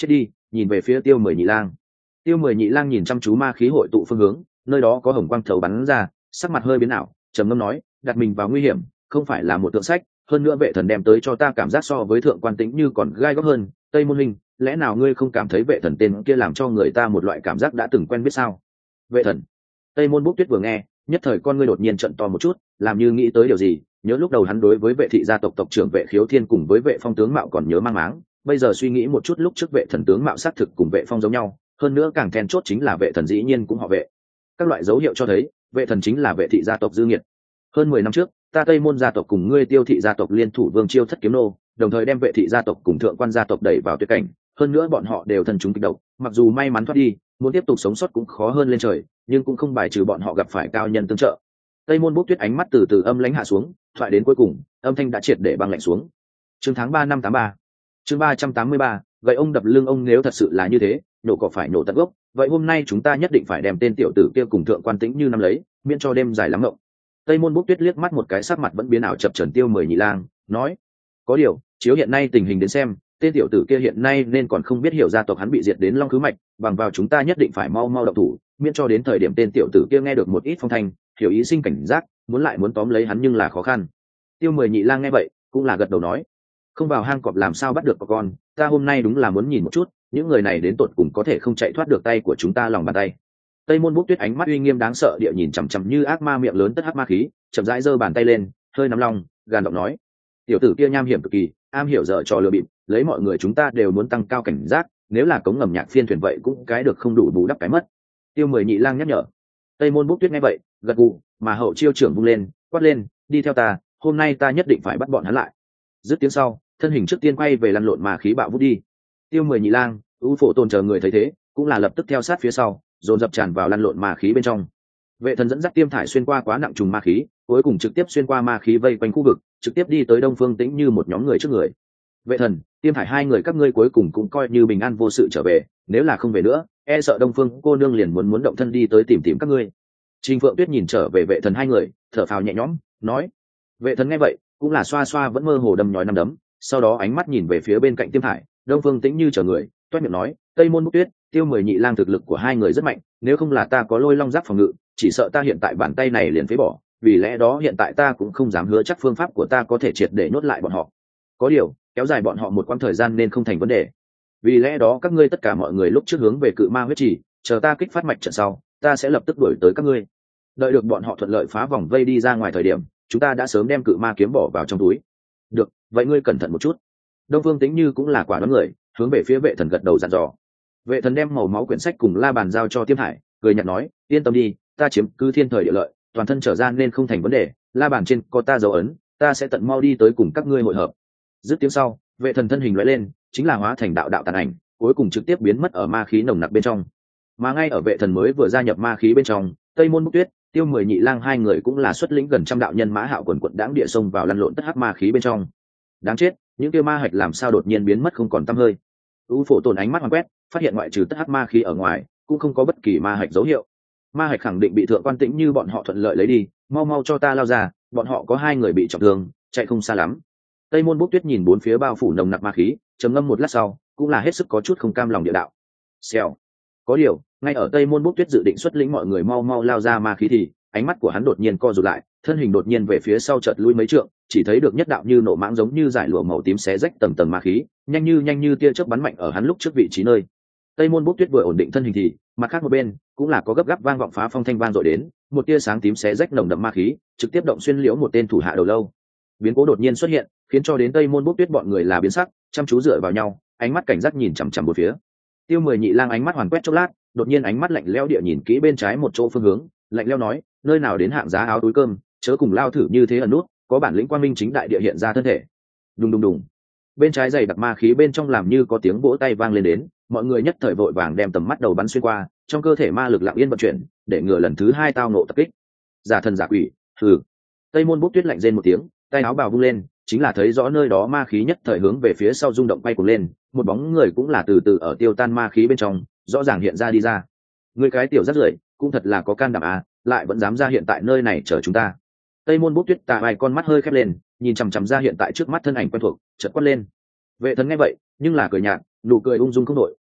nhìn về phía Tiêu Mười Nhị Lang. Tiêu Mười Nhị Lang nhìn chăm chú ma khí hội tụ phương hướng, nơi đó có hồng quang thấu bắn ra, sắc mặt hơi biến ảo, trầm ngâm nói, đặt mình vào nguy hiểm không phải là một tượng sách, hơn nữa vệ thần đem tới cho ta cảm giác so với thượng quan tĩnh như còn gai góc hơn. Tây Môn Huynh, lẽ nào ngươi không cảm thấy vệ thần tên kia làm cho người ta một loại cảm giác đã từng quen biết sao? Vệ thần. Tây Môn Bốc Tuyết vừa nghe, nhất thời con ngươi đột nhiên trợn to một chút, làm như nghĩ tới điều gì, nhớ lúc đầu hắn đối với vệ thị gia tộc tộc trưởng Vệ Khiếu Thiên cùng với Vệ Phong tướng mạo còn nhớ mang máng, bây giờ suy nghĩ một chút lúc trước Vệ thần tướng mạo xác thực cùng Vệ Phong giống nhau, hơn nữa càng then chốt chính là Vệ thần dĩ nhiên cũng họ Vệ. Các loại dấu hiệu cho thấy, Vệ thần chính là Vệ thị gia tộc dư nghiệt. Hơn 10 năm trước, ta Tây Môn gia tộc cùng ngươi Tiêu thị gia tộc liên thủ Vương Chiêu Thất Kiếm Nô, đồng thời đem Vệ thị gia tộc cùng Thượng quan gia tộc đẩy vào tuyệt cảnh, hơn nữa bọn họ đều thân chúng kịch độc, mặc dù may mắn thoát đi, muốn tiếp tục sống sót cũng khó hơn lên trời, nhưng cũng không bài trừ bọn họ gặp phải cao nhân tương trợ. Tây Môn Bốc Tuyết ánh mắt từ từ âm lãnh hạ xuống, thoại đến cuối cùng, âm thanh đã triệt để băng lạnh xuống. Chương tháng 3 năm 83. Chương 383, vậy ông đập lưng ông, nếu thật sự là như thế, nổ cỏ phải nổ tận gốc, vậy hôm nay chúng ta nhất định phải đem tên tiểu tử kia cùng Thượng quan Tĩnh Như năm lấy, miễn cho đêm dài lắm ngộng. Tây Môn Bốc Tuyết liếc mắt một cái, sắc mặt vẫn biến ảo chập chờn Tiêu Mười Nhị Lang, nói: "Có điều, chiếu hiện nay tình hình đến xem, tên tiểu tử kia hiện nay nên còn không biết hiểu gia tộc hắn bị diệt đến Long Khứ Mạch, bằng vào chúng ta nhất định phải mau mau động thủ, miễn cho đến thời điểm tên tiểu tử kia nghe được một ít phong thanh, hiểu ý sinh cảnh giác, muốn tóm lấy hắn nhưng là khó khăn." Tiêu Mười Nhị Lang nghe vậy, cũng là gật đầu nói: "Không vào hang cọp làm sao bắt được con, ta hôm nay đúng là muốn nhìn một chút, những người này đến tột cùng có thể không chạy thoát được tay của chúng ta lòng bàn tay." Tây Môn Bốc Tuyết ánh mắt uy nghiêm đáng sợ địa nhìn chằm chằm như ác ma miệng lớn tất hắc ma khí, chậm rãi giơ bàn tay lên, hơi nắm lòng, gàn giọng nói: "Tiểu tử kia nham hiểm cực kỳ, am hiểu dở trò lừa bịp, lấy mọi người chúng ta đều muốn tăng cao cảnh giác, nếu là cống ngầm nhạc phiên thuyền vậy cũng cái được không đủ bù đắp cái mất." Tiêu Mười Nhị Lang nhắc nhở. Tây Môn Bốc Tuyết nghe vậy, gật gù, mà hậu chiêu trưởng vung lên, quát lên: "Đi theo ta, hôm nay ta nhất định phải bắt bọn hắn lại." Dứt tiếng sau, thân hình trước tiên quay về lăn lộn mà khí bạo vút đi. Tiêu Mười Nhị Lang, U Phổ Tôn chờ người thấy thế, cũng là lập tức theo sát phía sau, dồn dập tràn vào lăn lộn ma khí bên trong. Vệ thần dẫn dắt Tiêm Thải xuyên qua quá nặng trùng ma khí, cuối cùng trực tiếp xuyên qua ma khí vây quanh khu vực, trực tiếp đi tới Đông Phương Tĩnh Như một nhóm người trước người. "Vệ thần, Tiêm Thải hai người các ngươi cuối cùng cũng coi như bình an vô sự trở về, nếu là không về nữa, e sợ Đông Phương cô nương liền muốn động thân đi tới tìm tìm các ngươi." Trình Phượng Tuyết nhìn trở về Vệ thần hai người, thở phào nhẹ nhõm, nói. Vệ thần nghe vậy, cũng là xoa xoa vẫn mơ hồ đâm nhói năm đấm, sau đó ánh mắt nhìn về phía bên cạnh Tiêm Thải, Đông Phương Tĩnh Như chờ người, toét miệng nói: "Tây Môn Bốc Tuyết, Tiêu Mười Nhị Lang thực lực của hai người rất mạnh, nếu không là ta có Lôi Long Giáp phòng ngự, chỉ sợ ta hiện tại bàn tay này liền phế bỏ, vì lẽ đó hiện tại ta cũng không dám hứa chắc phương pháp của ta có thể triệt để nhốt lại bọn họ. Có điều, kéo dài bọn họ một quãng thời gian nên không thành vấn đề. Vì lẽ đó các ngươi tất cả mọi người lúc trước hướng về Cự Ma huyết trì, chờ ta kích phát mạch trận sau, ta sẽ lập tức đuổi tới các ngươi. Đợi được bọn họ thuận lợi phá vòng vây đi ra ngoài thời điểm, chúng ta đã sớm đem Cự Ma kiếm bỏ vào trong túi." "Được, vậy ngươi cẩn thận một chút." Đông Phương Tĩnh Như cũng là quả đoán người, hướng về phía Vệ thần gật đầu dặn dò. Vệ thần đem màu máu quyển sách cùng la bàn giao cho Tiêm Hải, cười nhạt nói: "Yên tâm đi, ta chiếm cứ thiên thời địa lợi, toàn thân trở ra nên không thành vấn đề, la bàn trên có ta dấu ấn, ta sẽ tận mau đi tới cùng các ngươi hội hợp." Dứt tiếng sau, Vệ thần thân hình lóe lên, chính là hóa thành đạo đạo tàn ảnh, cuối cùng trực tiếp biến mất ở ma khí nồng nặc bên trong. Mà ngay ở Vệ thần mới vừa gia nhập ma khí bên trong, Tây Môn Bốc Tuyết, Tiêu Mười Nhị Lang hai người cũng là xuất lĩnh gần trăm đạo nhân mã hạo quần quận đãng địa sông vào lăn lộn tất hắc ma khí bên trong. Đáng chết, những kia ma hạch làm sao đột nhiên biến mất không còn tăm hơi. U Phổ Tồn ánh mắt hoàn quét, phát hiện ngoại trừ tất hắc ma khí ở ngoài, cũng không có bất kỳ ma hạch dấu hiệu. Ma hạch khẳng định bị Thượng quan Tĩnh Như bọn họ thuận lợi lấy đi, mau mau cho ta lao ra, bọn họ có hai người bị trọng thương, chạy không xa lắm. Tây Môn Bốc Tuyết nhìn bốn phía bao phủ nồng nặc ma khí, trầm ngâm một lát sau, cũng là hết sức có chút không cam lòng địa đạo. Xèo. Có điều, ngay ở Tây Môn Bốc Tuyết dự định xuất lĩnh mọi người mau mau lao ra ma khí thì, ánh mắt của hắn đột nhiên co rụt lại, thân hình đột nhiên về phía sau chợt lui mấy trượng, chỉ thấy được nhất đạo như nổ mãng giống như giải lụa màu tím xé rách tầng tầng ma khí, nhanh như tia chớp bắn mạnh ở hắn lúc trước vị trí nơi. Tây Môn Bốc Tuyết vừa ổn định thân hình thì, mặt khác một bên cũng là có gấp gáp vang vọng phá phong thanh vang dội đến, một tia sáng tím xé rách nồng đậm ma khí, trực tiếp động xuyên liễu một tên thủ hạ đầu lâu. Biến cố đột nhiên xuất hiện, khiến cho đến Tây Môn Bốc Tuyết bọn người là biến sắc, chăm chú dựa vào nhau, ánh mắt cảnh giác nhìn chằm chằm bốn phía. Tiêu Mười Nhị Lang ánh mắt hoàn quét chốc lát, đột nhiên ánh mắt lạnh lẽo địa nhìn kỹ bên trái một chỗ phương hướng, lạnh lẽo nói: "Nơi nào đến hạng giá áo túi cơm, chớ cùng lao thử như thế ẩn nút, có bản lĩnh quang minh chính đại địa hiện ra thân thể." Đùng đùng đùng. Bên trái dày đặc ma khí bên trong làm như có tiếng vỗ tay vang lên đến, mọi người nhất thời vội vàng đem tầm mắt đầu bắn xuyên qua, trong cơ thể ma lực lặng yên vận chuyển, để ngừa lần thứ hai tao nộ tập kích. Giả thần giả quỷ, hừ. Tây Môn Bốc Tuyết lạnh rên một tiếng, tay áo bào vung lên, chính là thấy rõ nơi đó ma khí nhất thời hướng về phía sau rung động quay cuồng lên, một bóng người cũng là từ từ ở tiêu tan ma khí bên trong, rõ ràng hiện ra đi ra. Người cái tiểu rác rưởi, cũng thật là có can đảm à, lại vẫn dám ra hiện tại nơi này chờ chúng ta. Tây Môn Bốc Tuyết tà hai con mắt hơi khép lên, nhìn chằm chằm ra hiện tại trước mắt thân ảnh quen thuộc, chợt quát lên. Vệ thần nghe vậy, nhưng là cười nhạt, nụ cười ung dung không đổi,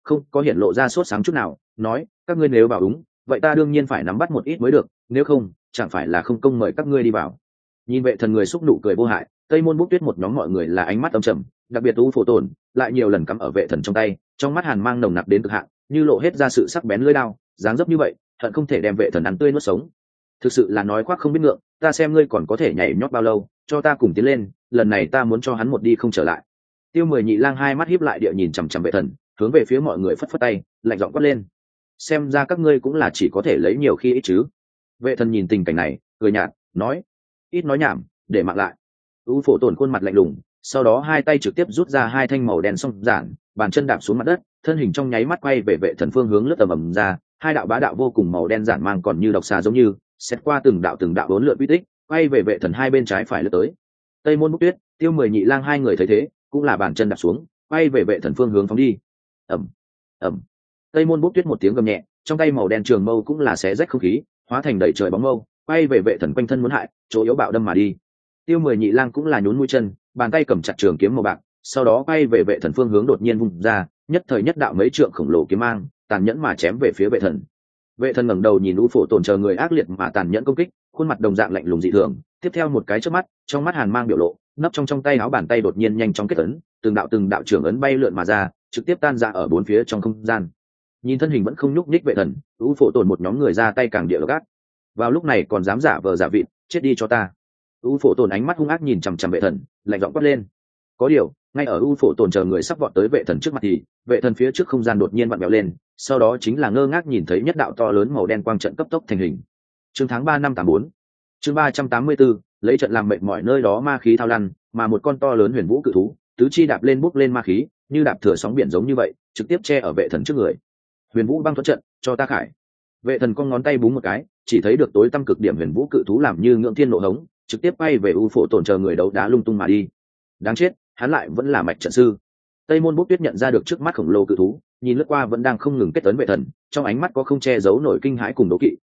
không có hiện lộ ra sốt sáng chút nào, nói các ngươi nếu bảo đúng vậy ta đương nhiên phải nắm bắt một ít mới được, nếu không chẳng phải là không công mời các ngươi đi vào. Nhìn vệ thần người xúc nụ cười vô hại, tây môn bút tuyết một nhóm mọi người là ánh mắt âm trầm, đặc biệt u phổ tổn lại nhiều lần cắm ở vệ thần trong tay, trong mắt hàn mang nồng nặc đến cực hạn, như lộ hết ra sự sắc bén lưỡi đao, dáng dấp như vậy hận không thể đem vệ thần ăn tươi nuốt sống. Thực sự là nói khoác không biết ngượng, ta xem ngươi còn có thể nhảy nhót bao lâu, cho ta cùng tiến lên, lần này ta muốn cho hắn một đi không trở lại. Tiêu Mười Nhị Lang hai mắt híp lại địa nhìn chằm chằm vệ thần, hướng về phía mọi người phất phất tay, lạnh giọng quát lên: xem ra các ngươi cũng là chỉ có thể lấy nhiều khi ít chứ. Vệ thần nhìn tình cảnh này cười nhạt nói: ít nói nhảm, để mạng lại. U phổ tổn khuôn mặt lạnh lùng, sau đó hai tay trực tiếp rút ra hai thanh màu đen song giản, bàn chân đạp xuống mặt đất, thân hình trong nháy mắt quay về vệ thần phương hướng lướt tầm ầm ra, hai đạo bá đạo vô cùng màu đen giản mang còn như độc xà giống như xét qua từng đạo bốn lượn uy tích, quay về vệ thần hai bên trái phải lướt tới. Tây môn bút tuyết, Tiêu Mười Nhị Lang hai người thấy thế cũng là bàn chân đạp xuống, quay về vệ thần phương hướng phóng đi. ầm ầm, Tây môn bút tuyết một tiếng gầm nhẹ, trong tay màu đen trường mâu cũng là xé rách không khí, hóa thành đầy trời bóng mâu, quay về vệ thần quanh thân muốn hại chỗ yếu bạo đâm mà đi. Tiêu Mười Nhị Lang cũng là nhún mũi chân, bàn tay cầm chặt trường kiếm màu bạc, sau đó quay về vệ thần phương hướng đột nhiên vung ra, nhất thời nhất đạo mấy trượng khổng lồ kiếm mang, tàn nhẫn mà chém về phía vệ thần. Vệ thần ngẩng đầu nhìn U Phổ Tổn chờ người ác liệt mà tàn nhẫn công kích, khuôn mặt đồng dạng lạnh lùng dị thường, tiếp theo một cái chớp mắt, trong mắt hàn mang biểu lộ, nấp trong tay áo bàn tay đột nhiên nhanh chóng kết ấn, từng đạo trưởng ấn bay lượn mà ra, trực tiếp tan ra ở bốn phía trong không gian. Nhìn thân hình vẫn không nhúc nhích vệ thần, U Phổ Tổn một nhóm người ra tay càng địa gắt. Vào lúc này còn dám giả vờ giả vịt, chết đi cho ta. U Phổ Tổn ánh mắt hung ác nhìn chằm chằm vệ thần, lạnh giọng quát lên. Có điều, ngay ở U Phổ Tổn chờ người sắp vọt tới vệ thần trước mặt thì vệ thần phía trước không gian đột nhiên vặn vẹo lên, sau đó chính là ngơ ngác nhìn thấy nhất đạo to lớn màu đen quang trận cấp tốc thành hình. Chương tháng 3 năm 84, chương 384, lấy trận làm mệnh mọi nơi đó ma khí thao lăn, mà một con to lớn huyền vũ cự thú, tứ chi đạp lên bốc lên ma khí, như đạp thừa sóng biển giống như vậy, trực tiếp che ở vệ thần trước người. Huyền vũ băng thuẫn trận, cho ta khải. Vệ thần con ngón tay búng một cái, chỉ thấy được tối tăm cực điểm huyền vũ cự thú làm như ngưỡng thiên nộ hống, trực tiếp bay về U Phổ Tổn chờ người đấu đá lung tung mà đi. Đáng chết, hắn lại vẫn là mạch trận sư. Tây môn bút tuyết nhận ra được trước mắt khổng lồ cự thú, nhìn lướt qua vẫn đang không ngừng kết tấn vệ thần, trong ánh mắt có không che giấu nổi kinh hãi cùng đố kỵ.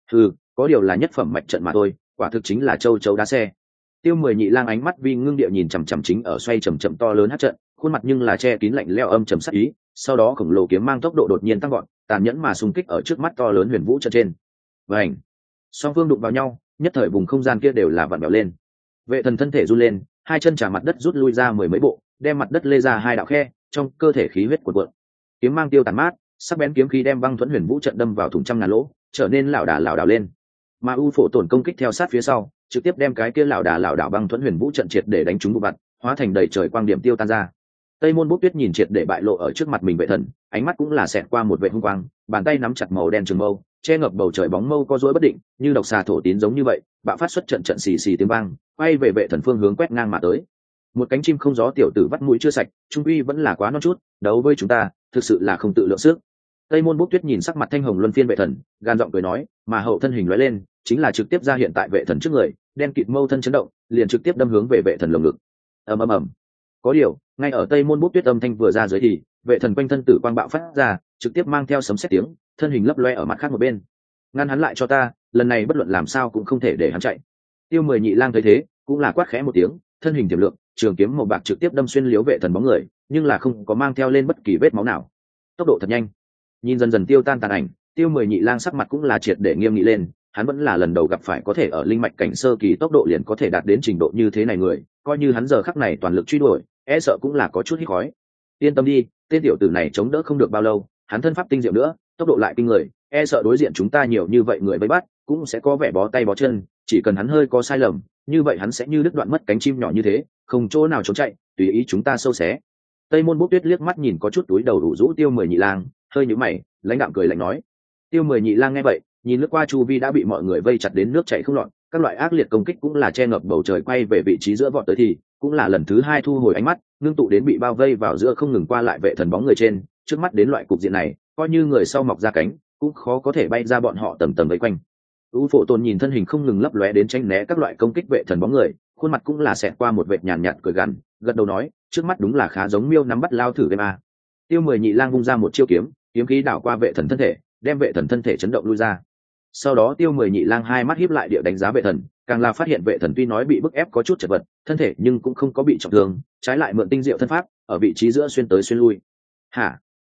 Có điều là nhất phẩm mạch trận mà thôi, quả thực chính là châu chấu đá xe. Tiêu Mười Nhị Lang ánh mắt vi ngưng địa nhìn chằm chằm chính ở xoay chậm chậm to lớn hắc trận, khuôn mặt nhưng là che kín lạnh lẽo âm trầm sắc ý, sau đó khổng lồ kiếm mang tốc độ đột nhiên tăng vọt, tàn nhẫn mà xung kích ở trước mắt to lớn huyền vũ trận trên. Vành, song phương đụng vào nhau, nhất thời vùng không gian kia đều là vặn vẹo lên. Vệ thần thân thể run lên, hai chân trả mặt đất rút lui ra mười mấy bộ, đem mặt đất lê ra hai đạo khe, trong cơ thể khí huyết cuộn cuộn. Kiếm mang tiêu tàn mát, sắc bén kiếm khí đem băng thuẫn huyền vũ trận đâm vào thủng trăm ngàn lỗ, trở nên lảo đảo lên. Mà U Phổ Tổn công kích theo sát phía sau, trực tiếp đem cái kia lảo đảo băng thuẫn huyền vũ trận triệt để đánh trúng vụ vặt, hóa thành đầy trời quang điểm tiêu tan ra. Tây môn bút tuyết nhìn triệt để bại lộ ở trước mặt mình vệ thần, ánh mắt cũng là xẹt qua một vệ hung quang, bàn tay nắm chặt màu đen trường mâu, che ngập bầu trời bóng mâu co duỗi bất định, như độc xà thổ tín giống như vậy, bạo phát xuất trận xì xì tiếng vang, quay về vệ thần phương hướng quét ngang mà tới. Một cánh chim không gió tiểu tử vắt mũi chưa sạch, trung uy vẫn là quá non chút, đấu với chúng ta thực sự là không tự lượng sức. Tây môn bút tuyết nhìn sắc mặt thanh hồng luân phiên vệ thần, gan giọng cười nói, mà hậu thân hình lóe lên, chính là trực tiếp ra hiện tại vệ thần trước người, đen kịt mâu thân chấn động, liền trực tiếp đâm hướng về vệ thần lồng ngực. Ầm. Có điều, ngay ở Tây môn bút tuyết âm thanh vừa ra dưới thì vệ thần quanh thân tử quang bạo phát ra, trực tiếp mang theo sấm sét tiếng, thân hình lấp loe ở mặt khác một bên. Ngăn hắn lại cho ta, lần này bất luận làm sao cũng không thể để hắn chạy. Tiêu Mười Nhị Lang thấy thế, cũng là quát khẽ một tiếng, thân hình tiềm lượng, trường kiếm màu bạc trực tiếp đâm xuyên liếu vệ thần bóng người, nhưng là không có mang theo lên bất kỳ vết máu nào. Tốc độ thật nhanh. Nhìn dần dần tiêu tan tàn ảnh, Tiêu Mười Nhị Lang sắc mặt cũng là triệt để nghiêm nghị lên, hắn vẫn là lần đầu gặp phải có thể ở linh mạch cảnh sơ kỳ tốc độ liền có thể đạt đến trình độ như thế này người, coi như hắn giờ khắc này toàn lực truy đuổi, e sợ cũng là có chút hít khói. Yên tâm đi, tên tiểu tử này chống đỡ không được bao lâu, hắn thân pháp tinh diệu nữa, tốc độ lại kinh người, e sợ đối diện chúng ta nhiều như vậy người vây bắt, cũng sẽ có vẻ bó tay bó chân, chỉ cần hắn hơi có sai lầm, như vậy hắn sẽ như đứt đoạn mất cánh chim nhỏ như thế, không chỗ nào trốn chạy, tùy ý chúng ta sâu xé. Tây môn bút tuyết liếc mắt nhìn có chút túi đầu đủ rũ Tiêu Mười Nhị Lang, hơi nhíu mày, lãnh đạm cười lạnh nói. Tiêu Mười Nhị Lang nghe vậy, nhìn lướt qua chu vi đã bị mọi người vây chặt đến nước chảy không lọt, các loại ác liệt công kích cũng là che ngập bầu trời, quay về vị trí giữa vọt tới thì cũng là lần thứ hai thu hồi ánh mắt, ngưng tụ đến bị bao vây vào giữa không ngừng qua lại vệ thần bóng người trên, trước mắt đến loại cục diện này, coi như người sau mọc ra cánh, cũng khó có thể bay ra bọn họ tầm tầm vây quanh. U Phổ Tồn nhìn thân hình không ngừng lấp lóe đến tránh né các loại công kích vệ thần bóng người, khuôn mặt cũng là xẹt qua một vệt nhàn nhạt cười gằn, gật đầu nói, trước mắt đúng là khá giống miêu nắm bắt lao thử game a. Tiêu Mười Nhị Lang vung ra một chiêu kiếm, kiếm khí đảo qua vệ thần thân thể, đem vệ thần thân thể chấn động lui ra. Sau đó Tiêu Mười Nhị Lang hai mắt híp lại địa đánh giá vệ thần, càng là phát hiện vệ thần tuy nói bị bức ép có chút chật vật, thân thể nhưng cũng không có bị trọng thương, trái lại mượn tinh diệu thân pháp, ở vị trí giữa xuyên tới xuyên lui. Hả?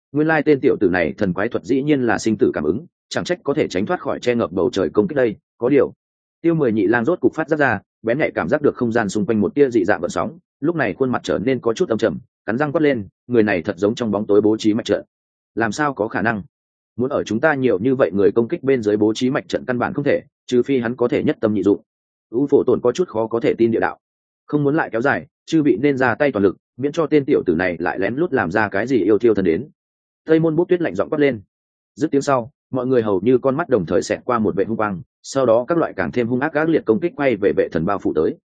nguyên lai tên tiểu tử này thần quái thuật dĩ nhiên là sinh tử cảm ứng, chẳng trách có thể tránh thoát khỏi che ngập bầu trời công kích đây. Có điều Tiêu Mười Nhị Lang rốt cục phát ra, bén nhạy cảm giác được không gian xung quanh một tia dị dạng gợn sóng, lúc này khuôn mặt trở nên có chút âm trầm, cắn răng quát lên, người này thật giống trong bóng tối bố trí mạch trận. Làm sao có khả năng? Muốn ở chúng ta nhiều như vậy người công kích bên dưới bố trí mạch trận căn bản không thể, trừ phi hắn có thể nhất tâm nhị dụng. U Phổ Tồn có chút khó có thể tin địa đạo. Không muốn lại kéo dài, chư vị nên ra tay toàn lực, miễn cho tên tiểu tử này lại lén lút làm ra cái gì yêu thiêu thần đến. Tây Môn Bút Tuyết lạnh giọng quát lên. Dứt tiếng sau, mọi người hầu như con mắt đồng thời xẹt qua một vệ hung quang, sau đó các loại càng thêm hung ác ác liệt công kích quay về vệ thần bao phủ tới.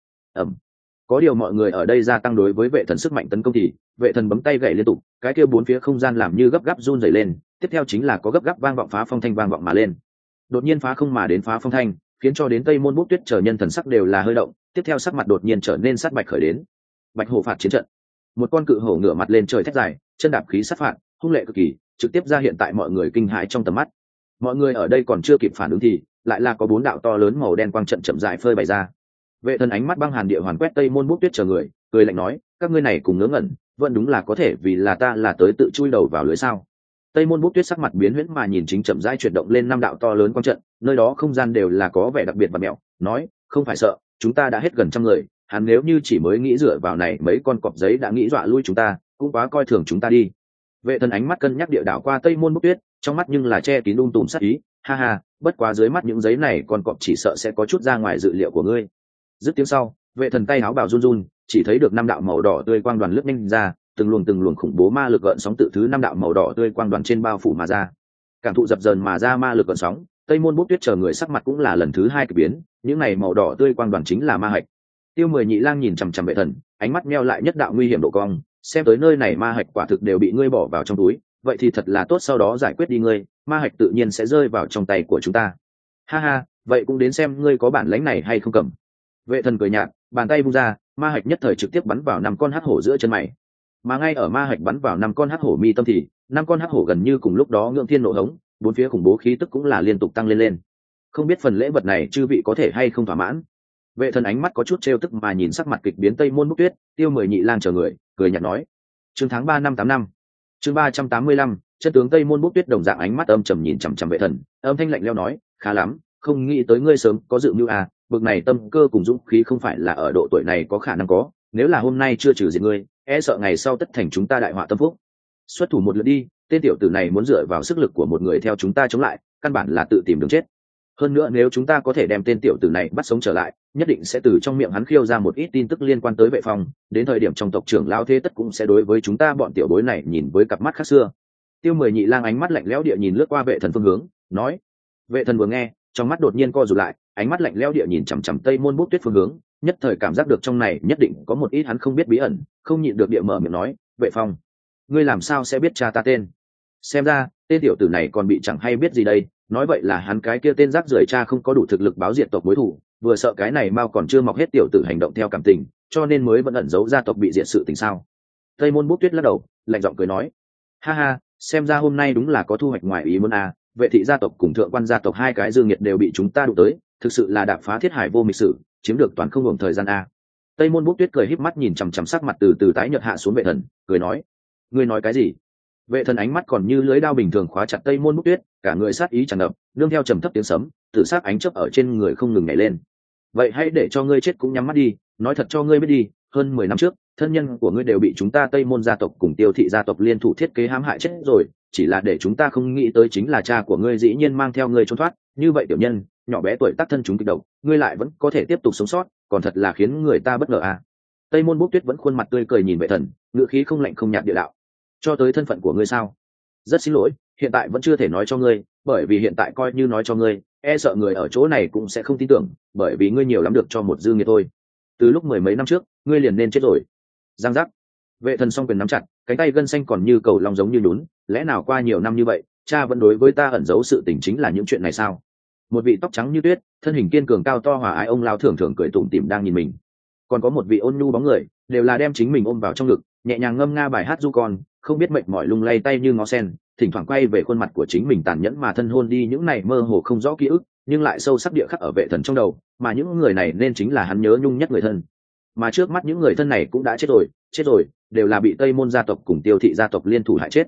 Có điều mọi người ở đây gia tăng đối với vệ thần sức mạnh tấn công thì vệ thần bấm tay gậy liên tục, cái kia bốn phía không gian làm như gấp gáp run rẩy lên, tiếp theo chính là có gấp gáp vang vọng phá phong thanh vang vọng mà lên. Đột nhiên phá không mà đến phá phong thanh, khiến cho đến Tây Môn Bút Tuyết chờ nhân thần sắc đều là hơi động, tiếp theo sắc mặt đột nhiên trở nên sát bạch khởi đến. Bạch hổ phạt chiến trận. Một con cự hổ ngửa mặt lên trời thét dài, chân đạp khí sát phạt, hung lệ cực kỳ, trực tiếp ra hiện tại mọi người kinh hãi trong tầm mắt. Mọi người ở đây còn chưa kịp phản ứng thì lại là có bốn đạo to lớn màu đen quang trận chậm rãi phơi bày ra. Vệ thần ánh mắt băng hàn địa hoàn quét Tây Môn Bút Tuyết chờ người, cười lạnh nói, các ngươi này cùng ngớ ngẩn, vẫn đúng là có thể vì là ta là tới tự chui đầu vào lưới sao? Tây Môn Bút Tuyết sắc mặt biến huyễn mà nhìn chính chậm rãi chuyển động lên năm đạo to lớn quang trận, nơi đó không gian đều là có vẻ đặc biệt và mẹo, nói, không phải sợ, chúng ta đã hết gần trăm người, hắn nếu như chỉ mới nghĩ dựa vào này mấy con cọp giấy đã nghĩ dọa lui chúng ta, cũng quá coi thường chúng ta đi. Vệ thần ánh mắt cân nhắc địa đảo qua Tây Môn Bút Tuyết, trong mắt nhưng là che kín tùm sát ý, ha ha, bất quá dưới mắt những giấy này con cọp chỉ sợ sẽ có chút ra ngoài dự liệu của ngươi. Dứt tiếng sau, vệ thần tay áo bào run run, chỉ thấy được năm đạo màu đỏ tươi quang đoàn lướt nhanh ra, từng luồng khủng bố ma lực gợn sóng tự thứ năm đạo màu đỏ tươi quang đoàn trên bao phủ mà ra. Cảm thụ dập dờn mà ra ma lực gợn sóng, Tây Môn Bút Tuyết chờ người sắc mặt cũng là lần thứ hai kỳ biến, những này màu đỏ tươi quang đoàn chính là ma hạch. Tiêu Mười Nhị Lang nhìn chằm chằm vệ thần, ánh mắt meo lại nhất đạo nguy hiểm độ cong, xem tới nơi này ma hạch quả thực đều bị ngươi bỏ vào trong túi, vậy thì thật là tốt, sau đó giải quyết đi ngươi, ma hạch tự nhiên sẽ rơi vào trong tay của chúng ta. Ha ha, vậy cũng đến xem ngươi có bản lĩnh này hay không cầm. Vệ thần cười nhạt, bàn tay vung ra, ma hạch nhất thời trực tiếp bắn vào năm con hắc hổ giữa chân mày. Mà ngay ở ma hạch bắn vào năm con hắc hổ mi tâm thì năm con hắc hổ gần như cùng lúc đó ngưỡng thiên nộ hống, bốn phía khủng bố khí tức cũng là liên tục tăng lên. Không biết phần lễ vật này chư vị có thể hay không thỏa mãn. Vệ thần ánh mắt có chút trêu tức mà nhìn sắc mặt kịch biến Tây Môn Bút Tuyết, Tiêu Mười Nhị Lang chờ người, cười nhạt nói: chương tháng 3 năm 8 năm, chương 385, chân tướng Tây Môn Bút Tuyết đồng dạng ánh mắt âm trầm nhìn chằm chằm vệ thần, âm thanh lạnh lẽo nói: khá lắm, không nghĩ tới ngươi sớm có dự mưu à, bực này tâm cơ cùng dũng khí không phải là ở độ tuổi này có khả năng có, nếu là hôm nay chưa trừ diệt ngươi, e sợ ngày sau tất thành chúng ta đại họa tâm phúc. Xuất thủ một lượt đi, tên tiểu tử này muốn dựa vào sức lực của một người theo chúng ta chống lại, căn bản là tự tìm đường chết. Hơn nữa nếu chúng ta có thể đem tên tiểu tử này bắt sống trở lại, nhất định sẽ từ trong miệng hắn khiêu ra một ít tin tức liên quan tới vệ phòng, đến thời điểm trong tộc trưởng lão thế tất cũng sẽ đối với chúng ta bọn tiểu bối này nhìn với cặp mắt khác xưa. Tiêu Mười Nhị Lang ánh mắt lạnh lẽo địa nhìn lướt qua vệ thần phương hướng, nói. Vệ thần vừa nghe, trong mắt đột nhiên co rụt lại, ánh mắt lạnh lẽo địa nhìn chằm chằm Tây Môn Bút Tuyết phương hướng, nhất thời cảm giác được trong này nhất định có một ít hắn không biết bí ẩn, không nhịn được địa mở miệng nói: vệ phong, ngươi làm sao sẽ biết cha ta tên? Xem ra tên tiểu tử này còn bị chẳng hay biết gì đây, nói vậy là hắn cái kia tên rác rưởi cha không có đủ thực lực báo diệt tộc mối thù, vừa sợ cái này mau còn chưa mọc hết tiểu tử hành động theo cảm tình, cho nên mới vẫn ẩn giấu gia tộc bị diệt sự tình sao? Tây Môn Bút Tuyết lắc đầu, lạnh giọng cười nói: ha ha, xem ra hôm nay đúng là có thu hoạch ngoài ý muốn à, vệ thị gia tộc cùng thượng quan gia tộc hai cái dương nhiệt đều bị chúng ta đụng tới, thực sự là đạp phá thiết hải vô mịch sử, chiếm được toàn không hưởng thời gian a. Tây Môn Bút Tuyết cười híp mắt nhìn chằm chằm sắc mặt từ từ tái nhợt hạ xuống vệ thần, cười nói: ngươi nói cái gì? Vệ thần ánh mắt còn như lưới đao bình thường khóa chặt Tây Môn Bút Tuyết, cả người sát ý tràn ngập, nương theo trầm thấp tiếng sấm, tự sát ánh chớp ở trên người không ngừng nhảy lên. Vậy hãy để cho ngươi chết cũng nhắm mắt đi, nói thật cho ngươi biết đi, hơn 10 năm trước, thân nhân của ngươi đều bị chúng ta Tây Môn gia tộc cùng Tiêu thị gia tộc liên thủ thiết kế hãm hại chết rồi, chỉ là để chúng ta không nghĩ tới chính là cha của ngươi dĩ nhiên mang theo ngươi trốn thoát, như vậy tiểu nhân, nhỏ bé tuổi tác thân chúng kịch độc, ngươi lại vẫn có thể tiếp tục sống sót, còn thật là khiến người ta bất ngờ à. Tây Môn Bút Tuyết vẫn khuôn mặt tươi cười nhìn vệ thần, ngữ khí không lạnh không nhạt địa đạo: cho tới thân phận của ngươi sao? Rất xin lỗi, hiện tại vẫn chưa thể nói cho ngươi, bởi vì hiện tại coi như nói cho ngươi, e sợ người ở chỗ này cũng sẽ không tin tưởng, bởi vì ngươi nhiều lắm được cho một dư nghiệt thôi. Từ lúc 10 mấy năm trước, ngươi liền nên chết rồi. Giang giác. Vệ thần song quyền nắm chặt, cánh tay gân xanh còn như cầu long giống như nhún, lẽ nào qua nhiều năm như vậy, cha vẫn đối với ta ẩn giấu sự tình chính là những chuyện này sao? Một vị tóc trắng như tuyết, thân hình kiên cường cao to hòa ái ông lão thường thường cười tủm tỉm đang nhìn mình. Còn có một vị ôn nhu bóng người, đều là đem chính mình ôm vào trong ngực, nhẹ nhàng ngâm nga bài hát du con, không biết mệt mỏi lung lay tay như ngó sen, thỉnh thoảng quay về khuôn mặt của chính mình tàn nhẫn mà thân hôn đi những này mơ hồ không rõ ký ức, nhưng lại sâu sắc địa khắc ở vệ thần trong đầu, mà những người này nên chính là hắn nhớ nhung nhất người thân. Mà trước mắt những người thân này cũng đã chết rồi, đều là bị Tây Môn gia tộc cùng Tiêu thị gia tộc liên thủ hại chết.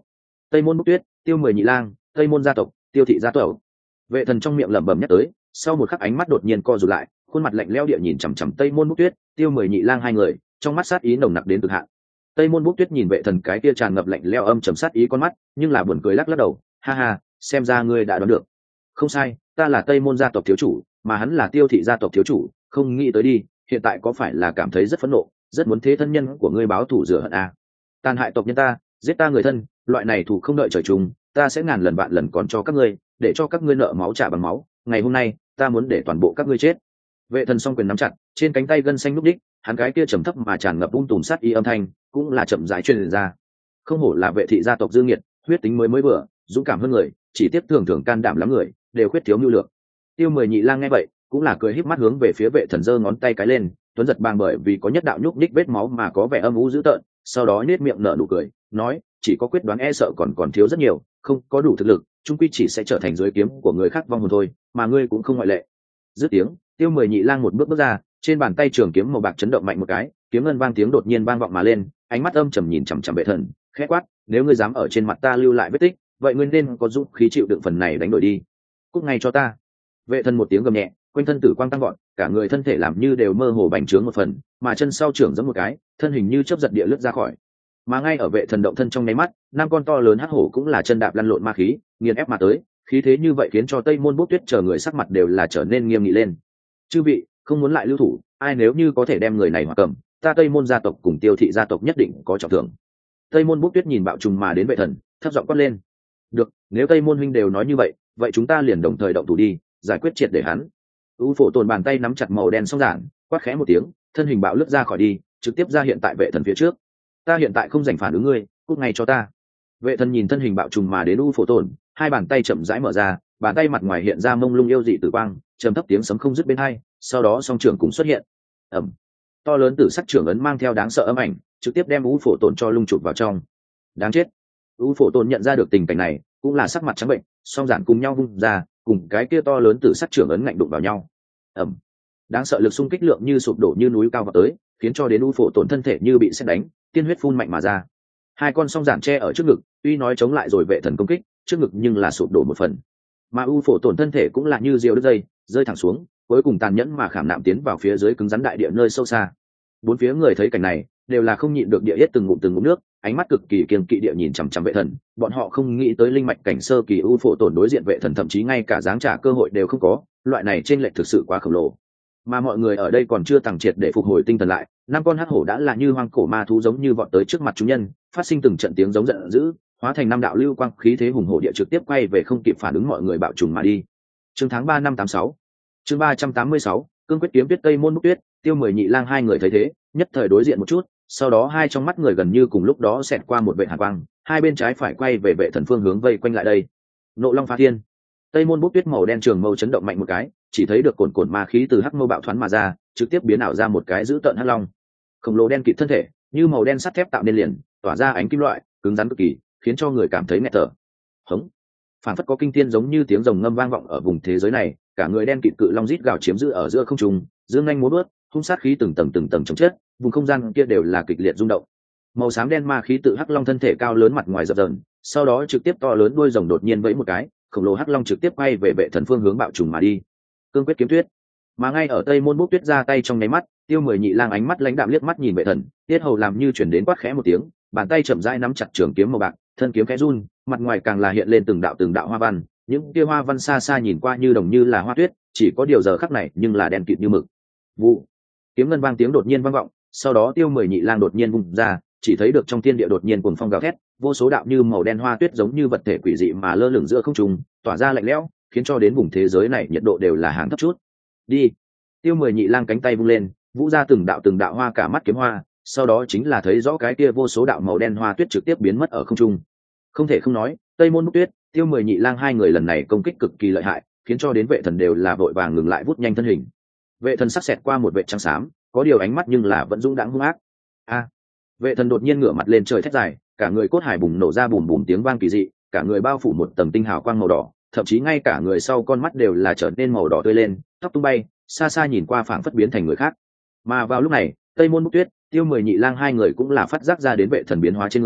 Tây môn Bốc Tuyết, Tiêu Mười Nhị Lang, Tây môn gia tộc, Tiêu thị gia tộc. Vệ thần trong miệng lẩm bẩm nhắc tới, sau một khắc ánh mắt đột nhiên co rụt lại, khuôn mặt lạnh lẽo địa nhìn chằm chằm Tây môn Bốc Tuyết, Tiêu Mười Nhị Lang hai người, trong mắt sát ý nồng nặc đến cực hạn. Tây môn Bốc Tuyết nhìn vệ thần cái kia tràn ngập lạnh lẽo âm trầm sát ý con mắt, nhưng là buồn cười lắc lắc đầu, ha ha, xem ra ngươi đã đoán được. Không sai, ta là Tây môn gia tộc thiếu chủ, mà hắn là Tiêu thị gia tộc thiếu chủ, không nghĩ tới đi, hiện tại có phải là cảm thấy rất phẫn nộ, rất muốn thế thân nhân của ngươi báo thù rửa hận à? Tàn hại tộc nhân ta, giết ta người thân, loại này thù không đợi trời chung, ta sẽ ngàn lần vạn lần còn cho các ngươi, để cho các ngươi nợ máu trả bằng máu. Ngày hôm nay, ta muốn để toàn bộ các ngươi chết. Vệ thần song quyền nắm chặt, trên cánh tay gân xanh lúc đích, hắn cái kia trầm thấp mà tràn ngập tùm sát y âm thanh, cũng là chậm rãi truyền ra. Không hổ là vệ thị gia tộc dương nghiệt, huyết tính mới vừa, dũng cảm hơn người, chỉ tiếp thường thường can đảm lắm người, đều khuyết thiếu nhu lược. Tiêu Mười Nhị Lang nghe vậy, cũng là cười híp mắt hướng về phía vệ thần giơ ngón tay cái lên, tuấn giật bàng bởi vì có nhất đạo nhúc nhích vết máu mà có vẻ âm u dữ tợn, sau đó nết miệng nở nụ cười, nói, chỉ có quyết đoán e sợ còn thiếu rất nhiều, không có đủ thực lực, chung quy chỉ sẽ trở thành dưới kiếm của người khác vong hồn thôi, mà ngươi cũng không ngoại lệ. Dứt tiếng, Tiêu Mười Nhị Lang một bước ra, trên bàn tay trường kiếm màu bạc chấn động mạnh một cái, kiếm ngân vang tiếng đột nhiên vang vọng mà lên, ánh mắt âm trầm nhìn chằm chằm vệ thần, khẽ quát, nếu ngươi dám ở trên mặt ta lưu lại vết tích, vậy ngươi nên có dũng khí chịu đựng phần này đánh đổi đi. Cút ngay cho ta. Vệ thần một tiếng gầm nhẹ, quanh thân tử quang tăng gọn, cả người thân thể làm như đều mơ hồ bành trướng một phần, mà chân sau trưởng giẫm một cái, thân hình như chớp giật địa lướt ra khỏi. Mà ngay ở vệ thần động thân trong nháy mắt, năm con to lớn hắc hổ cũng là chân đạp lăn lộn ma khí, nghiền ép mà tới, khí thế như vậy khiến cho Tây môn Bốc Tuyết chờ người sắc mặt đều là trở nên nghiêm nghị lên. Chư vị, không muốn lại lưu thủ, ai nếu như có thể đem người này hòa cầm, ta Tây môn gia tộc cùng Tiêu thị gia tộc nhất định có trọng thưởng. Tây môn Bốc Tuyết nhìn bạo trùng mà đến vệ thần, thấp giọng quát lên. Được, nếu Tây môn huynh đều nói như vậy, vậy chúng ta liền đồng thời động thủ đi, giải quyết triệt để hắn. U Phổ Tồn bàn tay nắm chặt màu đen song giản, quát khẽ một tiếng, thân hình bạo lướt ra khỏi đi, trực tiếp ra hiện tại vệ thần phía trước. Ta hiện tại không dành phản ứng ngươi, cút ngay cho ta. Vệ thần nhìn thân hình bạo trùng mà đến U Phổ Tồn, hai bàn tay chậm rãi mở ra, bàn tay mặt ngoài hiện ra mông lung yêu dị tử quang, trầm thấp tiếng sấm không dứt bên hai, sau đó song trưởng cũng xuất hiện. Ầm. To lớn tử sắc trưởng ấn mang theo đáng sợ âm ảnh, trực tiếp đem U Phổ Tồn cho lung chụp vào trong. Đáng chết. U Phổ Tồn nhận ra được tình cảnh này, cũng là sắc mặt trắng bệnh, song giản cùng nhau vung ra, cùng cái kia to lớn tử sắc trưởng ấn ngạnh đụng vào nhau. Ầm. Đáng sợ lực xung kích lượng như sụp đổ như núi cao vào tới, khiến cho đến U Phổ Tồn thân thể như bị sét đánh, tiên huyết phun mạnh mà ra. Hai con song giản che ở trước ngực, tuy nói chống lại rồi vệ thần công kích, trước ngực nhưng là sụp đổ một phần. Mà U Phổ Tồn thân thể cũng là như diều đứt dây, rơi thẳng xuống, cuối cùng tàn nhẫn mà khảm nạm tiến vào phía dưới cứng rắn đại địa nơi sâu xa. Bốn phía người thấy cảnh này, đều là không nhịn được địa yết từng ngụm nước, ánh mắt cực kỳ kiêng kỵ địa nhìn chằm chằm vệ thần, bọn họ không nghĩ tới linh mạch cảnh sơ kỳ U Phổ Tồn đối diện vệ thần thậm chí ngay cả dáng trả cơ hội đều không có, loại này trên lệch thực sự quá khổng lồ. Mà mọi người ở đây còn chưa tàng triệt để phục hồi tinh thần lại, năm con hắc hổ đã là như hoang cổ ma thú giống như vọt tới trước mặt chúng nhân, phát sinh từng trận tiếng giống giận dữ, hóa thành năm đạo lưu quang khí thế hùng hổ địa trực tiếp quay về không kịp phản ứng mọi người bạo trùng mà đi. Chương tháng 3 năm 86. Chương 386, cương quyết kiếm tuyết Tây môn Bốc Tuyết, Tiêu Mười Nhị Lang hai người thấy thế, nhất thời đối diện một chút, sau đó hai trong mắt người gần như cùng lúc đó xẹt qua một vệ hàn quang, hai bên trái phải quay về vệ thần phương hướng vây quanh lại đây. Nộ Long phá thiên. Tây môn Bốc Tuyết màu đen trường mâu chấn động mạnh một cái, chỉ thấy được cồn ma khí từ hắc mâu bạo thoáng mà ra, trực tiếp biến ảo ra một cái dữ tợn hắc long. Khổng lồ đen kịt thân thể, như màu đen sắt thép tạo nên liền, tỏa ra ánh kim loại, cứng rắn cực kỳ, khiến cho người cảm thấy nghẹt thở. Hống. Phản phất có kinh thiên giống như tiếng rồng ngâm vang vọng ở vùng thế giới này, cả người đen kịt cự long rít gào chiếm giữ ở giữa không trung, dương nhanh múa bước, hung sát khí từng tầng chồng chết, vùng không gian kia đều là kịch liệt rung động. Màu xám đen ma khí tự hắc long thân thể cao lớn mặt ngoài dập dờn, sau đó trực tiếp to lớn đuôi rồng đột nhiên vẫy một cái, khổng lồ hắc long trực tiếp quay về vệ thần phương hướng bạo trùng mà đi. Cương quyết kiếm tuyết. Mà ngay ở Tây môn Bốc Tuyết ra tay trong nháy mắt, Tiêu Mười Nhị Lang ánh mắt lãnh đạm liếc mắt nhìn vệ thần, tiết hầu làm như chuyển đến quát khẽ một tiếng, bàn tay chậm rãi nắm chặt trường kiếm màu bạc, thân kiếm khẽ run, mặt ngoài càng là hiện lên từng đạo hoa văn, những kia hoa văn xa xa nhìn qua như đồng như là hoa tuyết, chỉ có điều giờ khắc này nhưng là đen kịt như mực. Vụ. Kiếm ngân vang tiếng đột nhiên vang vọng, sau đó Tiêu Mười Nhị Lang đột nhiên vung ra, chỉ thấy được trong thiên địa đột nhiên cuồng phong gào thét, vô số đạo như màu đen hoa tuyết giống như vật thể quỷ dị mà lơ lửng giữa không trung, tỏa ra lạnh lẽo, khiến cho đến vùng thế giới này nhiệt độ đều là hàng thấp chút. Đi. Tiêu Mười Nhị Lang cánh tay vung lên, vũ ra từng đạo hoa cả mắt kiếm hoa, sau đó chính là thấy rõ cái kia vô số đạo màu đen hoa tuyết trực tiếp biến mất ở không trung. Không thể không nói, Tây môn Bốc Tuyết, Tiêu Mười Nhị Lang hai người lần này công kích cực kỳ lợi hại, khiến cho đến vệ thần đều là vội vàng ngừng lại vút nhanh thân hình. Vệ thần sắc xẹt qua một vệ trắng xám, có điều ánh mắt nhưng là vẫn dũng đãng hung ác. A. Vệ thần đột nhiên ngửa mặt lên trời thét dài, cả người cốt hải bùng nổ ra bùm bùm tiếng vang kỳ dị, cả người bao phủ một tầng tinh hào quang màu đỏ, thậm chí ngay cả người sau con mắt đều là trở nên màu đỏ tươi lên, tóc tung bay, xa xa nhìn qua phảng phất biến thành người khác. Mà vào lúc này, Tây môn Bốc Tuyết, Tiêu Mười Nhị Lang hai người cũng là phát giác ra đến vệ thần biến hóa trên người,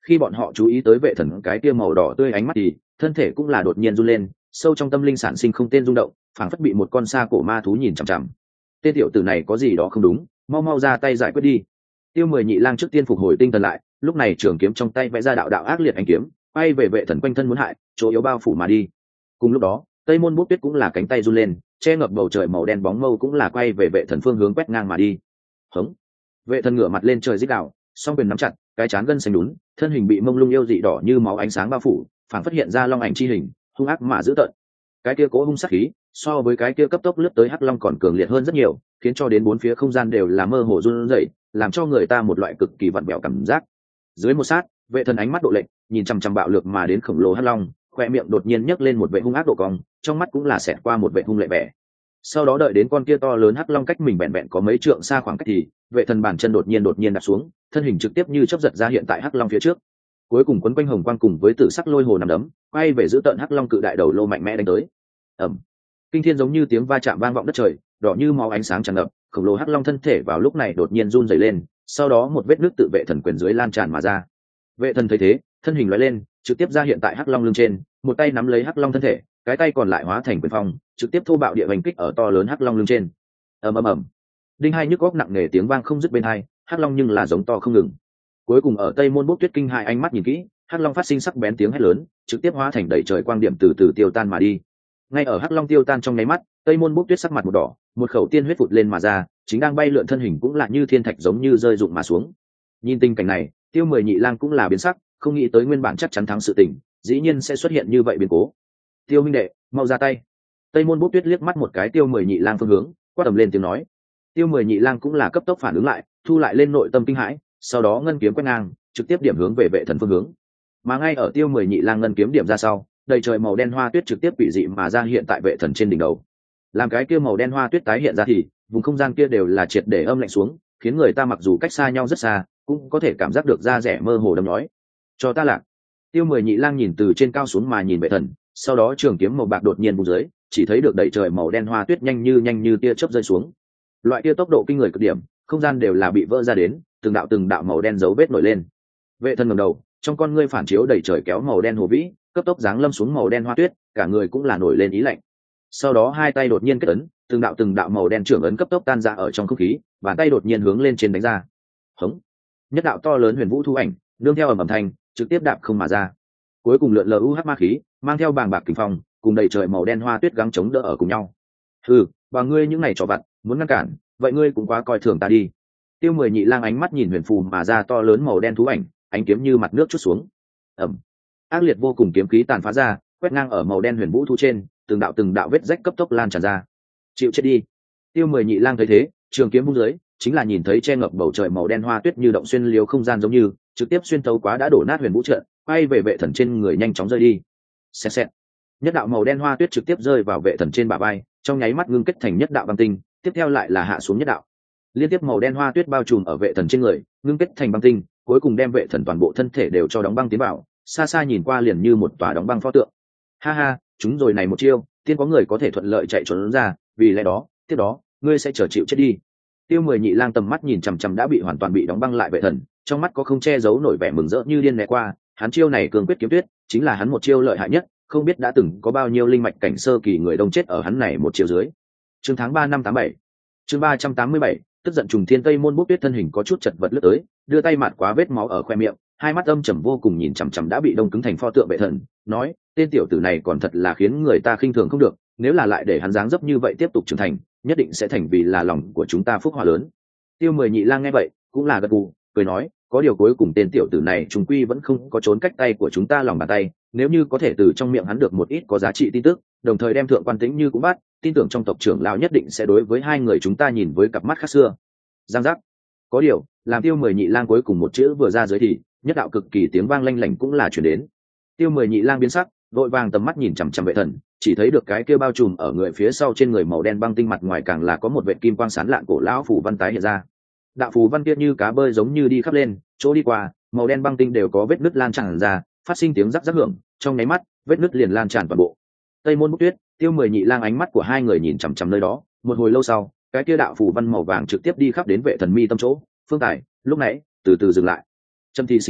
khi bọn họ chú ý tới vệ thần cái kia màu đỏ tươi ánh mắt thì thân thể cũng là đột nhiên run lên, sâu trong tâm linh sản sinh không tên rung động, phảng phất bị một con sa cổ ma thú nhìn chằm chằm. Tên tiểu tử này có gì đó không đúng, mau mau ra tay giải quyết đi. Tiêu Mười Nhị Lang trước tiên phục hồi tinh thần lại, lúc này trường kiếm trong tay vẽ ra đạo đạo ác liệt ánh kiếm, bay về vệ thần quanh thân muốn hại, chỗ yếu bao phủ mà đi. Cùng lúc đó, Tây Môn Bút Tuyết cũng là cánh tay run lên, che ngập bầu trời màu đen bóng mâu cũng là quay về vệ thần phương hướng quét ngang mà đi. Hống! Vệ thần ngửa mặt lên trời rít gào, song quyền nắm chặt, cái trán gân xanh đún, thân hình bị mông lung yêu dị đỏ như máu ánh sáng bao phủ, phảng phất hiện ra long ảnh chi hình, hung ác mà dữ tợn. Cái kia cố hung sát khí, so với cái kia cấp tốc lướt tới hắc long còn cường liệt hơn rất nhiều, khiến cho đến bốn phía không gian đều là mơ hồ run rẩy, làm cho người ta một loại cực kỳ vặn vẹo cảm giác. Dưới một sát, vệ thần ánh mắt độ lệnh, nhìn chằm chằm bạo lực mà đến khổng lồ hắc long, khoe miệng đột nhiên nhấc lên một vệ hung ác độ cong, trong mắt cũng là xẹt qua một vệ hung lệ vẻ. Sau đó đợi đến con kia to lớn hắc long cách mình bẹn bẹn có mấy trượng xa khoảng cách thì vệ thần bàn chân đột nhiên đặt xuống, thân hình trực tiếp như chớp giật ra hiện tại hắc long phía trước. Cuối cùng quấn quanh hồng quang cùng với tử sắc lôi hồ nằm đấm, quay về giữ tợn hắc long cự đại đầu lô mạnh mẽ đánh tới. Ầm! Kinh thiên giống như tiếng va chạm vang vọng đất trời, đỏ như máu ánh sáng tràn ngập, khổng lồ hắc long thân thể vào lúc này đột nhiên run rẩy lên, sau đó một vết nước tự vệ thần quyền dưới lan tràn mà ra. Vệ thần thấy thế, thân hình lóe lên, trực tiếp ra hiện tại hắc long lưng trên, một tay nắm lấy hắc long thân thể, cái tay còn lại hóa thành quyền phong, trực tiếp thô bạo địa hành kích ở to lớn hắc long lưng trên. Ầm ầm ầm! Đinh hai nhức óc nặng nề tiếng vang không dứt bên hai, hắc long nhưng là giống to không ngừng. Cuối cùng ở Tây Môn Bốc Tuyết kinh hãi ánh mắt nhìn kỹ, hắc long phát sinh sắc bén tiếng hét lớn, trực tiếp hóa thành đầy trời quang điểm từ từ tiêu tan mà đi. Ngay ở hắc long tiêu tan trong nháy mắt, Tây Môn Bốc Tuyết sắc mặt một đỏ, một khẩu tiên huyết phụt lên mà ra, chính đang bay lượn thân hình cũng là như thiên thạch giống như rơi rụng mà xuống. Nhìn tình cảnh này, Tiêu Mười Nhị Lang cũng là biến sắc, không nghĩ tới nguyên bản chắc chắn thắng sự tình, dĩ nhiên sẽ xuất hiện như vậy biến cố. Tiêu huynh đệ, mau ra tay. Tây Môn Bốc Tuyết liếc mắt một cái Tiêu Mười Nhị Lang phương hướng, quát tầm lên tiếng nói. Tiêu Mười Nhị Lang cũng là cấp tốc phản ứng lại, thu lại lên nội tâm kinh hãi, sau đó ngân kiếm quét ngang, trực tiếp điểm hướng về vệ thần phương hướng. Mà ngay ở Tiêu Mười Nhị Lang ngân kiếm điểm ra sau, đầy trời màu đen hoa tuyết trực tiếp bị dị mà ra hiện tại vệ thần trên đỉnh đầu. Làm cái kia màu đen hoa tuyết tái hiện ra thì vùng không gian kia đều là triệt để âm lạnh xuống, khiến người ta mặc dù cách xa nhau rất xa, cũng có thể cảm giác được da rẻ mơ hồ đâm nhói. Cho ta lạc. Tiêu Mười Nhị Lang nhìn từ trên cao xuống mà nhìn vệ thần, sau đó trường kiếm màu bạc đột nhiên bung dưới, chỉ thấy được đầy trời màu đen hoa tuyết nhanh như tia chớp rơi xuống. Loại kia tốc độ kinh người cực điểm, không gian đều là bị vỡ ra đến, từng đạo màu đen dấu vết nổi lên. Vệ thần ngẩng đầu, trong con ngươi phản chiếu đầy trời kéo màu đen hồ vĩ, cấp tốc giáng lâm xuống màu đen hoa tuyết, cả người cũng là nổi lên ý lạnh. Sau đó hai tay đột nhiên kết ấn, từng đạo màu đen trưởng ấn cấp tốc tan ra ở trong không khí, bàn tay đột nhiên hướng lên trên đánh ra. Hống! Nhất đạo to lớn huyền vũ thu ảnh, nương theo ầm thanh, trực tiếp đạp không mà ra. Cuối cùng lượn lờ UH ma khí, mang theo bàng bạc kình phong, cùng đầy trời màu đen hoa tuyết gắng chống đỡ ở cùng nhau. Hừ, và ngươi những này trò vặt, muốn ngăn cản, vậy ngươi cũng quá coi thường ta đi. Tiêu Mười Nhị Lang ánh mắt nhìn huyền phù mà ra to lớn màu đen thú ảnh, ánh kiếm như mặt nước chút xuống. Ầm! Ác liệt vô cùng kiếm khí tàn phá ra, quét ngang ở màu đen huyền vũ thú trên, từng đạo vết rách cấp tốc lan tràn ra. Chịu chết đi. Tiêu Mười Nhị Lang thấy thế, trường kiếm vung dưới, chính là nhìn thấy che ngập bầu trời màu đen hoa tuyết như động xuyên liều không gian giống như, trực tiếp xuyên thấu quá đã đổ nát huyền vũ trận, quay về vệ thần trên người nhanh chóng rơi đi. Xẹt xẹt. Nhất đạo màu đen hoa tuyết trực tiếp rơi vào vệ thần trên bả vai, trong nháy mắt ngưng kết thành nhất đạo băng tinh, tiếp theo lại là hạ xuống nhất đạo. Liên tiếp màu đen hoa tuyết bao trùm ở vệ thần trên người, ngưng kết thành băng tinh, cuối cùng đem vệ thần toàn bộ thân thể đều cho đóng băng tiến vào, xa xa nhìn qua liền như một tòa đóng băng pho tượng. Ha ha, chúng rồi này một chiêu, tiên có người có thể thuận lợi chạy trốn ra, vì lẽ đó, tiếp đó, ngươi sẽ chờ chịu chết đi. Tiêu Mười Nhị Lang tầm mắt nhìn chằm chằm đã bị hoàn toàn bị đóng băng lại vệ thần, trong mắt có không che giấu nổi vẻ mừng rỡ như điên né qua, hắn chiêu này cường quyết kiếm tuyết, chính là hắn một chiêu lợi hại nhất, không biết đã từng có bao nhiêu linh mạch cảnh sơ kỳ người đông chết ở hắn này một chiêu dưới. Chương tháng 3 năm 87. Chương 387, tức giận trùng thiên. Tây Môn Bốc Tuyết thân hình có chút chật vật lướt tới, đưa tay mạt quá vết máu ở khoe miệng, hai mắt âm trầm vô cùng nhìn chằm chằm đã bị đông cứng thành pho tượng vệ thần, nói, tên tiểu tử này còn thật là khiến người ta khinh thường không được, nếu là lại để hắn dáng dấp như vậy tiếp tục trưởng thành, nhất định sẽ thành vì là lòng của chúng ta phúc họa lớn. Tiêu Mười Nhị Lang nghe vậy, cũng là gật gù, cười nói, có điều cuối cùng tên tiểu tử này trùng quy vẫn không có trốn cách tay của chúng ta lòng bàn tay, nếu như có thể từ trong miệng hắn được một ít có giá trị tin tức, đồng thời đem Thượng Quan Tĩnh Như cũng bắt, tin tưởng trong tộc trưởng lão nhất định sẽ đối với hai người chúng ta nhìn với cặp mắt khác xưa. Giang giác. Có điều, làm Tiêu Mười Nhị Lang cuối cùng một chữ vừa ra dưới thì nhất đạo cực kỳ tiếng vang lanh lảnh cũng là truyền đến. Tiêu Mười Nhị Lang biến sắc, vội vàng tầm mắt nhìn chằm chằm vệ thần, chỉ thấy được cái kia bao trùm ở người phía sau trên người màu đen băng tinh mặt ngoài càng là có một vệt kim quang sáng lạn cổ lão phù văn tái hiện ra. Đạo phù văn kia như cá bơi giống như đi khắp lên, chỗ đi qua, màu đen băng tinh đều có vết nứt lan tràn ra, phát sinh tiếng rắc rắc hưởng, trong nháy mắt, vết nứt liền lan tràn toàn bộ. Tây Môn Bốc Tuyết, Tiêu Mười Nhị Lang ánh mắt của hai người nhìn chằm chằm nơi đó, một hồi lâu sau, cái kia đạo phù văn màu vàng trực tiếp đi khắp đến vệ thần mi tâm chỗ, Phương Tài, lúc nãy, từ từ dừng lại. Châm thi sinh biến,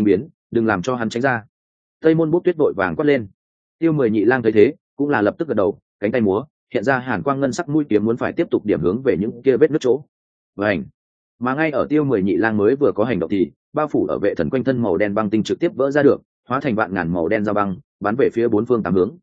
đừng làm cho hắn tránh ra. Tây Môn Bút Tuyết vội vàng quát lên. Tiêu Mười Nhị Lang thấy thế cũng là lập tức gật đầu, cánh tay múa hiện ra hàn quang ngân sắc mũi kiếm muốn phải tiếp tục điểm hướng về những kia vết nứt chỗ. Vành. Mà ngay ở Tiêu Mười Nhị Lang mới vừa có hành động thì bao phủ ở vệ thần quanh thân màu đen băng tinh trực tiếp vỡ ra được, hóa thành vạn ngàn màu đen dao băng bắn về phía bốn phương tám hướng.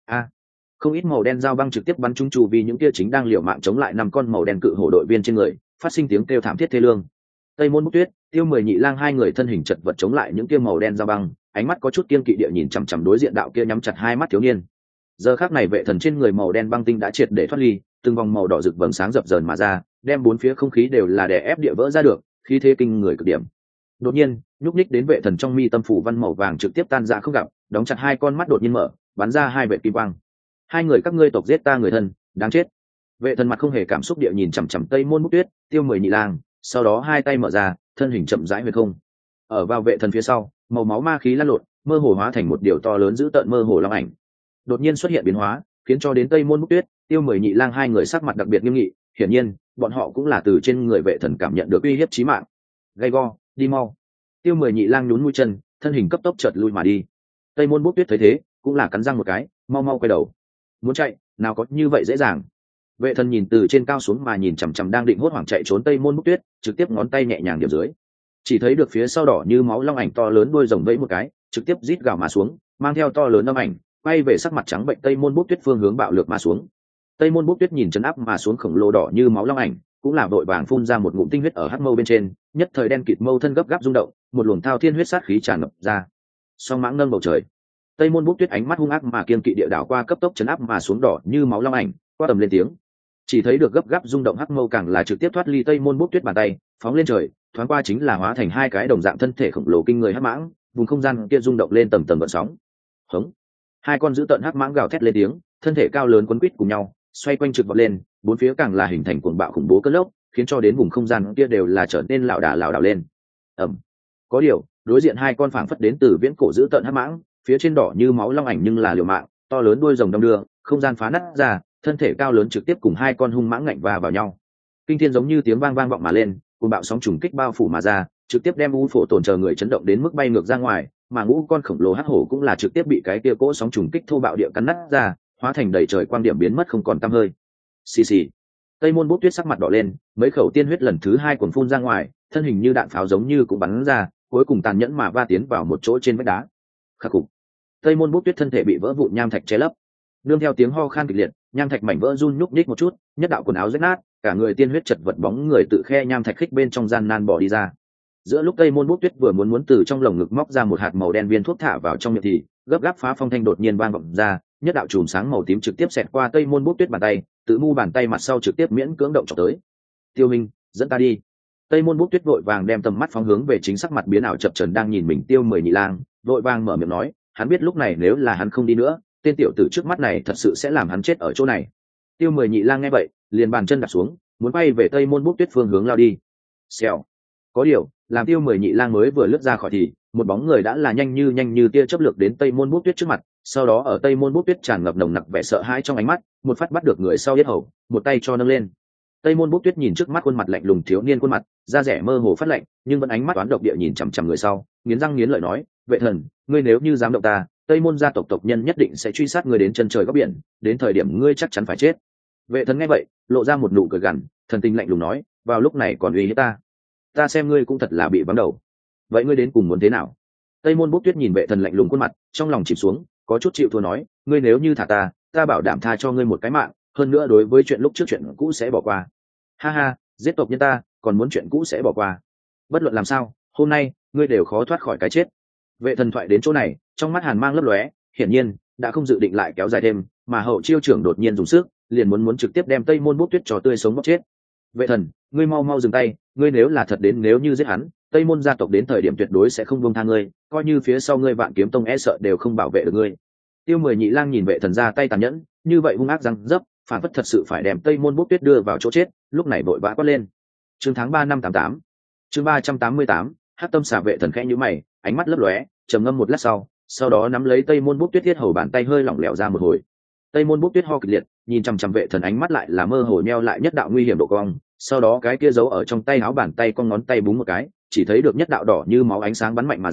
Không ít màu đen dao băng trực tiếp bắn trúng chu vi những kia chính đang liều mạng chống lại năm con màu đen cự hổ đội viên trên người, phát sinh tiếng kêu thảm thiết thê lương. Tây Môn Bút Tuyết, Tiêu Mười Nhị Lang hai người thân hình chật vật chống lại những kia màu đen dao băng, ánh mắt có chút kiên kỵ địa nhìn chằm chằm đối diện đạo kia nhắm chặt hai mắt thiếu niên. Giờ khắc này vệ thần trên người màu đen băng tinh đã triệt để thoát ly, từng vòng màu đỏ rực vầng sáng dập dờn mà ra, đem bốn phía không khí đều là đè ép địa vỡ ra được, khí thế kinh người cực điểm. Đột nhiên, nhúc nhích đến vệ thần trong mi tâm phủ văn màu vàng trực tiếp tan ra không gặp, đóng chặt hai con mắt đột nhiên mở, bắn ra hai vệt kim quang. Hai người các ngươi tộc giết ta người thân, đáng chết. Vệ thần mặt không hề cảm xúc địa nhìn chằm chằm Tây Môn Bút Tuyết, Tiêu Mười Nhị Lang, sau đó hai tay mở ra, thân hình chậm rãi huyền không. Ở vào vệ thần phía sau, màu máu ma khí lăn lộn, mơ hồ hóa thành một điều to lớn dữ tợn mơ hồ long ảnh. Đột nhiên xuất hiện biến hóa, khiến cho đến Tây Môn Bút Tuyết, Tiêu Mười Nhị Lang hai người sắc mặt đặc biệt nghiêm nghị, hiển nhiên, bọn họ cũng là từ trên người vệ thần cảm nhận được uy hiếp chí mạng. Gay go, đi mau. Tiêu Mười Nhị Lang nhún mũi chân, thân hình cấp tốc chợt lui mà đi. Tây Môn Bút Tuyết thấy thế, cũng là cắn răng một cái, mau mau quay đầu. Muốn chạy, nào có như vậy dễ dàng. Vệ thần nhìn từ trên cao xuống mà nhìn chằm chằm đang định hốt hoảng chạy trốn Tây Môn Bút Tuyết, trực tiếp ngón tay nhẹ nhàng điểm dưới. Chỉ thấy được phía sau đỏ như máu long ảnh to lớn đuôi rồng vẫy một cái, trực tiếp rít gào mà xuống, mang theo to lớn âm ảnh, quay về sắc mặt trắng bệnh Tây Môn Bút Tuyết phương hướng bạo lược mà xuống. Tây Môn Bút Tuyết nhìn chấn áp mà xuống khổng lồ đỏ như máu long ảnh, cũng là vội vàng phun ra một ngụm tinh huyết ở hắc mâu bên trên, nhất thời đen kịt mâu thân gấp gáp rung động, một luồng thao thiên huyết sát khí tràn ngập ra. Song mãng nâng bầu trời. Tây Môn Bút Tuyết ánh mắt hung ác mà kiên kỵ địa đảo qua cấp tốc chấn áp mà xuống đỏ như máu long ảnh, qua tầm lên tiếng. Chỉ thấy được gấp gáp rung động hắc mâu càng là trực tiếp thoát ly Tây Môn Bút Tuyết bàn tay, phóng lên trời, thoáng qua chính là hóa thành hai cái đồng dạng thân thể khổng lồ kinh người hắc mãng, vùng không gian kia rung động lên tầng tầng gợn sóng. Hống! Hai con dữ tợn hắc mãng gào thét lên tiếng, thân thể cao lớn quấn quýt cùng nhau, xoay quanh trực vọt lên, bốn phía càng là hình thành cuồng bạo khủng bố cơn lốc, khiến cho đến vùng không gian kia đều là trở nên lảo đảo lên. Ầm. Có điều, đối diện hai con phảng phất đến từ viễn cổ dữ tợn hắc mãng, phía trên đỏ như máu long ảnh nhưng là liều mạng, to lớn đuôi rồng đong đưa, không gian phá nát ra, thân thể cao lớn trực tiếp cùng hai con hung mãng ngạnh vào nhau. Kinh thiên giống như tiếng vang vang vọng mà lên, cuồng bạo sóng trùng kích bao phủ mà ra, trực tiếp đem u phổ tổn chờ người chấn động đến mức bay ngược ra ngoài, mà ngũ con khổng lồ hắc hổ cũng là trực tiếp bị cái kia cỗ sóng trùng kích thô bạo địa cắn nát ra, hóa thành đầy trời quang điểm biến mất không còn tăm hơi. Xì xì. Tây Môn Bút Tuyết sắc mặt đỏ lên, mấy khẩu tiên huyết lần thứ hai cuồn phun ra ngoài, thân hình như đạn pháo giống như cũng bắn ra, cuối cùng tàn nhẫn mà va tiến vào một chỗ trên vách đá. Khắc phục. Tây Môn Bút Tuyết thân thể bị vỡ vụn nham thạch che lấp. Nương theo tiếng ho khan kịch liệt, nham thạch mảnh vỡ run nhúc nhích một chút, nhất đạo quần áo rách nát, cả người tiên huyết chật vật bóng người tự khe nham thạch khích bên trong gian nan bỏ đi ra. Giữa lúc Tây Môn Bút Tuyết vừa muốn từ trong lồng ngực móc ra một hạt màu đen viên thuốc thả vào trong miệng thì gấp gáp phá phong thanh đột nhiên vang vọng ra, nhất đạo chùm sáng màu tím trực tiếp xẹt qua Tây Môn Bút Tuyết bàn tay, tự mu bàn tay mặt sau trực tiếp miễn cưỡng động chọc tới. Tiêu Minh, dẫn ta đi. Tây Môn Bút Tuyết vội vàng đem tầm mắt phóng hướng về chính sắc mặt biến ảo chập chờn đang nhìn mình Tiêu Mười Nhị Lang, vội vàng mở miệng nói, hắn biết lúc này nếu là hắn không đi nữa, tên tiểu tử trước mắt này thật sự sẽ làm hắn chết ở chỗ này. Tiêu Mười Nhị Lang nghe vậy, liền bàn chân đặt xuống, muốn bay về Tây Môn Bút Tuyết phương hướng lao đi. Xèo. Có điều, làm Tiêu Mười Nhị Lang mới vừa lướt ra khỏi thì một bóng người đã là nhanh như tia chớp lược đến Tây Môn Bút Tuyết trước mặt, sau đó ở Tây Môn Bút Tuyết tràn ngập nồng nặc vẻ sợ hãi trong ánh mắt, một phát bắt được người sau yết hầu, một tay cho nâng lên. Tây Môn Bút Tuyết nhìn trước mắt khuôn mặt lạnh lùng thiếu niên khuôn mặt, da rẻ mơ hồ phát lạnh, nhưng vẫn ánh mắt toán độc địa nhìn chằm chằm người sau, nghiến răng nghiến lợi nói, vệ thần, ngươi nếu như dám động ta, Tây Môn gia tộc tộc nhân nhất định sẽ truy sát ngươi đến chân trời góc biển, đến thời điểm ngươi chắc chắn phải chết. Vệ thần nghe vậy, lộ ra một nụ cười gằn, thần tình lạnh lùng nói, vào lúc này còn uy hiếp ta xem ngươi cũng thật là bị vắng đầu. Vậy ngươi đến cùng muốn thế nào? Tây Môn Bút Tuyết nhìn vệ thần lạnh lùng khuôn mặt, trong lòng chìm xuống, có chút chịu thua nói, ngươi nếu như thả ta bảo đảm tha cho ngươi một cái mạng, hơn nữa đối với chuyện lúc trước chuyện cũ sẽ bỏ qua. Ha ha, giết tộc nhân ta, còn muốn chuyện cũ sẽ bỏ qua. Bất luận làm sao, hôm nay ngươi đều khó thoát khỏi cái chết. Vệ thần thoại đến chỗ này, trong mắt hàn mang lấp lóe, hiển nhiên đã không dự định lại kéo dài thêm, mà hậu chiêu trưởng đột nhiên dùng sức, liền muốn trực tiếp đem Tây Môn Bút Tuyết cho tươi sống bóc chết. Vệ thần, ngươi mau dừng tay, ngươi nếu là thật đến nếu như giết hắn, Tây Môn gia tộc đến thời điểm tuyệt đối sẽ không buông tha ngươi, coi như phía sau ngươi Vạn Kiếm Tông e sợ đều không bảo vệ được ngươi. Tiêu Mười Nhị Lang nhìn vệ thần ra tay tàn nhẫn, như vậy hung ác răng dấp, phản phất thật sự phải đem Tây Môn Bút Tuyết đưa vào chỗ chết, lúc này vội vã quát lên. Chương tháng 3 năm 88. Chương 388, Hắc Tâm Xà vệ thần khẽ nhíu mày, ánh mắt lấp lóe, trầm ngâm một lát sau đó nắm lấy Tây Môn Bút Tuyết thiết hầu bàn tay hơi lỏng lẻo ra một hồi. Tây Môn Bút Tuyết ho kịch liệt, nhìn chằm chằm vệ thần ánh mắt lại là mơ hồ nheo lại nhất đạo nguy hiểm độ cong, sau đó cái kia giấu ở trong tay áo bàn tay con ngón tay búng một cái, chỉ thấy được nhất đạo đỏ như máu ánh sáng bắn mạnh mà ra,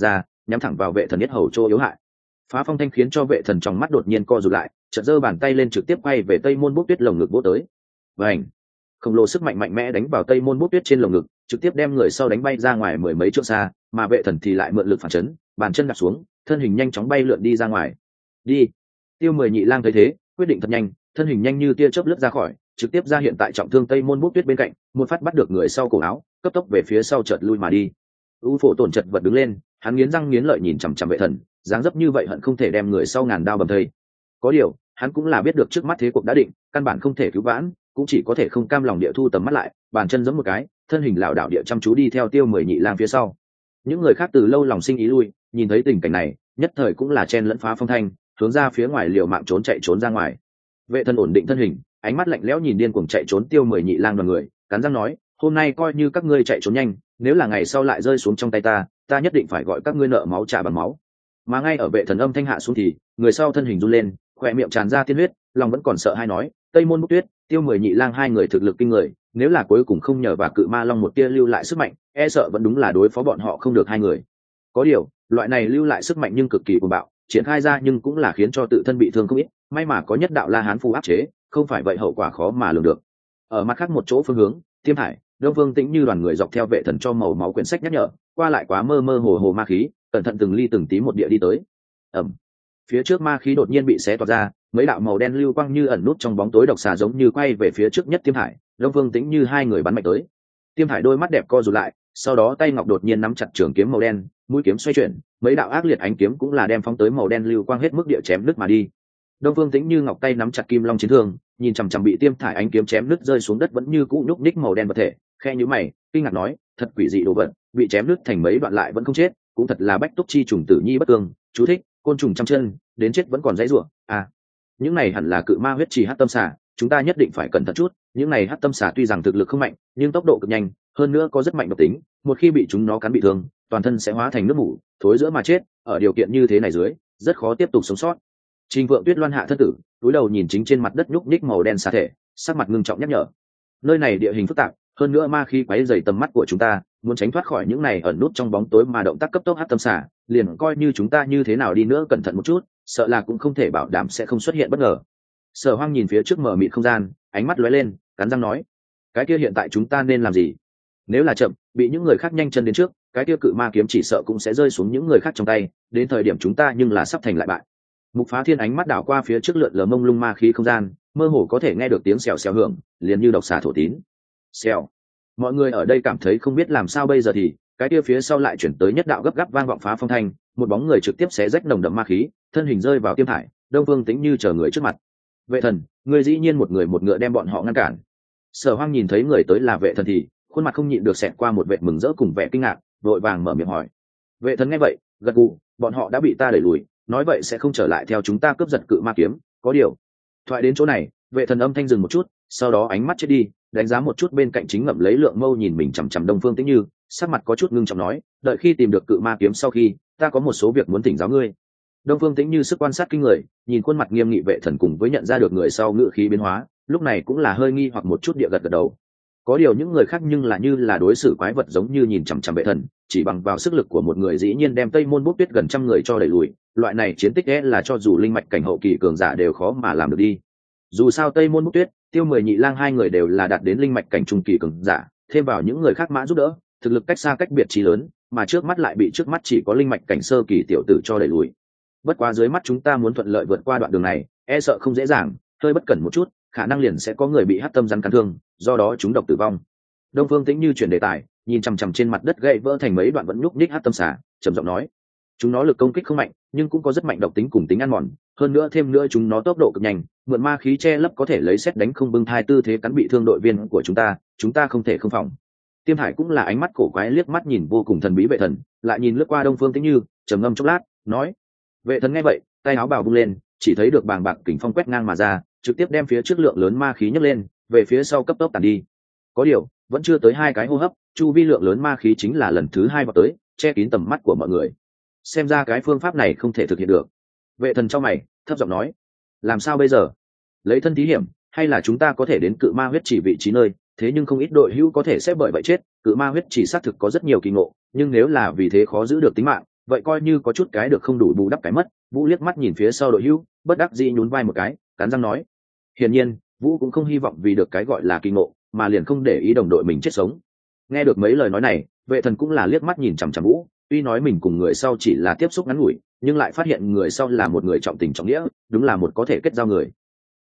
nhắm thẳng vào vệ thần nhất hầu chỗ yếu hại. Phá phong thanh khiến cho vệ thần trong mắt đột nhiên co rụt lại, chợt giơ bàn tay lên trực tiếp quay về tây môn bốc tuyết lồng ngực vỗ tới. Vành, khổng lồ sức mạnh mạnh mẽ đánh vào tây môn bốc tuyết trên lồng ngực, trực tiếp đem người sau đánh bay ra ngoài mười mấy trượng xa, mà vệ thần thì lại mượn lực phản chấn, bàn chân đặt xuống, thân hình nhanh chóng bay lượn đi ra ngoài. Đi. Tiêu Mười Nhị Lang thấy thế, quyết định thật nhanh, thân hình nhanh như tia chớp lướt ra khỏi, trực tiếp ra hiện tại trọng thương tây môn bốc tuyết bên cạnh, một phát bắt được người sau cổ áo, cấp tốc về phía sau chợt lui mà đi. U Phổ Tổn chật vật đứng lên, hắn nghiến răng nghiến lợi nhìn chằm chằm vệ thần, dáng dấp như vậy hận không thể đem người sau ngàn đao bầm thây. Có điều, hắn cũng là biết được trước mắt thế cuộc đã định, căn bản không thể cứu vãn, cũng chỉ có thể không cam lòng địa thu tầm mắt lại, bàn chân giẫm một cái, thân hình lảo đảo địa chăm chú đi theo Tiêu Mười Nhị Lang phía sau. Những người khác từ lâu lòng sinh ý lui, nhìn thấy tình cảnh này, nhất thời cũng là chen lẫn phá phong thanh, hướng ra phía ngoài liều mạng trốn chạy trốn ra ngoài. Vệ thần ổn định thân hình, ánh mắt lạnh lẽo nhìn điên cuồng chạy trốn Tiêu Mười Nhị Lang đoàn người, cắn răng nói, hôm nay coi như các ngươi chạy trốn nhanh, nếu là ngày sau lại rơi xuống trong tay ta nhất định phải gọi các ngươi nợ máu trả bằng máu. Mà ngay ở vệ thần âm thanh hạ xuống thì người sau thân hình run lên, khỏe miệng tràn ra tiên huyết, lòng vẫn còn sợ hai nói, tây môn bốc tuyết, Tiêu Mười Nhị Lang hai người thực lực kinh người, nếu là cuối cùng không nhờ và cự ma long một tia lưu lại sức mạnh, e sợ vẫn đúng là đối phó bọn họ không được hai người. Có điều, loại này lưu lại sức mạnh nhưng cực kỳ cuồng bạo, triển khai ra nhưng cũng là khiến cho tự thân bị thương không ít, may mà có nhất đạo La Hán phù áp chế, không phải vậy hậu quả khó mà lường được. Ở mặt khác một chỗ phương hướng, Tiêm Hải, Đông Vương Tĩnh như đoàn người dọc theo vệ thần cho màu máu quyển sách nhắc nhở, qua lại quá mơ mơ hồ hồ ma khí, cẩn thận từng ly từng tí một địa đi tới. Ầm. Phía trước ma khí đột nhiên bị xé toạc ra, mấy đạo màu đen lưu quang như ẩn nút trong bóng tối độc xà giống như quay về phía trước nhất Tiêm Hải, Đông Vương Tĩnh như hai người bắn mạnh tới. Tiêm Hải đôi mắt đẹp co rụt lại, sau đó tay ngọc đột nhiên nắm chặt trường kiếm màu đen, mũi kiếm xoay chuyển, mấy đạo ác liệt ánh kiếm cũng là đem phóng tới màu đen lưu quang hết mức địa chém đứt mà đi. Đông Phương Tĩnh như ngọc tay nắm chặt kim long chiến thương, nhìn chằm chằm bị Tiêm Thải ánh kiếm chém đứt rơi xuống đất vẫn như cũ nhúc nhích màu đen vật thể, khe nhíu mày, kinh ngạc nói, thật quỷ dị đồ vật, bị chém đứt thành mấy đoạn lại vẫn không chết, cũng thật là bách túc chi trùng tử nhi bất tương. Chú thích: côn trùng trăm chân, đến chết vẫn còn dãy rủa. À, những này hẳn là cự ma huyết trì hắc tâm xà, chúng ta nhất định phải cẩn thận chút. Những này hắc tâm xà tuy rằng thực lực không mạnh, nhưng tốc độ cực nhanh, hơn nữa có rất mạnh độc tính, một khi bị chúng nó cắn bị thương, toàn thân sẽ hóa thành nước mủ, thối rữa mà chết. Ở điều kiện như thế này dưới, rất khó tiếp tục sống sót. Trình Vượng Tuyết loan hạ thân tử, cúi đầu nhìn chính trên mặt đất nhúc nhích màu đen xà thể, sắc mặt ngưng trọng nhắc nhở. Nơi này địa hình phức tạp, hơn nữa ma khí quấy rầy tầm mắt của chúng ta, muốn tránh thoát khỏi những này ẩn nút trong bóng tối mà động tác cấp tốc hắc tâm xà, liền coi như chúng ta như thế nào đi nữa cẩn thận một chút, sợ là cũng không thể bảo đảm sẽ không xuất hiện bất ngờ. Sở Hoang nhìn phía trước mờ mịt không gian, ánh mắt lóe lên, cắn răng nói: cái kia hiện tại chúng ta nên làm gì? Nếu là chậm, bị những người khác nhanh chân đến trước, cái kia cự ma kiếm chỉ sợ cũng sẽ rơi xuống những người khác trong tay, đến thời điểm chúng ta nhưng là sắp thành lại bại. Mục Phá Thiên ánh mắt đảo qua phía trước lượn lờ mông lung ma khí không gian, mơ hồ có thể nghe được tiếng xèo xèo hưởng, liền như độc xà thổ tín. Xèo. Mọi người ở đây cảm thấy không biết làm sao bây giờ thì, cái kia phía sau lại chuyển tới nhất đạo gấp gáp vang vọng phá phong thanh, một bóng người trực tiếp xé rách nồng đậm ma khí, thân hình rơi vào Tiêm Thải, Đông Phương Tĩnh như chờ người trước mặt. Vệ thần, người dĩ nhiên một người một ngựa đem bọn họ ngăn cản. Sở Hoang nhìn thấy người tới là vệ thần thì khuôn mặt không nhịn được xẹt qua một vẻ mừng rỡ cùng vẻ kinh ngạc, vội vàng mở miệng hỏi. Vệ thần nghe vậy, gật gù, bọn họ đã bị ta đẩy lùi, nói vậy sẽ không trở lại theo chúng ta cướp giật cự ma kiếm. Có điều, thoại đến chỗ này, vệ thần âm thanh dừng một chút, sau đó ánh mắt chết đi, đánh giá một chút bên cạnh chính ngậm lấy lượng mâu nhìn mình chằm chằm Đông Phương Tĩnh Như, sắc mặt có chút ngưng trọng nói, đợi khi tìm được cự ma kiếm sau khi, ta có một số việc muốn thỉnh giáo ngươi. Đông Phương Tĩnh Như sức quan sát kinh người, nhìn khuôn mặt nghiêm nghị vệ thần cùng với nhận ra được người sau ngữ khí biến hóa, lúc này cũng là hơi nghi hoặc một chút địa gật gật đầu. Có điều những người khác nhưng là như là đối xử quái vật giống như nhìn chằm chằm vệ thần, chỉ bằng vào sức lực của một người dĩ nhiên đem Tây Môn Bốc Tuyết gần trăm người cho đẩy lùi, loại này chiến tích là cho dù linh mạch cảnh hậu kỳ cường giả đều khó mà làm được đi. Dù sao Tây Môn Bốc Tuyết, Tiêu Mười Nhị Lang hai người đều là đạt đến linh mạch cảnh trung kỳ cường giả, thêm vào những người khác mã giúp đỡ, thực lực cách xa cách biệt chí lớn, mà trước mắt lại bị trước mắt chỉ có linh mạch cảnh sơ kỳ tiểu tử cho đẩy lùi. Bất quá dưới mắt chúng ta muốn thuận lợi vượt qua đoạn đường này, e sợ không dễ dàng, hơi bất cẩn một chút, khả năng liền sẽ có người bị hắc tâm rắn cắn thương, do đó chúng độc tử vong. Đông Phương Tĩnh Như chuyển đề tài, nhìn chằm chằm trên mặt đất gãy vỡ thành mấy đoạn vẫn nhúc nhích hắc tâm xà, trầm giọng nói: chúng nó lực công kích không mạnh, nhưng cũng có rất mạnh độc tính cùng tính ăn mòn, hơn nữa thêm nữa chúng nó tốc độ cực nhanh, mượn ma khí che lấp có thể lấy sét đánh không bưng thai tư thế cắn bị thương đội viên của chúng ta không thể không phòng. Tiêm Hải cũng là ánh mắt cổ quái liếc mắt nhìn vô cùng thần bí vệ thần, lại nhìn lướt qua Đông Phương Tĩnh Như, trầm ngâm chốc lát, nói: vệ thần nghe vậy, tay áo bào vung lên, chỉ thấy được bàng bạc kình phong quét ngang mà ra, trực tiếp đem phía trước lượng lớn ma khí nhấc lên, về phía sau cấp tốc tản đi. Có điều, vẫn chưa tới hai cái hô hấp, chu vi lượng lớn ma khí chính là lần thứ hai vào tới, che kín tầm mắt của mọi người. Xem ra cái phương pháp này không thể thực hiện được. Vệ thần trong mày, thấp giọng nói: làm sao bây giờ? Lấy thân thí hiểm, hay là chúng ta có thể đến cự ma huyết chỉ vị trí nơi, thế nhưng không ít đội hữu có thể sẽ bởi vậy chết. Cự ma huyết chỉ xác thực có rất nhiều kỳ ngộ, nhưng nếu là vì thế khó giữ được tính mạng, vậy coi như có chút cái được không đủ bù đắp cái mất. Vũ liếc mắt nhìn phía sau đội hữu, bất đắc dĩ nhún vai một cái, cắn răng nói. Hiển nhiên Vũ cũng không hy vọng vì được cái gọi là kỳ ngộ mà liền không để ý đồng đội mình chết sống. Nghe được mấy lời nói này, Vệ Thần cũng là liếc mắt nhìn chằm chằm Vũ, tuy nói mình cùng người sau chỉ là tiếp xúc ngắn ngủi, nhưng lại phát hiện người sau là một người trọng tình trọng nghĩa, đúng là một có thể kết giao người.